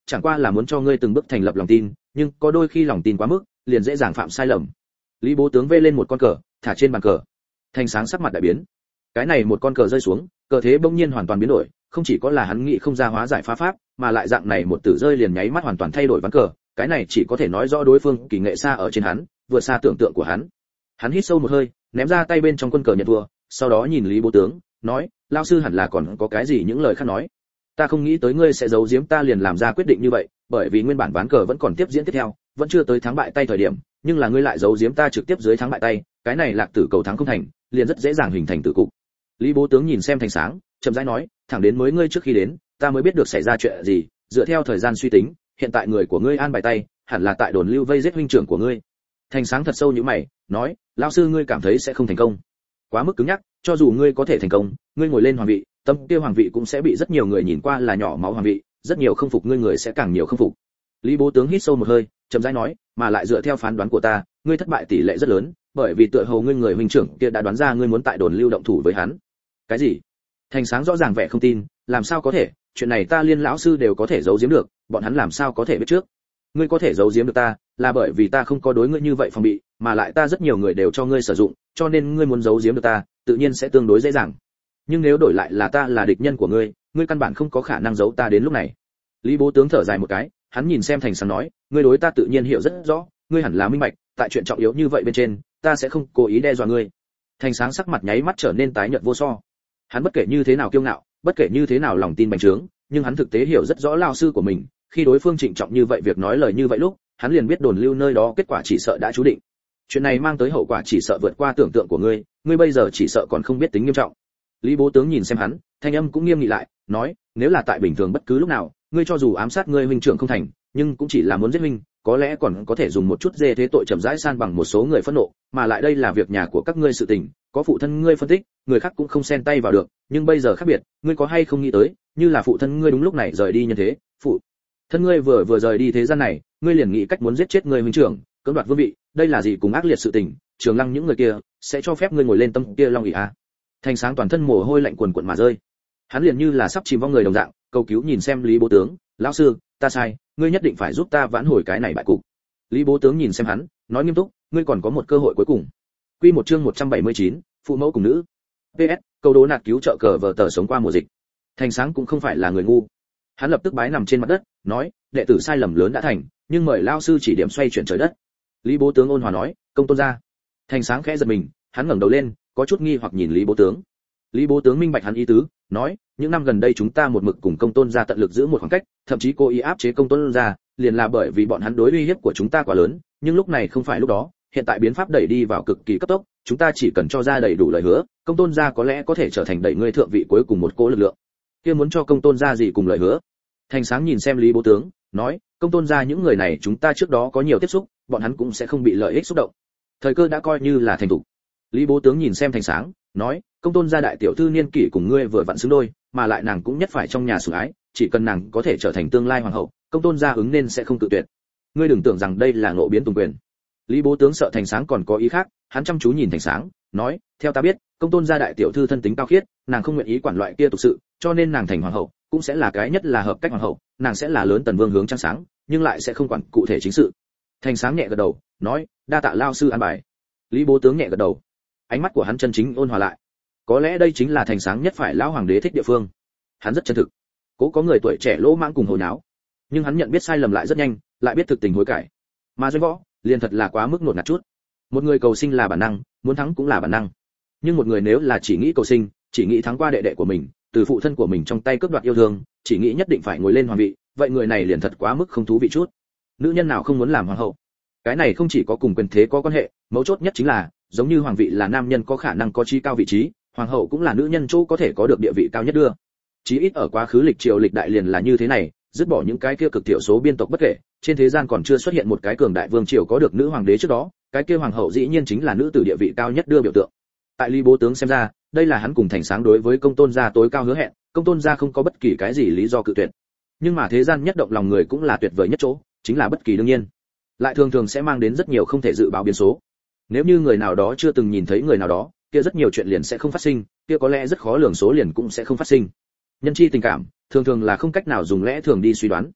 chẳng qua là muốn cho ngươi từng bước thành lập lòng tin, nhưng có đôi khi lòng tin quá mức, liền dễ dàng phạm sai lầm. Lý Bố Tướng vê lên một con cờ, thả trên bàn cờ. Thành Sáng sắc mặt đại biến. Cái này một con cờ rơi xuống, cờ thế bỗng nhiên hoàn toàn biến đổi, không chỉ có là hắn nghĩ không ra hóa giải phá pháp, mà lại dạng này một tử rơi liền nháy mắt hoàn toàn thay đổi ván cờ, cái này chỉ có thể nói rõ đối phương kỳ nghệ xa ở trên hắn, vượt xa tưởng tượng của hắn. Hắn hít sâu một hơi, ném ra tay bên trong quân cờ nhận thua, sau đó nhìn Lý Bố Tướng, nói, lão sư hẳn là còn có cái gì những lời khác nói. Ta không nghĩ tới ngươi sẽ giấu giếm ta liền làm ra quyết định như vậy, bởi vì nguyên bản ván cờ vẫn còn tiếp diễn tiếp theo, vẫn chưa tới thắng bại tay thời điểm, nhưng là ngươi lại giấu giếm ta trực tiếp dưới thắng bại tay, cái này lạc tử cầu thắng không thành, liền rất dễ dàng hình thành tử cục. Lý Bố Tướng nhìn xem Thành Sáng, chậm rãi nói, thẳng đến mới ngươi trước khi đến, ta mới biết được xảy ra chuyện gì, dựa theo thời gian suy tính, hiện tại người của ngươi an bài tay, hẳn là tại đồn lưu vây giết huynh trưởng của ngươi. Thành Sáng thật sâu như mày, nói, lão sư ngươi cảm thấy sẽ không thành công. Quá mức cứng nhắc, cho dù ngươi có thể thành công, ngươi ngồi lên hoàng vị, tâm kia hoàng vị cũng sẽ bị rất nhiều người nhìn qua là nhỏ máu hoàng vị, rất nhiều không phục ngươi người sẽ càng nhiều không phục. Lý Bố Tướng hít sâu một hơi, chậm rãi nói, mà lại dựa theo phán đoán của ta, ngươi thất bại tỷ lệ rất lớn, bởi vì tựa hồ ngươi người huynh trưởng kia đã đoán ra ngươi muốn tại đồn lưu động thủ với hắn. Cái gì? Thành Sáng rõ ràng vẻ không tin, làm sao có thể, chuyện này ta liên lão sư đều có thể giấu giếm được, bọn hắn làm sao có thể biết trước? Ngươi có thể giấu giếm được ta, là bởi vì ta không có đối ngươi như vậy phòng bị, mà lại ta rất nhiều người đều cho ngươi sử dụng, cho nên ngươi muốn giấu giếm được ta, tự nhiên sẽ tương đối dễ dàng. Nhưng nếu đổi lại là ta là địch nhân của ngươi, ngươi căn bản không có khả năng giấu ta đến lúc này. Lý Bố Tướng thở dài một cái, hắn nhìn xem Thành Sáng nói, ngươi đối ta tự nhiên hiểu rất rõ, ngươi hẳn là minh bạch, tại chuyện trọng yếu như vậy bên trên, ta sẽ không cố ý đe dọa ngươi. Thành Sáng sắc mặt nháy mắt trở nên tái nhợt vô so. Hắn bất kể như thế nào kiêu ngạo, bất kể như thế nào lòng tin bành trướng, nhưng hắn thực tế hiểu rất rõ lão sư của mình, khi đối phương trịnh trọng như vậy việc nói lời như vậy lúc, hắn liền biết đồn lưu nơi đó kết quả chỉ sợ đã chú định. Chuyện này mang tới hậu quả chỉ sợ vượt qua tưởng tượng của ngươi, ngươi bây giờ chỉ sợ còn không biết tính nghiêm trọng. Lý Bố Tướng nhìn xem hắn, thanh âm cũng nghiêm nghị lại, nói, nếu là tại bình thường bất cứ lúc nào, ngươi cho dù ám sát ngươi huynh trưởng không thành, nhưng cũng chỉ là muốn giết huynh, có lẽ còn có thể dùng một chút dê thế tội chậm rãi san bằng một số người phẫn nộ, mà lại đây là việc nhà của các ngươi sự tình, có phụ thân ngươi phân tích, người khác cũng không xen tay vào được, nhưng bây giờ khác biệt, ngươi có hay không nghĩ tới, như là phụ thân ngươi đúng lúc này rời đi như thế, phụ thân ngươi vừa rời đi thế gian này, ngươi liền nghĩ cách muốn giết chết ngươi huynh trưởng, cưỡng đoạt vương vị, đây là gì cùng ác liệt sự tình, Trường Lăng những người kia sẽ cho phép ngươi ngồi lên tâm kia long ỷ à? Thành Sáng toàn thân mồ hôi lạnh quần quần mà rơi, hắn liền như là sắp chìm vong người đồng dạng, cầu cứu nhìn xem Lý Bố Tướng, lão sư, ta sai, ngươi nhất định phải giúp ta vãn hồi cái này bại cục. Lý Bố Tướng nhìn xem hắn, nói nghiêm túc, ngươi còn có một cơ hội cuối cùng. Quy một chương 179, phụ mẫu cùng nữ. PS, câu đố nạt cứu trợ cờ vở tờ sống qua mùa dịch. Thành Sáng cũng không phải là người ngu. Hắn lập tức bái nằm trên mặt đất, nói, đệ tử sai lầm lớn đã thành, nhưng mời lão sư chỉ điểm xoay chuyển trời đất. Lý Bố Tướng ôn hòa nói, công tôn gia. Thành Sáng khẽ giật mình, hắn ngẩng đầu lên, có chút nghi hoặc nhìn Lý Bố Tướng. Lý Bố Tướng minh bạch hắn ý tứ, nói, những năm gần đây chúng ta một mực cùng công tôn gia tận lực giữ một khoảng cách, thậm chí cố ý áp chế công tôn gia, liền là bởi vì bọn hắn đối uy hiếp của chúng ta quá lớn, nhưng lúc này không phải lúc đó, hiện tại biến pháp đẩy đi vào cực kỳ cấp tốc, chúng ta chỉ cần cho ra đầy đủ lời hứa, công tôn gia có lẽ có thể trở thành đẩy ngươi thượng vị cuối cùng một cỗ lực lượng. Kia muốn cho công tôn gia gì cùng lời hứa? Thành Sáng nhìn xem Lý Bố Tướng, nói, công tôn gia những người này chúng ta trước đó có nhiều tiếp xúc, bọn hắn cũng sẽ không bị lợi ích xúc động. Thời cơ đã coi như là thành thủ. Lý Bố Tướng nhìn xem Thành Sáng, nói, công tôn gia đại tiểu thư niên kỷ cùng ngươi vừa vặn xứng đôi, mà lại nàng cũng nhất phải trong nhà sủng ái, chỉ cần nàng có thể trở thành tương lai hoàng hậu, công tôn gia ứng nên sẽ không tự tuyệt. Ngươi đừng tưởng rằng đây là ngộ biến tùng quyền. Lý Bố Tướng sợ Thành Sáng còn có ý khác, hắn chăm chú nhìn Thành Sáng, nói, theo ta biết, công tôn gia đại tiểu thư thân tính cao khiết, nàng không nguyện ý quản loại kia tục sự, cho nên nàng thành hoàng hậu, cũng sẽ là cái nhất là hợp cách hoàng hậu, nàng sẽ là lớn tần vương hướng trăng sáng, nhưng lại sẽ không quản cụ thể chính sự. Thành Sáng nhẹ gật đầu, nói, đa tạ lao sư an bài. Lý Bố Tướng nhẹ gật đầu, ánh mắt của hắn chân chính ôn hòa lại. Có lẽ đây chính là Thành Sáng nhất phải lão hoàng đế thích địa phương. Hắn rất chân thực. Cố có người tuổi trẻ lỗ mãng cùng hồi náo, nhưng hắn nhận biết sai lầm lại rất nhanh, lại biết thực tình hối cải. Mà Doanh Võ, liền thật là quá mức nột ngạt chút. Một người cầu sinh là bản năng, muốn thắng cũng là bản năng. Nhưng một người nếu là chỉ nghĩ cầu sinh, chỉ nghĩ thắng qua đệ đệ của mình, từ phụ thân của mình trong tay cướp đoạt yêu thương, chỉ nghĩ nhất định phải ngồi lên hoàng vị, vậy người này liền thật quá mức không thú vị chút. Nữ nhân nào không muốn làm hoàng hậu? Cái này không chỉ có cùng quyền thế có quan hệ, mấu chốt nhất chính là, giống như hoàng vị là nam nhân có khả năng có trí cao vị trí, hoàng hậu cũng là nữ nhân chỗ có thể có được địa vị cao nhất đưa. Chí ít ở quá khứ lịch triều lịch đại liền là như thế này, dứt bỏ những cái kia cực thiểu số biên tộc bất kể, trên thế gian còn chưa xuất hiện một cái cường đại vương triều có được nữ hoàng đế trước đó, cái kia hoàng hậu dĩ nhiên chính là nữ tử địa vị cao nhất đưa biểu tượng. Tại Lý Bố Tướng xem ra, đây là hắn cùng Thành Sáng đối với công tôn gia tối cao hứa hẹn, công tôn gia không có bất kỳ cái gì lý do cự tuyệt. Nhưng mà thế gian nhất động lòng người cũng là tuyệt vời nhất chỗ, chính là bất kỳ đương nhiên, lại thường thường sẽ mang đến rất nhiều không thể dự báo biến số. Nếu như người nào đó chưa từng nhìn thấy người nào đó, kia rất nhiều chuyện liền sẽ không phát sinh, kia có lẽ rất khó lường số liền cũng sẽ không phát sinh. Nhân chi tình cảm, thường thường là không cách nào dùng lẽ thường đi suy đoán.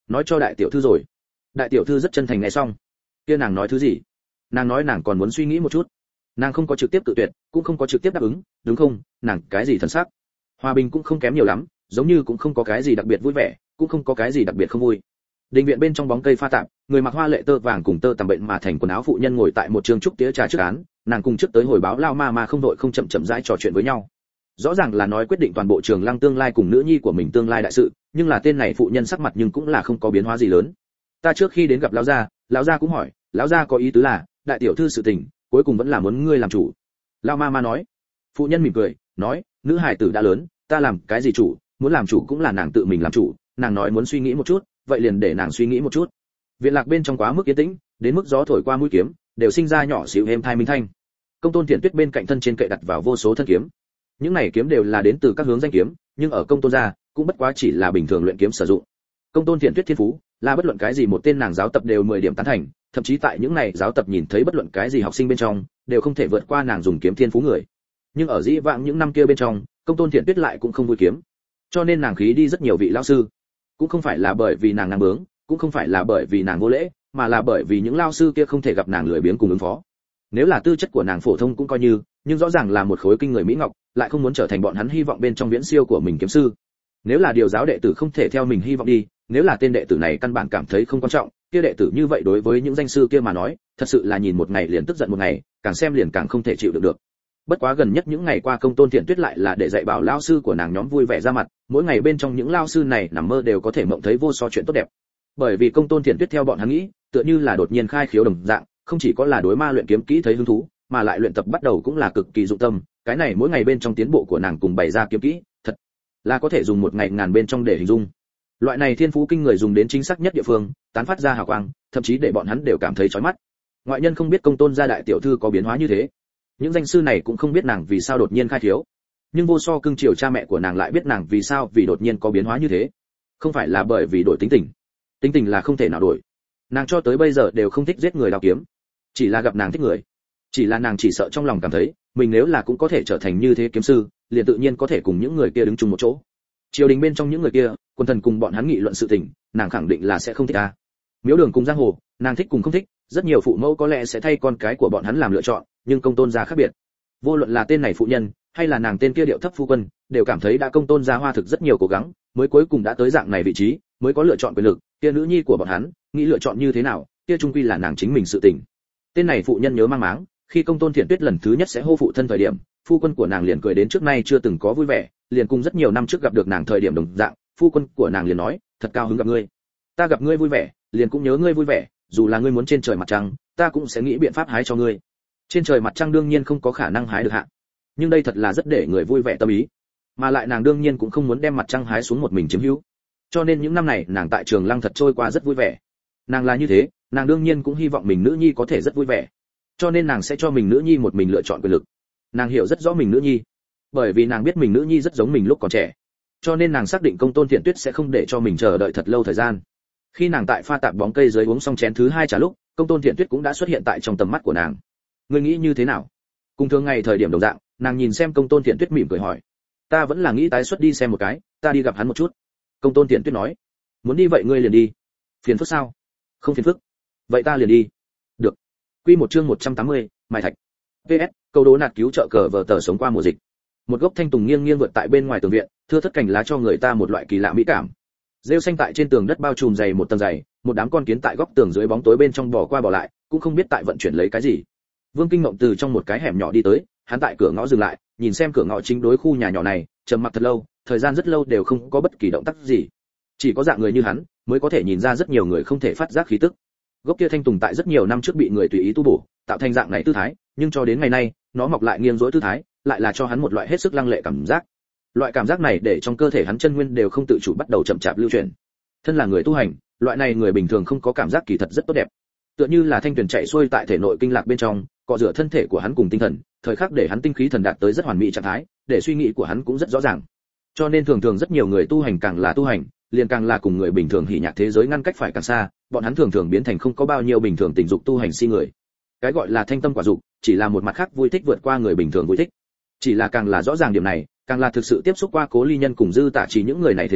nói cho đại tiểu thư rồi. Đại tiểu thư rất chân thành nghe xong. Kia nàng nói thứ gì? Nàng nói nàng còn muốn suy nghĩ một chút. Nàng không có trực tiếp tự tuyệt, cũng không có trực tiếp đáp ứng, đúng không? Nàng cái gì thần sắc? Hòa bình cũng không kém nhiều lắm, giống như cũng không có cái gì đặc biệt vui vẻ, cũng không có cái gì đặc biệt không vui. Đình viện bên trong bóng cây pha tạp, người mặc hoa lệ tơ vàng cùng tơ tằm bệnh mà thành quần áo phụ nhân ngồi tại một trường trúc tía trà trước án, nàng cùng trước tới hồi báo lao ma mà không đội không chậm chậm rãi trò chuyện với nhau. Rõ ràng là nói quyết định toàn bộ Trường Lăng tương lai cùng nữ nhi của mình tương lai đại sự, nhưng là tên này phụ nhân sắc mặt nhưng cũng là không có biến hóa gì lớn. Ta trước khi đến gặp lão gia cũng hỏi, lão gia có ý tứ là, đại tiểu thư sự tình, cuối cùng vẫn là muốn ngươi làm chủ. Lao ma nói. Phụ nhân mỉm cười, nói, nữ hài tử đã lớn, ta làm cái gì chủ, muốn làm chủ cũng là nàng tự mình làm chủ, nàng nói muốn suy nghĩ một chút, vậy liền để nàng suy nghĩ một chút. Viện lạc bên trong quá mức yên tĩnh, đến mức gió thổi qua mũi kiếm, đều sinh ra nhỏ xíu êm thai minh thanh. Công tôn Thiện Tuyết bên cạnh thân trên kệ đặt vào vô số thân kiếm. Những này kiếm đều là đến từ các hướng danh kiếm, nhưng ở công tôn gia, cũng bất quá chỉ là bình thường luyện kiếm sử dụng. Công tôn Thiện Tuyết thiên phú, là bất luận cái gì một tên nàng giáo tập đều 10 điểm tán thành, thậm chí tại những này giáo tập nhìn thấy bất luận cái gì học sinh bên trong, đều không thể vượt qua nàng dùng kiếm thiên phú người. Nhưng ở dĩ vãng những năm kia bên trong, công tôn Thiện Tuyết lại cũng không vui kiếm, cho nên nàng khí đi rất nhiều vị lão sư. Cũng không phải là bởi vì nàng bướng, cũng không phải là bởi vì nàng vô lễ, mà là bởi vì những lão sư kia không thể gặp nàng lười biếng cùng ứng phó. Nếu là tư chất của nàng phổ thông cũng coi như, nhưng rõ ràng là một khối kinh người mỹ ngọc, lại không muốn trở thành bọn hắn hy vọng bên trong viễn siêu của mình kiếm sư. Nếu là điều giáo đệ tử không thể theo mình hy vọng đi, nếu là tên đệ tử này căn bản cảm thấy không quan trọng, kia đệ tử như vậy đối với những danh sư kia mà nói, thật sự là nhìn một ngày liền tức giận một ngày, càng xem liền càng không thể chịu đựng được. Bất quá gần nhất những ngày qua công tôn Thiện Tuyết lại là để dạy bảo lão sư của nàng nhóm vui vẻ ra mặt, mỗi ngày bên trong những lão sư này nằm mơ đều có thể mộng thấy vô số chuyện tốt đẹp. Bởi vì công tôn Thiện Tuyết theo bọn hắn nghĩ, tựa như là đột nhiên khai khiếu đồng dạng, không chỉ có là đối ma luyện kiếm kỹ thấy hứng thú, mà lại luyện tập bắt đầu cũng là cực kỳ dụng tâm, cái này mỗi ngày bên trong tiến bộ của nàng cùng bày ra kiếm kỹ, thật là có thể dùng một ngày ngàn bên trong để hình dung. Loại này thiên phú kinh người dùng đến chính xác nhất địa phương, tán phát ra hào quang, thậm chí để bọn hắn đều cảm thấy chói mắt. Ngoại nhân không biết công tôn gia đại tiểu thư có biến hóa như thế, những danh sư này cũng không biết nàng vì sao đột nhiên khai thiếu, nhưng vô so cưng chiều cha mẹ của nàng lại biết nàng vì sao vì đột nhiên có biến hóa như thế. Không phải là bởi vì đổi tính tình là không thể nào đổi. Nàng cho tới bây giờ đều không thích giết người đao kiếm, chỉ là gặp nàng thích người, chỉ là nàng chỉ sợ trong lòng cảm thấy mình nếu là cũng có thể trở thành như thế kiếm sư, liền tự nhiên có thể cùng những người kia đứng chung một chỗ. Triều đình bên trong những người kia, quân thần cùng bọn hắn nghị luận sự tình, nàng khẳng định là sẽ không thích ta. Miếu đường cùng giang hồ, nàng thích cùng không thích, rất nhiều phụ mẫu có lẽ sẽ thay con cái của bọn hắn làm lựa chọn, nhưng công tôn gia khác biệt. Vô luận là tên này phụ nhân, hay là nàng tên kia điệu thấp phu quân, đều cảm thấy đã công tôn gia hoa thực rất nhiều cố gắng, mới cuối cùng đã tới dạng này vị trí, mới có lựa chọn quyền lực, kia nữ nhi của bọn hắn, nghĩ lựa chọn như thế nào, kia chung quy là nàng chính mình sự tình. Tên này phụ nhân nhớ mang máng, khi công tôn Thiện Tuyết lần thứ nhất sẽ hô phụ thân thời điểm, phu quân của nàng liền cười đến trước nay chưa từng có vui vẻ, liền cùng rất nhiều năm trước gặp được nàng thời điểm đồng dạng, phu quân của nàng liền nói, thật cao hứng gặp ngươi, ta gặp ngươi vui vẻ, liền cũng nhớ ngươi vui vẻ, dù là ngươi muốn trên trời mặt trăng, ta cũng sẽ nghĩ biện pháp hái cho ngươi. Trên trời mặt trăng đương nhiên không có khả năng hái được hạ, nhưng đây thật là rất để người vui vẻ tâm ý, mà lại nàng đương nhiên cũng không muốn đem mặt trăng hái xuống một mình chiếm hữu, cho nên những năm này nàng tại Trường Lăng thật trôi qua rất vui vẻ. Nàng là như thế, nàng đương nhiên cũng hy vọng mình nữ nhi có thể rất vui vẻ, cho nên nàng sẽ cho mình nữ nhi một mình lựa chọn quyền lực. Nàng hiểu rất rõ mình nữ nhi, bởi vì nàng biết mình nữ nhi rất giống mình lúc còn trẻ, cho nên nàng xác định công tôn Thiện Tuyết sẽ không để cho mình chờ đợi thật lâu thời gian. Khi nàng tại pha tạp bóng cây dưới uống xong chén thứ 2 trà lúc, công tôn Thiện Tuyết cũng đã xuất hiện tại trong tầm mắt của nàng. Ngươi nghĩ như thế nào? Cùng thường ngày thời điểm đồng dạng, nàng nhìn xem công tôn Thiện Tuyết mỉm cười hỏi. Ta vẫn là nghĩ tái xuất đi xem một cái, ta đi gặp hắn một chút. Công tôn Thiện Tuyết nói. Muốn đi vậy ngươi liền đi. Phiền phức sao? Không phiền phức. Vậy ta liền đi. Được. Quy một chương 180, Mai Thạch. PS, câu đố nạt cứu trợ cờ vở tờ sống qua mùa dịch. Một gốc thanh tùng nghiêng nghiêng vượt tại bên ngoài tường viện, thưa thất cành lá cho người ta một loại kỳ lạ mỹ cảm. Rêu xanh tại trên tường đất bao trùm dày một tầng dày, một đám con kiến tại góc tường dưới bóng tối bên trong bò qua bò lại, cũng không biết tại vận chuyển lấy cái gì. Vương Kinh Ngộng từ trong một cái hẻm nhỏ đi tới, hắn tại cửa ngõ dừng lại, nhìn xem cửa ngõ chính đối khu nhà nhỏ này, trầm mặc thật lâu, thời gian rất lâu đều không có bất kỳ động tác gì. Chỉ có dạng người như hắn, mới có thể nhìn ra rất nhiều người không thể phát giác khí tức. Gốc kia thanh tùng tại rất nhiều năm trước bị người tùy ý tu bổ, tạo thành dạng này tư thái, nhưng cho đến ngày nay, nó mọc lại nghiêng rỗi tư thái, lại là cho hắn một loại hết sức lăng lệ cảm giác. Loại cảm giác này để trong cơ thể hắn chân nguyên đều không tự chủ bắt đầu chậm chạp lưu chuyển. Thân là người tu hành, loại này người bình thường không có cảm giác kỳ thật rất tốt đẹp. Tựa như là thanh tuyền chạy xuôi tại thể nội kinh lạc bên trong, cọ rửa thân thể của hắn cùng tinh thần, thời khắc để hắn tinh khí thần đạt tới rất hoàn mỹ trạng thái, để suy nghĩ của hắn cũng rất rõ ràng. Cho nên thường thường rất nhiều người tu hành càng là tu hành, liền càng là cùng người bình thường hỉ nhạc thế giới ngăn cách phải càng xa, bọn hắn thường thường biến thành không có bao nhiêu bình thường tình dục tu hành si người. Cái gọi là thanh tâm quả dục, chỉ là một mặt khác vui thích vượt qua người bình thường vui thích. Chỉ là càng là rõ ràng điểm này, càng là thực sự tiếp xúc qua Cố Ly Nhân cùng Dư Tạ Chỉ những người này thế giới,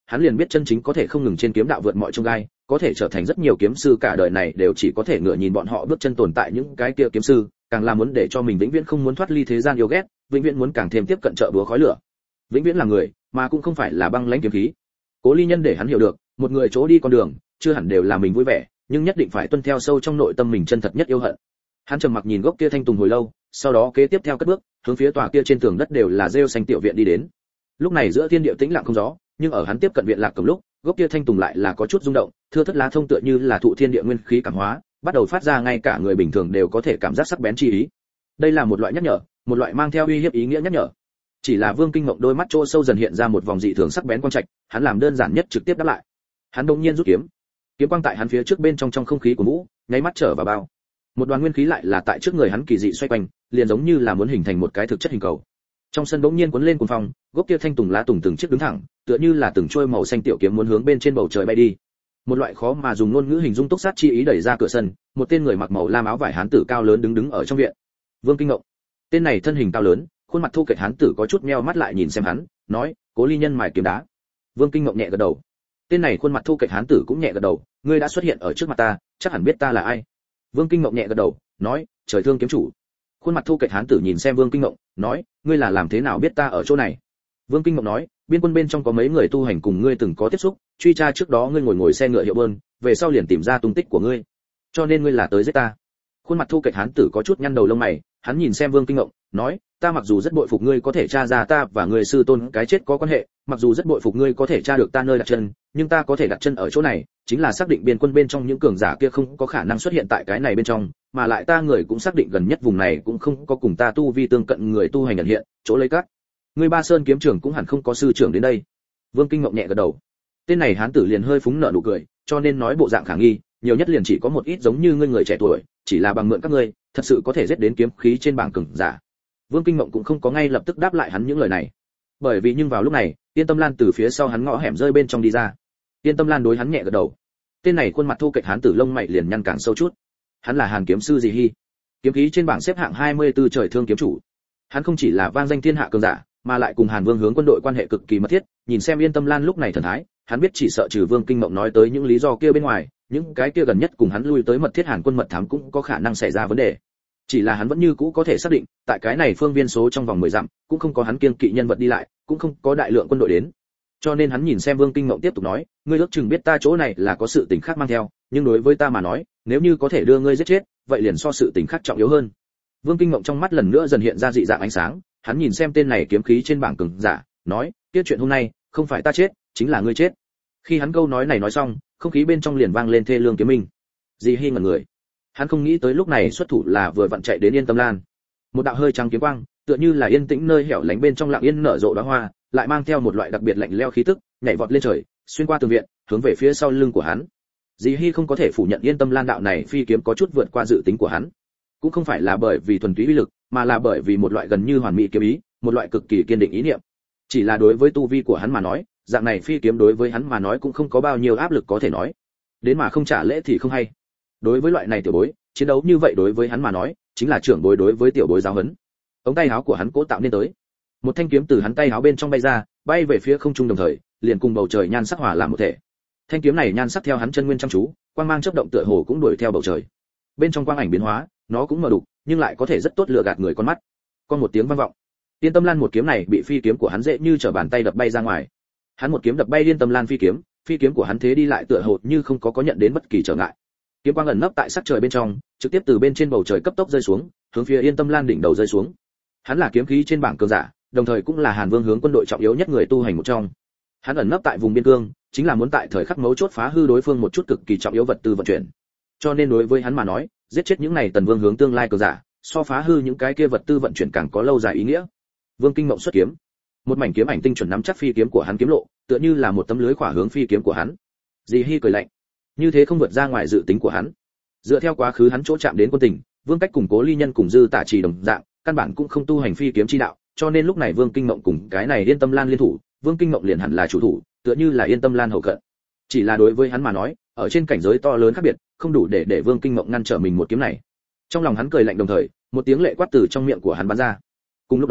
hắn liền biết chân chính có thể không ngừng trên kiếm đạo vượt mọi chông gai, có thể trở thành rất nhiều kiếm sư cả đời này đều chỉ có thể ngửa nhìn bọn họ bước chân tồn tại những cái kia kiếm sư, càng là muốn để cho mình vĩnh viễn không muốn thoát ly thế gian yêu ghét, vĩnh viễn muốn càng thêm tiếp cận chợ búa khói lửa. Vĩnh viễn là người, mà cũng không phải là băng lãnh kiếm khí. Cố Ly Nhân để hắn hiểu được, một người chỗ đi con đường, chưa hẳn đều là mình vui vẻ, nhưng nhất định phải tuân theo sâu trong nội tâm mình chân thật nhất yêu hận. Hắn trầm mặc nhìn gốc kia thanh tùng hồi lâu, sau đó kế tiếp theo cất bước, hướng phía tòa kia trên tường đất đều là rêu xanh tiểu viện đi đến. Lúc này giữa thiên địa tĩnh lặng không gió, nhưng ở hắn tiếp cận viện lạc cổng lúc, gốc kia thanh tùng lại là có chút rung động, thưa thất lá thông tựa như là thụ thiên địa nguyên khí cảm hóa, bắt đầu phát ra ngay cả người bình thường đều có thể cảm giác sắc bén chi ý. Đây là một loại nhắc nhở, một loại mang theo uy hiếp ý nghĩa nhắc nhở. Chỉ là Vương Kinh Ngộng đôi mắt chỗ sâu dần hiện ra một vòng dị thường sắc bén quang trạch, hắn làm đơn giản nhất trực tiếp đáp lại. Hắn đột nhiên rút kiếm. Kiếm quang tại hắn phía trước bên trong không khí của mũ, nháy mắt trở vào bao. Một đoàn nguyên khí lại là tại trước người hắn kỳ dị xoay quanh, liền giống như là muốn hình thành một cái thực chất hình cầu. Trong sân bỗng nhiên cuốn lên cuồng phong, gốc kia thanh tùng lá tùng từng chiếc đứng thẳng, tựa như là từng trôi màu xanh tiểu kiếm muốn hướng bên trên bầu trời bay đi. Một loại khó mà dùng ngôn ngữ hình dung túc sát chi ý đẩy ra cửa sân, một tên người mặc màu lam áo vải hán tử cao lớn đứng ở trong viện. Vương Kinh Ngộng. Tên này thân hình cao lớn, khuôn mặt thu kệch hán tử có chút meo mắt lại nhìn xem hắn, nói, Cố Ly Nhân mài kiếm đá. Vương Kinh Ngộng nhẹ gật đầu. Tên này khuôn mặt thu kệch hán tử cũng nhẹ gật đầu, ngươi đã xuất hiện ở trước mặt ta, chắc hẳn biết ta là ai. Vương Kinh Ngộng nhẹ gật đầu, nói, trời thương kiếm chủ. Khuôn mặt thu kệch hán tử nhìn xem Vương Kinh Ngộng, nói, ngươi là làm thế nào biết ta ở chỗ này? Vương Kinh Ngộng nói, biên quân bên trong có mấy người tu hành cùng ngươi từng có tiếp xúc, truy tra trước đó ngươi ngồi xe ngựa hiệu bơn, về sau liền tìm ra tung tích của ngươi, cho nên ngươi là tới giết ta. Khuôn mặt thu kệch hán tử có chút nhăn đầu lông mày, hắn nhìn xem Vương Kinh Ngộng, nói, ta mặc dù rất bội phục ngươi có thể tra ra ta và người sư tôn cái chết có quan hệ, mặc dù rất bội phục ngươi có thể tra được ta nơi đặt chân, nhưng ta có thể đặt chân ở chỗ này, chính là xác định biên quân bên trong những cường giả kia không có khả năng xuất hiện tại cái này bên trong, mà lại ta người cũng xác định gần nhất vùng này cũng không có cùng ta tu vi tương cận người tu hành ẩn hiện, chỗ lấy các ngươi Ba Sơn kiếm trưởng cũng hẳn không có sư trưởng đến đây. Vương Kinh Ngộng nhẹ gật đầu. Tên này hán tử liền hơi phúng nợ nụ cười, cho nên nói bộ dạng khả nghi, nhiều nhất liền chỉ có một ít giống như ngươi người trẻ tuổi, chỉ là bằng mượn các ngươi, thật sự có thể giết đến kiếm khí trên bảng cường giả. Vương Kinh Ngộng cũng không có ngay lập tức đáp lại hắn những lời này, bởi vì nhưng vào lúc này, Yên Tâm Lan từ phía sau hắn ngõ hẻm rơi bên trong đi ra. Yên Tâm Lan đối hắn nhẹ gật đầu. Tên này khuôn mặt thu kệch hán tử lông mày liền nhăn càng sâu chút. Hắn là Hàn kiếm sư Dì Hi, kiếm khí trên bảng xếp hạng 24 trời thương kiếm chủ. Hắn không chỉ là vang danh thiên hạ cường giả, mà lại cùng Hàn Vương hướng quân đội quan hệ cực kỳ mật thiết. Nhìn xem Yên Tâm Lan lúc này thần thái, hắn biết chỉ sợ trừ Vương Kinh Ngộng nói tới những lý do kia bên ngoài, những cái kia gần nhất cùng hắn lui tới mật thiết Hàn quân mật thám cũng có khả năng xảy ra vấn đề. Chỉ là hắn vẫn như cũ có thể xác định, tại cái này phương viên số trong vòng 10 dặm, cũng không có hắn kiêng kỵ nhân vật đi lại, cũng không có đại lượng quân đội đến. Cho nên hắn nhìn xem Vương Kinh Ngộng tiếp tục nói, ngươi ước chừng biết ta chỗ này là có sự tình khác mang theo, nhưng đối với ta mà nói, nếu như có thể đưa ngươi giết chết, vậy liền so sự tình khác trọng yếu hơn. Vương Kinh Ngộng trong mắt lần nữa dần hiện ra dị dạng ánh sáng, hắn nhìn xem tên này kiếm khí trên bảng cường giả, nói, tiếc chuyện hôm nay, không phải ta chết, chính là ngươi chết. Khi hắn câu nói này nói xong, không khí bên trong liền vang lên thê lương kiếm minh. Dì Hi ngẩn người. Hắn không nghĩ tới lúc này xuất thủ là vừa vặn chạy đến Yên Tâm Lan. Một đạo hơi trắng kiếm quang, tựa như là yên tĩnh nơi hẻo lánh bên trong lặng yên nở rộ đóa hoa, lại mang theo một loại đặc biệt lạnh lẽo khí tức, nhảy vọt lên trời, xuyên qua tường viện, hướng về phía sau lưng của hắn. Dì Hi không có thể phủ nhận Yên Tâm Lan đạo này phi kiếm có chút vượt qua dự tính của hắn, cũng không phải là bởi vì thuần túy uy lực, mà là bởi vì một loại gần như hoàn mỹ kiếm ý, một loại cực kỳ kiên định ý niệm. Chỉ là đối với tu vi của hắn mà nói, dạng này phi kiếm đối với hắn mà nói cũng không có bao nhiêu áp lực có thể nói. Đến mà không trả lễ thì không hay. Đối với loại này tiểu bối, chiến đấu như vậy đối với hắn mà nói, chính là trưởng bối đối với tiểu bối giáo huấn. Ống tay áo của hắn cố tạo nên tới. Một thanh kiếm từ hắn tay áo bên trong bay ra, bay về phía không trung đồng thời, liền cùng bầu trời nhan sắc hòa làm một thể. Thanh kiếm này nhan sắc theo hắn chân nguyên chăm chú, quang mang chớp động tựa hồ cũng đuổi theo bầu trời. Bên trong quang ảnh biến hóa, nó cũng mờ đục, nhưng lại có thể rất tốt lừa gạt người con mắt. Con một tiếng vang vọng. Yên Tâm Lan một kiếm này bị phi kiếm của hắn dễ như trở bàn tay đập bay ra ngoài. Hắn một kiếm đập bay Yên Tâm Lan phi kiếm của hắn thế đi lại tựa hồ như không có nhận đến bất kỳ trở ngại. Kiếm quang ẩn nấp tại sắc trời bên trong, trực tiếp từ bên trên bầu trời cấp tốc rơi xuống, hướng phía Yên Tâm Lan đỉnh đầu rơi xuống. Hắn là kiếm khí trên bảng cường giả, đồng thời cũng là Hàn Vương hướng quân đội trọng yếu nhất người tu hành một trong. Hắn ẩn nấp tại vùng biên cương, chính là muốn tại thời khắc mấu chốt phá hư đối phương một chút cực kỳ trọng yếu vật tư vận chuyển. Cho nên đối với hắn mà nói, giết chết những này Tần Vương hướng tương lai cường giả, so phá hư những cái kia vật tư vận chuyển càng có lâu dài ý nghĩa. Vương Kinh Ngộng xuất kiếm, một mảnh kiếm ảnh tinh chuẩn nắm chắc phi kiếm của hắn kiếm lộ, tựa như là một tấm lưới khỏa hướng phi kiếm của hắn. Dì Hi cười lạnh, như thế không vượt ra ngoài dự tính của hắn. Dựa theo quá khứ hắn chỗ chạm đến quân tình, Vương Cách cùng Cố Ly Nhân cùng Dư Tả Trì đồng dạng, căn bản cũng không tu hành phi kiếm chi đạo, cho nên lúc này Vương Kinh Ngộng cùng cái này Yên Tâm Lan liên thủ, Vương Kinh Ngộng liền hẳn là chủ thủ, tựa như là Yên Tâm Lan hậu cận. Chỉ là đối với hắn mà nói, ở trên cảnh giới to lớn khác biệt, không đủ để Vương Kinh Ngộng ngăn trở mình một kiếm này. Trong lòng hắn cười lạnh đồng thời, một tiếng lệ quát từ trong miệng của hắn bắn ra. Cùng lúc đó,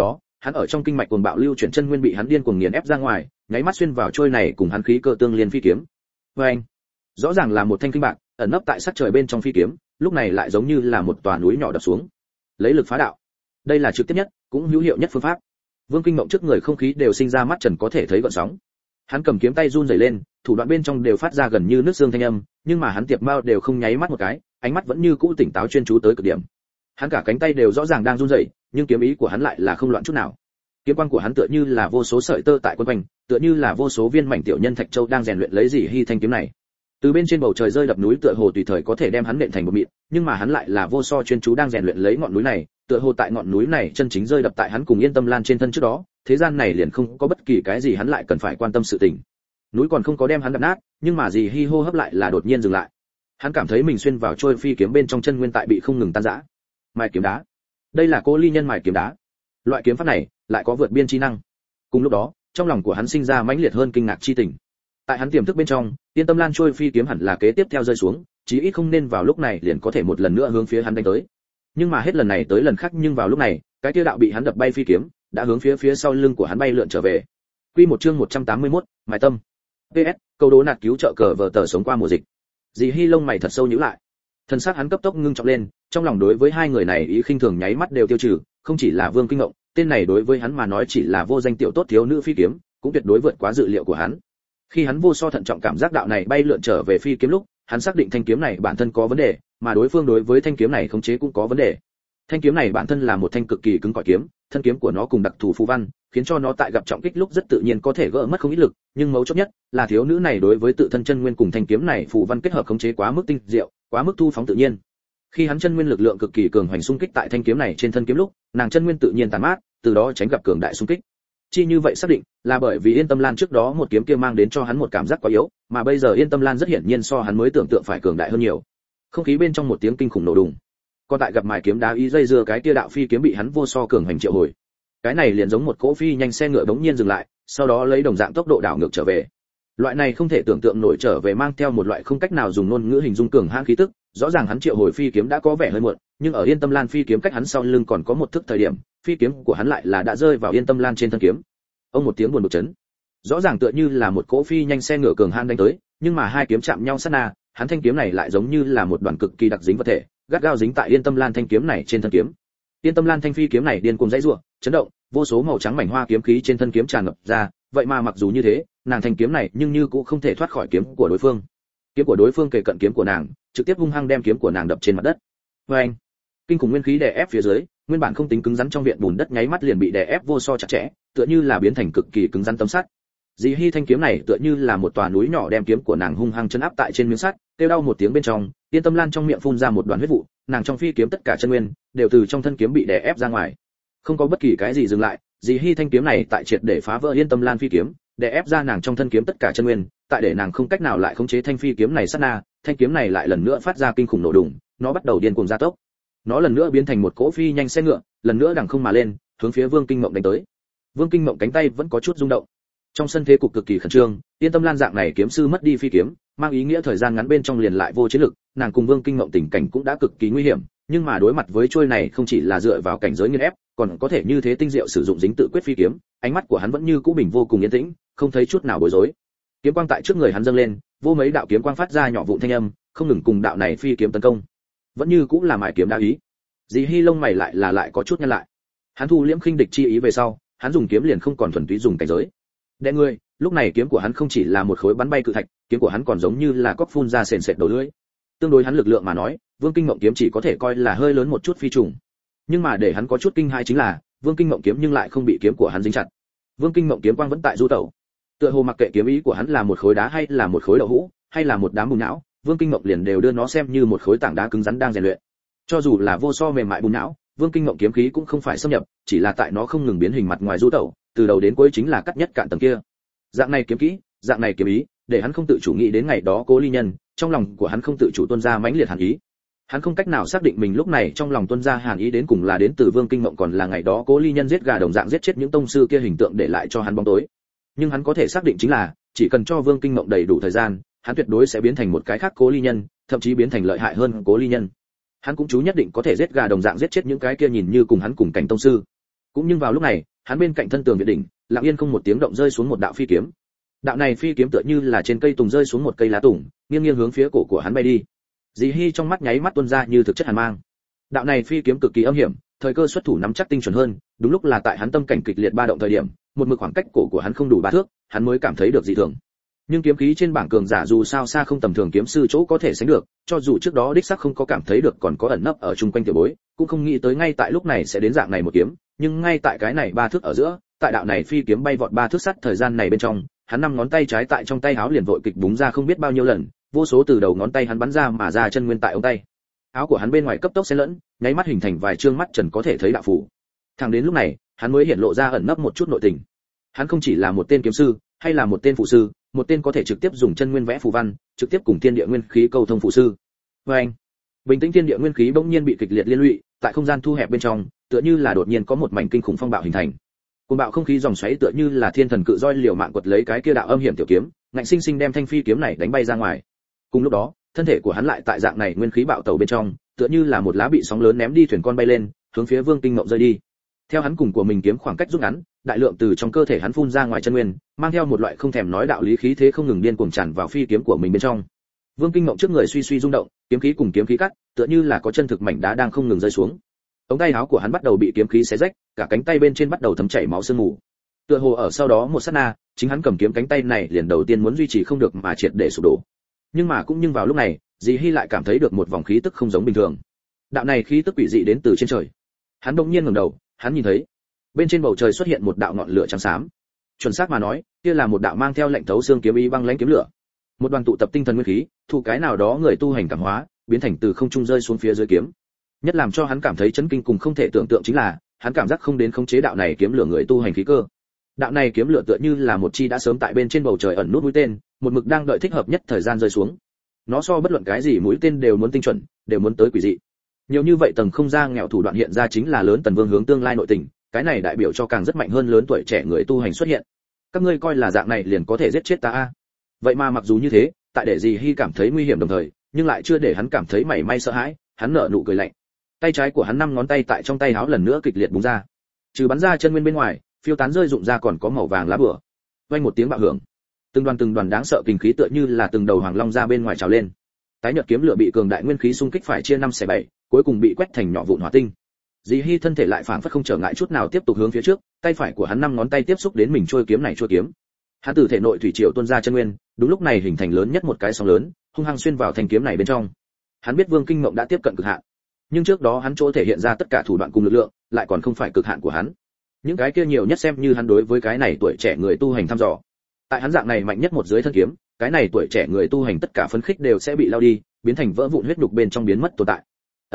Hắn ở trong kinh mạch cuồng bạo lưu chuyển chân nguyên bị hắn điên cuồng nghiền ép ra ngoài, nháy mắt xuyên vào trôi này cùng hắn khí cơ tương liên phi kiếm. Oeng! Rõ ràng là một thanh kinh bạc, ẩn nấp tại sắc trời bên trong phi kiếm, lúc này lại giống như là một tòa núi nhỏ đập xuống. Lấy lực phá đạo. Đây là trực tiếp nhất, cũng hữu hiệu nhất phương pháp. Vương Kinh Mộng trước người không khí đều sinh ra mắt trần có thể thấy gợn sóng. Hắn cầm kiếm tay run rẩy lên, thủ đoạn bên trong đều phát ra gần như nước xương thanh âm, nhưng mà hắn tiệp mao đều không nháy mắt một cái, ánh mắt vẫn như cũ tỉnh táo chuyên chú tới cực điểm. Hắn cả cánh tay đều rõ ràng đang run rẩy, nhưng kiếm ý của hắn lại là không loạn chút nào. Kiếm quang của hắn tựa như là vô số sợi tơ tại quấn quanh, tựa như là vô số viên mảnh tiểu nhân thạch châu đang rèn luyện lấy gì hy thanh kiếm này. Từ bên trên bầu trời rơi đập núi tựa hồ tùy thời có thể đem hắn nện thành một mịn, nhưng mà hắn lại là vô so chuyên chú đang rèn luyện lấy ngọn núi này, tựa hồ tại ngọn núi này chân chính rơi đập tại hắn cùng Yên Tâm Lan trên thân trước đó, thế gian này liền không có bất kỳ cái gì hắn lại cần phải quan tâm sự tình. Núi còn không có đem hắn đập nát, nhưng mà gì hy hô hấp lại là đột nhiên dừng lại. Hắn cảm thấy mình xuyên vào trôi phi kiếm bên trong chân nguyên tại bị không ngừng tan rã. Mài kiếm đá. Đây là Cố Ly Nhân mài kiếm đá. Loại kiếm pháp này lại có vượt biên chi năng. Cùng lúc đó, trong lòng của hắn sinh ra mãnh liệt hơn kinh ngạc chi tình. Tại hắn tiềm thức bên trong, Yên Tâm Lan trôi phi kiếm hẳn là kế tiếp theo rơi xuống, chí ít không nên vào lúc này liền có thể một lần nữa hướng phía hắn đánh tới. Nhưng mà hết lần này tới lần khác, nhưng vào lúc này, cái kia đạo bị hắn đập bay phi kiếm đã hướng phía sau lưng của hắn bay lượn trở về. Quy một chương 181, Mài Tâm. PS, câu đố nạt cứu trợ cờ vở tờ sống qua mùa dịch. Dì Hy lông mày thật sâu nhíu lại. Thân xác hắn cấp tốc ngưng trọng lên, trong lòng đối với hai người này ý khinh thường nháy mắt đều tiêu trừ, không chỉ là Vương Kinh Ngộng, tên này đối với hắn mà nói chỉ là vô danh tiểu tốt thiếu nữ phi kiếm, cũng tuyệt đối vượt quá dự liệu của hắn. Khi hắn vô so thận trọng cảm giác đạo này bay lượn trở về phi kiếm lúc, hắn xác định thanh kiếm này bản thân có vấn đề, mà đối phương đối với thanh kiếm này khống chế cũng có vấn đề. Thanh kiếm này bản thân là một thanh cực kỳ cứng cỏi kiếm, thân kiếm của nó cùng đặc thù phù văn, khiến cho nó tại gặp trọng kích lúc rất tự nhiên có thể gỡ mất không ít lực, nhưng mấu chốt nhất là thiếu nữ này đối với tự thân chân nguyên cùng thanh kiếm này phù văn kết hợp khống chế quá mức tinh diệu, quá mức thu phóng tự nhiên. Khi hắn chân nguyên lực lượng cực kỳ cường hoành xung kích tại thanh kiếm này trên thân kiếm lúc, nàng chân nguyên tự nhiên tàn mát, từ đó tránh gặp cường đại xung kích. Chi như vậy xác định là bởi vì Yên Tâm Lan trước đó một kiếm kia mang đến cho hắn một cảm giác quá yếu, mà bây giờ Yên Tâm Lan rất hiển nhiên so hắn mới tưởng tượng phải cường đại hơn nhiều. Không khí bên trong một tiếng kinh khủng nổ đùng. Còn tại gặp mài kiếm đá ý dây dưa cái kia đạo phi kiếm bị hắn vô so cường hành triệu hồi. Cái này liền giống một cỗ phi nhanh xe ngựa bỗng nhiên dừng lại, sau đó lấy đồng dạng tốc độ đảo ngược trở về. Loại này không thể tưởng tượng nổi trở về mang theo một loại không cách nào dùng ngôn ngữ hình dung cường hãn khí tức, rõ ràng hắn triệu hồi phi kiếm đã có vẻ hơi muộn, nhưng ở Yên Tâm Lan phi kiếm cách hắn sau lưng còn có một thước thời điểm, phi kiếm của hắn lại là đã rơi vào Yên Tâm Lan trên thân kiếm. Ông một tiếng buồn bực chấn. Rõ ràng tựa như là một cỗ phi nhanh xe ngựa cường hãn đánh tới, nhưng mà hai kiếm chạm nhau sát na, hắn thanh kiếm này lại giống như là một đoàn cực kỳ đặc dính vật thể, gắt gao dính tại Yên Tâm Lan thanh kiếm này trên thân kiếm. Yên Tâm Lan thanh phi kiếm này điên cuồng dãy rủa, chấn động, vô số màu trắng mảnh hoa kiếm khí trên thân kiếm tràn ngập ra, vậy mà mặc dù như thế, nàng thanh kiếm này nhưng như cũng không thể thoát khỏi kiếm của đối phương. Kiếm của đối phương kề cận kiếm của nàng, trực tiếp hung hăng đem kiếm của nàng đập trên mặt đất. Oeng! Kinh khủng nguyên khí đè ép phía dưới, nguyên bản không tính cứng rắn trong viện bùn đất nháy mắt liền bị đè ép vô so chặt chẽ, tựa như là biến thành cực kỳ cứng rắn tấm sắt. Dì Hy thanh kiếm này tựa như là một tòa núi nhỏ đem kiếm của nàng hung hăng chấn áp tại trên miếng sắt, kêu đau một tiếng bên trong, Yên Tâm Lan trong miệng phun ra một đoàn huyết vụ, nàng trong phi kiếm tất cả chân nguyên đều từ trong thân kiếm bị đè ép ra ngoài. Không có bất kỳ cái gì dừng lại, dì Hy thanh kiếm này tại triệt để phá vỡ Yên Tâm Lan phi kiếm, đè ép ra nàng trong thân kiếm tất cả chân nguyên, tại để nàng không cách nào lại khống chế thanh phi kiếm này sát na, thanh kiếm này lại lần nữa phát ra kinh khủng nổ đùng, nó bắt đầu điên cuồng gia tốc. Nó lần nữa biến thành một cỗ phi nhanh xe ngựa, lần nữa đằng không mà lên, hướng phía Vương Kinh Mộng đánh tới. Vương Kinh Mộng cánh tay vẫn có chút rung động. Trong sân thế cục cực kỳ khẩn trương, Yên Tâm Lan dạng này kiếm sư mất đi phi kiếm, mang ý nghĩa thời gian ngắn bên trong liền lại vô chiến lực, nàng cùng Vương Kinh Mộng tình cảnh cũng đã cực kỳ nguy hiểm, nhưng mà đối mặt với chuôi này không chỉ là dựa vào cảnh giới nghiền ép, còn có thể như thế tinh diệu sử dụng dính tự quyết phi kiếm, ánh mắt của hắn vẫn như cũ bình vô cùng yên tĩnh, không thấy chút nào bối rối. Kiếm quang tại trước người hắn dâng lên, vô mấy đạo kiếm quang phát ra nhỏ vụn thanh âm, không ngừng cùng đạo này phi kiếm tấn công. Vẫn như cũ là mài kiếm đa ý. Dì Hy lông mày lại có chút nhăn lại. Hắn thu liễm khinh địch chi ý về sau, hắn dùng kiếm liền không còn thuần túy dùng cảnh giới. Đệ ngươi, lúc này kiếm của hắn không chỉ là một khối bắn bay cự thạch, kiếm của hắn còn giống như là cóc phun ra sền sệt đầu lưỡi. Tương đối hắn lực lượng mà nói, Vương Kinh Mộng kiếm chỉ có thể coi là hơi lớn một chút phi trùng. Nhưng mà để hắn có chút kinh hãi chính là, Vương Kinh Mộng kiếm nhưng lại không bị kiếm của hắn dính chặt. Vương Kinh Mộng kiếm quang vẫn tại du tẩu. Tựa hồ mặc kệ kiếm ý của hắn là một khối đá hay là một khối đậu hũ, hay là một đám bùn não, Vương Kinh Mộng liền đều đưa nó xem như một khối tảng đá cứng rắn đang rèn luyện. Cho dù là vô so mềm mại bùn não, Vương Kinh Mộng kiếm khí cũng không phải xâm nhập, chỉ là tại nó không ngừng biến hình mặt ngoài du tẩu, từ đầu đến cuối chính là cắt nhất cạn tầng kia. Dạng này kiếm kỹ, dạng này kiếm ý, để hắn không tự chủ nghĩ đến ngày đó Cố Ly Nhân, trong lòng của hắn không tự chủ tuôn ra mãnh liệt hàn ý. Hắn không cách nào xác định mình lúc này trong lòng tuôn ra hàn ý đến cùng là đến từ Vương Kinh Mộng còn là ngày đó Cố Ly Nhân giết gà đồng dạng giết chết những tông sư kia hình tượng để lại cho hắn bóng tối. Nhưng hắn có thể xác định chính là, chỉ cần cho Vương Kinh Mộng đầy đủ thời gian, hắn tuyệt đối sẽ biến thành một cái khác Cố Ly Nhân, thậm chí biến thành lợi hại hơn Cố Ly Nhân. Hắn cũng chú nhất định có thể giết gà đồng dạng giết chết những cái kia nhìn như cùng hắn cùng cảnh tông sư. Cũng nhưng vào lúc này, hắn bên cạnh thân tường viện đỉnh, lặng yên không một tiếng động rơi xuống một đạo phi kiếm. Đạo này phi kiếm tựa như là trên cây tùng rơi xuống một cây lá tùng, nghiêng nghiêng hướng phía cổ của hắn bay đi. Dì Hi trong mắt nháy mắt tuôn ra như thực chất hàn mang. Đạo này phi kiếm cực kỳ âm hiểm, thời cơ xuất thủ nắm chắc tinh chuẩn hơn, đúng lúc là tại hắn tâm cảnh kịch liệt ba động thời điểm, một mực khoảng cách cổ của hắn không đủ 3 thước, hắn mới cảm thấy được dị thường. Nhưng kiếm khí trên bảng cường giả dù sao xa không tầm thường kiếm sư chỗ có thể sánh được, cho dù trước đó đích xác không có cảm thấy được còn có ẩn nấp ở chung quanh tiểu bối, cũng không nghĩ tới ngay tại lúc này sẽ đến dạng này một kiếm, nhưng ngay tại cái này 3 thước ở giữa, tại đạo này phi kiếm bay vọt 3 thước sắt thời gian này bên trong, hắn 5 ngón tay trái tại trong tay áo liền vội kịch búng ra không biết bao nhiêu lần, vô số từ đầu ngón tay hắn bắn ra mà ra chân nguyên tại ống tay. Áo của hắn bên ngoài cấp tốc xen lẫn, nháy mắt hình thành vài trương mắt trần có thể thấy đạo phủ. Thẳng đến lúc này, hắn mới hiện lộ ra ẩn nấp một chút nội tình. Hắn không chỉ là một tên kiếm sư, hay là một tên phụ sư, một tên có thể trực tiếp dùng chân nguyên vẽ phù văn, trực tiếp cùng thiên địa nguyên khí câu thông phụ sư. Anh, bình tĩnh thiên địa nguyên khí bỗng nhiên bị kịch liệt liên lụy, tại không gian thu hẹp bên trong, tựa như là đột nhiên có một mảnh kinh khủng phong bạo hình thành. Cuồng bạo không khí dòng xoáy tựa như là thiên thần cự roi liều mạng quật lấy cái kia đạo âm hiểm tiểu kiếm, ngạnh sinh sinh đem thanh phi kiếm này đánh bay ra ngoài. Cùng lúc đó, thân thể của hắn lại tại dạng này nguyên khí bạo tẩu bên trong, tựa như là một lá bị sóng lớn ném đi thuyền con bay lên, hướng phía Vương Kinh Ngộng rơi đi. Theo hắn cùng của mình kiếm khoảng cách rút ngắn, đại lượng từ trong cơ thể hắn phun ra ngoài chân nguyên, mang theo một loại không thèm nói đạo lý khí thế không ngừng điên cuồng tràn vào phi kiếm của mình bên trong. Vương Kinh Ngộng trước người suy suy rung động, kiếm khí cùng kiếm khí cắt, tựa như là có chân thực mảnh đá đang không ngừng rơi xuống. Ống tay áo của hắn bắt đầu bị kiếm khí xé rách, cả cánh tay bên trên bắt đầu thấm chảy máu sương mù. Tựa hồ ở sau đó một sát na, chính hắn cầm kiếm cánh tay này liền đầu tiên muốn duy trì không được mà triệt để sụp đổ. Nhưng vào lúc này, Dì Hi lại cảm thấy được một vòng khí tức không giống bình thường. Đạo này khí tức quỷ dị đến từ trên trời. Hắn đột nhiên ngẩng đầu, hắn nhìn thấy bên trên bầu trời xuất hiện một đạo ngọn lửa trắng xám. Chuẩn xác mà nói, kia là một đạo mang theo lệnh thấu xương kiếm ý băng lãnh kiếm lửa. Một đoàn tụ tập tinh thần nguyên khí, thu cái nào đó người tu hành cảm hóa, biến thành từ không trung rơi xuống phía dưới kiếm. Nhất làm cho hắn cảm thấy chấn kinh cùng không thể tưởng tượng chính là, hắn cảm giác không đến khống chế đạo này kiếm lửa người tu hành khí cơ. Đạo này kiếm lửa tựa như là một chi đã sớm tại bên trên bầu trời ẩn nút mũi tên, một mực đang đợi thích hợp nhất thời gian rơi xuống. Nó so bất luận cái gì mũi tên đều muốn tinh chuẩn, đều muốn tới quỷ dị. Nhiều như vậy tầng không gian nghèo thủ đoạn hiện ra chính là lớn Tần Vương hướng tương lai nội tình, cái này đại biểu cho càng rất mạnh hơn lớn tuổi trẻ người tu hành xuất hiện. Các ngươi coi là dạng này liền có thể giết chết ta a? Vậy mà mặc dù như thế, tại để Dì Hi cảm thấy nguy hiểm đồng thời, nhưng lại chưa để hắn cảm thấy mảy may sợ hãi, hắn nở nụ cười lạnh. Tay trái của hắn 5 ngón tay tại trong tay áo lần nữa kịch liệt búng ra. Trừ bắn ra chân nguyên bên ngoài, phiêu tán rơi rụng ra còn có màu vàng lá bùa. Vang một tiếng bạo hưởng, từng đoàn đáng sợ kinh khí tựa như là từng đầu hoàng long ra bên ngoài trào lên. Tái nhợt kiếm lửa bị cường đại nguyên khí xung kích phải chia 5/7, cuối cùng bị quét thành nhỏ vụn hỏa tinh. Dì Hi thân thể lại phảng phất không trở ngại chút nào tiếp tục hướng phía trước, tay phải của hắn 5 ngón tay tiếp xúc đến mình trôi kiếm. Hắn từ thể nội thủy triều tuôn ra chân nguyên, đúng lúc này hình thành lớn nhất một cái sóng lớn, hung hăng xuyên vào thanh kiếm này bên trong. Hắn biết Vương Kinh Ngộng đã tiếp cận cực hạn, nhưng trước đó hắn chỗ thể hiện ra tất cả thủ đoạn cùng lực lượng, lại còn không phải cực hạn của hắn. Những cái kia nhiều nhất xem như hắn đối với cái này tuổi trẻ người tu hành thăm dò. Tại hắn dạng này mạnh nhất một dưới thân kiếm, cái này tuổi trẻ người tu hành tất cả phấn khích đều sẽ bị lao đi, biến thành vỡ vụn huyết nhục bên trong biến mất tồn tại.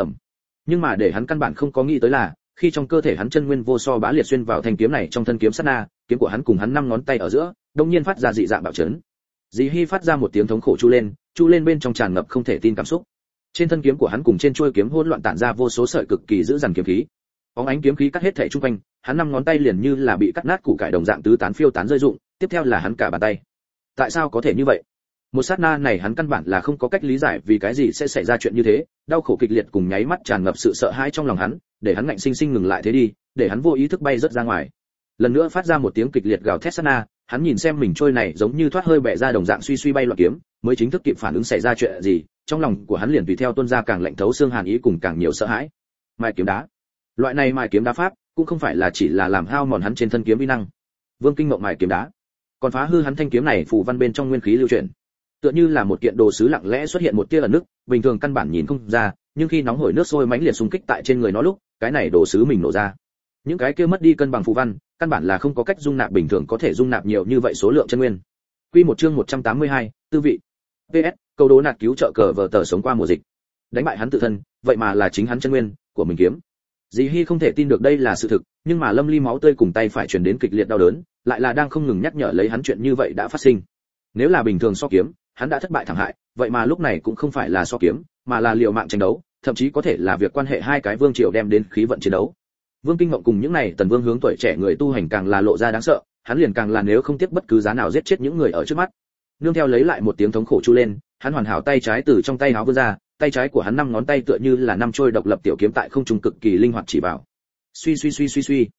Nhưng mà để hắn căn bản không có nghĩ tới là, khi trong cơ thể hắn chân nguyên vô so bá liệt xuyên vào thanh kiếm này trong thân kiếm sát na, kiếm của hắn cùng hắn 5 ngón tay ở giữa, đột nhiên phát ra dị dạng bạo chấn. Dì Hi phát ra một tiếng thống khổ chu lên bên trong tràn ngập không thể tin cảm xúc. Trên thân kiếm của hắn cùng trên chuôi kiếm hỗn loạn tản ra vô số sợi cực kỳ dữ dằn kiếm khí. Bóng ánh kiếm khí cắt hết thảy xung quanh, hắn 5 ngón tay liền như là bị cắt nát củ cải đồng dạng tứ tán phiêu tán rơi rụng, tiếp theo là hắn cả bàn tay. Tại sao có thể như vậy? Một sát na này hắn căn bản là không có cách lý giải vì cái gì sẽ xảy ra chuyện như thế, đau khổ kịch liệt cùng nháy mắt tràn ngập sự sợ hãi trong lòng hắn, để hắn ngạnh sinh sinh ngừng lại thế đi, để hắn vô ý thức bay rất ra ngoài. Lần nữa phát ra một tiếng kịch liệt gào thét sát na, hắn nhìn xem mình trôi này giống như thoát hơi bẻ ra đồng dạng suy suy bay loạn kiếm, mới chính thức kịp phản ứng xảy ra chuyện gì, trong lòng của hắn liền tùy theo tuôn ra càng lạnh thấu xương hàn ý cùng càng nhiều sợ hãi. Mai kiếm đá. Loại này mai kiếm đá pháp, cũng không phải là chỉ là làm hao mòn hắn trên thân kiếm uy năng. Vương Kinh Ngộng mai kiếm đá, còn phá hư hắn thanh kiếm này phù văn bên trong nguyên khí lưu chuyển. Tựa như là một kiện đồ sứ lặng lẽ xuất hiện một tia ẩn nước, bình thường căn bản nhìn không ra, nhưng khi nóng hổi nước sôi mãnh liệt xung kích tại trên người nó lúc, cái này đồ sứ mình nổ ra. Những cái kia mất đi cân bằng phù văn, căn bản là không có cách dung nạp bình thường có thể dung nạp nhiều như vậy số lượng chân nguyên. Quy một chương 182, tư vị. PS, câu đố nạt cứu trợ cờ vở tờ sống qua mùa dịch. Đánh bại hắn tự thân, vậy mà là chính hắn chân nguyên của mình kiếm. Dì Hi không thể tin được đây là sự thực, nhưng mà lâm ly máu tươi cùng tay phải truyền đến kịch liệt đau đớn, lại là đang không ngừng nhắc nhở lấy hắn chuyện như vậy đã phát sinh. Nếu là bình thường so kiếm, hắn đã thất bại thảm hại, vậy mà lúc này cũng không phải là so kiếm, mà là liều mạng tranh đấu, thậm chí có thể là việc quan hệ hai cái vương triều đem đến khí vận chiến đấu. Vương Kinh Ngộng cùng những này Tần Vương hướng tuổi trẻ người tu hành càng là lộ ra đáng sợ, hắn liền càng là nếu không tiếc bất cứ giá nào giết chết những người ở trước mắt. Nương theo lấy lại một tiếng thống khổ chu lên, hắn hoàn hảo tay trái từ trong tay áo vươn ra, tay trái của hắn 5 ngón tay tựa như là 5 trôi độc lập tiểu kiếm tại không trung cực kỳ linh hoạt chỉ vào. Suy,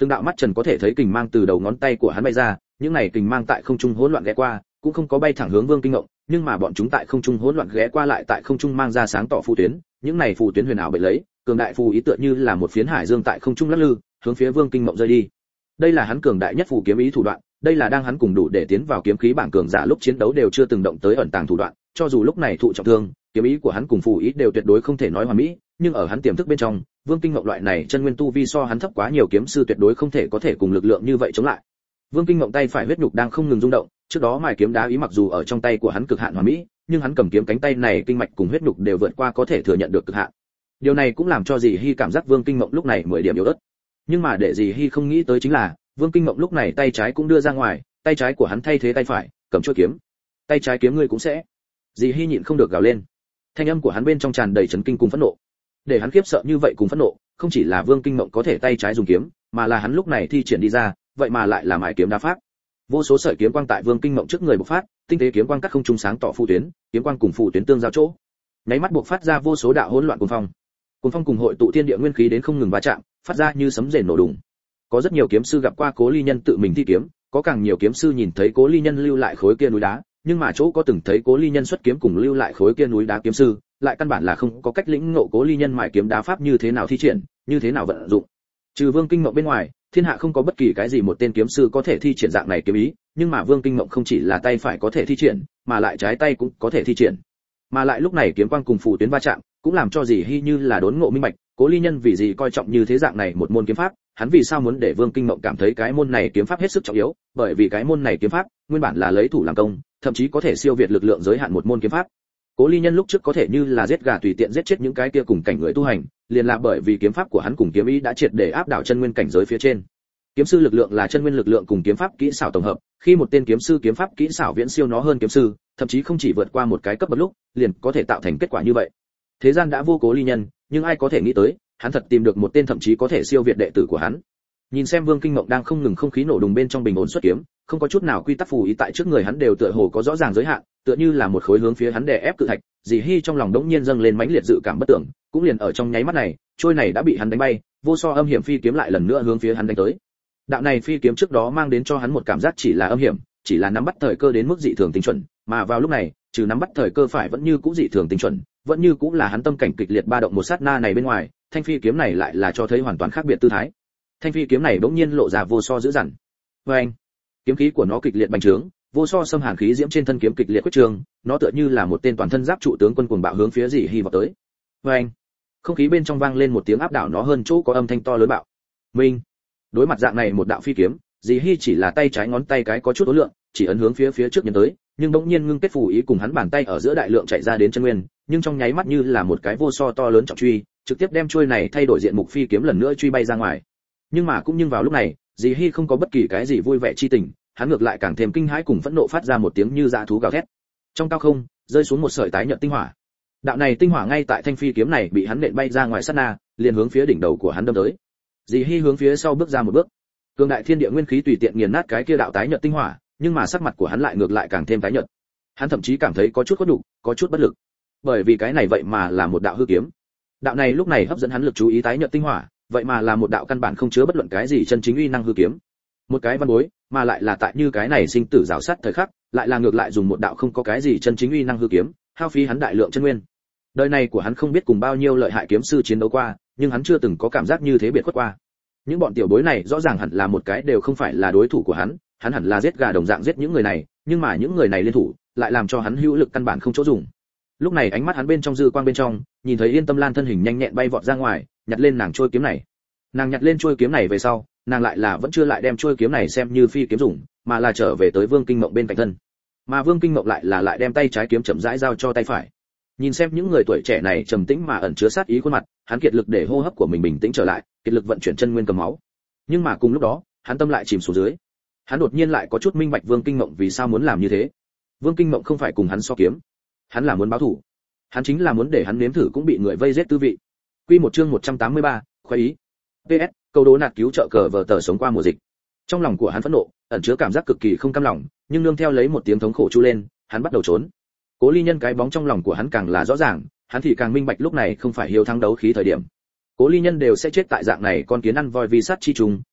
Từng đạo mắt trần có thể thấy kình mang từ đầu ngón tay của hắn bay ra, những này kình mang tại không trung hỗn loạn ghé qua, cũng không có bay thẳng hướng Vương Kinh Ngộng, nhưng mà bọn chúng tại không trung hỗn loạn ghé qua lại tại không trung mang ra sáng tỏ phù tuyến, những này phù tuyến huyền ảo bệ lấy, cường đại phù ý tựa như là một phiến hải dương tại không trung lắc lư, hướng phía Vương Kinh Ngộng rơi đi. Đây là hắn cường đại nhất phù kiếm ý thủ đoạn, đây là đang hắn cùng đủ để tiến vào kiếm khí bảng cường giả lúc chiến đấu đều chưa từng động tới ẩn tàng thủ đoạn, cho dù lúc này thụ trọng thương, kiếm ý của hắn cùng phù ý đều tuyệt đối không thể nói hoàn mỹ, nhưng ở hắn tiềm thức bên trong, Vương Kinh Ngộng loại này chân nguyên tu vi so hắn thấp quá nhiều kiếm sư tuyệt đối không thể có thể cùng lực lượng như vậy chống lại. Vương Kinh Ngộng tay phải huyết nhục đang không ngừng rung động, trước đó mài kiếm đá ý mặc dù ở trong tay của hắn cực hạn hoàn mỹ, nhưng hắn cầm kiếm cánh tay này kinh mạch cùng huyết nhục đều vượt qua có thể thừa nhận được cực hạn. Điều này cũng làm cho Dì Hi cảm giác Vương Kinh Ngộng lúc này 10 điểm yếu ớt. Nhưng mà để Dì Hi không nghĩ tới chính là, Vương Kinh Ngộng lúc này tay trái cũng đưa ra ngoài, tay trái của hắn thay thế tay phải, cầm chuôi kiếm. Tay trái kiếm ngươi cũng sẽ. Dì Hi nhịn không được gào lên. Thanh âm của hắn bên trong tràn đầy chấn kinh cùng phẫn nộ. Để hắn khiếp sợ như vậy cùng phẫn nộ, không chỉ là Vương Kinh Ngộng có thể tay trái dùng kiếm, mà là hắn lúc này thi triển đi ra, vậy mà lại là mài kiếm đá pháp. Vô số sợi kiếm quang tại Vương Kinh Ngộng trước người bộc phát, tinh tế kiếm quang cắt không trung sáng tỏ phù tuyến, kiếm quang cùng phù tuyến tương giao chỗ. Nháy mắt bộc phát ra vô số đạo hỗn loạn cuồng phong. Cuồng phong cùng hội tụ thiên địa nguyên khí đến không ngừng va chạm, phát ra như sấm rền nổ đùng. Có rất nhiều kiếm sư gặp qua Cố Ly Nhân tự mình thi kiếm, có càng nhiều kiếm sư nhìn thấy Cố Ly Nhân lưu lại khối kia núi đá, nhưng mà chỗ có từng thấy Cố Ly Nhân xuất kiếm cùng lưu lại khối kia núi đá kiếm sư, lại căn bản là không có cách lĩnh ngộ Cố Ly Nhân mài kiếm đá pháp như thế nào thi triển, như thế nào vận dụng. Trừ Vương Kinh Ngộng bên ngoài, thiên hạ không có bất kỳ cái gì một tên kiếm sư có thể thi triển dạng này kiếm ý, nhưng mà Vương Kinh Ngộng không chỉ là tay phải có thể thi triển, mà lại trái tay cũng có thể thi triển. Mà lại lúc này kiếm quang cùng phù tuyến va chạm, cũng làm cho Dì Hi như là đốn ngộ minh bạch, Cố Ly Nhân vì gì coi trọng như thế dạng này một môn kiếm pháp, hắn vì sao muốn để Vương Kinh Ngộng cảm thấy cái môn này kiếm pháp hết sức trọng yếu, bởi vì cái môn này kiếm pháp nguyên bản là lấy thủ làm công, thậm chí có thể siêu việt lực lượng giới hạn một môn kiếm pháp. Cố Ly Nhân lúc trước có thể như là giết gà tùy tiện giết chết những cái kia cùng cảnh người tu hành, liền là bởi vì kiếm pháp của hắn cùng kiếm ý đã triệt để áp đảo chân nguyên cảnh giới phía trên. Kiếm sư lực lượng là chân nguyên lực lượng cùng kiếm pháp kỹ xảo tổng hợp, khi một tên kiếm sư kiếm pháp kỹ xảo viễn siêu nó hơn kiếm sư, thậm chí không chỉ vượt qua một cái cấp bậc lúc, liền có thể tạo thành kết quả như vậy. Thế gian đã vô Cố Ly Nhân, nhưng ai có thể nghĩ tới, hắn thật tìm được một tên thậm chí có thể siêu việt đệ tử của hắn. Nhìn xem Vương Kinh Ngộng đang không ngừng không khí nổ đùng bên trong bình ổn xuất kiếm, không có chút nào quy tắc phù ý tại trước người hắn đều tựa hồ có rõ ràng giới hạn, tựa như là một khối hướng phía hắn đè ép cự thạch. Dì Hi trong lòng đống nhiên dâng lên mãnh liệt dự cảm bất tưởng, cũng liền ở trong nháy mắt này, trôi này đã bị hắn đánh bay, vô so âm hiểm phi kiếm lại lần nữa hướng phía hắn đánh tới. Đạo này phi kiếm trước đó mang đến cho hắn một cảm giác chỉ là âm hiểm, chỉ là nắm bắt thời cơ đến mức dị thường tinh chuẩn, mà vào lúc này, trừ nắm bắt thời cơ phải vẫn như cũ dị thường tinh chuẩn, vẫn như cũ là hắn tâm cảnh kịch liệt ba động một sát na này bên ngoài, thanh phi kiếm này lại là cho thấy hoàn toàn khác biệt tư thái. Thanh phi kiếm này bỗng nhiên lộ ra vô so dữ dằn. Oeng! Kiếm khí của nó kịch liệt bành trướng, vô so xâm hàn khí diễm trên thân kiếm kịch liệt quyết trường, nó tựa như là một tên toàn thân giáp trụ tướng quân cuồng bạo hướng phía Dì Hi vọt tới. Oeng! Không khí bên trong vang lên một tiếng áp đảo nó hơn chỗ có âm thanh to lớn bạo. Minh! Đối mặt dạng này một đạo phi kiếm, Dì Hi chỉ là tay trái ngón tay cái có chút ố lượng, chỉ ấn hướng phía trước nhấn tới, nhưng bỗng nhiên ngưng kết phù ý cùng hắn bàn tay ở giữa đại lượng chạy ra đến chân nguyên, nhưng trong nháy mắt như là một cái vô so to lớn trọng truy, trực tiếp đem chuôi này thay đổi diện mục phi kiếm lần nữa truy bay ra ngoài. Nhưng mà cũng nhưng vào lúc này, Dì Hi không có bất kỳ cái gì vui vẻ chi tình, hắn ngược lại càng thêm kinh hãi cùng phẫn nộ phát ra một tiếng như dã thú gào thét. Trong cao không, rơi xuống một sợi tái nhợt tinh hỏa. Đạo này tinh hỏa ngay tại thanh phi kiếm này bị hắn nện bay ra ngoài sát na, liền hướng phía đỉnh đầu của hắn đâm tới. Dì Hi hướng phía sau bước ra một bước. Cường đại thiên địa nguyên khí tùy tiện nghiền nát cái kia đạo tái nhợt tinh hỏa, nhưng mà sắc mặt của hắn lại ngược lại càng thêm tái nhợt. Hắn thậm chí cảm thấy có chút khó đủ, có chút bất lực. Bởi vì cái này vậy mà là một đạo hư kiếm. Đạo này lúc này hấp dẫn hắn lực chú ý tái nhợt tinh hỏa, vậy mà là một đạo căn bản không chứa bất luận cái gì chân chính uy năng hư kiếm. Một cái văn bối, mà lại là tại như cái này sinh tử rào sát thời khắc, lại là ngược lại dùng một đạo không có cái gì chân chính uy năng hư kiếm, hao phí hắn đại lượng chân nguyên. Đời này của hắn không biết cùng bao nhiêu lợi hại kiếm sư chiến đấu qua, nhưng hắn chưa từng có cảm giác như thế biệt khuất qua. Những bọn tiểu bối này rõ ràng hẳn là một cái đều không phải là đối thủ của hắn hẳn là giết gà đồng dạng giết những người này, nhưng mà những người này liên thủ, lại làm cho hắn hữu lực căn bản không chỗ dùng. Lúc này ánh mắt hắn bên trong dư quang bên trong, nhìn thấy Yên Tâm Lan thân hình nhanh nhẹn bay vọt ra ngoài, nhặt lên nàng trôi kiếm này. Nàng nhặt lên trôi kiếm này về sau, nàng lại là vẫn chưa lại đem trôi kiếm này xem như phi kiếm dùng, mà là trở về tới Vương Kinh Mộng bên cạnh thân. Mà Vương Kinh Mộng lại là lại đem tay trái kiếm chậm rãi giao cho tay phải. Nhìn xem những người tuổi trẻ này trầm tĩnh mà ẩn chứa sát ý khuôn mặt, hắn kiệt lực để hô hấp của mình bình tĩnh trở lại, kiệt lực vận chuyển chân nguyên cầm máu. Nhưng mà cùng lúc đó, hắn tâm lại chìm xuống dưới. Hắn đột nhiên lại có chút minh bạch Vương Kinh Mộng vì sao muốn làm như thế. Vương Kinh Mộng không phải cùng hắn so kiếm, hắn là muốn báo thù. Hắn chính là muốn để hắn nếm thử cũng bị người vây giết tư vị. Quy một chương 183, khoái ý. PS, câu đố nạt cứu trợ cờ vở tờ sống qua mùa dịch. Trong lòng của hắn phẫn nộ, ẩn chứa cảm giác cực kỳ không cam lòng, nhưng nương theo lấy một tiếng thống khổ chu lên, hắn bắt đầu trốn. Cố Ly Nhân cái bóng trong lòng của hắn càng là rõ ràng, hắn thì càng minh bạch lúc này không phải hiếu thắng đấu khí thời điểm. Cố Ly Nhân đều sẽ chết tại dạng này con kiến ăn voi vi sát chi trùng,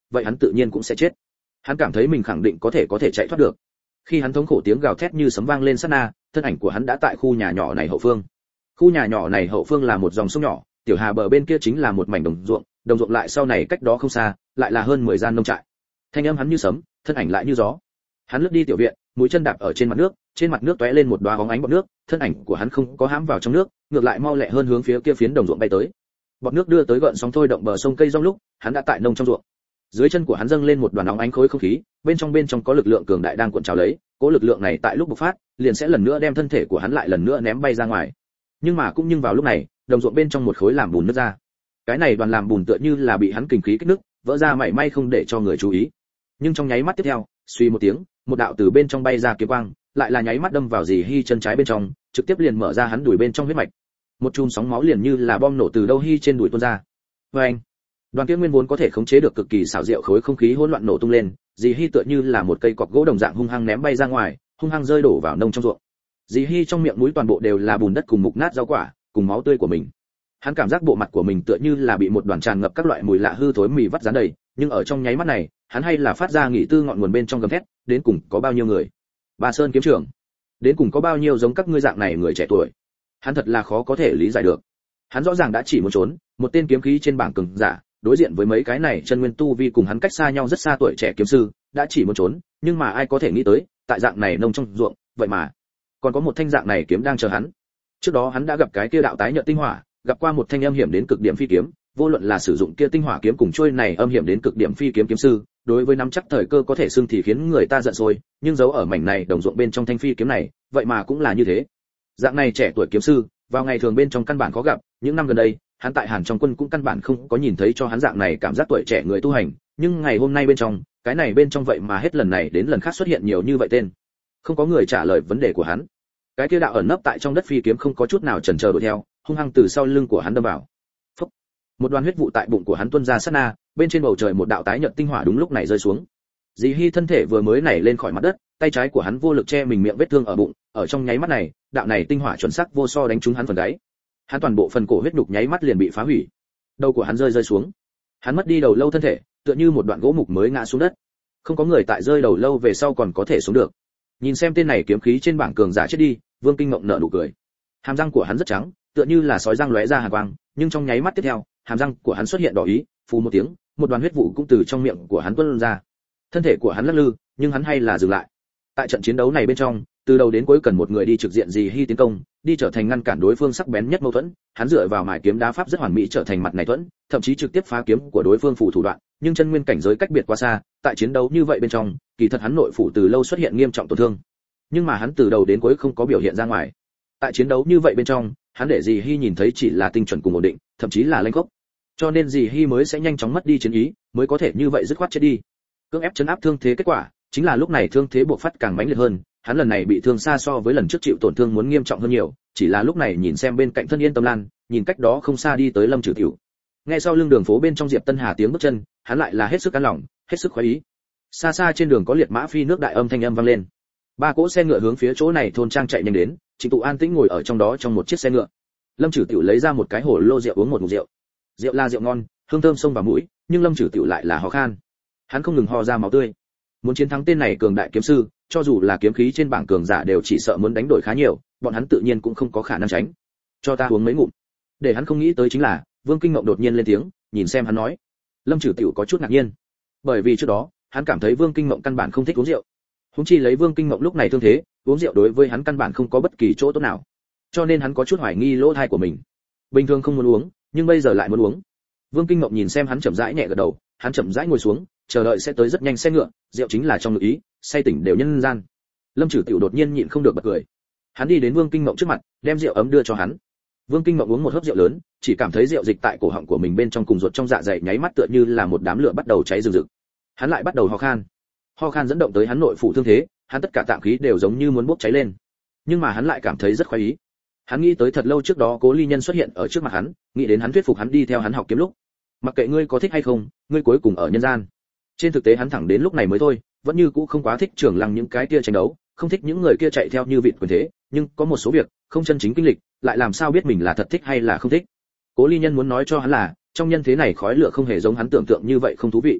vậy hắn tự nhiên cũng sẽ chết. Hắn cảm thấy mình khẳng định có thể chạy thoát được. Khi hắn thống khổ tiếng gào thét như sấm vang lên sát na, thân ảnh của hắn đã tại khu nhà nhỏ này hậu phương. Khu nhà nhỏ này hậu phương là một dòng sông nhỏ, tiểu hà bờ bên kia chính là một mảnh đồng ruộng lại sau này cách đó không xa, lại là hơn 10 gian nông trại. Thanh âm hắn như sấm, thân ảnh lại như gió. Hắn lướt đi tiểu viện, mũi chân đạp ở trên mặt nước tóe lên một đóa bóng ánh bọt nước, thân ảnh của hắn không có hãm vào trong nước, ngược lại mau lẹ hơn hướng phía kia phiến đồng ruộng bay tới. Bọt nước đưa tới gợn sóng thôi động bờ sông cây rong lúc, hắn đã tại nông trong ruộng. Dưới chân của hắn dâng lên một đoàn nóng ánh khối không khí, bên trong có lực lượng cường đại đang cuộn trào lấy, cỗ lực lượng này tại lúc bộc phát, liền sẽ lần nữa đem thân thể của hắn lại lần nữa ném bay ra ngoài. Nhưng vào lúc này, đồng ruộng bên trong một khối làm bùn nứt ra. Cái này đoàn làm bùn tựa như là bị hắn kình khí kích nứt, vỡ ra mảy may không để cho người chú ý. Nhưng trong nháy mắt tiếp theo, suy một tiếng, một đạo từ bên trong bay ra kiếm quang, lại là nháy mắt đâm vào Dì Hi chân trái bên trong, trực tiếp liền mở ra hắn đùi bên trong huyết mạch. Một chùm sóng máu liền như là bom nổ từ đâu Hi trên đùi tuôn ra. Oeng! Đoàn kia nguyên vốn có thể khống chế được cực kỳ xảo diệu khối không khí hỗn loạn nổ tung lên, Dì Hi tựa như là một cây cọc gỗ đồng dạng hung hăng ném bay ra ngoài, hung hăng rơi đổ vào nông trong ruộng. Dì Hi trong miệng mũi toàn bộ đều là bùn đất cùng mục nát rau quả, cùng máu tươi của mình. Hắn cảm giác bộ mặt của mình tựa như là bị một đoàn tràn ngập các loại mùi lạ hư thối mì vắt dán đầy, nhưng ở trong nháy mắt này, hắn hay là phát ra nghỉ tư ngọn nguồn bên trong gầm thét, đến cùng có bao nhiêu người? Ba Sơn kiếm trưởng, đến cùng có bao nhiêu giống các ngươi dạng này người trẻ tuổi? Hắn thật là khó có thể lý giải được. Hắn rõ ràng đã chỉ muốn trốn, một tên kiếm khí trên bảng cường giả, đối diện với mấy cái này chân nguyên tu vi cùng hắn cách xa nhau rất xa tuổi trẻ kiếm sư, đã chỉ muốn trốn, nhưng mà ai có thể nghĩ tới, tại dạng này nông trong ruộng, vậy mà còn có một thanh dạng này kiếm đang chờ hắn. Trước đó hắn đã gặp cái kia đạo tái nhợt tinh hỏa, gặp qua một thanh âm hiểm đến cực điểm phi kiếm, vô luận là sử dụng kia tinh hỏa kiếm cùng trôi này âm hiểm đến cực điểm phi kiếm kiếm sư, đối với nắm chắc thời cơ có thể xưng thì khiến người ta giận sôi, nhưng giấu ở mảnh này đồng ruộng bên trong thanh phi kiếm này, vậy mà cũng là như thế. Dạng này trẻ tuổi kiếm sư, vào ngày thường bên trong căn bản khó gặp, những năm gần đây, hắn tại Hàn trong quân cũng căn bản không có nhìn thấy cho hắn dạng này cảm giác tuổi trẻ người tu hành, nhưng ngày hôm nay bên trong, cái này bên trong vậy mà hết lần này đến lần khác xuất hiện nhiều như vậy tên. Không có người trả lời vấn đề của hắn. Cái kia đạo ẩn nấp tại trong đất phi kiếm không có chút nào chần chờ đuổi theo, hung hăng từ sau lưng của hắn đâm vào. Phốc. Một đoàn huyết vụ tại bụng của hắn tuôn ra sát na, bên trên bầu trời một đạo tái nhợt tinh hỏa đúng lúc này rơi xuống. Dì Hi thân thể vừa mới nảy lên khỏi mặt đất, tay trái của hắn vô lực che mình miệng vết thương ở bụng, ở trong nháy mắt này, đạo này tinh hỏa chuẩn xác vô so đánh trúng hắn phần gáy. Hắn toàn bộ phần cổ huyết nhục nháy mắt liền bị phá hủy. Đầu của hắn rơi xuống. Hắn mất đi đầu lâu thân thể, tựa như một đoạn gỗ mục mới ngã xuống đất. Không có người tại rơi đầu lâu về sau còn có thể sống được. Nhìn xem tên này kiếm khí trên bảng cường giả chết đi, Vương Kinh Ngộng nở nụ cười. Hàm răng của hắn rất trắng, tựa như là sói răng lóe ra hàn quang, nhưng trong nháy mắt tiếp theo, hàm răng của hắn xuất hiện đỏ ý, phù một tiếng, một đoàn huyết vụ cũng từ trong miệng của hắn tuôn ra. Thân thể của hắn lắc lư, nhưng hắn hay là dừng lại. Tại trận chiến đấu này bên trong, từ đầu đến cuối cần một người đi trực diện Dì Hi tiến công, đi trở thành ngăn cản đối phương sắc bén nhất mâu thuẫn, hắn dựa vào mài kiếm đá pháp rất hoàn mỹ trở thành mặt này thuẫn, thậm chí trực tiếp phá kiếm của đối phương phủ thủ đoạn, nhưng chân nguyên cảnh giới cách biệt quá xa, tại chiến đấu như vậy bên trong, kỳ thật hắn nội phủ từ lâu xuất hiện nghiêm trọng tổn thương. Nhưng mà hắn từ đầu đến cuối không có biểu hiện ra ngoài. Tại chiến đấu như vậy bên trong, hắn để Dì Hi nhìn thấy chỉ là tinh chuẩn cùng ổn định, thậm chí là lanh khốc. Cho nên Dì Hi mới sẽ nhanh chóng mất đi chiến ý, mới có thể như vậy dứt khoát chết đi. Cưỡng ép chấn áp thương thế kết quả, chính là lúc này thương thế bộc phát càng mãnh liệt hơn, hắn lần này bị thương xa so với lần trước chịu tổn thương muốn nghiêm trọng hơn nhiều, chỉ là lúc này nhìn xem bên cạnh thân Yên Tâm Lan, nhìn cách đó không xa đi tới Lâm Trử Tiểu. Nghe sau lưng đường phố bên trong Diệp Tân Hà tiếng bước chân, hắn lại là hết sức an lòng, hết sức khoái ý. Xa xa trên đường có liệt mã phi nước đại âm thanh âm vang lên. Ba cỗ xe ngựa hướng phía chỗ này thôn trang chạy nhanh đến, Trịnh Tụ an tĩnh ngồi ở trong đó trong một chiếc xe ngựa. Lâm Trử Tiểu lấy ra một cái hồ lô rượu uống một ngụm rượu. Rượu là rượu ngon, hương thơm xông vào mũi, nhưng Lâm Trử Tiểu lại là ho khan. Hắn không ngừng ho ra máu tươi. Muốn chiến thắng tên này cường đại kiếm sư, cho dù là kiếm khí trên bảng cường giả đều chỉ sợ muốn đánh đổi khá nhiều, bọn hắn tự nhiên cũng không có khả năng tránh. Cho ta uống mấy ngụm. Để hắn không nghĩ tới chính là, Vương Kinh Ngộng đột nhiên lên tiếng, nhìn xem hắn nói. Lâm Trử Tiểu có chút ngạc nhiên, bởi vì trước đó, hắn cảm thấy Vương Kinh Ngộng căn bản không thích uống rượu. Huống chi lấy Vương Kinh Ngộng lúc này thương thế, uống rượu đối với hắn căn bản không có bất kỳ chỗ tốt nào. Cho nên hắn có chút hoài nghi lỗ tai của mình. Bình thường không muốn uống, nhưng bây giờ lại muốn uống. Vương Kinh Ngộng nhìn xem hắn chậm rãi nhẹ gật đầu, hắn chậm rãi ngồi xuống, chờ đợi sẽ tới rất nhanh xe ngựa, rượu chính là trong ngự ý, say tỉnh đều nhân gian. Lâm Trử Tiểu đột nhiên nhịn không được bật cười. Hắn đi đến Vương Kinh Ngộng trước mặt, đem rượu ấm đưa cho hắn. Vương Kinh Ngộng uống một hớp rượu lớn, chỉ cảm thấy rượu dịch tại cổ họng của mình bên trong cùng ruột trong dạ dày nháy mắt tựa như là một đám lửa bắt đầu cháy rừng rực. Hắn lại bắt đầu ho khan. Ho khan dẫn động tới hắn nội phủ thương thế, hắn tất cả tạng khí đều giống như muốn bốc cháy lên. Nhưng mà hắn lại cảm thấy rất khoái ý. Hắn nghĩ tới thật lâu trước đó Cố Ly Nhân xuất hiện ở trước mặt hắn, nghĩ đến hắn thuyết phục hắn đi theo hắn học kiếm lúc. Mặc kệ ngươi có thích hay không, ngươi cuối cùng ở nhân gian. Trên thực tế hắn thẳng đến lúc này mới thôi, vẫn như cũ không quá thích Trường Lăng những cái kia tranh đấu, không thích những người kia chạy theo như vịt quyền thế, nhưng có một số việc, không chân chính kinh lịch, lại làm sao biết mình là thật thích hay là không thích. Cố Ly Nhân muốn nói cho hắn là, trong nhân thế này khói lửa không hề giống hắn tưởng tượng như vậy không thú vị.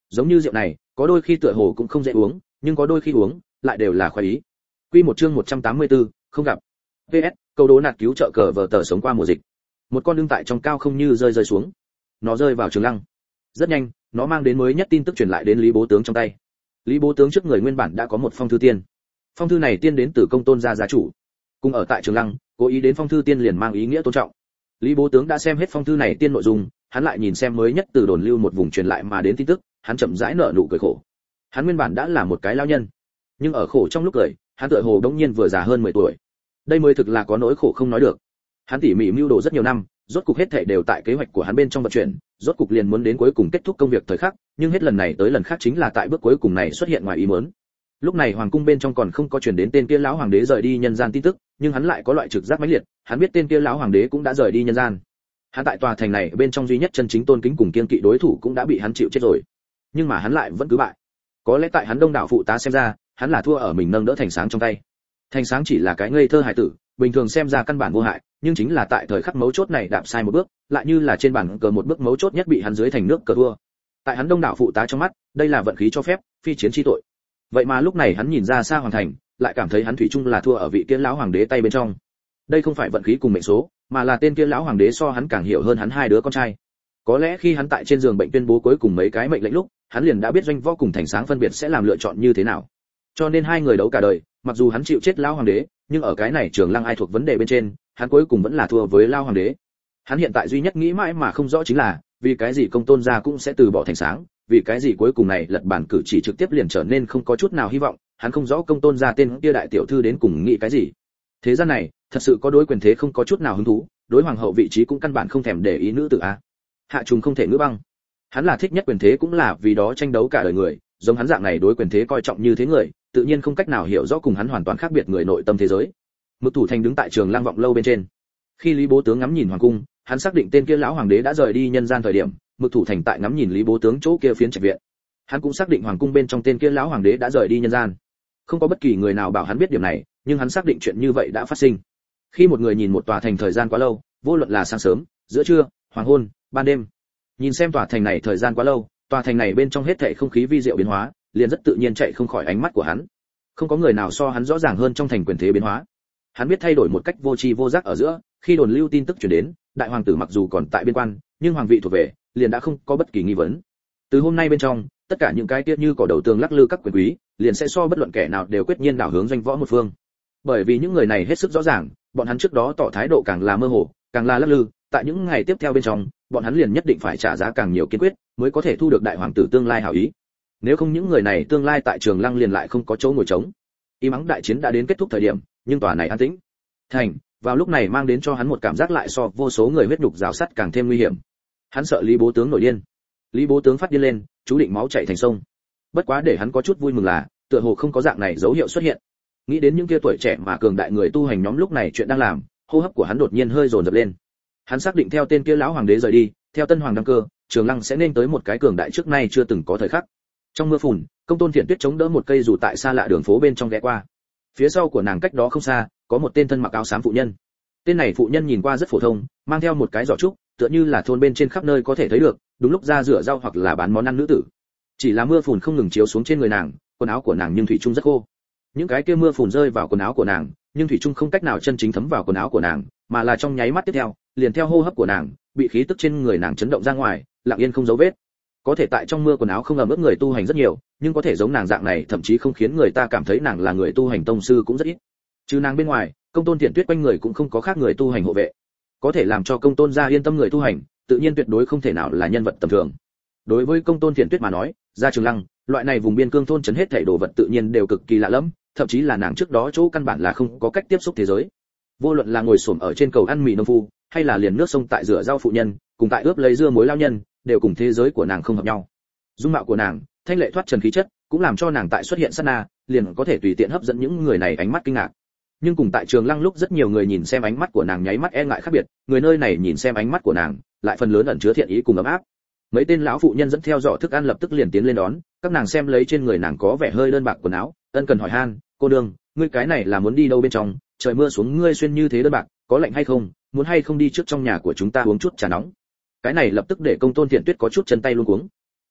Giống như rượu này, có đôi khi tựa hồ cũng không dễ uống, nhưng có đôi khi uống lại đều là khoái ý. Quy một chương 184, không gặp. PS, câu đố nạt cứu trợ cờ vở tờ sống qua mùa dịch. Một con đương tại trong cao không như rơi xuống. Nó rơi vào Trường Lăng. Rất nhanh, nó mang đến mới nhất tin tức truyền lại đến Lý Bố tướng trong tay. Lý Bố tướng trước người nguyên bản đã có một phong thư tiên. Phong thư này tiên đến từ Công Tôn gia gia chủ, cùng ở tại Trường Lăng, cố ý đến phong thư tiên liền mang ý nghĩa tôn trọng. Lý Bố tướng đã xem hết phong thư này tiên nội dung, hắn lại nhìn xem mới nhất từ đồn lưu một vùng truyền lại mà đến tin tức, hắn chậm rãi nở nụ cười khổ. Hắn nguyên bản đã là một cái lão nhân, nhưng ở khổ trong lúc cười, hắn tựa hồ đống nhiên vừa già hơn 10 tuổi. Đây mới thực là có nỗi khổ không nói được. Hắn tỉ mỉ mưu đồ rất nhiều năm, rốt cục hết thảy đều tại kế hoạch của hắn bên trong vận chuyển, rốt cục liền muốn đến cuối cùng kết thúc công việc thời khắc, nhưng hết lần này tới lần khác chính là tại bước cuối cùng này xuất hiện ngoài ý muốn. Lúc này hoàng cung bên trong còn không có truyền đến tên kia lão hoàng đế rời đi nhân gian tin tức, nhưng hắn lại có loại trực giác mãnh liệt, hắn biết tên kia lão hoàng đế cũng đã rời đi nhân gian. Hắn tại tòa thành này bên trong duy nhất chân chính tôn kính cùng kiên kỵ đối thủ cũng đã bị hắn chịu chết rồi. Nhưng mà hắn lại vẫn cứ bại. Có lẽ tại hắn đông đảo phụ tá xem ra, hắn là thua ở mình nâng đỡ Thành Sáng trong tay. Thành Sáng chỉ là cái ngây thơ hài tử, bình thường xem ra căn bản vô hại, nhưng chính là tại thời khắc mấu chốt này đạp sai một bước, lại như là trên bàn cờ một bước mấu chốt nhất bị hắn dưới thành nước cờ thua. Tại hắn đông đảo phụ tá trong mắt, đây là vận khí cho phép, phi chiến chi tội. Vậy mà lúc này hắn nhìn ra xa hoàng thành, lại cảm thấy hắn thủy chung là thua ở vị kia lão hoàng đế tay bên trong. Đây không phải vận khí cùng mệnh số, mà là tên kia lão hoàng đế so hắn càng hiểu hơn hắn hai đứa con trai. Có lẽ khi hắn tại trên giường bệnh tuyên bố cuối cùng mấy cái mệnh lệnh lúc, hắn liền đã biết Doanh Võ cùng Thành Sáng phân biệt sẽ làm lựa chọn như thế nào. Cho nên hai người đấu cả đời, mặc dù hắn chịu chết lão hoàng đế, nhưng ở cái này Trường Lăng ai thuộc vấn đề bên trên, hắn cuối cùng vẫn là thua với lão hoàng đế. Hắn hiện tại duy nhất nghĩ mãi mà không rõ chính là, vì cái gì Công Tôn gia cũng sẽ từ bỏ Thành Sáng, vì cái gì cuối cùng này lật bản cử chỉ trực tiếp liền trở nên không có chút nào hy vọng, hắn không rõ Công Tôn gia tên kia đại tiểu thư đến cùng nghĩ cái gì. Thế gian này, thật sự có đối quyền thế không có chút nào hứng thú, đối hoàng hậu vị trí cũng căn bản không thèm để ý nữ tử a. Hạ trùng không thể ngữ băng. Hắn là thích nhất quyền thế cũng là vì đó tranh đấu cả đời người, giống hắn dạng này đối quyền thế coi trọng như thế người, tự nhiên không cách nào hiểu rõ cùng hắn hoàn toàn khác biệt người nội tâm thế giới. Mực Thủ Thành đứng tại Trường Lăng vọng lâu bên trên. Khi Lý Bố tướng ngắm nhìn hoàng cung, hắn xác định tên kia lão hoàng đế đã rời đi nhân gian thời điểm, Mực Thủ Thành tại ngắm nhìn Lý Bố tướng chỗ kia phiến trạch viện. Hắn cũng xác định hoàng cung bên trong tên kia lão hoàng đế đã rời đi nhân gian. Không có bất kỳ người nào bảo hắn biết điểm này, nhưng hắn xác định chuyện như vậy đã phát sinh. Khi một người nhìn một tòa thành thời gian quá lâu, vô luận là sáng sớm, giữa trưa, hoàng hôn, ban đêm, nhìn xem tòa thành này thời gian quá lâu, tòa thành này bên trong hết thảy không khí vi diệu biến hóa, liền rất tự nhiên chạy không khỏi ánh mắt của hắn. Không có người nào so hắn rõ ràng hơn trong thành quyền thế biến hóa. Hắn biết thay đổi một cách vô tri vô giác ở giữa, khi đồn lưu tin tức truyền đến, đại hoàng tử mặc dù còn tại biên quan, nhưng hoàng vị thuộc về, liền đã không có bất kỳ nghi vấn. Từ hôm nay bên trong, tất cả những cái kia như cỏ đầu tường lắc lư các quyền quý, liền sẽ so bất luận kẻ nào đều quyết nhiên đảo hướng Doanh Võ một phương. Bởi vì những người này hết sức rõ ràng, bọn hắn trước đó tỏ thái độ càng là mơ hồ, càng là lắc lư, tại những ngày tiếp theo bên trong, bọn hắn liền nhất định phải trả giá càng nhiều kiên quyết, mới có thể thu được đại hoàng tử tương lai hảo ý. Nếu không những người này tương lai tại Trường Lăng liền lại không có chỗ ngồi trống. Y mắng đại chiến đã đến kết thúc thời điểm, nhưng tòa này an tĩnh. Thành, vào lúc này mang đến cho hắn một cảm giác lại so vô số người huyết nhục rào sắt càng thêm nguy hiểm. Hắn sợ Lý Bố tướng nổi điên. Lý Bố tướng phát điên lên, chú định máu chảy thành sông. Bất quá để hắn có chút vui mừng là, tựa hồ không có dạng này dấu hiệu xuất hiện. Nghĩ đến những kia tuổi trẻ mà cường đại người tu hành nhóm lúc này chuyện đang làm, hô hấp của hắn đột nhiên hơi dồn dập lên. Hắn xác định theo tên kia lão hoàng đế rời đi, theo tân hoàng đăng cơ, Trường Lăng sẽ nên tới một cái cường đại trước nay chưa từng có thời khắc. Trong mưa phùn, Công Tôn Thiện Tuyết chống đỡ một cây dù tại xa lạ đường phố bên trong ghé qua. Phía sau của nàng cách đó không xa, có một tên thân mặc áo xám phụ nhân. Tên này phụ nhân nhìn qua rất phổ thông, mang theo một cái giỏ trúc, tựa như là thôn bên trên khắp nơi có thể thấy được, đúng lúc ra rửa rau hoặc là bán món ăn nữ tử. Chỉ là mưa phùn không ngừng chiếu xuống trên người nàng, quần áo của nàng nhưng thủy chung rất khô. Những cái kia mưa phùn rơi vào quần áo của nàng, nhưng thủy chung không cách nào chân chính thấm vào quần áo của nàng, mà là trong nháy mắt tiếp theo, liền theo hô hấp của nàng, bị khí tức trên người nàng chấn động ra ngoài, lặng yên không dấu vết. Có thể tại trong mưa quần áo không ẩm ướt người tu hành rất nhiều, nhưng có thể giống nàng dạng này thậm chí không khiến người ta cảm thấy nàng là người tu hành tông sư cũng rất ít. Trừ nàng bên ngoài, Công Tôn Thiện Tuyết quanh người cũng không có khác người tu hành hộ vệ. Có thể làm cho Công Tôn gia yên tâm người tu hành, tự nhiên tuyệt đối không thể nào là nhân vật tầm thường. Đối với Công Tôn Thiện Tuyết mà nói, ra Trường Lăng, loại này vùng biên cương thôn trấn hết thảy đồ vật tự nhiên đều cực kỳ lạ lẫm, thậm chí là nàng trước đó chỗ căn bản là không có cách tiếp xúc thế giới. Vô luận là ngồi xổm ở trên cầu ăn mì nông phu, hay là liền nước sông tại rửa rau phụ nhân, cùng tại ướp lấy dưa muối lao nhân, đều cùng thế giới của nàng không hợp nhau. Dung mạo của nàng, thanh lệ thoát trần khí chất, cũng làm cho nàng tại xuất hiện sát na, liền có thể tùy tiện hấp dẫn những người này ánh mắt kinh ngạc. Nhưng cùng tại Trường Lăng lúc rất nhiều người nhìn xem ánh mắt của nàng nháy mắt e ngại khác biệt, người nơi này nhìn xem ánh mắt của nàng, lại phần lớn ẩn chứa thiện ý cùng ấm áp. Mấy tên lão phụ nhân dẫn theo giỏ thức ăn lập tức liền tiến lên đón, các nàng xem lấy trên người nàng có vẻ hơi đơn bạc quần áo, ân cần hỏi han, cô nương, ngươi cái này là muốn đi đâu bên trong, trời mưa xuống ngươi xuyên như thế đơn bạc, có lạnh hay không, muốn hay không đi trước trong nhà của chúng ta uống chút trà nóng. Cái này lập tức để Công Tôn Thiện Tuyết có chút chân tay luống cuống.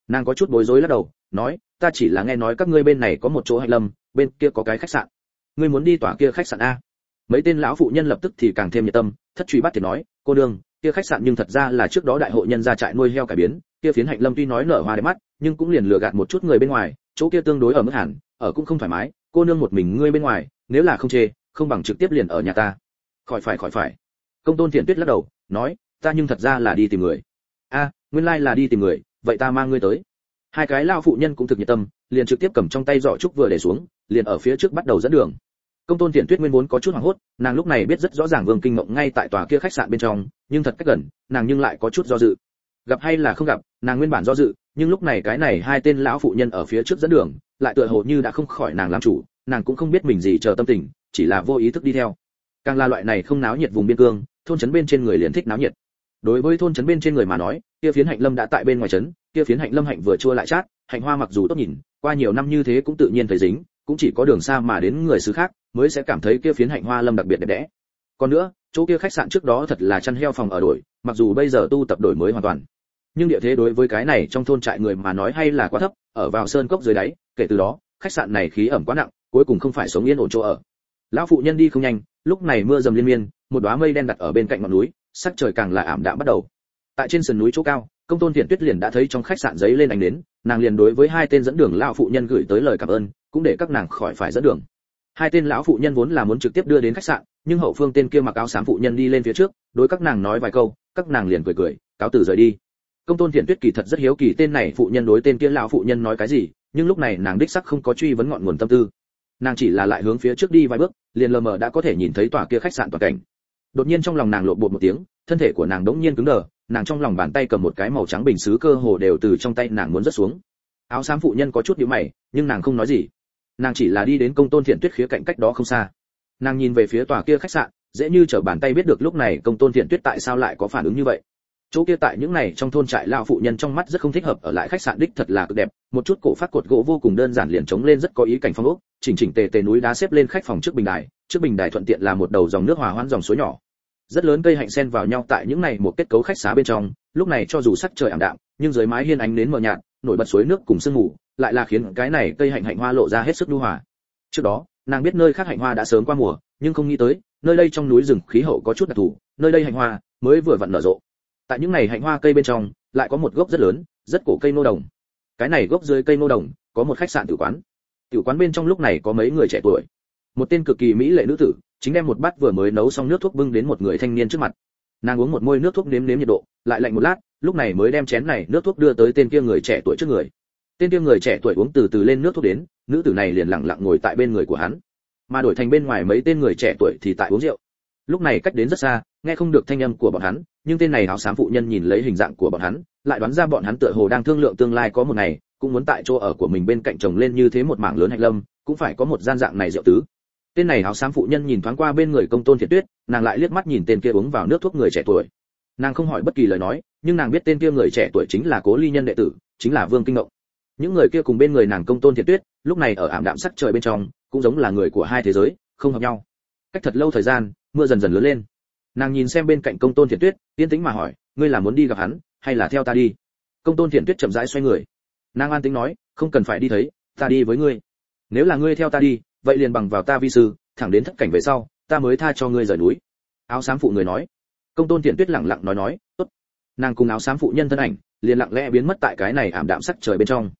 Nàng có chút bối rối lắc đầu, nói, ta chỉ là nghe nói các ngươi bên này có một chỗ hạnh lâm, bên kia có cái khách sạn. Ngươi muốn đi tòa kia khách sạn a? Mấy tên lão phụ nhân lập tức thì càng thêm nhiệt tâm, thất truy bắt thì nói, cô đương, kia khách sạn nhưng thật ra là trước đó đại hội nhân gia trại nuôi heo cải biến, kia phiến hạnh lâm tuy nói nở hoa đẹp mắt, nhưng cũng liền lừa gạt một chút người bên ngoài, chỗ kia tương đối ở mức hẳn, ở cũng không thoải mái, cô nương một mình ngươi bên ngoài, nếu là không chê, không bằng trực tiếp liền ở nhà ta. Khỏi phải. Công Tôn Thiện Tuyết lắc đầu, nói, ta nhưng thật ra là đi tìm người. A, nguyên lai là đi tìm người, vậy ta mang ngươi tới. Hai cái lão phụ nhân cũng thực nhiệt tâm, liền trực tiếp cầm trong tay giỏ trúc vừa để xuống, liền ở phía trước bắt đầu dẫn đường. Công Tôn Thiện Tuyết nguyên vốn có chút hoảng hốt, nàng lúc này biết rất rõ ràng Vương Kinh Mộng ngay tại tòa kia khách sạn bên trong, nhưng thật cách gần, nàng nhưng lại có chút do dự. Gặp hay là không gặp, nàng nguyên bản do dự, nhưng lúc này cái này hai tên lão phụ nhân ở phía trước dẫn đường, lại tựa hồ như đã không khỏi nàng làm chủ, nàng cũng không biết mình gì chờ tâm tình, chỉ là vô ý thức đi theo. Càng là loại này không náo nhiệt vùng biên cương, thôn trấn bên trên người liền thích náo nhiệt. Đối với thôn trấn bên trên người mà nói, kia phiến hạnh lâm đã tại bên ngoài trấn, kia phiến hạnh lâm hạnh vừa chua lại chát, hạnh hoa mặc dù tốt nhìn, qua nhiều năm như thế cũng tự nhiên thấy dính, cũng chỉ có đường xa mà đến người xứ khác mới sẽ cảm thấy kia phiến hạnh hoa lâm đặc biệt đẹp đẽ. Còn nữa, chỗ kia khách sạn trước đó thật là chăn heo phòng ở đổi, mặc dù bây giờ tu tập đổi mới hoàn toàn, nhưng địa thế đối với cái này trong thôn trại người mà nói hay là quá thấp, ở vào sơn cốc dưới đáy, kể từ đó, khách sạn này khí ẩm quá nặng, cuối cùng không phải sống yên ổn chỗ ở. Lão phụ nhân đi không nhanh, lúc này mưa dầm liên miên, một đóa mây đen đặt ở bên cạnh ngọn núi, sắc trời càng là ảm đạm bắt đầu. Tại trên sườn núi chỗ cao, Công Tôn Thiện Tuyết liền đã thấy trong khách sạn giấy lên ánh nến, nàng liền đối với hai tên dẫn đường lão phụ nhân gửi tới lời cảm ơn, cũng để các nàng khỏi phải dẫn đường. Hai tên lão phụ nhân vốn là muốn trực tiếp đưa đến khách sạn, nhưng hậu phương tên kia mặc áo xám phụ nhân đi lên phía trước, đối các nàng nói vài câu, các nàng liền cười, cáo từ rời đi. Công Tôn Thiện Tuyết kỳ thật rất hiếu kỳ tên này phụ nhân đối tên kia lão phụ nhân nói cái gì, nhưng lúc này nàng đích sắc không có truy vấn ngọn nguồn tâm tư. Nàng chỉ là lại hướng phía trước đi vài bước, liền lờ mờ đã có thể nhìn thấy tòa kia khách sạn toàn cảnh. Đột nhiên trong lòng nàng lộn bột một tiếng, thân thể của nàng đống nhiên cứng đờ, nàng trong lòng bàn tay cầm một cái màu trắng bình sứ cơ hồ đều từ trong tay nàng muốn rớt xuống. Áo xám phụ nhân có chút nhíu mày, nhưng nàng không nói gì. Nàng chỉ là đi đến Công Tôn Thiện Tuyết khía cạnh cách đó không xa. Nàng nhìn về phía tòa kia khách sạn, dễ như trở bàn tay biết được lúc này Công Tôn Thiện Tuyết tại sao lại có phản ứng như vậy. Chỗ kia tại những này trong thôn trại lão phụ nhân trong mắt rất không thích hợp ở lại khách sạn đích thật là cực đẹp, một chút cổ phát cột gỗ vô cùng đơn giản liền chống lên rất có ý cảnh phong ốc, chỉnh chỉnh tề tề núi đá xếp lên khách phòng trước bình đài thuận tiện là một đầu dòng nước hòa hoãn dòng suối nhỏ. Rất lớn cây hạnh sen vào nhau tại những này một kết cấu khách xá bên trong, lúc này cho dù sắc trời ảm đạm, nhưng dưới mái hiên ánh nến mờ nhạt, nổi bật suối nước cùng sương mù, lại là khiến cái này cây hạnh hoa lộ ra hết sức nhu hòa. Trước đó, nàng biết nơi khác hạnh hoa đã sớm qua mùa, nhưng không nghĩ tới, nơi đây trong núi rừng khí hậu có chút đặc thù, nơi đây hạnh hoa mới vừa vặn nở rộ. Tại những này hạnh hoa cây bên trong, lại có một gốc rất lớn, rất cổ cây nô đồng. Cái này gốc dưới cây nô đồng, có một khách sạn tử quán. Tử quán bên trong lúc này có mấy người trẻ tuổi. Một tên cực kỳ mỹ lệ nữ tử, chính đem một bát vừa mới nấu xong nước thuốc bưng đến một người thanh niên trước mặt. Nàng uống một môi nước thuốc nếm nhiệt độ, lại lạnh một lát, lúc này mới đem chén này nước thuốc đưa tới tên kia người trẻ tuổi trước người. Tên kia người trẻ tuổi uống từ từ lên nước thuốc đến, nữ tử này liền lặng lặng ngồi tại bên người của hắn. Mà đổi thành bên ngoài mấy tên người trẻ tuổi thì tại uống rượu. Lúc này cách đến rất xa, nghe không được thanh âm của bọn hắn, nhưng tên này áo xám phụ nhân nhìn lấy hình dạng của bọn hắn, lại đoán ra bọn hắn tựa hồ đang thương lượng tương lai có một ngày, cũng muốn tại chỗ ở của mình bên cạnh trồng lên như thế một mảng lớn hạnh lâm, cũng phải có một gian dạng này rượu tứ. Tên này áo xám phụ nhân nhìn thoáng qua bên người Công Tôn Thiện Tuyết, nàng lại liếc mắt nhìn tên kia uống vào nước thuốc người trẻ tuổi. Nàng không hỏi bất kỳ lời nói, nhưng nàng biết tên kia người trẻ tuổi chính là Cố Ly Nhân đệ tử, chính là Vương Kinh Ngộng. Những người kia cùng bên người nàng Công Tôn Thiện Tuyết, lúc này ở ảm đạm sắc trời bên trong, cũng giống là người của hai thế giới, không hợp nhau. Cách thật lâu thời gian, mưa dần dần lớn lên. Nàng nhìn xem bên cạnh Công Tôn Thiện Tuyết, yên tĩnh mà hỏi, ngươi là muốn đi gặp hắn, hay là theo ta đi? Công Tôn Thiện Tuyết chậm rãi xoay người. Nàng an tĩnh nói, không cần phải đi thấy, ta đi với ngươi. Nếu là ngươi theo ta đi, vậy liền bằng vào ta vi sư, thẳng đến thất cảnh về sau, ta mới tha cho ngươi rời núi. Áo xám phụ người nói. Công Tôn Thiện Tuyết lặng lặng nói, tốt. Nàng cùng áo xám phụ nhân thân ảnh, liền lặng lẽ biến mất tại cái này ảm đạm sắc trời bên trong.